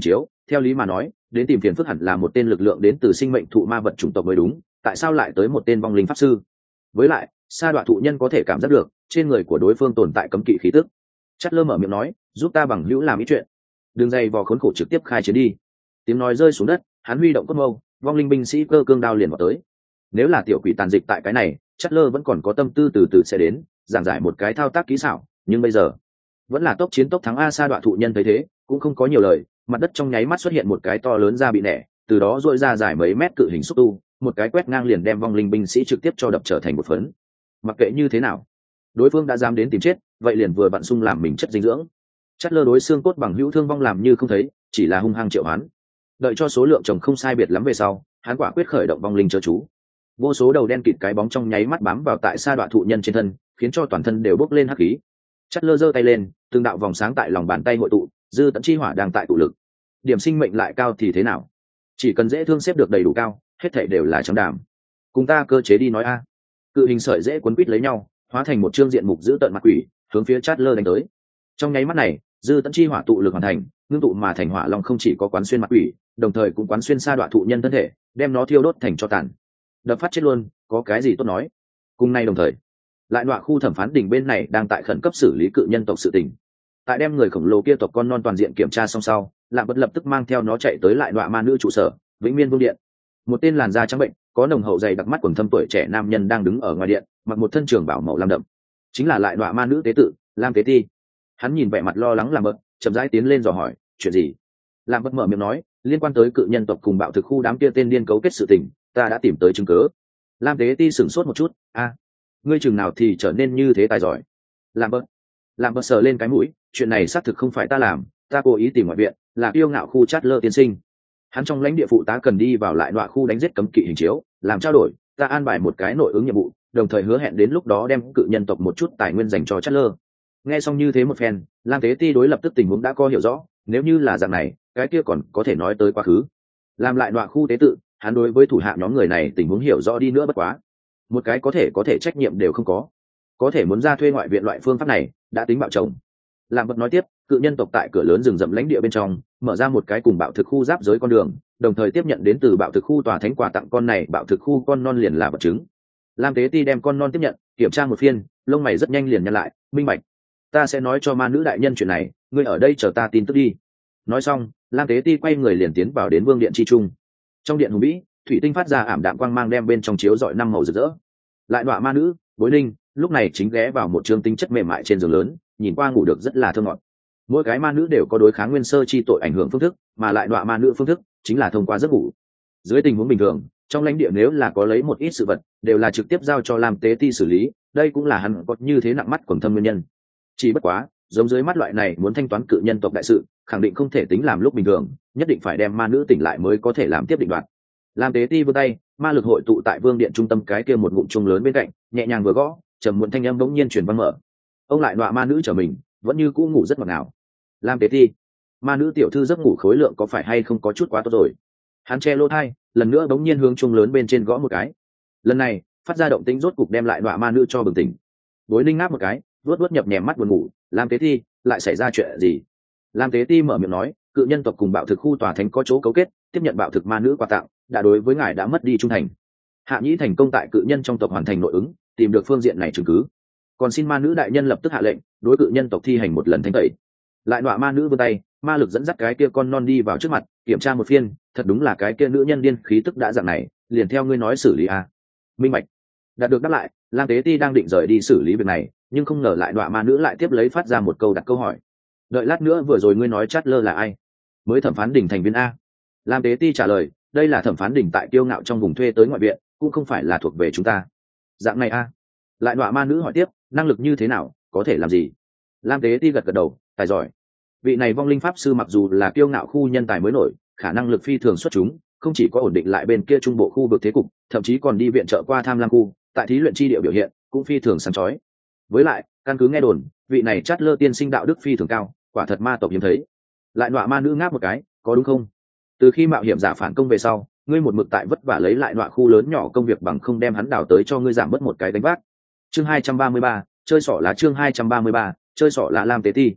theo lý mà nói đến tìm phiền phức hẳn là một tên lực lượng đến từ sinh mệnh thụ ma vật chủng tộc mới đúng, tại sao lại tới một tên vong linh pháp sư? Với lại sa đọa thụ nhân có thể cảm giác được trên người của đối phương tồn tại cấm kỵ khí tức. Chát lơ mở miệng nói, giúp ta bằng hữu làm ý chuyện, đường dày vò khốn khổ trực tiếp khai chiến đi. Tiếng nói rơi xuống đất, hắn huy động cốt mâu, vong linh binh sĩ cơ cương đao liền vào tới. Nếu là tiểu quỷ tàn dịch tại cái này, Chát lơ vẫn còn có tâm tư từ từ sẽ đến giảng giải một cái thao tác kỹ xảo, nhưng bây giờ vẫn là tốc chiến tốc thắng. A sa đọa thụ nhân thấy thế cũng không có nhiều lời, mặt đất trong nháy mắt xuất hiện một cái to lớn da bị nẻ, từ đó dội ra dài mấy mét cự hình xúc tu, một cái quét ngang liền đem vong linh binh sĩ trực tiếp cho đập trở thành một phấn. Mặc kệ như thế nào, đối phương đã dám đến tìm chết, vậy liền vừa vặn sung làm mình chất dinh dưỡng. Chát lơ đối xương cốt bằng hữu thương vong làm như không thấy, chỉ là hung hăng triệu hoán. Đợi cho số lượng chồng không sai biệt lắm về sau, hắn quả quyết khởi động vong linh chớ chú. Vô số đầu đen kịt cái bóng trong nháy mắt bám vào tại sa đọa thụ nhân trên thân, khiến cho toàn thân đều bốc lên hắc khí. Chát lơ giơ tay lên, từng đạo vòng sáng tại lòng bàn tay hội tụ, dư tận chi hỏa đang tại tụ lực. Điểm sinh mệnh lại cao thì thế nào? Chỉ cần dễ thương xếp được đầy đủ cao, hết thảy đều là trắng đàm. Cùng ta cơ chế đi nói a. Cự hình sợi dễ quấn quít lấy nhau, hóa thành một trương diện mục giữ tận mặt quỷ, hướng phía Chát lơ đánh tới. Trong nháy mắt này, dư tận chi hỏa tụ lực hoàn thành, ngưng tụ mà thành hỏa long không chỉ có quán xuyên mặt quỷ, đồng thời cũng quán xuyên sa đọa thụ nhân thân thể, đem nó thiêu đốt thành tro tàn. Đập phát chết luôn, có cái gì tốt nói. Cùng nay đồng thời, lại đọa khu thẩm phán đỉnh bên này đang tại khẩn cấp xử lý cự nhân tộc sự tình. Tại đem người khổng lồ kia tộc con non toàn diện kiểm tra xong sau, Lạm Bất lập tức mang theo nó chạy tới lại đọa ma nữ trụ sở, Vĩnh Miên Vương điện. Một tên làn da trắng bệnh, có nồng hậu dày đặc mắt quần thâm tuổi trẻ nam nhân đang đứng ở ngoài điện, mặc một thân trường bảo màu lam đậm, chính là lại đọa ma nữ tế tự Lam Tế Ti. Hắn nhìn vẻ mặt lo lắng Lạm Bất, chậm rãi tiến lên dò hỏi, chuyện gì? Lạm Bất mở miệng nói, liên quan tới cự nhân tộc cùng bạo thực khu đám kia tên điên cấu kết sự tình, ta đã tìm tới chứng cứ. Lam Tế Ti sửng sốt một chút, a, ngươi chừng nào thì trở nên như thế tài giỏi? Lạm Bất, Lạm Bất sờ lên cái mũi, chuyện này xác thực không phải ta làm, ta cố ý tìm ngoại viện, là kiêu ngạo khu Chát lơ tiên sinh. Hắn trong lãnh địa phụ tá cần đi vào lại đọa khu đánh giết cấm kỵ hình chiếu, làm trao đổi, ta an bài một cái nội ứng nhiệm vụ, đồng thời hứa hẹn đến lúc đó đem cự nhân tộc một chút tài nguyên dành cho Chát lơ. Nghe xong như thế một phen, Lam Tế Ti đối lập tức tình huống đã có hiểu rõ, nếu như là dạng này, cái kia còn có thể nói tới quá khứ. Làm lại đọa khu tế tự, hắn đối với thủ hạ nhóm người này tình huống hiểu rõ đi nữa bất quá, một cái có thể có thể trách nhiệm đều không có, có thể muốn ra thuê ngoại viện loại phương pháp này, đã tính bạo chồng. Làm vật nói tiếp, cự nhân tộc tại cửa lớn rừng rậm lãnh địa bên trong mở ra một cái cùng bạo thực khu giáp giới con đường, đồng thời tiếp nhận đến từ bạo thực khu tòa thánh quà tặng con này bạo thực khu con non liền là vật chứng. Lam Tế Ti đem con non tiếp nhận, kiểm tra một phiên, lông mày rất nhanh liền nhăn lại, minh bạch, ta sẽ nói cho ma nữ đại nhân chuyện này, ngươi ở đây chờ ta tin tức đi. Nói xong, Lam Tế Ti quay người liền tiến vào đến vương điện chi trung. Trong điện hùng vĩ, thủy tinh phát ra ảm đạm quang mang đem bên trong chiếu rọi năm màu rực rỡ. Lại đọa ma nữ Bối Linh lúc này chính ghé vào một trường tinh chất mềm mại trên giường lớn, nhìn qua ngủ được rất là thơ ngọt. Mỗi cái ma nữ đều có đối kháng nguyên sơ chi tội ảnh hưởng phương thức, mà lại đọa ma nữ phương thức chính là thông qua giấc ngủ. Dưới tình huống bình thường, trong lãnh địa nếu là có lấy một ít sự vật, đều là trực tiếp giao cho Lam Tế Ti xử lý, đây cũng là hắn có như thế nặng mắt quầng thâm nguyên nhân. Chỉ bất quá, giống dưới mắt loại này muốn thanh toán cự nhân tộc đại sự, khẳng định không thể tính làm lúc bình thường, nhất định phải đem ma nữ tỉnh lại mới có thể làm tiếp định đoạt. Lam Tế Ti vươn tay, ma lực hội tụ tại vương điện trung tâm cái kia một ngụm chuông lớn bên cạnh, nhẹ nhàng vừa gõ, trầm muộn thanh âm bỗng nhiên truyền vang mở. Ông lại đọa ma nữ trở mình, vẫn như cũ ngủ rất ngọt ngào. Lam Tế Ti, ma nữ tiểu thư giấc ngủ khối lượng có phải hay không có chút quá tốt rồi? Hắn che lỗ tai, lần nữa bỗng nhiên hướng chuông lớn bên trên gõ một cái. Lần này, phát ra động tĩnh rốt cục đem lại đọa ma nữ cho bừng tỉnh. Bối Linh ngáp một cái, vuốt vuốt nhập nhèm mắt buồn ngủ. Lam Tế Ti, lại xảy ra chuyện gì? Lam Tế Ti mở miệng nói, cự nhân tộc cùng bạo thực khu tòa thánh có chỗ cấu kết, tiếp nhận bạo thực ma nữ quà tặng, đã đối với ngài đã mất đi trung thành. Hạ Nhĩ thành công tại cự nhân trong tộc hoàn thành nội ứng, tìm được phương diện này chứng cứ. Còn xin ma nữ đại nhân lập tức hạ lệnh, đối cự nhân tộc thi hành một lần thanh tẩy. Lại đọa ma nữ vươn tay, ma lực dẫn dắt cái kia con non đi vào trước mặt, kiểm tra một phiên, thật đúng là cái kia nữ nhân điên khí tức đã dạng này, liền theo ngươi nói xử lý a. Minh bạch. Đạt được đáp lại, Lam Tế Ti đang định rời đi xử lý việc này, nhưng không ngờ lại đọa ma nữ lại tiếp lấy phát ra một câu đặt câu hỏi. Đợi lát nữa vừa rồi ngươi nói Chát lơ là ai? Mới thẩm phán đỉnh thành viên a. Lam Tế Ti trả lời, đây là thẩm phán đỉnh tại kiêu ngạo trong vùng thuê tới ngoại viện, cũng không phải là thuộc về chúng ta. Dạng này a. Lại đọa ma nữ hỏi tiếp, năng lực như thế nào, có thể làm gì? Lam Tế Ti gật gật đầu, tài giỏi. Vị này vong linh pháp sư mặc dù là kiêu ngạo khu nhân tài mới nổi, khả năng lực phi thường xuất chúng, không chỉ có ổn định lại bên kia trung bộ khu vực thế cục, thậm chí còn đi viện trợ qua Tham Lam khu, tại thí luyện chi địa biểu hiện cũng phi thường sáng chói. Với lại, căn cứ nghe đồn, vị này Chát lơ tiên sinh đạo đức phi thường cao, quả thật ma tộc hiếm thấy. Lại đọa ma nữ ngáp một cái, có đúng không? Từ khi mạo hiểm giả phản công về sau, ngươi một mực tại vất vả lấy lại đọa khu lớn nhỏ công việc bằng không đem hắn đào tới cho ngươi giảm bớt một cái đánh vác. Chương hai trăm ba mươi ba, chơi sỏ lá chương hai trăm ba mươi ba, chơi sỏ lá Lam Tế Ti.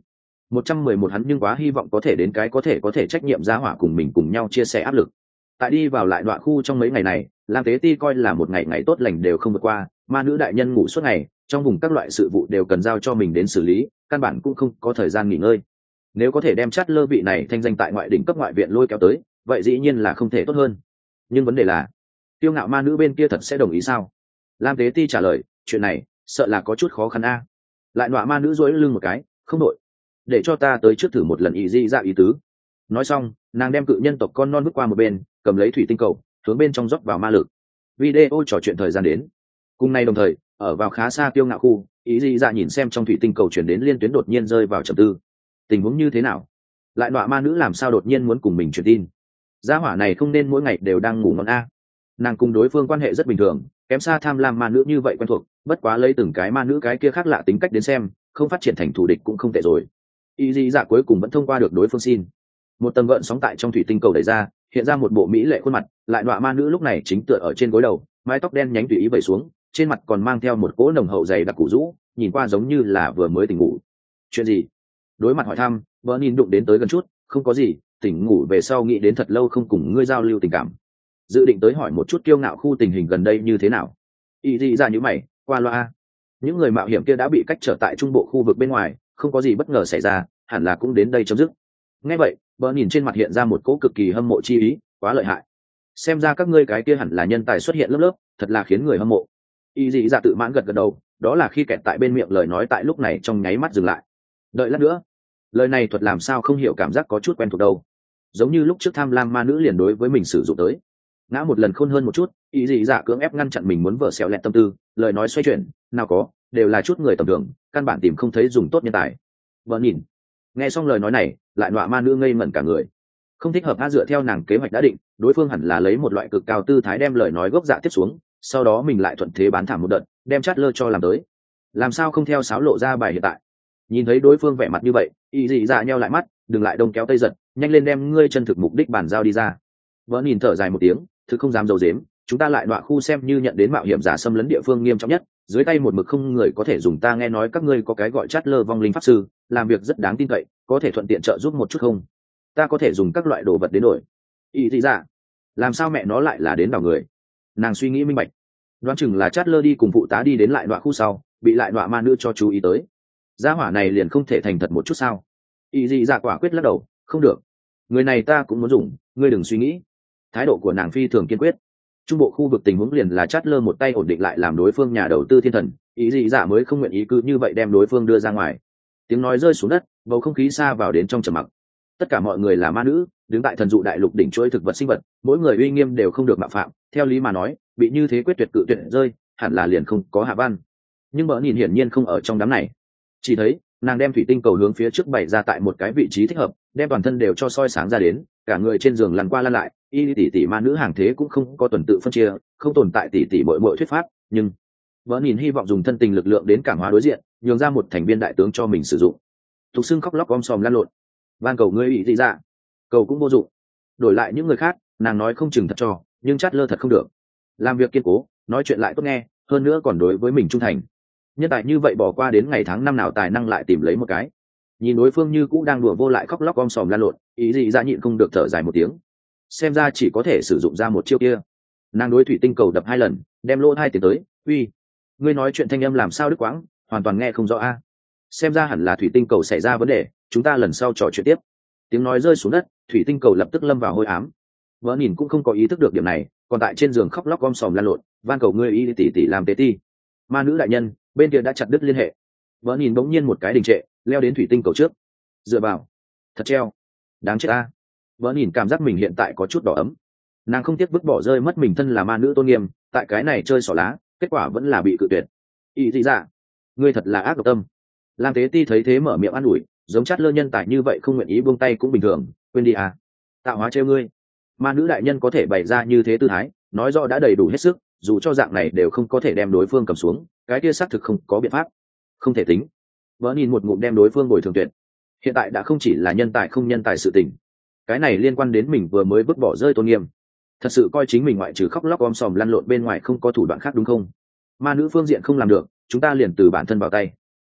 một trăm mười một hắn nhưng quá hy vọng có thể đến cái có thể có thể trách nhiệm gia hỏa cùng mình cùng nhau chia sẻ áp lực. Tại đi vào lại đoạn khu trong mấy ngày này, Lam Tế Ti coi là một ngày ngày tốt lành đều không vượt qua, ma nữ đại nhân ngủ suốt ngày, trong vùng các loại sự vụ đều cần giao cho mình đến xử lý, căn bản cũng không có thời gian nghỉ ngơi. Nếu có thể đem chát lơ vị này thanh danh tại ngoại đỉnh cấp ngoại viện lôi kéo tới, vậy dĩ nhiên là không thể tốt hơn. Nhưng vấn đề là, tiêu ngạo ma nữ bên kia thật sẽ đồng ý sao? Lam Tế Ti trả lời, chuyện này sợ là có chút khó khăn a. Lại nọa ma nữ duỗi lưng một cái, không đội, để cho ta tới trước thử một lần ý gì ra ý tứ. Nói xong, nàng đem cự nhân tộc con non bước qua một bên, cầm lấy thủy tinh cầu, hướng bên trong rót vào ma lực. Video trò chuyện thời gian đến. Cùng ngày đồng thời, ở vào khá xa tiêu ngạo khu, ý gì ra nhìn xem trong thủy tinh cầu chuyển đến liên tuyến đột nhiên rơi vào trầm tư. Tình huống như thế nào? Lại nọa ma nữ làm sao đột nhiên muốn cùng mình truyền tin? Gia hỏa này không nên mỗi ngày đều đang ngủ ngon a. Nàng cùng đối phương quan hệ rất bình thường, kém xa tham lam ma nữ như vậy quen thuộc, bất quá lấy từng cái ma nữ cái kia khác lạ tính cách đến xem, không phát triển thành thù địch cũng không tệ rồi. Ý gì dạ cuối cùng vẫn thông qua được đối phương xin. Một tầng gợn sóng tại trong thủy tinh cầu đẩy ra, hiện ra một bộ mỹ lệ khuôn mặt, lại nọa ma nữ lúc này chính tựa ở trên gối đầu, mái tóc đen nhánh tùy ý vẩy xuống, trên mặt còn mang theo một cỗ nồng hậu dày đặc củ rũ, nhìn qua giống như là vừa mới tỉnh ngủ. Chuyện gì? Đối mặt hỏi thăm, vợ nhìn đụng đến tới gần chút, không có gì, tỉnh ngủ về sau nghĩ đến thật lâu không cùng ngươi giao lưu tình cảm, dự định tới hỏi một chút kiêu ngạo khu tình hình gần đây như thế nào. Ý gì ra như mày, qua loa. Những người mạo hiểm kia đã bị cách trở tại trung bộ khu vực bên ngoài, không có gì bất ngờ xảy ra, hẳn là cũng đến đây chấm dứt. Nghe vậy, bờ nhìn trên mặt hiện ra một cỗ cực kỳ hâm mộ chi ý, quá lợi hại. Xem ra các ngươi cái kia hẳn là nhân tài xuất hiện lớp lớp, thật là khiến người hâm mộ. Ý gì ra tự mãn gật gật đầu, đó là khi kẹt tại bên miệng lời nói tại lúc này trong nháy mắt dừng lại. Đợi lát nữa, lời này thuật làm sao không hiểu cảm giác có chút quen thuộc đâu, giống như lúc trước tham lam ma nữ liền đối với mình sử dụng tới. Ngã một lần khôn hơn một chút, ý gì dạ cưỡng ép ngăn chặn mình muốn vợ xéo lẹt tâm tư, lời nói xoay chuyển, nào có, đều là chút người tầm thường, căn bản tìm không thấy dùng tốt nhân tài. Vợ nhìn, nghe xong lời nói này, lại nọa ma nữ ngây ngẩn cả người. Không thích hợp a, dựa theo nàng kế hoạch đã định, đối phương hẳn là lấy một loại cực cao tư thái đem lời nói gốc dạ tiếp xuống, sau đó mình lại thuận thế bán thảm một đợt, đem chát lơ cho làm tới. Làm sao không theo sáo lộ ra bài hiện tại? Nhìn thấy đối phương vẻ mặt như vậy, ý gì dạ nheo lại mắt, đừng lại đông kéo tây giật, nhanh lên đem ngươi chân thực mục đích bàn giao đi ra. Vợ nhìn thở dài một tiếng, thực không dám dầu dếm, chúng ta lại đọa khu xem như nhận đến mạo hiểm giả xâm lấn địa phương nghiêm trọng nhất, dưới tay một mực không người có thể dùng, ta nghe nói các ngươi có cái gọi chát lơ vong linh pháp sư, làm việc rất đáng tin cậy, có thể thuận tiện trợ giúp một chút không? Ta có thể dùng các loại đồ vật đến đổi. Ý gì dạ, làm sao mẹ nó lại là đến đảo người? Nàng suy nghĩ minh bạch, đoán chừng là chát lơ đi cùng phụ tá đi đến lại đọa khu sau, bị lại đọa ma nữ cho chú ý tới. Gia hỏa này liền không thể thành thật một chút sao? Ý gì dạ quả quyết lắc đầu, không được, người này ta cũng muốn dùng, ngươi đừng suy nghĩ. Thái độ của nàng phi thường kiên quyết. Trung bộ khu vực tình huống liền là chát lơ một tay ổn định lại làm đối phương nhà đầu tư thiên thần, ý gì dạ mới không nguyện ý cứ như vậy đem đối phương đưa ra ngoài. Tiếng nói rơi xuống đất, bầu không khí xa vào đến trong trầm mặc. Tất cả mọi người là ma nữ, đứng tại thần dụ đại lục đỉnh chuỗi thực vật sinh vật, mỗi người uy nghiêm đều không được mạo phạm, theo lý mà nói, bị như thế quyết tuyệt cự tuyệt rơi, hẳn là liền không có hạ văn. Nhưng bỡ nhìn hiển nhiên không ở trong đám này. Chỉ thấy, nàng đem thủy tinh cầu hướng phía trước bày ra tại một cái vị trí thích hợp, đem toàn thân đều cho soi sáng ra đến, cả người trên giường lăn qua lăn lại, y tỷ tỷ ma nữ hàng thế cũng không có tuần tự phân chia, không tồn tại tỷ tỷ bội bội thuyết pháp, nhưng vợ nhìn hy vọng dùng thân tình lực lượng đến cảm hóa đối diện, nhường ra một thành viên đại tướng cho mình sử dụng. Thục xương khóc lóc om sòm lăn lộn, van cầu ngươi ý gì ra, cầu cũng vô dụng. Đổi lại những người khác, nàng nói không chừng thật cho, nhưng chát lơ thật không được. Làm việc kiên cố, nói chuyện lại tốt nghe, hơn nữa còn đối với mình trung thành. Nhân tài như vậy bỏ qua đến ngày tháng năm nào tài năng lại tìm lấy một cái. Nhìn đối phương như cũ đang đùa vô lại khóc lóc om sòm lan lộn, ý gì ra nhịn không được thở dài một tiếng. Xem ra chỉ có thể sử dụng ra một chiêu kia. Nàng đối thủy tinh cầu đập hai lần, đem lỗ hai tiếng tới, uy, ngươi nói chuyện thanh âm làm sao đứt quãng, hoàn toàn nghe không rõ a. Xem ra hẳn là thủy tinh cầu xảy ra vấn đề, chúng ta lần sau trò chuyện tiếp. Tiếng nói rơi xuống đất, thủy tinh cầu lập tức lâm vào hôi ám. Vợ nhìn cũng không có ý thức được điểm này, còn tại trên giường khóc lóc om sòm lan lộn, van cầu ngươi y tỷ tỷ làm tế ti. Ma nữ đại nhân, bên kia đã chặt đứt liên hệ. Vợ nhìn bỗng nhiên một cái đình trệ, leo đến thủy tinh cầu trước, dựa vào, thật treo, đáng chết ta. Vợ nhìn cảm giác mình hiện tại có chút đỏ ấm, nàng không tiếc vứt bỏ rơi mất mình thân là ma nữ tôn nghiêm, tại cái này chơi xỏ lá, kết quả vẫn là bị cự tuyệt. Ý gì dạ, ngươi thật là ác độc tâm. Lam Tế Ti thấy thế mở miệng an ủi, giống chát lơ nhân tài như vậy không nguyện ý buông tay cũng bình thường, quên đi à. Tạo hóa trêu ngươi, ma nữ đại nhân có thể bày ra như thế tư thái, nói rõ đã đầy đủ hết sức, dù cho dạng này đều không có thể đem đối phương cầm xuống, cái kia xác thực không có biện pháp, không thể tính. Vợ nhìn một ngụm đem đối phương bồi thường tuyệt, hiện tại đã không chỉ là nhân tài không nhân tài sự tình, cái này liên quan đến mình vừa mới vứt bỏ rơi tôn nghiêm. Thật sự coi chính mình ngoại trừ khóc lóc om sòm lăn lộn bên ngoài không có thủ đoạn khác đúng không? Ma nữ phương diện không làm được, chúng ta liền từ bản thân vào tay.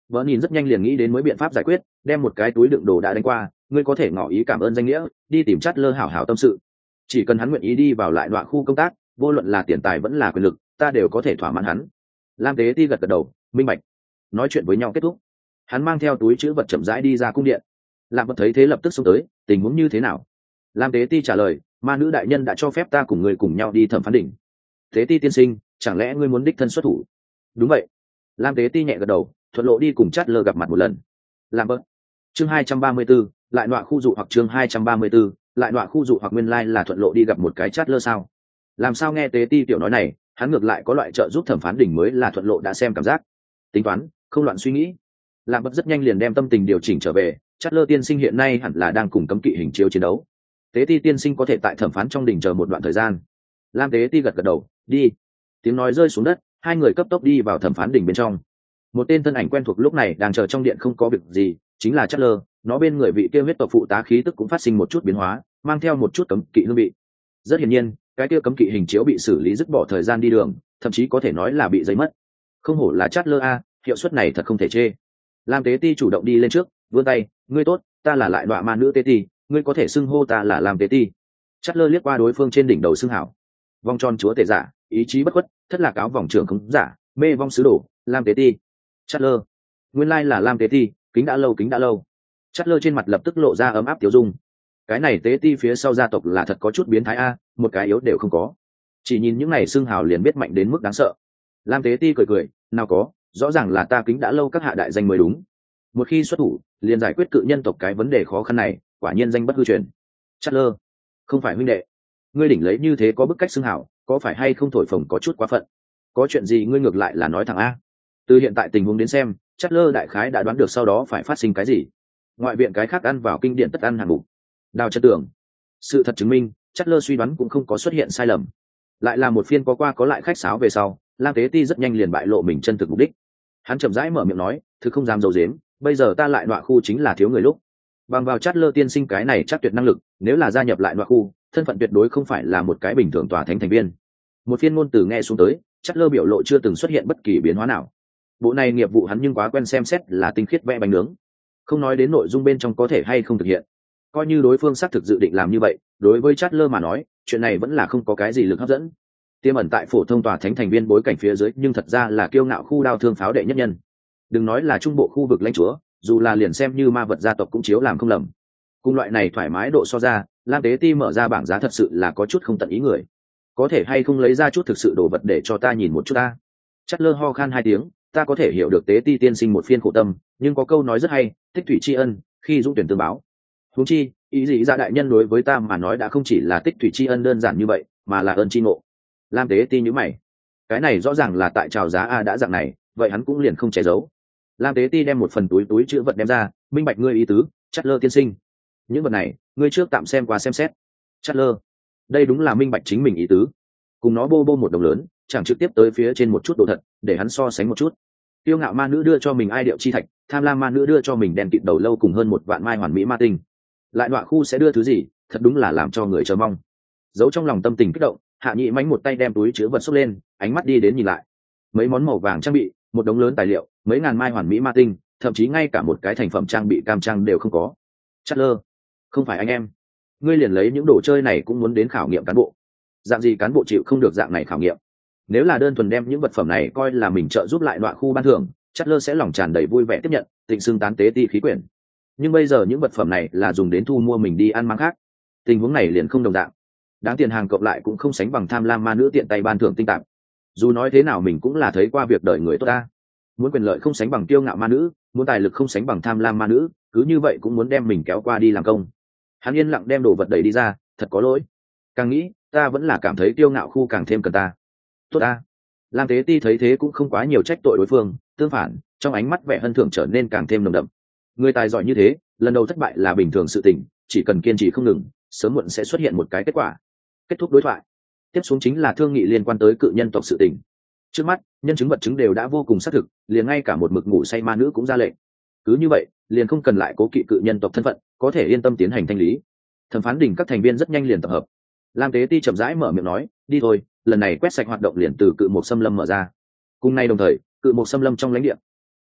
vợ nhìn rất nhanh liền nghĩ đến mới biện pháp giải quyết, đem một cái túi đựng đồ đã đánh qua, ngươi có thể ngỏ ý cảm ơn danh nghĩa, đi tìm chát lơ hảo hảo tâm sự. Chỉ cần hắn nguyện ý đi vào lại đoạn khu công tác, vô luận là tiền tài vẫn là quyền lực, ta đều có thể thỏa mãn hắn. Lam Tế Ti gật gật đầu, minh bạch. Nói chuyện với nhau kết thúc, hắn mang theo túi chữ vật chậm rãi đi ra cung điện. Lam Vật thấy thế lập tức xông tới, tình huống như thế nào? Lam Tế Ti trả lời, ma nữ đại nhân đã cho phép ta cùng người cùng nhau đi thẩm phán đỉnh. Tế Ti tiên sinh, chẳng lẽ ngươi muốn đích thân xuất thủ? Đúng vậy. Lam Tế Ti nhẹ gật đầu, thuận lộ đi cùng chát lơ gặp mặt một lần. Lam Bớt. Chương hai trăm ba mươi 34, lại nọa khu dụ hoặc chương hai trăm ba mươi 34, lại nọa khu dụ hoặc nguyên lai like là thuận lộ đi gặp một cái chát lơ sao? Làm sao nghe Tế Ti tiểu nói này, hắn ngược lại có loại trợ giúp thẩm phán đỉnh mới là thuận lộ đã xem cảm giác. Tính toán, không loạn suy nghĩ. Lam Bớt rất nhanh liền đem tâm tình điều chỉnh trở về, chát lơ tiên sinh hiện nay hẳn là đang cùng cấm kỵ hình chiếu chiến đấu. Tế Ti tiên sinh có thể tại thẩm phán trong đỉnh chờ một đoạn thời gian. Lam Tế Ti gật gật đầu, đi. Tiếng nói rơi xuống đất, hai người cấp tốc đi vào thẩm phán đỉnh bên trong. Một tên thân ảnh quen thuộc lúc này đang chờ trong điện không có việc gì, chính là Chatler. Nó bên người vị kia huyết tộc phụ tá khí tức cũng phát sinh một chút biến hóa, mang theo một chút cấm kỵ hương vị. Rất hiển nhiên, cái kia cấm kỵ hình chiếu bị xử lý dứt bỏ thời gian đi đường, thậm chí có thể nói là bị giấy mất. Không hổ là Chatler a, hiệu suất này thật không thể chê. Lam Tế Ti chủ động đi lên trước, vươn tay, ngươi tốt, ta là lại đọa ma nữ Tế Ti, ngươi có thể xưng hô ta là Lam Tế Ti. Chatler liếc qua đối phương trên đỉnh đầu xưng hảo. Vòng tròn chúa tể giả, ý chí bất khuất, thất lạc áo vòng trưởng không giả, mê vong sứ đồ, Lam Tế Ti. Chatler, nguyên lai là Lam Tế Ti, kính đã lâu kính đã lâu. Chatler trên mặt lập tức lộ ra ấm áp tiểu dung. Cái này Tế Ti phía sau gia tộc là thật có chút biến thái a, một cái yếu đều không có. Chỉ nhìn những này xương hào liền biết mạnh đến mức đáng sợ. Lam Tế Ti cười cười, nào có, rõ ràng là ta kính đã lâu các hạ đại danh mới đúng. Một khi xuất thủ, liền giải quyết cự nhân tộc cái vấn đề khó khăn này, quả nhiên danh bất hư truyền. Chatler, không phải huynh đệ, ngươi đỉnh lấy như thế có bức cách xương hào, có phải hay không thổi phồng có chút quá phận? Có chuyện gì ngươi ngược lại là nói thẳng a. Từ hiện tại tình huống đến xem, Chatler đại khái đã đoán được sau đó phải phát sinh cái gì. Ngoại viện cái khác ăn vào kinh điển tất ăn hàng ngủ. Đào chất tưởng. Sự thật chứng minh, Chatler suy đoán cũng không có xuất hiện sai lầm. Lại là một phiên có qua có lại khách sáo về sau, Lam Tế Ti rất nhanh liền bại lộ mình chân thực mục đích. Hắn chậm rãi mở miệng nói, thực không dám giấu giếm, bây giờ ta lại nọa khu chính là thiếu người lúc. Bằng vào Chatler tiên sinh cái này chắc tuyệt năng lực, nếu là gia nhập lại nọa khu, thân phận tuyệt đối không phải là một cái bình thường tòa thánh thành viên. Một phiên ngôn từ nghe xuống tới, Chatler biểu lộ chưa từng xuất hiện bất kỳ biến hóa nào. Bộ này nghiệp vụ hắn nhưng quá quen xem xét là tinh khiết vẽ bánh nướng, không nói đến nội dung bên trong có thể hay không thực hiện. Coi như đối phương xác thực dự định làm như vậy, đối với Chatler mà nói, chuyện này vẫn là không có cái gì lực hấp dẫn. Tiềm ẩn tại phổ thông tòa thánh thành viên bối cảnh phía dưới, nhưng thật ra là kiêu ngạo khu đao thương pháo đệ nhất nhân. Đừng nói là trung bộ khu vực lãnh chúa, dù là liền xem như ma vật gia tộc cũng chiếu làm không lầm. Cùng loại này thoải mái độ so ra, Lam Tế Ti mở ra bảng giá thật sự là có chút không tận ý người. Có thể hay không lấy ra chút thực sự đồ vật để cho ta nhìn một chút ta. Chatler ho khan hai tiếng, ta có thể hiểu được Tế Ti tiên sinh một phiên khổ tâm, nhưng có câu nói rất hay, tích thủy tri ân, khi dũng tuyển tương báo. Huống chi, ý gì ra đại nhân đối với ta mà nói đã không chỉ là tích thủy tri ân đơn giản như vậy, mà là ơn tri ngộ. Lam Tế Ti nhíu mày, cái này rõ ràng là tại chào giá a đã dạng này, vậy hắn cũng liền không che giấu. Lam Tế Ti đem một phần túi túi chữ vật đem ra, minh bạch ngươi ý tứ, Chatler tiên sinh. Những vật này, ngươi trước tạm xem qua xem xét. Chatler, đây đúng là minh bạch chính mình ý tứ. Cùng nó bô bô một đồng lớn, chẳng trực tiếp tới phía trên một chút đồ thật, để hắn so sánh một chút. Tiêu ngạo ma nữ đưa cho mình ai điệu chi thạch, tham lam ma nữ đưa cho mình đèn kịt đầu lâu cùng hơn một vạn mai hoàn mỹ ma tinh. Lại đọa khu sẽ đưa thứ gì, thật đúng là làm cho người chờ mong. Giấu trong lòng tâm tình kích động, Hạ Nhị mánh một tay đem túi chứa vật xốc lên, ánh mắt đi đến nhìn lại. Mấy món màu vàng trang bị, một đống lớn tài liệu, mấy ngàn mai hoàn mỹ ma tinh, thậm chí ngay cả một cái thành phẩm trang bị cam trang đều không có. Chatler, không phải anh em, ngươi liền lấy những đồ chơi này cũng muốn đến khảo nghiệm cán bộ. Dạng gì cán bộ chịu không được dạng này khảo nghiệm? Nếu là đơn thuần đem những vật phẩm này coi là mình trợ giúp lại đoạn khu ban thưởng, Chatler sẽ lòng tràn đầy vui vẻ tiếp nhận, tịnh xưng tán Tế Ti khí quyển. Nhưng bây giờ những vật phẩm này là dùng đến thu mua mình đi ăn mang khác, tình huống này liền không đồng dạng. Đáng tiền hàng cộng lại cũng không sánh bằng tham lam ma nữ tiện tay ban thưởng tinh tạp. Dù nói thế nào mình cũng là thấy qua việc đời người tốt ta. Muốn quyền lợi không sánh bằng kiêu ngạo ma nữ, muốn tài lực không sánh bằng tham lam ma nữ, cứ như vậy cũng muốn đem mình kéo qua đi làm công. Hắn yên lặng đem đồ vật đẩy đi ra, thật có lỗi. Càng nghĩ, ta vẫn là cảm thấy kiêu ngạo khu càng thêm cần ta. Tốt ta. Lam Tế Ti thấy thế cũng không quá nhiều trách tội đối phương, tương phản, trong ánh mắt vẻ hân thưởng trở nên càng thêm nồng đậm. Người tài giỏi như thế, lần đầu thất bại là bình thường sự tình, chỉ cần kiên trì không ngừng, sớm muộn sẽ xuất hiện một cái kết quả. Kết thúc đối thoại. Tiếp xuống chính là thương nghị liên quan tới cự nhân tộc sự tình. Trước mắt, nhân chứng vật chứng đều đã vô cùng xác thực, liền ngay cả một mực ngủ say ma nữ cũng ra lệnh. Cứ như vậy, liền không cần lại cố kỵ cự nhân tộc thân phận, có thể yên tâm tiến hành thanh lý. Thẩm phán đỉnh các thành viên rất nhanh liền tập hợp. Lam Tế Ti chậm rãi mở miệng nói, đi thôi, lần này quét sạch hoạt động liền từ cự một xâm lâm mở ra. Cùng nay đồng thời, cự một xâm lâm trong lãnh địa.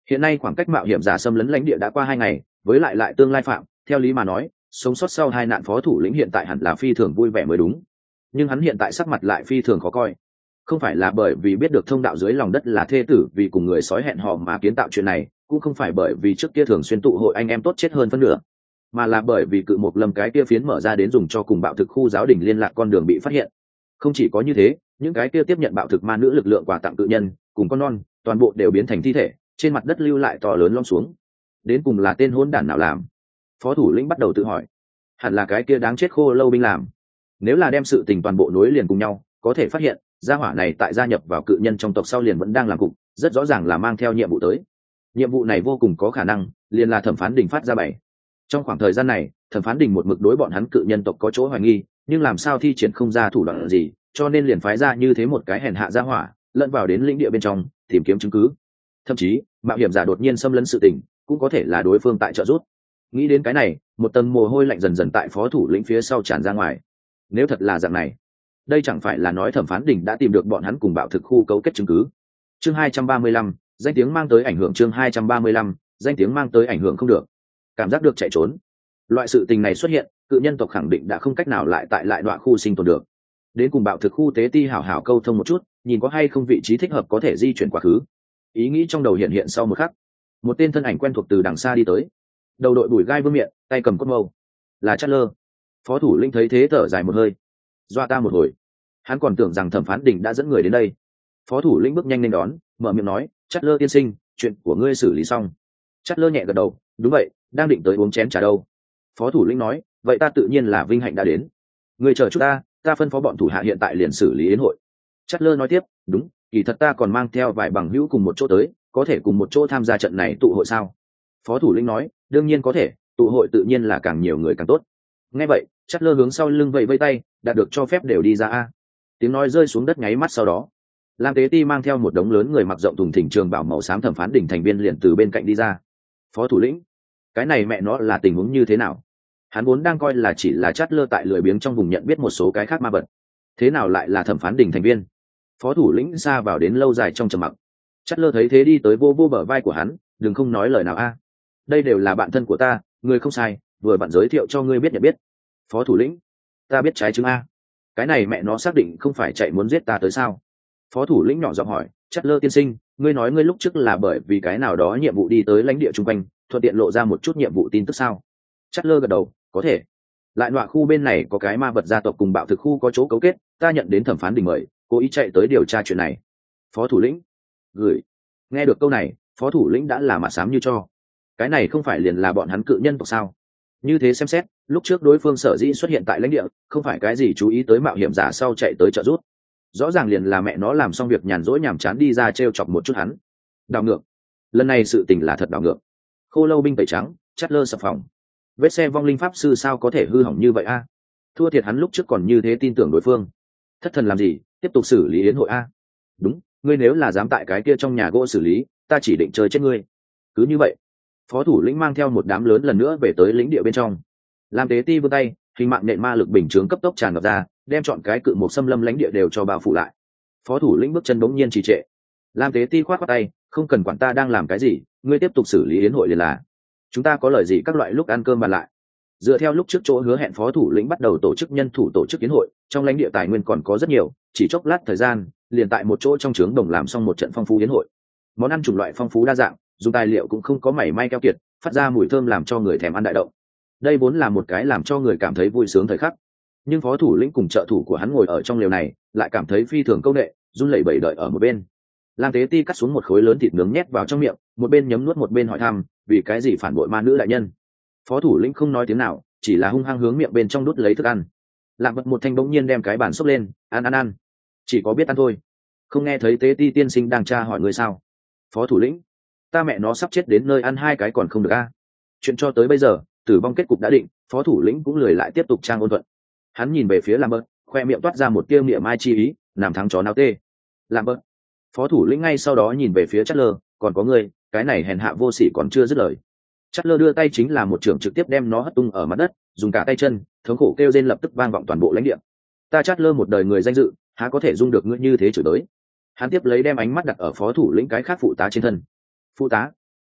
Hiện nay khoảng cách mạo hiểm giả xâm lấn lãnh địa đã qua hai ngày, với lại lại tương lai phạm, theo lý mà nói sống sót sau hai nạn phó thủ lĩnh hiện tại hẳn là phi thường vui vẻ mới đúng, nhưng hắn hiện tại sắc mặt lại phi thường khó coi. Không phải là bởi vì biết được thông đạo dưới lòng đất là thê tử vì cùng người sói hẹn hò mà kiến tạo chuyện này, cũng không phải bởi vì trước kia thường xuyên tụ hội anh em tốt chết hơn phân nửa, mà là bởi vì cự một lâm cái kia phiến mở ra đến dùng cho cùng bạo thực khu giáo đình liên lạc con đường bị phát hiện. Không chỉ có như thế, những cái kia tiếp nhận bạo thực ma nữ lực lượng quà tặng cự nhân cùng con non toàn bộ đều biến thành thi thể, trên mặt đất lưu lại to lớn lom xuống. Đến cùng là tên hỗn đản nào làm? Phó thủ lĩnh bắt đầu tự hỏi. Hẳn là cái kia đáng chết khô lâu binh làm. Nếu là đem sự tình toàn bộ nối liền cùng nhau, có thể phát hiện gia hỏa này tại gia nhập vào cự nhân trong tộc sau liền vẫn đang làm cục, rất rõ ràng là mang theo nhiệm vụ tới. Nhiệm vụ này vô cùng có khả năng liền là thẩm phán đình phát ra bảy. Trong khoảng thời gian này, thẩm phán đình một mực đối bọn hắn cự nhân tộc có chỗ hoài nghi, nhưng làm sao thi triển không ra thủ đoạn gì, cho nên liền phái ra như thế một cái hèn hạ gia hỏa lẫn vào đến lĩnh địa bên trong tìm kiếm chứng cứ. Thậm chí mạo hiểm giả đột nhiên xâm lấn sự tình cũng có thể là đối phương tại trợ giúp. Nghĩ đến cái này, một tầng mồ hôi lạnh dần dần tại phó thủ lĩnh phía sau tràn ra ngoài. Nếu thật là dạng này, đây chẳng phải là nói thẩm phán đình đã tìm được bọn hắn cùng bạo thực khu cấu kết chứng cứ. Chương hai trăm ba mươi lăm, danh tiếng mang tới ảnh hưởng. Chương hai trăm ba mươi lăm, danh tiếng mang tới ảnh hưởng không được. Cảm giác được chạy trốn. Loại sự tình này xuất hiện, cự nhân tộc khẳng định đã không cách nào lại tại lại đoạn khu sinh tồn được. Đến cùng bạo thực khu tế ti hảo hảo câu thông một chút, nhìn có hay không vị trí thích hợp có thể di chuyển quá khứ. Ý nghĩ trong đầu hiện hiện sau một khắc, một tên thân ảnh quen thuộc từ đằng xa đi tới, đầu đội bùi gai vương miệng, tay cầm cốt mâu, là Chatler. Phó thủ lĩnh thấy thế thở dài một hơi, doa ta một hồi. Hắn còn tưởng rằng thẩm phán đình đã dẫn người đến đây. Phó thủ lĩnh bước nhanh lên đón, mở miệng nói, Chatler tiên sinh, chuyện của ngươi xử lý xong. Chatler nhẹ gật đầu, đúng vậy, đang định tới uống chén trà đâu. Phó thủ lĩnh nói, vậy ta tự nhiên là vinh hạnh đã đến. Ngươi chờ chút ta, ta phân phó bọn thủ hạ hiện tại liền xử lý yến hội. Chatler nói tiếp, đúng, kỳ thật ta còn mang theo vài bằng hữu cùng một chỗ tới, có thể cùng một chỗ tham gia trận này tụ hội sao? Phó thủ lĩnh nói, đương nhiên có thể, tụ hội tự nhiên là càng nhiều người càng tốt. Nghe vậy, Chatler hướng sau lưng vẫy vẫy tay, đạt được cho phép đều đi ra a. Tiếng nói rơi xuống đất nháy mắt sau đó, Lam Tế Ti mang theo một đống lớn người mặc rộng thùng thình trường bảo màu xám thẩm phán đỉnh thành viên liền từ bên cạnh đi ra. Phó thủ lĩnh, cái này mẹ nó là tình huống như thế nào? Hắn vốn đang coi là chỉ là Chatler tại lười biếng trong vùng nhận biết một số cái khác ma vật, thế nào lại là thẩm phán đỉnh thành viên? Phó thủ lĩnh xa vào đến lâu dài trong trầm mặc. Chatler thấy thế đi tới vô vô bờ vai của hắn, đừng không nói lời nào a. Đây đều là bạn thân của ta, người không sai, vừa bạn giới thiệu cho ngươi biết nhận biết. Phó thủ lĩnh, ta biết trái chứng a. Cái này mẹ nó xác định không phải chạy muốn giết ta tới sao? Phó thủ lĩnh nhỏ giọng hỏi, Chatler tiên sinh, ngươi nói ngươi lúc trước là bởi vì cái nào đó nhiệm vụ đi tới lãnh địa chung quanh, thuận tiện lộ ra một chút nhiệm vụ tin tức sao? Chatler gật đầu, có thể. Lại nọa khu bên này có cái ma vật gia tộc cùng bạo thực khu có chỗ cấu kết, ta nhận đến thẩm phán đình mời, cố ý chạy tới điều tra chuyện này. Phó thủ lĩnh gửi. Nghe được câu này, phó thủ lĩnh đã là mặt xám như cho. Cái này không phải liền là bọn hắn cự nhân tộc sao? Như thế xem xét, lúc trước đối phương sở dĩ xuất hiện tại lãnh địa, không phải cái gì chú ý tới mạo hiểm giả sau chạy tới trợ giúp. Rõ ràng liền là mẹ nó làm xong việc nhàn rỗi nhàm chán đi ra trêu chọc một chút hắn. Đảo ngược. Lần này sự tình là thật đảo ngược. Khô lâu binh tẩy trắng, Chatler sập phòng. Vết xe vong linh pháp sư sao có thể hư hỏng như vậy a? Thua thiệt hắn lúc trước còn như thế tin tưởng đối phương. Thất thần làm gì, tiếp tục xử lý yến hội a. Đúng, ngươi nếu là dám tại cái kia trong nhà gỗ xử lý, ta chỉ định chơi chết ngươi. Cứ như vậy, phó thủ lĩnh mang theo một đám lớn lần nữa về tới lĩnh địa bên trong. Lam Tế Ti vươn tay, hình mạng nện ma lực bình chướng cấp tốc tràn ngập ra, đem chọn cái cự một xâm lâm lãnh địa đều cho bao phủ lại. Phó thủ lĩnh bước chân bỗng nhiên trì trệ. Lam Tế Ti khoát khoát tay, không cần quản ta đang làm cái gì, ngươi tiếp tục xử lý yến hội liền là. Chúng ta có lời gì các loại lúc ăn cơm bàn lại. Dựa theo lúc trước chỗ hứa hẹn, phó thủ lĩnh bắt đầu tổ chức nhân thủ tổ chức yến hội, trong lãnh địa tài nguyên còn có rất nhiều, chỉ chốc lát thời gian, liền tại một chỗ trong trướng đồng làm xong một trận phong phú yến hội. Món ăn chủng loại phong phú đa dạng, dùng tài liệu cũng không có mảy may keo kiệt, phát ra mùi thơm làm cho người thèm ăn đại động. Đây vốn là một cái làm cho người cảm thấy vui sướng thời khắc, nhưng phó thủ lĩnh cùng trợ thủ của hắn ngồi ở trong lều này, lại cảm thấy phi thường câu nệ, run lẩy bẩy đợi ở một bên. Lam Tế Ti cắt xuống một khối lớn thịt nướng nhét vào trong miệng, một bên nhấm nuốt một bên hỏi thăm, vì cái gì phản bội ma nữ đại nhân? Phó thủ lĩnh không nói tiếng nào, chỉ là hung hăng hướng miệng bên trong đút lấy thức ăn. Lạc Vật một thanh bỗng nhiên đem cái bàn xốc lên, ăn ăn ăn, chỉ có biết ăn thôi. Không nghe thấy Tế Ti tiên sinh đang tra hỏi người sao? Phó thủ lĩnh, ta mẹ nó sắp chết đến nơi ăn hai cái còn không được a. Chuyện cho tới bây giờ, tử vong kết cục đã định, phó thủ lĩnh cũng lười lại tiếp tục trang ôn thuận. Hắn nhìn về phía Làm Bớt, khoe miệng toát ra một tia miệng mai chi ý, làm thắng chó nào tê. Làm Bớt. Phó thủ lĩnh ngay sau đó nhìn về phía Chatler, còn có người, cái này hèn hạ vô sỉ còn chưa dứt lời. Chatler đưa tay chính là một trường trực tiếp đem nó hất tung ở mặt đất, dùng cả tay chân, thống khổ kêu rên lập tức vang vọng toàn bộ lãnh địa. Ta Chatler một đời người danh dự, há có thể dung được ngươi như thế chửi tới. Hắn tiếp lấy đem ánh mắt đặt ở phó thủ lĩnh cái khác phụ tá trên thân. Phụ tá?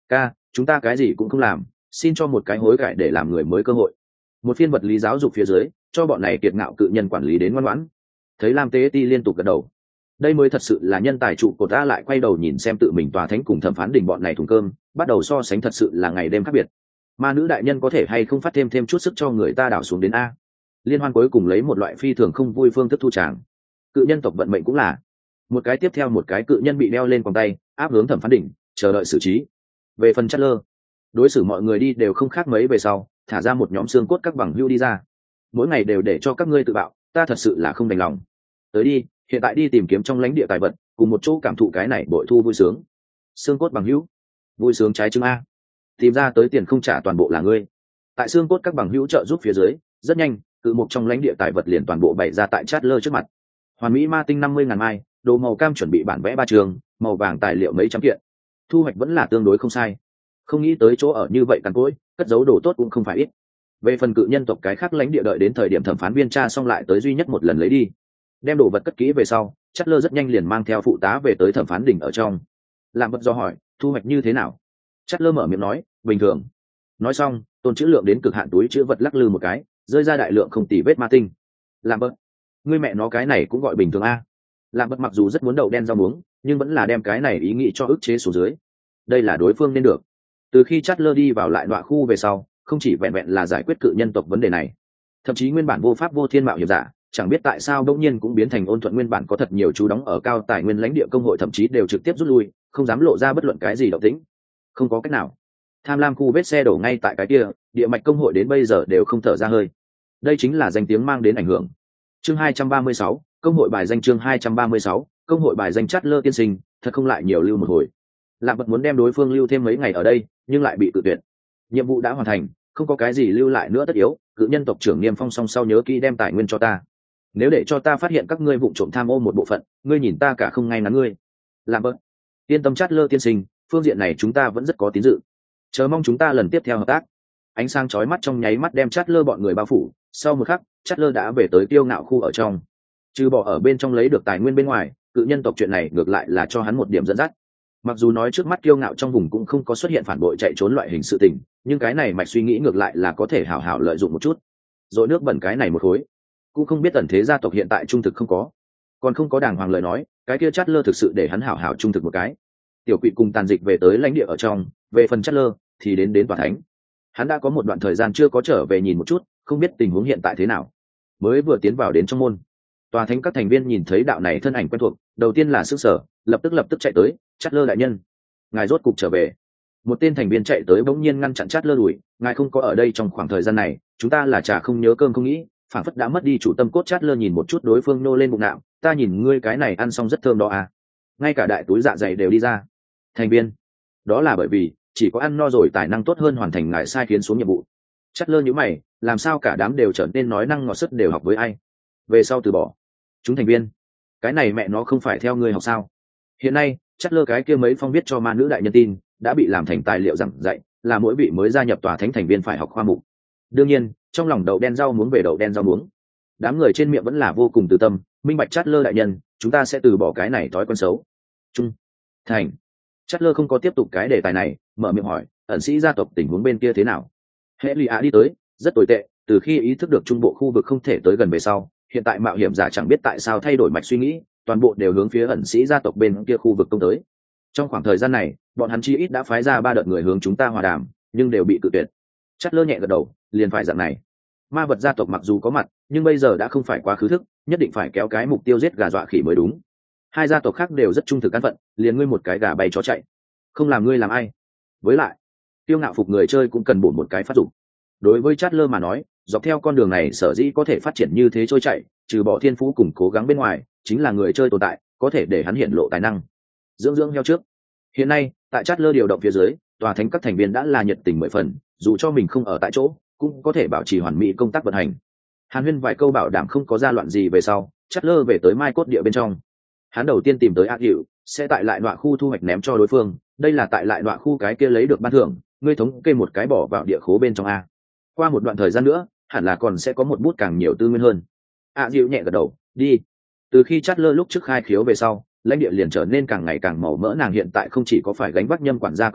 ca, chúng ta cái gì cũng không làm, xin cho một cái hối cải để làm người mới cơ hội. Một phiên vật lý giáo dục phía dưới, cho bọn này kiệt ngạo cự nhân quản lý đến ngoan ngoãn. Thấy Lam Tế Ti liên tục gật đầu, đây mới thật sự là nhân tài trụ cột. Ta lại quay đầu nhìn xem tự mình tòa thánh cùng thẩm phán đình bọn này thùng cơm, bắt đầu so sánh, thật sự là ngày đêm khác biệt. Ma nữ đại nhân có thể hay không phát thêm thêm chút sức cho người ta đảo xuống đến a. Liên hoan cuối cùng lấy một loại phi thường không vui phương thức thu tràng. Cự nhân tộc vận mệnh cũng là một cái tiếp theo một cái cự nhân bị đeo lên quòng tay, áp hướng thẩm phán đỉnh, chờ đợi xử trí. Về phần Chatler, đối xử mọi người đi đều không khác mấy. Về sau thả ra một nhóm xương cốt các bằng hưu đi ra, mỗi ngày đều để cho các ngươi tự bạo, ta thật sự là không đành lòng. Tới đi, hiện tại đi tìm kiếm trong lãnh địa tài vật, cùng một chỗ cảm thụ cái này bội thu vui sướng. Xương cốt bằng hữu, vui sướng trái trứng a, tìm ra tới tiền không trả toàn bộ là ngươi. Tại xương cốt các bằng hữu trợ giúp phía dưới, rất nhanh cự mục trong lãnh địa tài vật liền toàn bộ bày ra tại Chatler trước mặt. Hoàn mỹ ma tinh năm mươi ngàn mai, đồ màu cam chuẩn bị bản vẽ ba trường, màu vàng tài liệu mấy trăm kiện, thu hoạch vẫn là tương đối không sai. Không nghĩ tới chỗ ở như vậy cằn cỗi, cất giấu đồ tốt cũng không phải ít. Về phần cự nhân tộc cái khác lãnh địa, đợi đến thời điểm thẩm phán viên tra xong lại tới duy nhất một lần lấy đi. Đem đồ vật cất kỹ về sau, Chatler rất nhanh liền mang theo phụ tá về tới thẩm phán đỉnh ở trong. Làm vật do hỏi, thu hoạch như thế nào? Chatler mở miệng nói, bình thường. Nói xong, tôn chữ lượng đến cực hạn túi chữ vật lắc lư một cái, rơi ra đại lượng không tỉ vết ma tinh. Làm vật, ngươi mẹ nó cái này cũng gọi bình thường a? Làm vật mặc dù rất muốn đậu đen rau muống, nhưng vẫn là đem cái này ý nghĩ cho ức chế xuống dưới. Đây là đối phương nên được. Từ khi Chatler đi vào lại nọa khu về sau, không chỉ vẹn vẹn là giải quyết cự nhân tộc vấn đề này, thậm chí nguyên bản vô pháp vô thiên mạo hiểm giả, chẳng biết tại sao đông nhiên cũng biến thành ôn thuận. Nguyên bản có thật nhiều chú đóng ở cao tài nguyên lãnh địa công hội thậm chí đều trực tiếp rút lui, không dám lộ ra bất luận cái gì động tĩnh. Không có cách nào, tham lam khu vết xe đổ ngay tại cái kia, địa mạch công hội đến bây giờ đều không thở ra hơi. Đây chính là danh tiếng mang đến ảnh hưởng. Chương hai trăm ba mươi sáu, công hội bài danh. Chương hai trăm ba mươi sáu, công hội bài danh. Chatler tiên sinh, thật không lại nhiều lưu một hồi. Lạm Vật muốn đem đối phương lưu thêm mấy ngày ở đây, nhưng lại bị tự tuyệt. Nhiệm vụ đã hoàn thành, không có cái gì lưu lại nữa tất yếu. Cự nhân tộc trưởng Niêm Phong song sau nhớ kỹ đem tài nguyên cho ta. Nếu để cho ta phát hiện các ngươi vụng trộm tham ô một bộ phận, ngươi nhìn ta cả không ngay ngắn ngươi. Lạm Vật, yên tâm Chatler tiên sinh, phương diện này chúng ta vẫn rất có tín dự. Chờ mong chúng ta lần tiếp theo hợp tác. Ánh sáng chói mắt trong nháy mắt đem Chatler bọn người bao phủ. Sau một khắc, Chatler đã về tới Kiêu Ngạo khu ở trong. Trừ bỏ ở bên trong lấy được tài nguyên bên ngoài, cự nhân tộc chuyện này ngược lại là cho hắn một điểm dẫn dắt. Mặc dù nói trước mắt Kiêu Ngạo trong vùng cũng không có xuất hiện phản bội chạy trốn loại hình sự tình, nhưng cái này mạch suy nghĩ ngược lại là có thể hảo hảo lợi dụng một chút. Rồi nước bẩn cái này một khối, cũng không biết tần thế gia tộc hiện tại trung thực không có, còn không có đàng hoàng lời nói, cái kia Chatler thực sự để hắn hảo hảo trung thực một cái. Tiểu Quỷ cùng tàn dịch về tới lãnh địa ở trong, về phần Chatler thì đến đến tòa thánh. Hắn đã có một đoạn thời gian chưa có trở về nhìn một chút, không biết tình huống hiện tại thế nào. Mới vừa tiến vào đến trong môn, tòa thánh các thành viên nhìn thấy đạo này thân ảnh quen thuộc, đầu tiên là sức sở, lập tức lập tức chạy tới. Chatler đại nhân, ngài rốt cục trở về. Một tên thành viên chạy tới bỗng nhiên ngăn chặn Chatler đuổi, ngài không có ở đây trong khoảng thời gian này, chúng ta là chả không nhớ cơm không nghĩ, phản phất đã mất đi chủ tâm cốt. Chatler nhìn một chút đối phương nô lên bụng nạo, ta nhìn ngươi cái này ăn xong rất thơm đó à, ngay cả đại túi dạ dày đều đi ra. Thành viên, đó là bởi vì chỉ có ăn no rồi tài năng tốt hơn hoàn thành ngài sai khiến xuống nhiệm vụ. Chatler nhíu mày, làm sao cả đám đều trở nên nói năng ngọt sức, đều học với ai? Về sau từ bỏ. Chúng thành viên, cái này mẹ nó không phải theo ngươi học sao? Hiện nay, Chatler cái kia mấy phong viết cho ma nữ đại nhân tin đã bị làm thành tài liệu giảng dạy, là mỗi vị mới gia nhập tòa thánh thành viên phải học khoa mục. Đương nhiên, trong lòng đậu đen rau muống về đậu đen rau muống. Đám người trên miệng vẫn là vô cùng từ tâm, minh bạch Chatler đại nhân, chúng ta sẽ từ bỏ cái này thói quen xấu. Trung thành. Chatler không có tiếp tục cái đề tài này, mở miệng hỏi, ẩn sĩ gia tộc tình huống bên kia thế nào? Hệ Lì Á đi tới, rất tồi tệ, từ khi ý thức được trung bộ khu vực không thể tới gần về sau, hiện tại mạo hiểm giả chẳng biết tại sao thay đổi mạch suy nghĩ, toàn bộ đều hướng phía ẩn sĩ gia tộc bên kia khu vực công tới. Trong khoảng thời gian này, bọn hắn chi ít đã phái ra ba đợt người hướng chúng ta hòa đàm, nhưng đều bị cự tuyệt. Chatler nhẹ gật đầu, liền phải dạng này. Ma vật gia tộc mặc dù có mặt, nhưng bây giờ đã không phải quá khứ thức, nhất định phải kéo cái mục tiêu giết gà dọa khỉ mới đúng. Hai gia tộc khác đều rất trung thực cán phận, liền ngươi một cái gà bay chó chạy, không làm ngươi làm ai. Với lại, Tiêu Ngạo phục người chơi cũng cần bổ một cái phát dụng. Đối với Chatler mà nói, dọc theo con đường này sở dĩ có thể phát triển như thế trôi chảy, trừ bỏ thiên phú cùng cố gắng bên ngoài, chính là người chơi tồn tại, có thể để hắn hiện lộ tài năng. Dưỡng dưỡng heo trước. Hiện nay, tại Chatler điều động phía dưới, tòa thánh các thành viên đã là nhiệt tình mười phần, dù cho mình không ở tại chỗ, cũng có thể bảo trì hoàn mỹ công tác vận hành. Hàn Huyên vài câu bảo đảm không có ra loạn gì về sau, Chatler về tới Mai Cốt địa bên trong. Hắn đầu tiên tìm tới Ác Hiệu, sẽ tại lại nọa khu thu hoạch ném cho đối phương, đây là tại lại nọa khu cái kia lấy được ban thưởng, ngươi thống kê một cái bỏ vào địa khố bên trong a. Qua một đoạn thời gian nữa, hẳn là còn sẽ có một bút càng nhiều tư nguyên hơn. Ác Hiệu nhẹ gật đầu, đi. Từ khi Chatler lúc trước khai khiếu về sau, lãnh địa liền trở nên càng ngày càng màu mỡ, nàng hiện tại không chỉ có phải gánh vác nhâm quản gia công tác,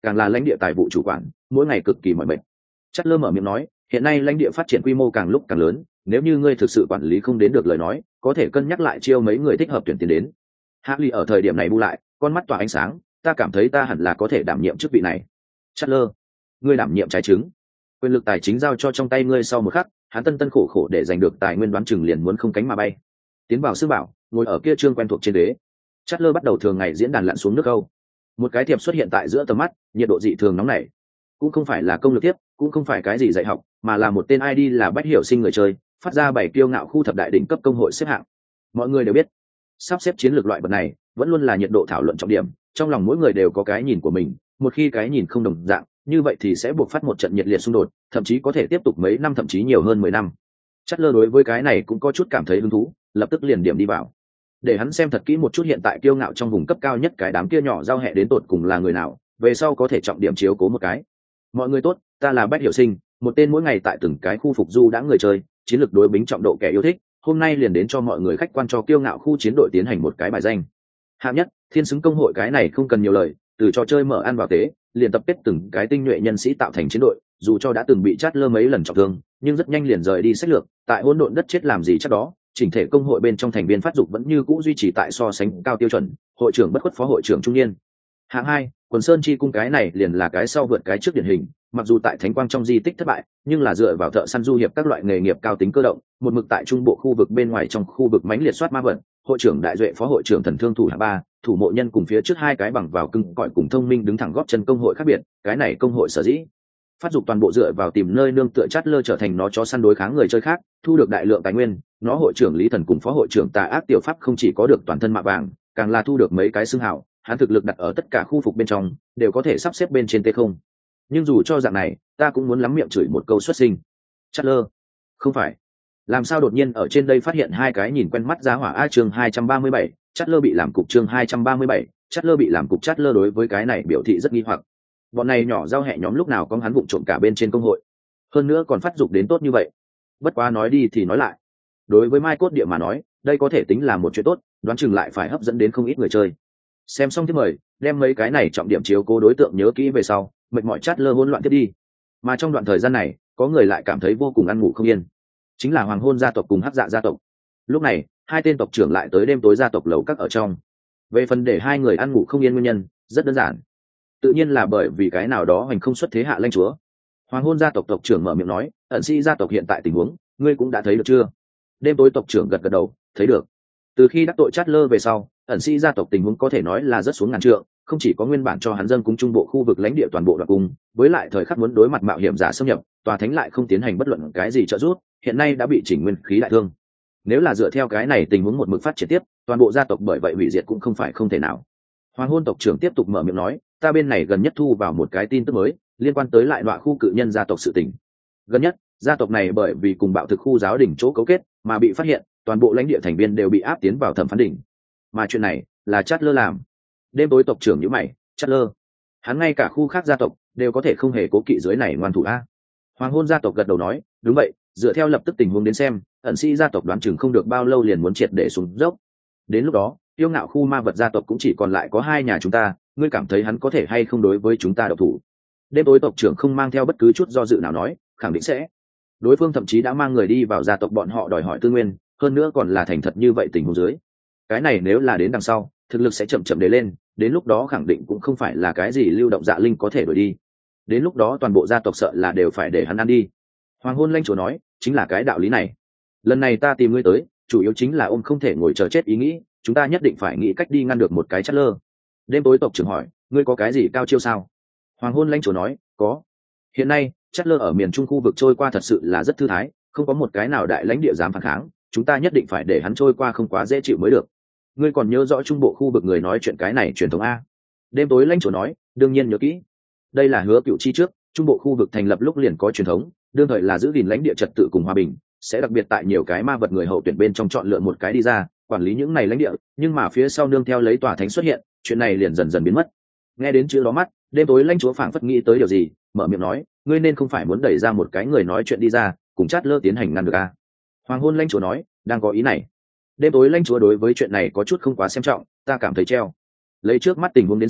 càng là lãnh địa tài vụ chủ quản mỗi ngày cực kỳ mỏi mệt. Chát lơ mở miệng nói, hiện nay lãnh địa phát triển quy mô càng lúc càng lớn, nếu như ngươi thực sự quản lý không đến được lời nói, có thể cân nhắc lại chiêu mấy người thích hợp tuyển tiền đến. Hạ Ly ở thời điểm này bu lại, con mắt tỏa ánh sáng, ta cảm thấy ta hẳn là có thể đảm nhiệm chức vị này. Chát lơ, ngươi đảm nhiệm trái trứng, quyền lực tài chính giao cho trong tay ngươi sau một khắc, hắn tân tân khổ khổ để giành được tài nguyên đoán chừng liền muốn không cánh mà bay. Tiến vào sư bảo, ngồi ở kia trương quen thuộc trên đế. Chát lơ bắt đầu thường ngày diễn đàn lặn xuống nước câu. Một cái thiệp xuất hiện tại giữa tầm mắt, nhiệt độ dị thường nóng nảy. Cũng không phải là công lực tiếp, cũng không phải cái gì dạy học, mà là một tên i đê là Bách Hiểu Sinh người chơi, phát ra bảy kiêu ngạo khu thập đại đỉnh cấp công hội xếp hạng. Mọi người đều biết, sắp xếp chiến lược loại vật này vẫn luôn là nhiệt độ thảo luận trọng điểm, trong lòng mỗi người đều có cái nhìn của mình, một khi cái nhìn không đồng dạng, như vậy thì sẽ buộc phát một trận nhiệt liệt xung đột, thậm chí có thể tiếp tục mấy năm thậm chí nhiều hơn mười năm. Chát lơ đối với cái này cũng có chút cảm thấy hứng thú, lập tức liền điểm đi vào. Để hắn xem thật kỹ một chút hiện tại kiêu ngạo trong vùng cấp cao nhất cái đám kia nhỏ giao hẹ đến tột cùng là người nào, về sau có thể trọng điểm chiếu cố một cái. Mọi người tốt, ta là Bách Hiểu Sinh, một tên mỗi ngày tại từng cái khu phục du đã người chơi, chiến lược đối bính trọng độ kẻ yêu thích, hôm nay liền đến cho mọi người khách quan cho kiêu ngạo khu chiến đội tiến hành một cái bài danh. Hạng nhất, thiên xứng công hội, cái này không cần nhiều lời, từ trò chơi mở ăn vào tế, liền tập kết từng cái tinh nhuệ nhân sĩ tạo thành chiến đội, dù cho đã từng bị Chát lơ mấy lần trọng thương, nhưng rất nhanh liền rời đi sách lược, tại hỗn độn đất chết làm gì chắc đó, chỉnh thể công hội bên trong thành viên phát dục vẫn như cũ duy trì tại so sánh cao tiêu chuẩn, hội trưởng bất khuất phó hội trưởng trung niên. Hạng hai, quần sơn chi cung, cái này liền là cái sau vượt cái trước điển hình, mặc dù tại thánh quang trong di tích thất bại, nhưng là dựa vào thợ săn du hiệp các loại nghề nghiệp cao tính cơ động, một mực tại trung bộ khu vực bên ngoài trong khu vực mãnh liệt soát ma vật. Hội trưởng đại duệ phó hội trưởng thần thương thủ hạng ba, thủ mộ nhân cùng phía trước hai cái bằng vào cưng cõi cùng thông minh đứng thẳng góp chân công hội khác biệt, cái này công hội sở dĩ phát dục toàn bộ dựa vào tìm nơi nương tựa. Chát lơ trở thành nó chó săn đối kháng người chơi khác, thu được đại lượng tài nguyên. Nó hội trưởng lý thần cùng phó hội trưởng tà ác tiểu pháp không chỉ có được toàn thân mạ vàng, càng là thu được mấy cái xưng hào. Hắn thực lực đặt ở tất cả khu phục bên trong đều có thể sắp xếp bên trên t không. Nhưng dù cho dạng này, ta cũng muốn lắm miệng chửi một câu xuất sinh. Chát lơ, không phải, làm sao đột nhiên ở trên đây phát hiện hai cái nhìn quen mắt giá hỏa. A chương hai trăm ba mươi bảy, Chát lơ bị làm cục. Chương hai trăm ba mươi bảy, Chát lơ bị làm cục. Chát lơ đối với cái này biểu thị rất nghi hoặc. Bọn này nhỏ giao hẹ nhóm lúc nào có hắn vụng trộm cả bên trên công hội, hơn nữa còn phát dục đến tốt như vậy. Bất quá nói đi thì nói lại, đối với Mai Cốt Địa mà nói, đây có thể tính là một chuyện tốt, đoán chừng lại phải hấp dẫn đến không ít người chơi. Xem xong tiếp mời, đem mấy cái này trọng điểm chiếu cố đối tượng nhớ kỹ về sau, mệt mỏi Chát lơ hỗn loạn tiếp đi. Mà trong đoạn thời gian này, có người lại cảm thấy vô cùng ăn ngủ không yên, chính là Hoàng Hôn gia tộc cùng Hắc Dạ gia tộc. Lúc này, hai tên tộc trưởng lại tới đêm tối gia tộc lầu các ở trong. Về phần để hai người ăn ngủ không yên nguyên nhân, rất đơn giản, tự nhiên là bởi vì cái nào đó hoành không xuất thế hạ lãnh chúa. Hoàng Hôn gia tộc tộc trưởng mở miệng nói, ẩn sĩ gia tộc hiện tại tình huống, ngươi cũng đã thấy được chưa? Đêm tối tộc trưởng gật gật đầu, thấy được. Từ khi đắc tội Chát lơ về sau, ẩn sĩ gia tộc tình huống có thể nói là rất xuống ngàn trượng, không chỉ có nguyên bản cho hắn dâng cung trung bộ khu vực lãnh địa toàn bộ đoạt cung, với lại thời khắc muốn đối mặt mạo hiểm giả xâm nhập, tòa thánh lại không tiến hành bất luận cái gì trợ giúp, hiện nay đã bị chỉnh nguyên khí đại thương. Nếu là dựa theo cái này tình huống một mực phát triển tiếp, toàn bộ gia tộc bởi vậy hủy diệt cũng không phải không thể nào. Hoàng Hôn tộc trưởng tiếp tục mở miệng nói, ta bên này gần nhất thu vào một cái tin tức mới, liên quan tới lại loại khu cự nhân gia tộc sự tình. Gần nhất, gia tộc này bởi vì cùng bạo thực khu giáo đỉnh chỗ cấu kết, mà bị phát hiện, toàn bộ lãnh địa thành viên đều bị áp tiến vào thẩm phán đỉnh. Mà chuyện này là Chát lơ làm. Đêm tối tộc trưởng nhíu mày, Chát lơ, hắn ngay cả khu khác gia tộc đều có thể không hề cố kỵ dưới này ngoan thủ a. Hoàng Hôn gia tộc gật đầu nói, đúng vậy, dựa theo lập tức tình huống đến xem, ẩn sĩ gia tộc đoán chừng không được bao lâu liền muốn triệt để xuống dốc. Đến lúc đó, yêu ngạo khu ma vật gia tộc cũng chỉ còn lại có hai nhà chúng ta, ngươi cảm thấy hắn có thể hay không đối với chúng ta độc thủ? Đêm tối tộc trưởng không mang theo bất cứ chút do dự nào nói, khẳng định sẽ. Đối phương thậm chí đã mang người đi vào gia tộc bọn họ đòi hỏi tư nguyên, hơn nữa còn là thành thật như vậy tình huống dưới. Cái này nếu là đến đằng sau, thực lực sẽ chậm chậm để lên, đến lúc đó khẳng định cũng không phải là cái gì lưu động dạ linh có thể đuổi đi. Đến lúc đó toàn bộ gia tộc sợ là đều phải để hắn ăn đi. Hoàng Hôn lãnh chúa nói, chính là cái đạo lý này. Lần này ta tìm ngươi tới, chủ yếu chính là ôm không thể ngồi chờ chết ý nghĩ, chúng ta nhất định phải nghĩ cách đi ngăn được một cái Chát lơ. Đêm tối tộc trưởng hỏi, ngươi có cái gì cao chiêu sao? Hoàng Hôn lãnh chúa nói, có. Hiện nay, Chát lơ ở miền trung khu vực trôi qua thật sự là rất thư thái, không có một cái nào đại lãnh địa dám phản kháng, chúng ta nhất định phải để hắn trôi qua không quá dễ chịu mới được. Ngươi còn nhớ rõ trung bộ khu vực người nói chuyện cái này truyền thống a? Đêm tối lãnh chúa nói, đương nhiên nhớ kỹ. Đây là hứa cựu chi trước, trung bộ khu vực thành lập lúc liền có truyền thống, đương thời là giữ gìn lãnh địa trật tự cùng hòa bình, sẽ đặc biệt tại nhiều cái ma vật người hậu tuyển bên trong chọn lựa một cái đi ra quản lý những này lãnh địa, nhưng mà phía sau nương theo lấy tòa thánh xuất hiện, chuyện này liền dần dần biến mất. Nghe đến chữ đó mắt, đêm tối lãnh chúa phảng phất nghĩ tới điều gì, mở miệng nói, ngươi nên không phải muốn đẩy ra một cái người nói chuyện đi ra cùng Chát lơ tiến hành ngăn được a? Hoàng Hôn lãnh chúa nói, đang có ý này. Đêm tối lãnh chúa đối với chuyện này có chút không quá xem trọng, ta cảm thấy treo. Lấy trước mắt tình huống đến xem,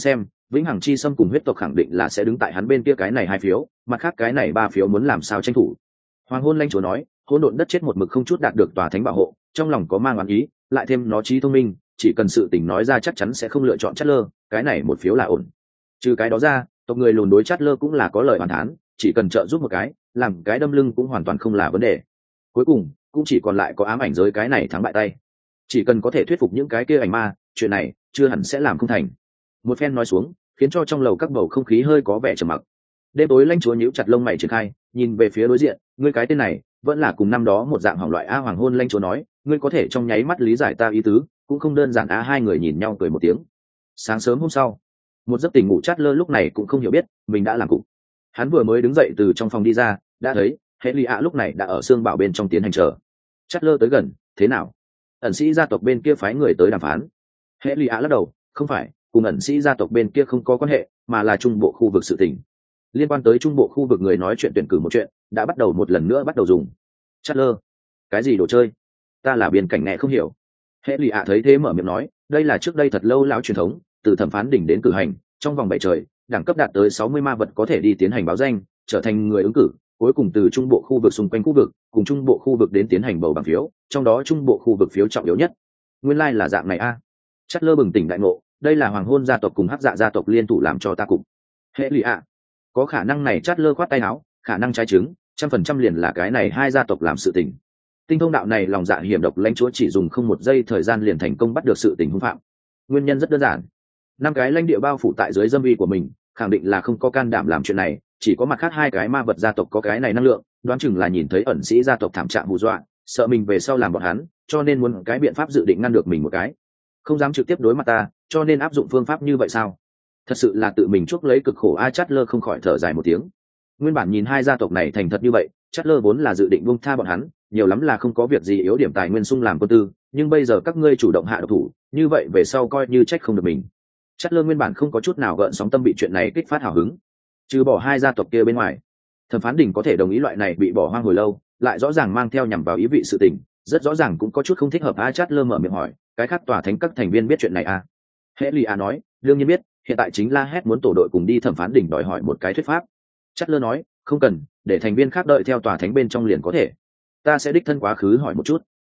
vĩnh hằng chi xâm cùng huyết tộc khẳng định là sẽ đứng tại hắn bên kia cái này hai phiếu, mặt khác cái này ba phiếu muốn làm sao tranh thủ. Hoàng hôn lãnh chúa nói, hỗn độn đất chết một mực không chút đạt được tòa thánh bảo hộ, trong lòng có mang oán ý, lại thêm nó trí thông minh, chỉ cần sự tình nói ra chắc chắn sẽ không lựa chọn Chatler, cái này một phiếu là ổn. Trừ cái đó ra, tộc người lùn đối Chatler cũng là có lời hoàn thán, chỉ cần trợ giúp một cái, làm cái đâm lưng cũng hoàn toàn không là vấn đề. Cuối cùng, cũng chỉ còn lại có ám ảnh giới cái này thắng bại tay. Chỉ cần có thể thuyết phục những cái kia ảnh ma, chuyện này chưa hẳn sẽ làm không thành. Một phen nói xuống, khiến cho trong lầu các bầu không khí hơi có vẻ trầm mặc. Đêm tối lãnh chúa nhíu chặt lông mày triển khai, nhìn về phía đối diện, ngươi cái tên này vẫn là cùng năm đó một dạng hỏng loại a. Hoàng hôn lãnh chúa nói, ngươi có thể trong nháy mắt lý giải ta ý tứ, cũng không đơn giản a. Hai người nhìn nhau cười một tiếng. Sáng sớm hôm sau, một giấc tỉnh ngủ Chatler lúc này cũng không hiểu biết mình đã làm cục. Hắn vừa mới đứng dậy từ trong phòng đi ra, đã thấy hệ lì ạ lúc này đã ở xương bảo bên trong tiến hành chờ. Chatler tới gần, thế nào? Ẩn sĩ gia tộc bên kia phái người tới đàm phán. Hệ lì ạ lắc đầu, không phải, cùng ẩn sĩ gia tộc bên kia không có quan hệ, mà là trung bộ khu vực sự tình. Liên quan tới trung bộ khu vực người nói chuyện tuyển cử một chuyện đã bắt đầu một lần nữa bắt đầu dùng. Chatler, cái gì đồ chơi? Ta là biên cảnh nghe không hiểu. Hệ lì ạ thấy thế mở miệng nói, đây là trước đây thật lâu lão truyền thống, từ thẩm phán đỉnh đến cử hành, trong vòng bảy trời, đẳng cấp đạt tới sáu mươi ma vật có thể đi tiến hành báo danh, trở thành người ứng cử, cuối cùng từ trung bộ khu vực xung quanh khu vực, cùng trung bộ khu vực đến tiến hành bầu bằng phiếu, trong đó trung bộ khu vực phiếu trọng yếu nhất. Nguyên lai like là dạng này a. À. Chatler bừng tỉnh đại ngộ, đây là hoàng hôn gia tộc cùng hắc dạ gia tộc liên thủ làm cho ta cục. Hệ lì ạ, có khả năng này. Chatler khoát tay áo, khả năng trái trứng, trăm phần trăm liền là cái này hai gia tộc làm sự tình. Tinh thông đạo này lòng dạ hiểm độc lãnh chúa chỉ dùng không một giây thời gian liền thành công bắt được sự tình hung phạm. Nguyên nhân rất đơn giản, năm cái lãnh địa bao phủ tại dưới dâm uy của mình, khẳng định là không có can đảm làm chuyện này, chỉ có mặt khác hai cái ma vật gia tộc có cái này năng lượng, đoán chừng là nhìn thấy ẩn sĩ gia tộc thảm trạng hù dọa, sợ mình về sau làm bọn hắn, cho nên muốn cái biện pháp dự định ngăn được mình một cái, không dám trực tiếp đối mặt ta, cho nên áp dụng phương pháp như vậy sao? Thật sự là tự mình chuốc lấy cực khổ. A. Chatler không khỏi thở dài một tiếng. Nguyên bản nhìn hai gia tộc này thành thật như vậy, Chatler vốn là dự định buông tha bọn hắn, nhiều lắm là không có việc gì yếu điểm tài nguyên sung làm quân tư, nhưng bây giờ các ngươi chủ động hạ độc thủ, như vậy về sau coi như trách không được mình. Chatler nguyên bản không có chút nào gợn sóng tâm bị chuyện này kích phát hào hứng. Trừ bỏ hai gia tộc kia bên ngoài, thẩm phán đỉnh có thể đồng ý loại này bị bỏ hoang hồi lâu, lại rõ ràng mang theo nhằm vào ý vị sự tình, rất rõ ràng cũng có chút không thích hợp. A. Chatler mở miệng hỏi, cái khác tòa thánh các thành viên biết chuyện này à? Hệ lì a nói, đương nhiên biết, hiện tại chính La Hét muốn tổ đội cùng đi thẩm phán đỉnh đòi hỏi một cái thuyết pháp. Chatler nói, không cần, để thành viên khác đợi theo tòa thánh bên trong liền có thể. Ta sẽ đích thân quá khứ hỏi một chút.